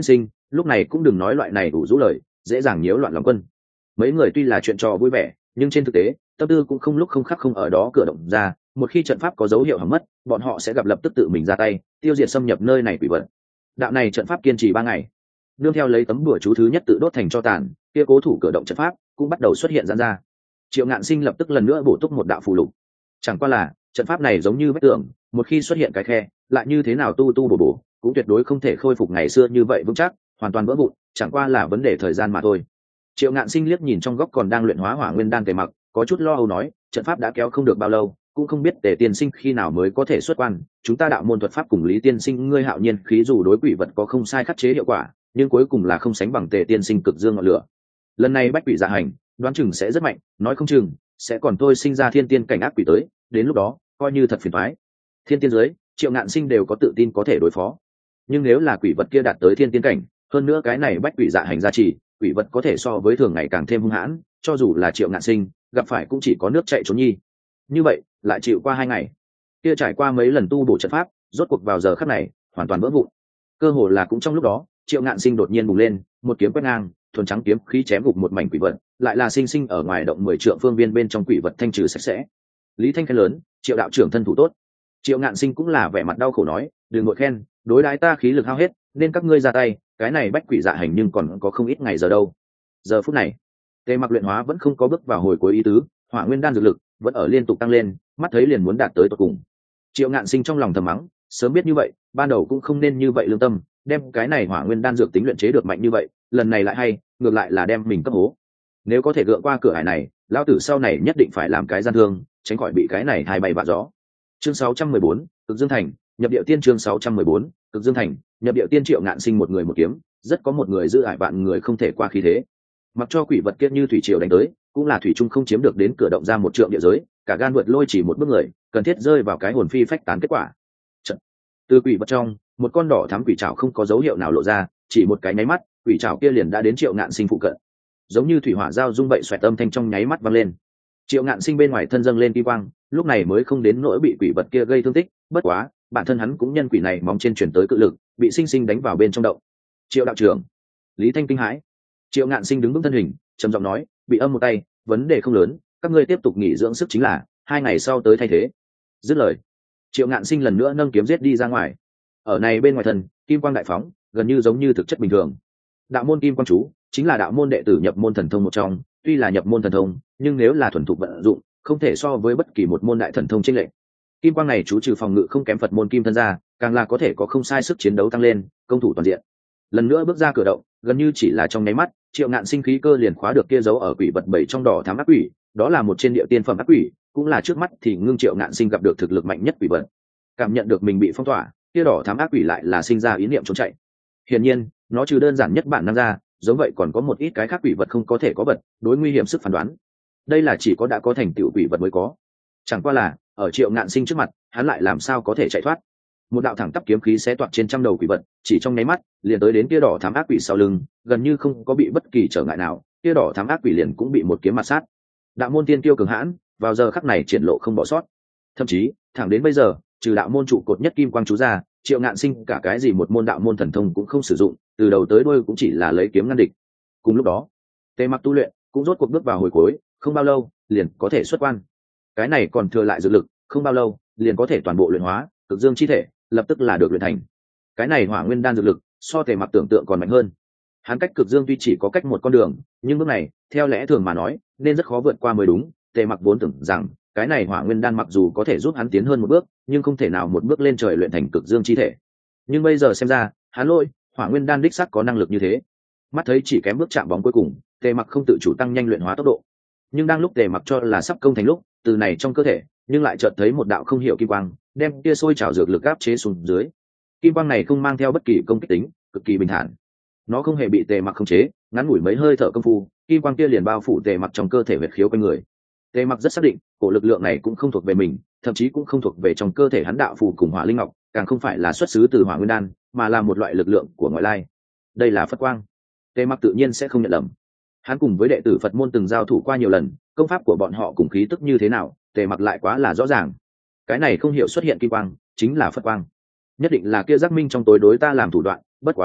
Speaker 1: lúc này cũng đừng nói loại này đủ rũ lời, dễ dàng nhiễu loạn lòng quân. Mấy người tuy là chuyện trò vui vẻ, nhưng trên thực tế tâm tư cũng không lúc không khắc không ở đó cửa động ra. Một khi trận pháp có dấu hiệu hỏng mất, bọn họ sẽ gặp lập tức tự mình ra tay tiêu diệt xâm nhập nơi này quỷ vật. Đạo này trận pháp kiên trì ba ngày, nương theo lấy tấm bùa chú thứ nhất tự đốt thành cho tàn, kia cố thủ cửa động trận pháp cũng bắt đầu xuất hiện giãn ra. Triệu Ngạn Sinh lập tức lần nữa bổ túc một đạo phù lục. Chẳng qua là trận pháp này giống như vách tường, một khi xuất hiện cái khe, lại như thế nào tu tu bổ bổ cũng tuyệt đối không thể khôi phục ngày xưa như vậy vững chắc, hoàn toàn vỡ vụn, chẳng qua là vấn đề thời gian mà thôi. Triệu Ngạn Sinh liếc nhìn trong góc còn đang luyện hóa hỏa nguyên đan Tề Mặc, có chút lo âu nói, trận pháp đã kéo không được bao lâu, cũng không biết Tề tiên sinh khi nào mới có thể xuất quan. Chúng ta đạo môn thuật pháp cùng Lý tiên sinh ngươi hạo nhiên khí dù đối quỷ vật có không sai khắc chế hiệu quả, nhưng cuối cùng là không sánh bằng Tề tiên sinh cực dương ngọn lửa. Lần này bách quỷ dạ hành, đoán chừng sẽ rất mạnh, nói không chừng sẽ còn tôi sinh ra thiên tiên cảnh ác quỷ tới, đến lúc đó coi như thật phiền toái. Thiên tiên giới, Triệu Ngạn Sinh đều có tự tin có thể đối phó, nhưng nếu là quỷ vật kia đạt tới thiên tiên cảnh, hơn nữa cái này bách quỷ dạ hành gia trì, quỷ vật có thể so với thường ngày càng thêm hung hãn, cho dù là Triệu Ngạn Sinh gặp phải cũng chỉ có nước chạy trốn nhi. Như vậy lại chịu qua hai ngày, kia trải qua mấy lần tu bổ trận pháp, rốt cuộc vào giờ khắc này hoàn toàn vỡ vụn. Cơ hồ là cũng trong lúc đó, Triệu Ngạn Sinh đột nhiên bùng lên, một kiếm quét ngang, thuần trắng kiếm khí chém gục một mảnh quỷ vật, lại là sinh sinh ở ngoài động mười trượng phương viên bên trong quỷ vật thanh trừ sạch sẽ. Lý Thanh khen lớn, Triệu đạo trưởng thân thủ tốt. Triệu Ngạn Sinh cũng là vẻ mặt đau khổ nói, đừng ngội khen, đối đãi ta khí lực hao hết, nên các ngươi ra tay, cái này bách quỷ dạ hành nhưng còn có không ít ngày giờ đâu. Giờ phút này, Tề Mặc luyện hóa vẫn không có bước vào hồi cuối ý tứ, hỏa nguyên đan dược lực vẫn ở liên tục tăng lên, mắt thấy liền muốn đạt tới tột cùng. Triệu Ngạn Sinh trong lòng thầm mắng, sớm biết như vậy, ban đầu cũng không nên như vậy lương tâm, đem cái này hỏa nguyên đan dược tính luyện chế được mạnh như vậy, lần này lại hay, ngược lại là đem mình cấp hố. Nếu có thể gượng qua cửa ải này, lão tử sau này nhất định phải làm cái gian thương, tránh khỏi bị cái này hai bay vạ gió. Chương sáu trăm mười bốn, Cực Dương Thành, nhập địa tiên. Chương sáu trăm mười bốn, Cực Dương Thành, nhập địa tiên. Triệu Ngạn Sinh một người một kiếm, rất có một người giữ ải vạn người không thể qua khí thế. Mặc cho quỷ vật kiết như thủy triều đánh tới, cũng là thủy trung không chiếm được đến cửa động ra một trượng địa giới, cả gan vượt lôi chỉ một bước người, cần thiết rơi vào cái hồn phi phách tán kết quả. Trận. Từ quỷ vật trong, một con đỏ thắm quỷ trảo không có dấu hiệu nào lộ ra, chỉ một cái nháy mắt, quỷ trảo kia liền đã đến Triệu Ngạn Sinh phụ cận. Giống như thủy hỏa giao dung vậy, xoẹt âm thanh trong nháy mắt vang lên. Triệu Ngạn Sinh bên ngoài thân dâng lên kim quang, lúc này mới không đến nỗi bị quỷ vật kia gây thương tích, bất quá, bản thân hắn cũng nhân quỷ này móng trên chuyển tới cự lực, bị sinh sinh đánh vào bên trong động. Triệu đạo trưởng, Lý Thanh kinh hãi. Triệu Ngạn Sinh đứng vững thân hình, trầm giọng nói, bị âm một tay, vấn đề không lớn, các ngươi tiếp tục nghỉ dưỡng sức chính là, hai ngày sau tới thay thế. Dứt lời, Triệu Ngạn Sinh lần nữa nâng kiếm giết đi ra ngoài. Ở này bên ngoài thân, kim quang đại phóng, gần như giống như thực chất bình thường. Đạo môn kim quang chú chính là đạo môn đệ tử nhập môn thần thông một trong, tuy là nhập môn thần thông, nhưng nếu là thuần thục vận dụng, không thể so với bất kỳ một môn đại thần thông chênh lệch. Kim quang này chú trừ phòng ngự không kém Phật môn kim thân ra, càng là có thể có không sai sức chiến đấu tăng lên, công thủ toàn diện. Lần nữa bước ra cửa động, gần như chỉ là trong nháy mắt, Triệu Ngạn Sinh khí cơ liền khóa được kia dấu ở quỷ vật bảy trong đỏ thám ác quỷ, đó là một trên địa tiên phẩm ác quỷ, cũng là trước mắt thì ngưng Triệu Ngạn Sinh gặp được thực lực mạnh nhất quỷ vật. Cảm nhận được mình bị phong tỏa, kia đỏ thám ác quỷ lại là sinh ra ý niệm trốn chạy. Hiển nhiên, nó trừ đơn giản nhất bản năng ra, giống vậy còn có một ít cái khác quỷ vật không có thể có vật, đối nguy hiểm sức phán đoán. Đây là chỉ có đã có thành tựu quỷ vật mới có. Chẳng qua là, ở Triệu Ngạn Sinh trước mặt, hắn lại làm sao có thể chạy thoát. Một đạo thẳng tắp kiếm khí xé toạc trên trăm đầu quỷ vật, chỉ trong nháy mắt, liền tới đến kia đỏ thám ác quỷ sau lưng, gần như không có bị bất kỳ trở ngại nào, kia đỏ thám ác quỷ liền cũng bị một kiếm mặt sát. Đạo môn tiên tiêu cường hãn, vào giờ khắc này triển lộ không bỏ sót. Thậm chí, thẳng đến bây giờ, trừ đạo môn trụ cột nhất kim quang chú ra, Triệu Ngạn Sinh cả cái gì một môn đạo môn thần thông cũng không sử dụng, từ đầu tới đuôi cũng chỉ là lấy kiếm ngăn địch. Cùng lúc đó, Tề Mặc tu luyện cũng rốt cuộc bước vào hồi cuối, không bao lâu liền có thể xuất quan. Cái này còn thừa lại dược lực, không bao lâu liền có thể toàn bộ luyện hóa, cực dương chi thể lập tức là được luyện thành. Cái này hỏa nguyên đan dược lực so Tề Mặc tưởng tượng còn mạnh hơn. Hắn cách cực dương tuy chỉ có cách một con đường, nhưng bước này theo lẽ thường mà nói nên rất khó vượt qua mới đúng. Tề Mặc vốn tưởng rằng cái này hỏa nguyên đan mặc dù có thể giúp hắn tiến hơn một bước, nhưng không thể nào một bước lên trời luyện thành cực dương chi thể. Nhưng bây giờ xem ra, hắn lỗi, hỏa nguyên đan đích xác có năng lực như thế. Mắt thấy chỉ kém bước chạm bóng cuối cùng, Tề Mặc không tự chủ tăng nhanh luyện hóa tốc độ. Nhưng đang lúc Tề Mặc cho là sắp công thành lúc, từ này trong cơ thể, nhưng lại chợt thấy một đạo không hiểu kim quang, đem kia sôi trào dược lực áp chế xuống dưới. Kim quang này không mang theo bất kỳ công kích tính, cực kỳ bình thản. Nó không hề bị Tề Mặc khống chế, ngắn ngủi mấy hơi thở công phu, kim quang kia liền bao phủ Tề Mặc trong cơ thể huyệt khiếu quanh người. Tề Mặc rất xác định, cổ lực lượng này cũng không thuộc về mình, thậm chí cũng không thuộc về trong cơ thể hắn đạo phù cùng hỏa linh ngọc, càng không phải là xuất xứ từ hỏa nguyên đan, mà là một loại lực lượng của ngoại lai. Đây là Phật quang. Tề Mặc tự nhiên sẽ không nhận lầm. Hắn cùng với đệ tử Phật môn từng giao thủ qua nhiều lần, công pháp của bọn họ cùng khí tức như thế nào, Tề Mặc lại quá là rõ ràng. Cái này không hiểu xuất hiện kim quang, chính là Phật quang. Nhất định là kia giác minh trong tối đối ta làm thủ đoạn, bất quá,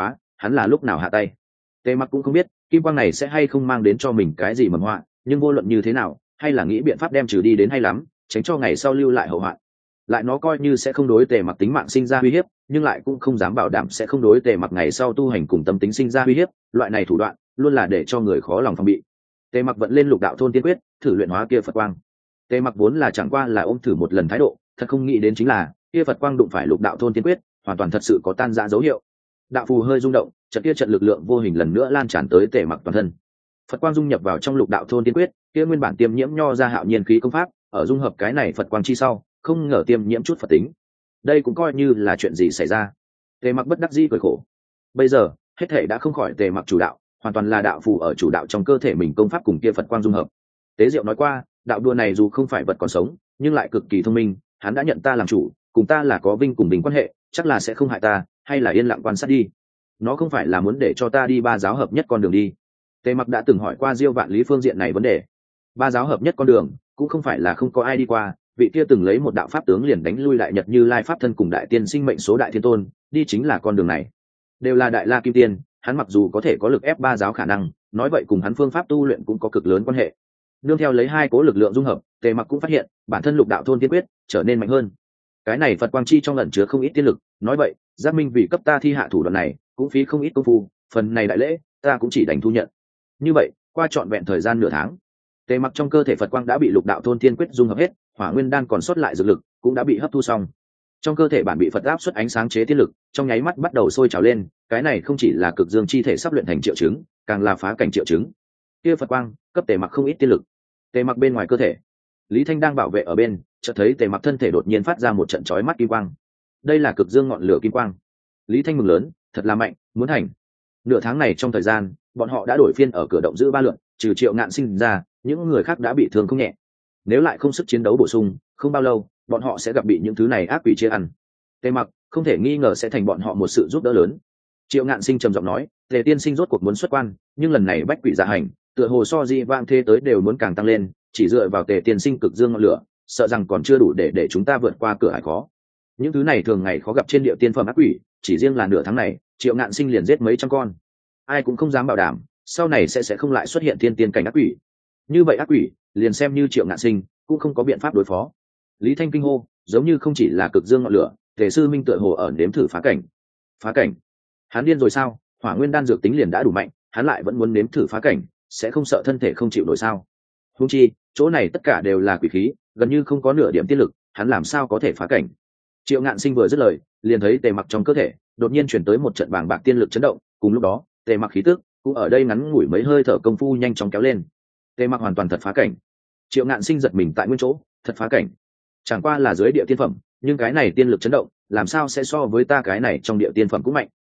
Speaker 1: hắn là lúc nào hạ tay. Tề Mặc cũng không biết kim quang này sẽ hay không mang đến cho mình cái gì mầm họa, nhưng vô luận như thế nào hay là nghĩ biện pháp đem trừ đi đến hay lắm, tránh cho ngày sau lưu lại hậu hoạn. Lại nó coi như sẽ không đối Tề Mặc tính mạng sinh ra uy hiếp, nhưng lại cũng không dám bảo đảm sẽ không đối Tề Mặc ngày sau tu hành cùng tâm tính sinh ra uy hiếp, loại này thủ đoạn luôn là để cho người khó lòng phòng bị. Tề Mặc vận lên lục đạo thôn tiên quyết, thử luyện hóa kia Phật quang. Tề Mặc vốn là chẳng qua là ôm thử một lần thái độ, thật không nghĩ đến chính là kia Phật quang đụng phải lục đạo thôn tiên quyết, hoàn toàn thật sự có tan rã dấu hiệu. Đạo phù hơi rung động, trận kia trận lực lượng vô hình lần nữa lan tràn tới Tề Mặc toàn thân. Phật quang dung nhập vào trong lục đạo thôn tiên quyết, kia nguyên bản tiêm nhiễm nho ra hạo nhiên khí công pháp, ở dung hợp cái này Phật quang chi sau, không ngờ tiêm nhiễm chút Phật tính. Đây cũng coi như là chuyện gì xảy ra. Tề Mặc bất đắc dĩ cười khổ. Bây giờ hết thảy đã không khỏi Tề Mặc chủ đạo, hoàn toàn là đạo phù ở chủ đạo trong cơ thể mình công pháp cùng kia Phật quang dung hợp. Tế Diệu nói qua, đạo đua này dù không phải vật còn sống, nhưng lại cực kỳ thông minh, hắn đã nhận ta làm chủ, cùng ta là có vinh cùng bình quan hệ, chắc là sẽ không hại ta, hay là yên lặng quan sát đi. Nó không phải là muốn để cho ta đi ba giáo hợp nhất con đường đi. Tề Mặc đã từng hỏi qua Diêu Vạn Lý phương diện này vấn đề. Ba giáo hợp nhất con đường cũng không phải là không có ai đi qua, vị kia từng lấy một đạo pháp tướng liền đánh lui đại nhật Như Lai pháp thân cùng đại tiên sinh mệnh số đại thiên tôn, đi chính là con đường này. Đều là đại la kim tiên, hắn mặc dù có thể có lực ép ba giáo khả năng, nói vậy cùng hắn phương pháp tu luyện cũng có cực lớn quan hệ. Nương theo lấy hai cố lực lượng dung hợp, Tề Mặc cũng phát hiện bản thân lục đạo thôn tiên quyết trở nên mạnh hơn. Cái này Phật quang chi trong ẩn chứa không ít tiên lực, nói vậy giác minh vì cấp ta thi hạ thủ đoạn này cũng phí không ít công phu, phần này đại lễ ta cũng chỉ đành thu nhận. Như vậy qua trọn vẹn thời gian nửa tháng, Tề Mặc trong cơ thể Phật quang đã bị lục đạo thôn tiên quyết dung hợp hết, hỏa nguyên đan còn sót lại dược lực cũng đã bị hấp thu xong. Trong cơ thể bản bị Phật áp xuất ánh sáng chế tiên lực, trong nháy mắt bắt đầu sôi trào lên, cái này không chỉ là cực dương chi thể sắp luyện thành triệu chứng, càng là phá cảnh triệu chứng. Kia Phật quang cấp Tề Mặc không ít tiên lực. Tề Mặc bên ngoài cơ thể, Lý Thanh đang bảo vệ ở bên, chợt thấy Tề Mặc thân thể đột nhiên phát ra một trận chói mắt kim quang. Đây là cực dương ngọn lửa kim quang. Lý Thanh mừng lớn, thật là mạnh, muốn thành. Nửa tháng này trong thời gian, bọn họ đã đổi phiên ở cửa động giữ ba lượt, trừ Triệu Ngạn Sinh ra, những người khác đã bị thương không nhẹ. Nếu lại không sức chiến đấu bổ sung, không bao lâu, bọn họ sẽ gặp bị những thứ này ác quỷ chia ăn. Tề Mặc không thể nghi ngờ sẽ thành bọn họ một sự giúp đỡ lớn. Triệu Ngạn Sinh trầm giọng nói, Tề tiên sinh rốt cuộc muốn xuất quan, nhưng lần này bách quỷ dạ hành, tựa hồ so di vang thế tới đều muốn càng tăng lên, chỉ dựa vào Tề tiên sinh cực dương ngọn lửa, sợ rằng còn chưa đủ để để chúng ta vượt qua cửa ải khó. Những thứ này thường ngày khó gặp trên địa tiên phẩm ác quỷ, chỉ riêng là nửa tháng này, Triệu Ngạn Sinh liền giết mấy trăm con. Ai cũng không dám bảo đảm, sau này sẽ sẽ không lại xuất hiện thiên tiên cảnh ác quỷ. Như vậy ác quỷ, liền xem như Triệu Ngạn Sinh cũng không có biện pháp đối phó. Lý Thanh kinh hô, giống như không chỉ là cực dương ngọn lửa, Tề sư minh tựa hồ ở nếm thử phá cảnh. Phá cảnh? Hắn điên rồi sao? Hỏa nguyên đan dược tính liền đã đủ mạnh, hắn lại vẫn muốn nếm thử phá cảnh, sẽ không sợ thân thể không chịu nổi sao? Huống chi, chỗ này tất cả đều là quỷ khí, gần như không có nửa điểm tiên lực, hắn làm sao có thể phá cảnh? Triệu Ngạn Sinh vừa dứt lời, liền thấy Tề Mặc trong cơ thể đột nhiên chuyển tới một trận vàng bạc tiên lực chấn động, cùng lúc đó, Tề Mặc khí tức cũng ở đây ngắn ngủi mấy hơi thở công phu nhanh chóng kéo lên. Tề Mặc hoàn toàn thật phá cảnh. Triệu Ngạn Sinh giật mình tại nguyên chỗ, thật phá cảnh. Chẳng qua là dưới địa tiên phẩm, nhưng cái này tiên lực chấn động, làm sao sẽ so với ta cái này trong địa tiên phẩm cũng mạnh.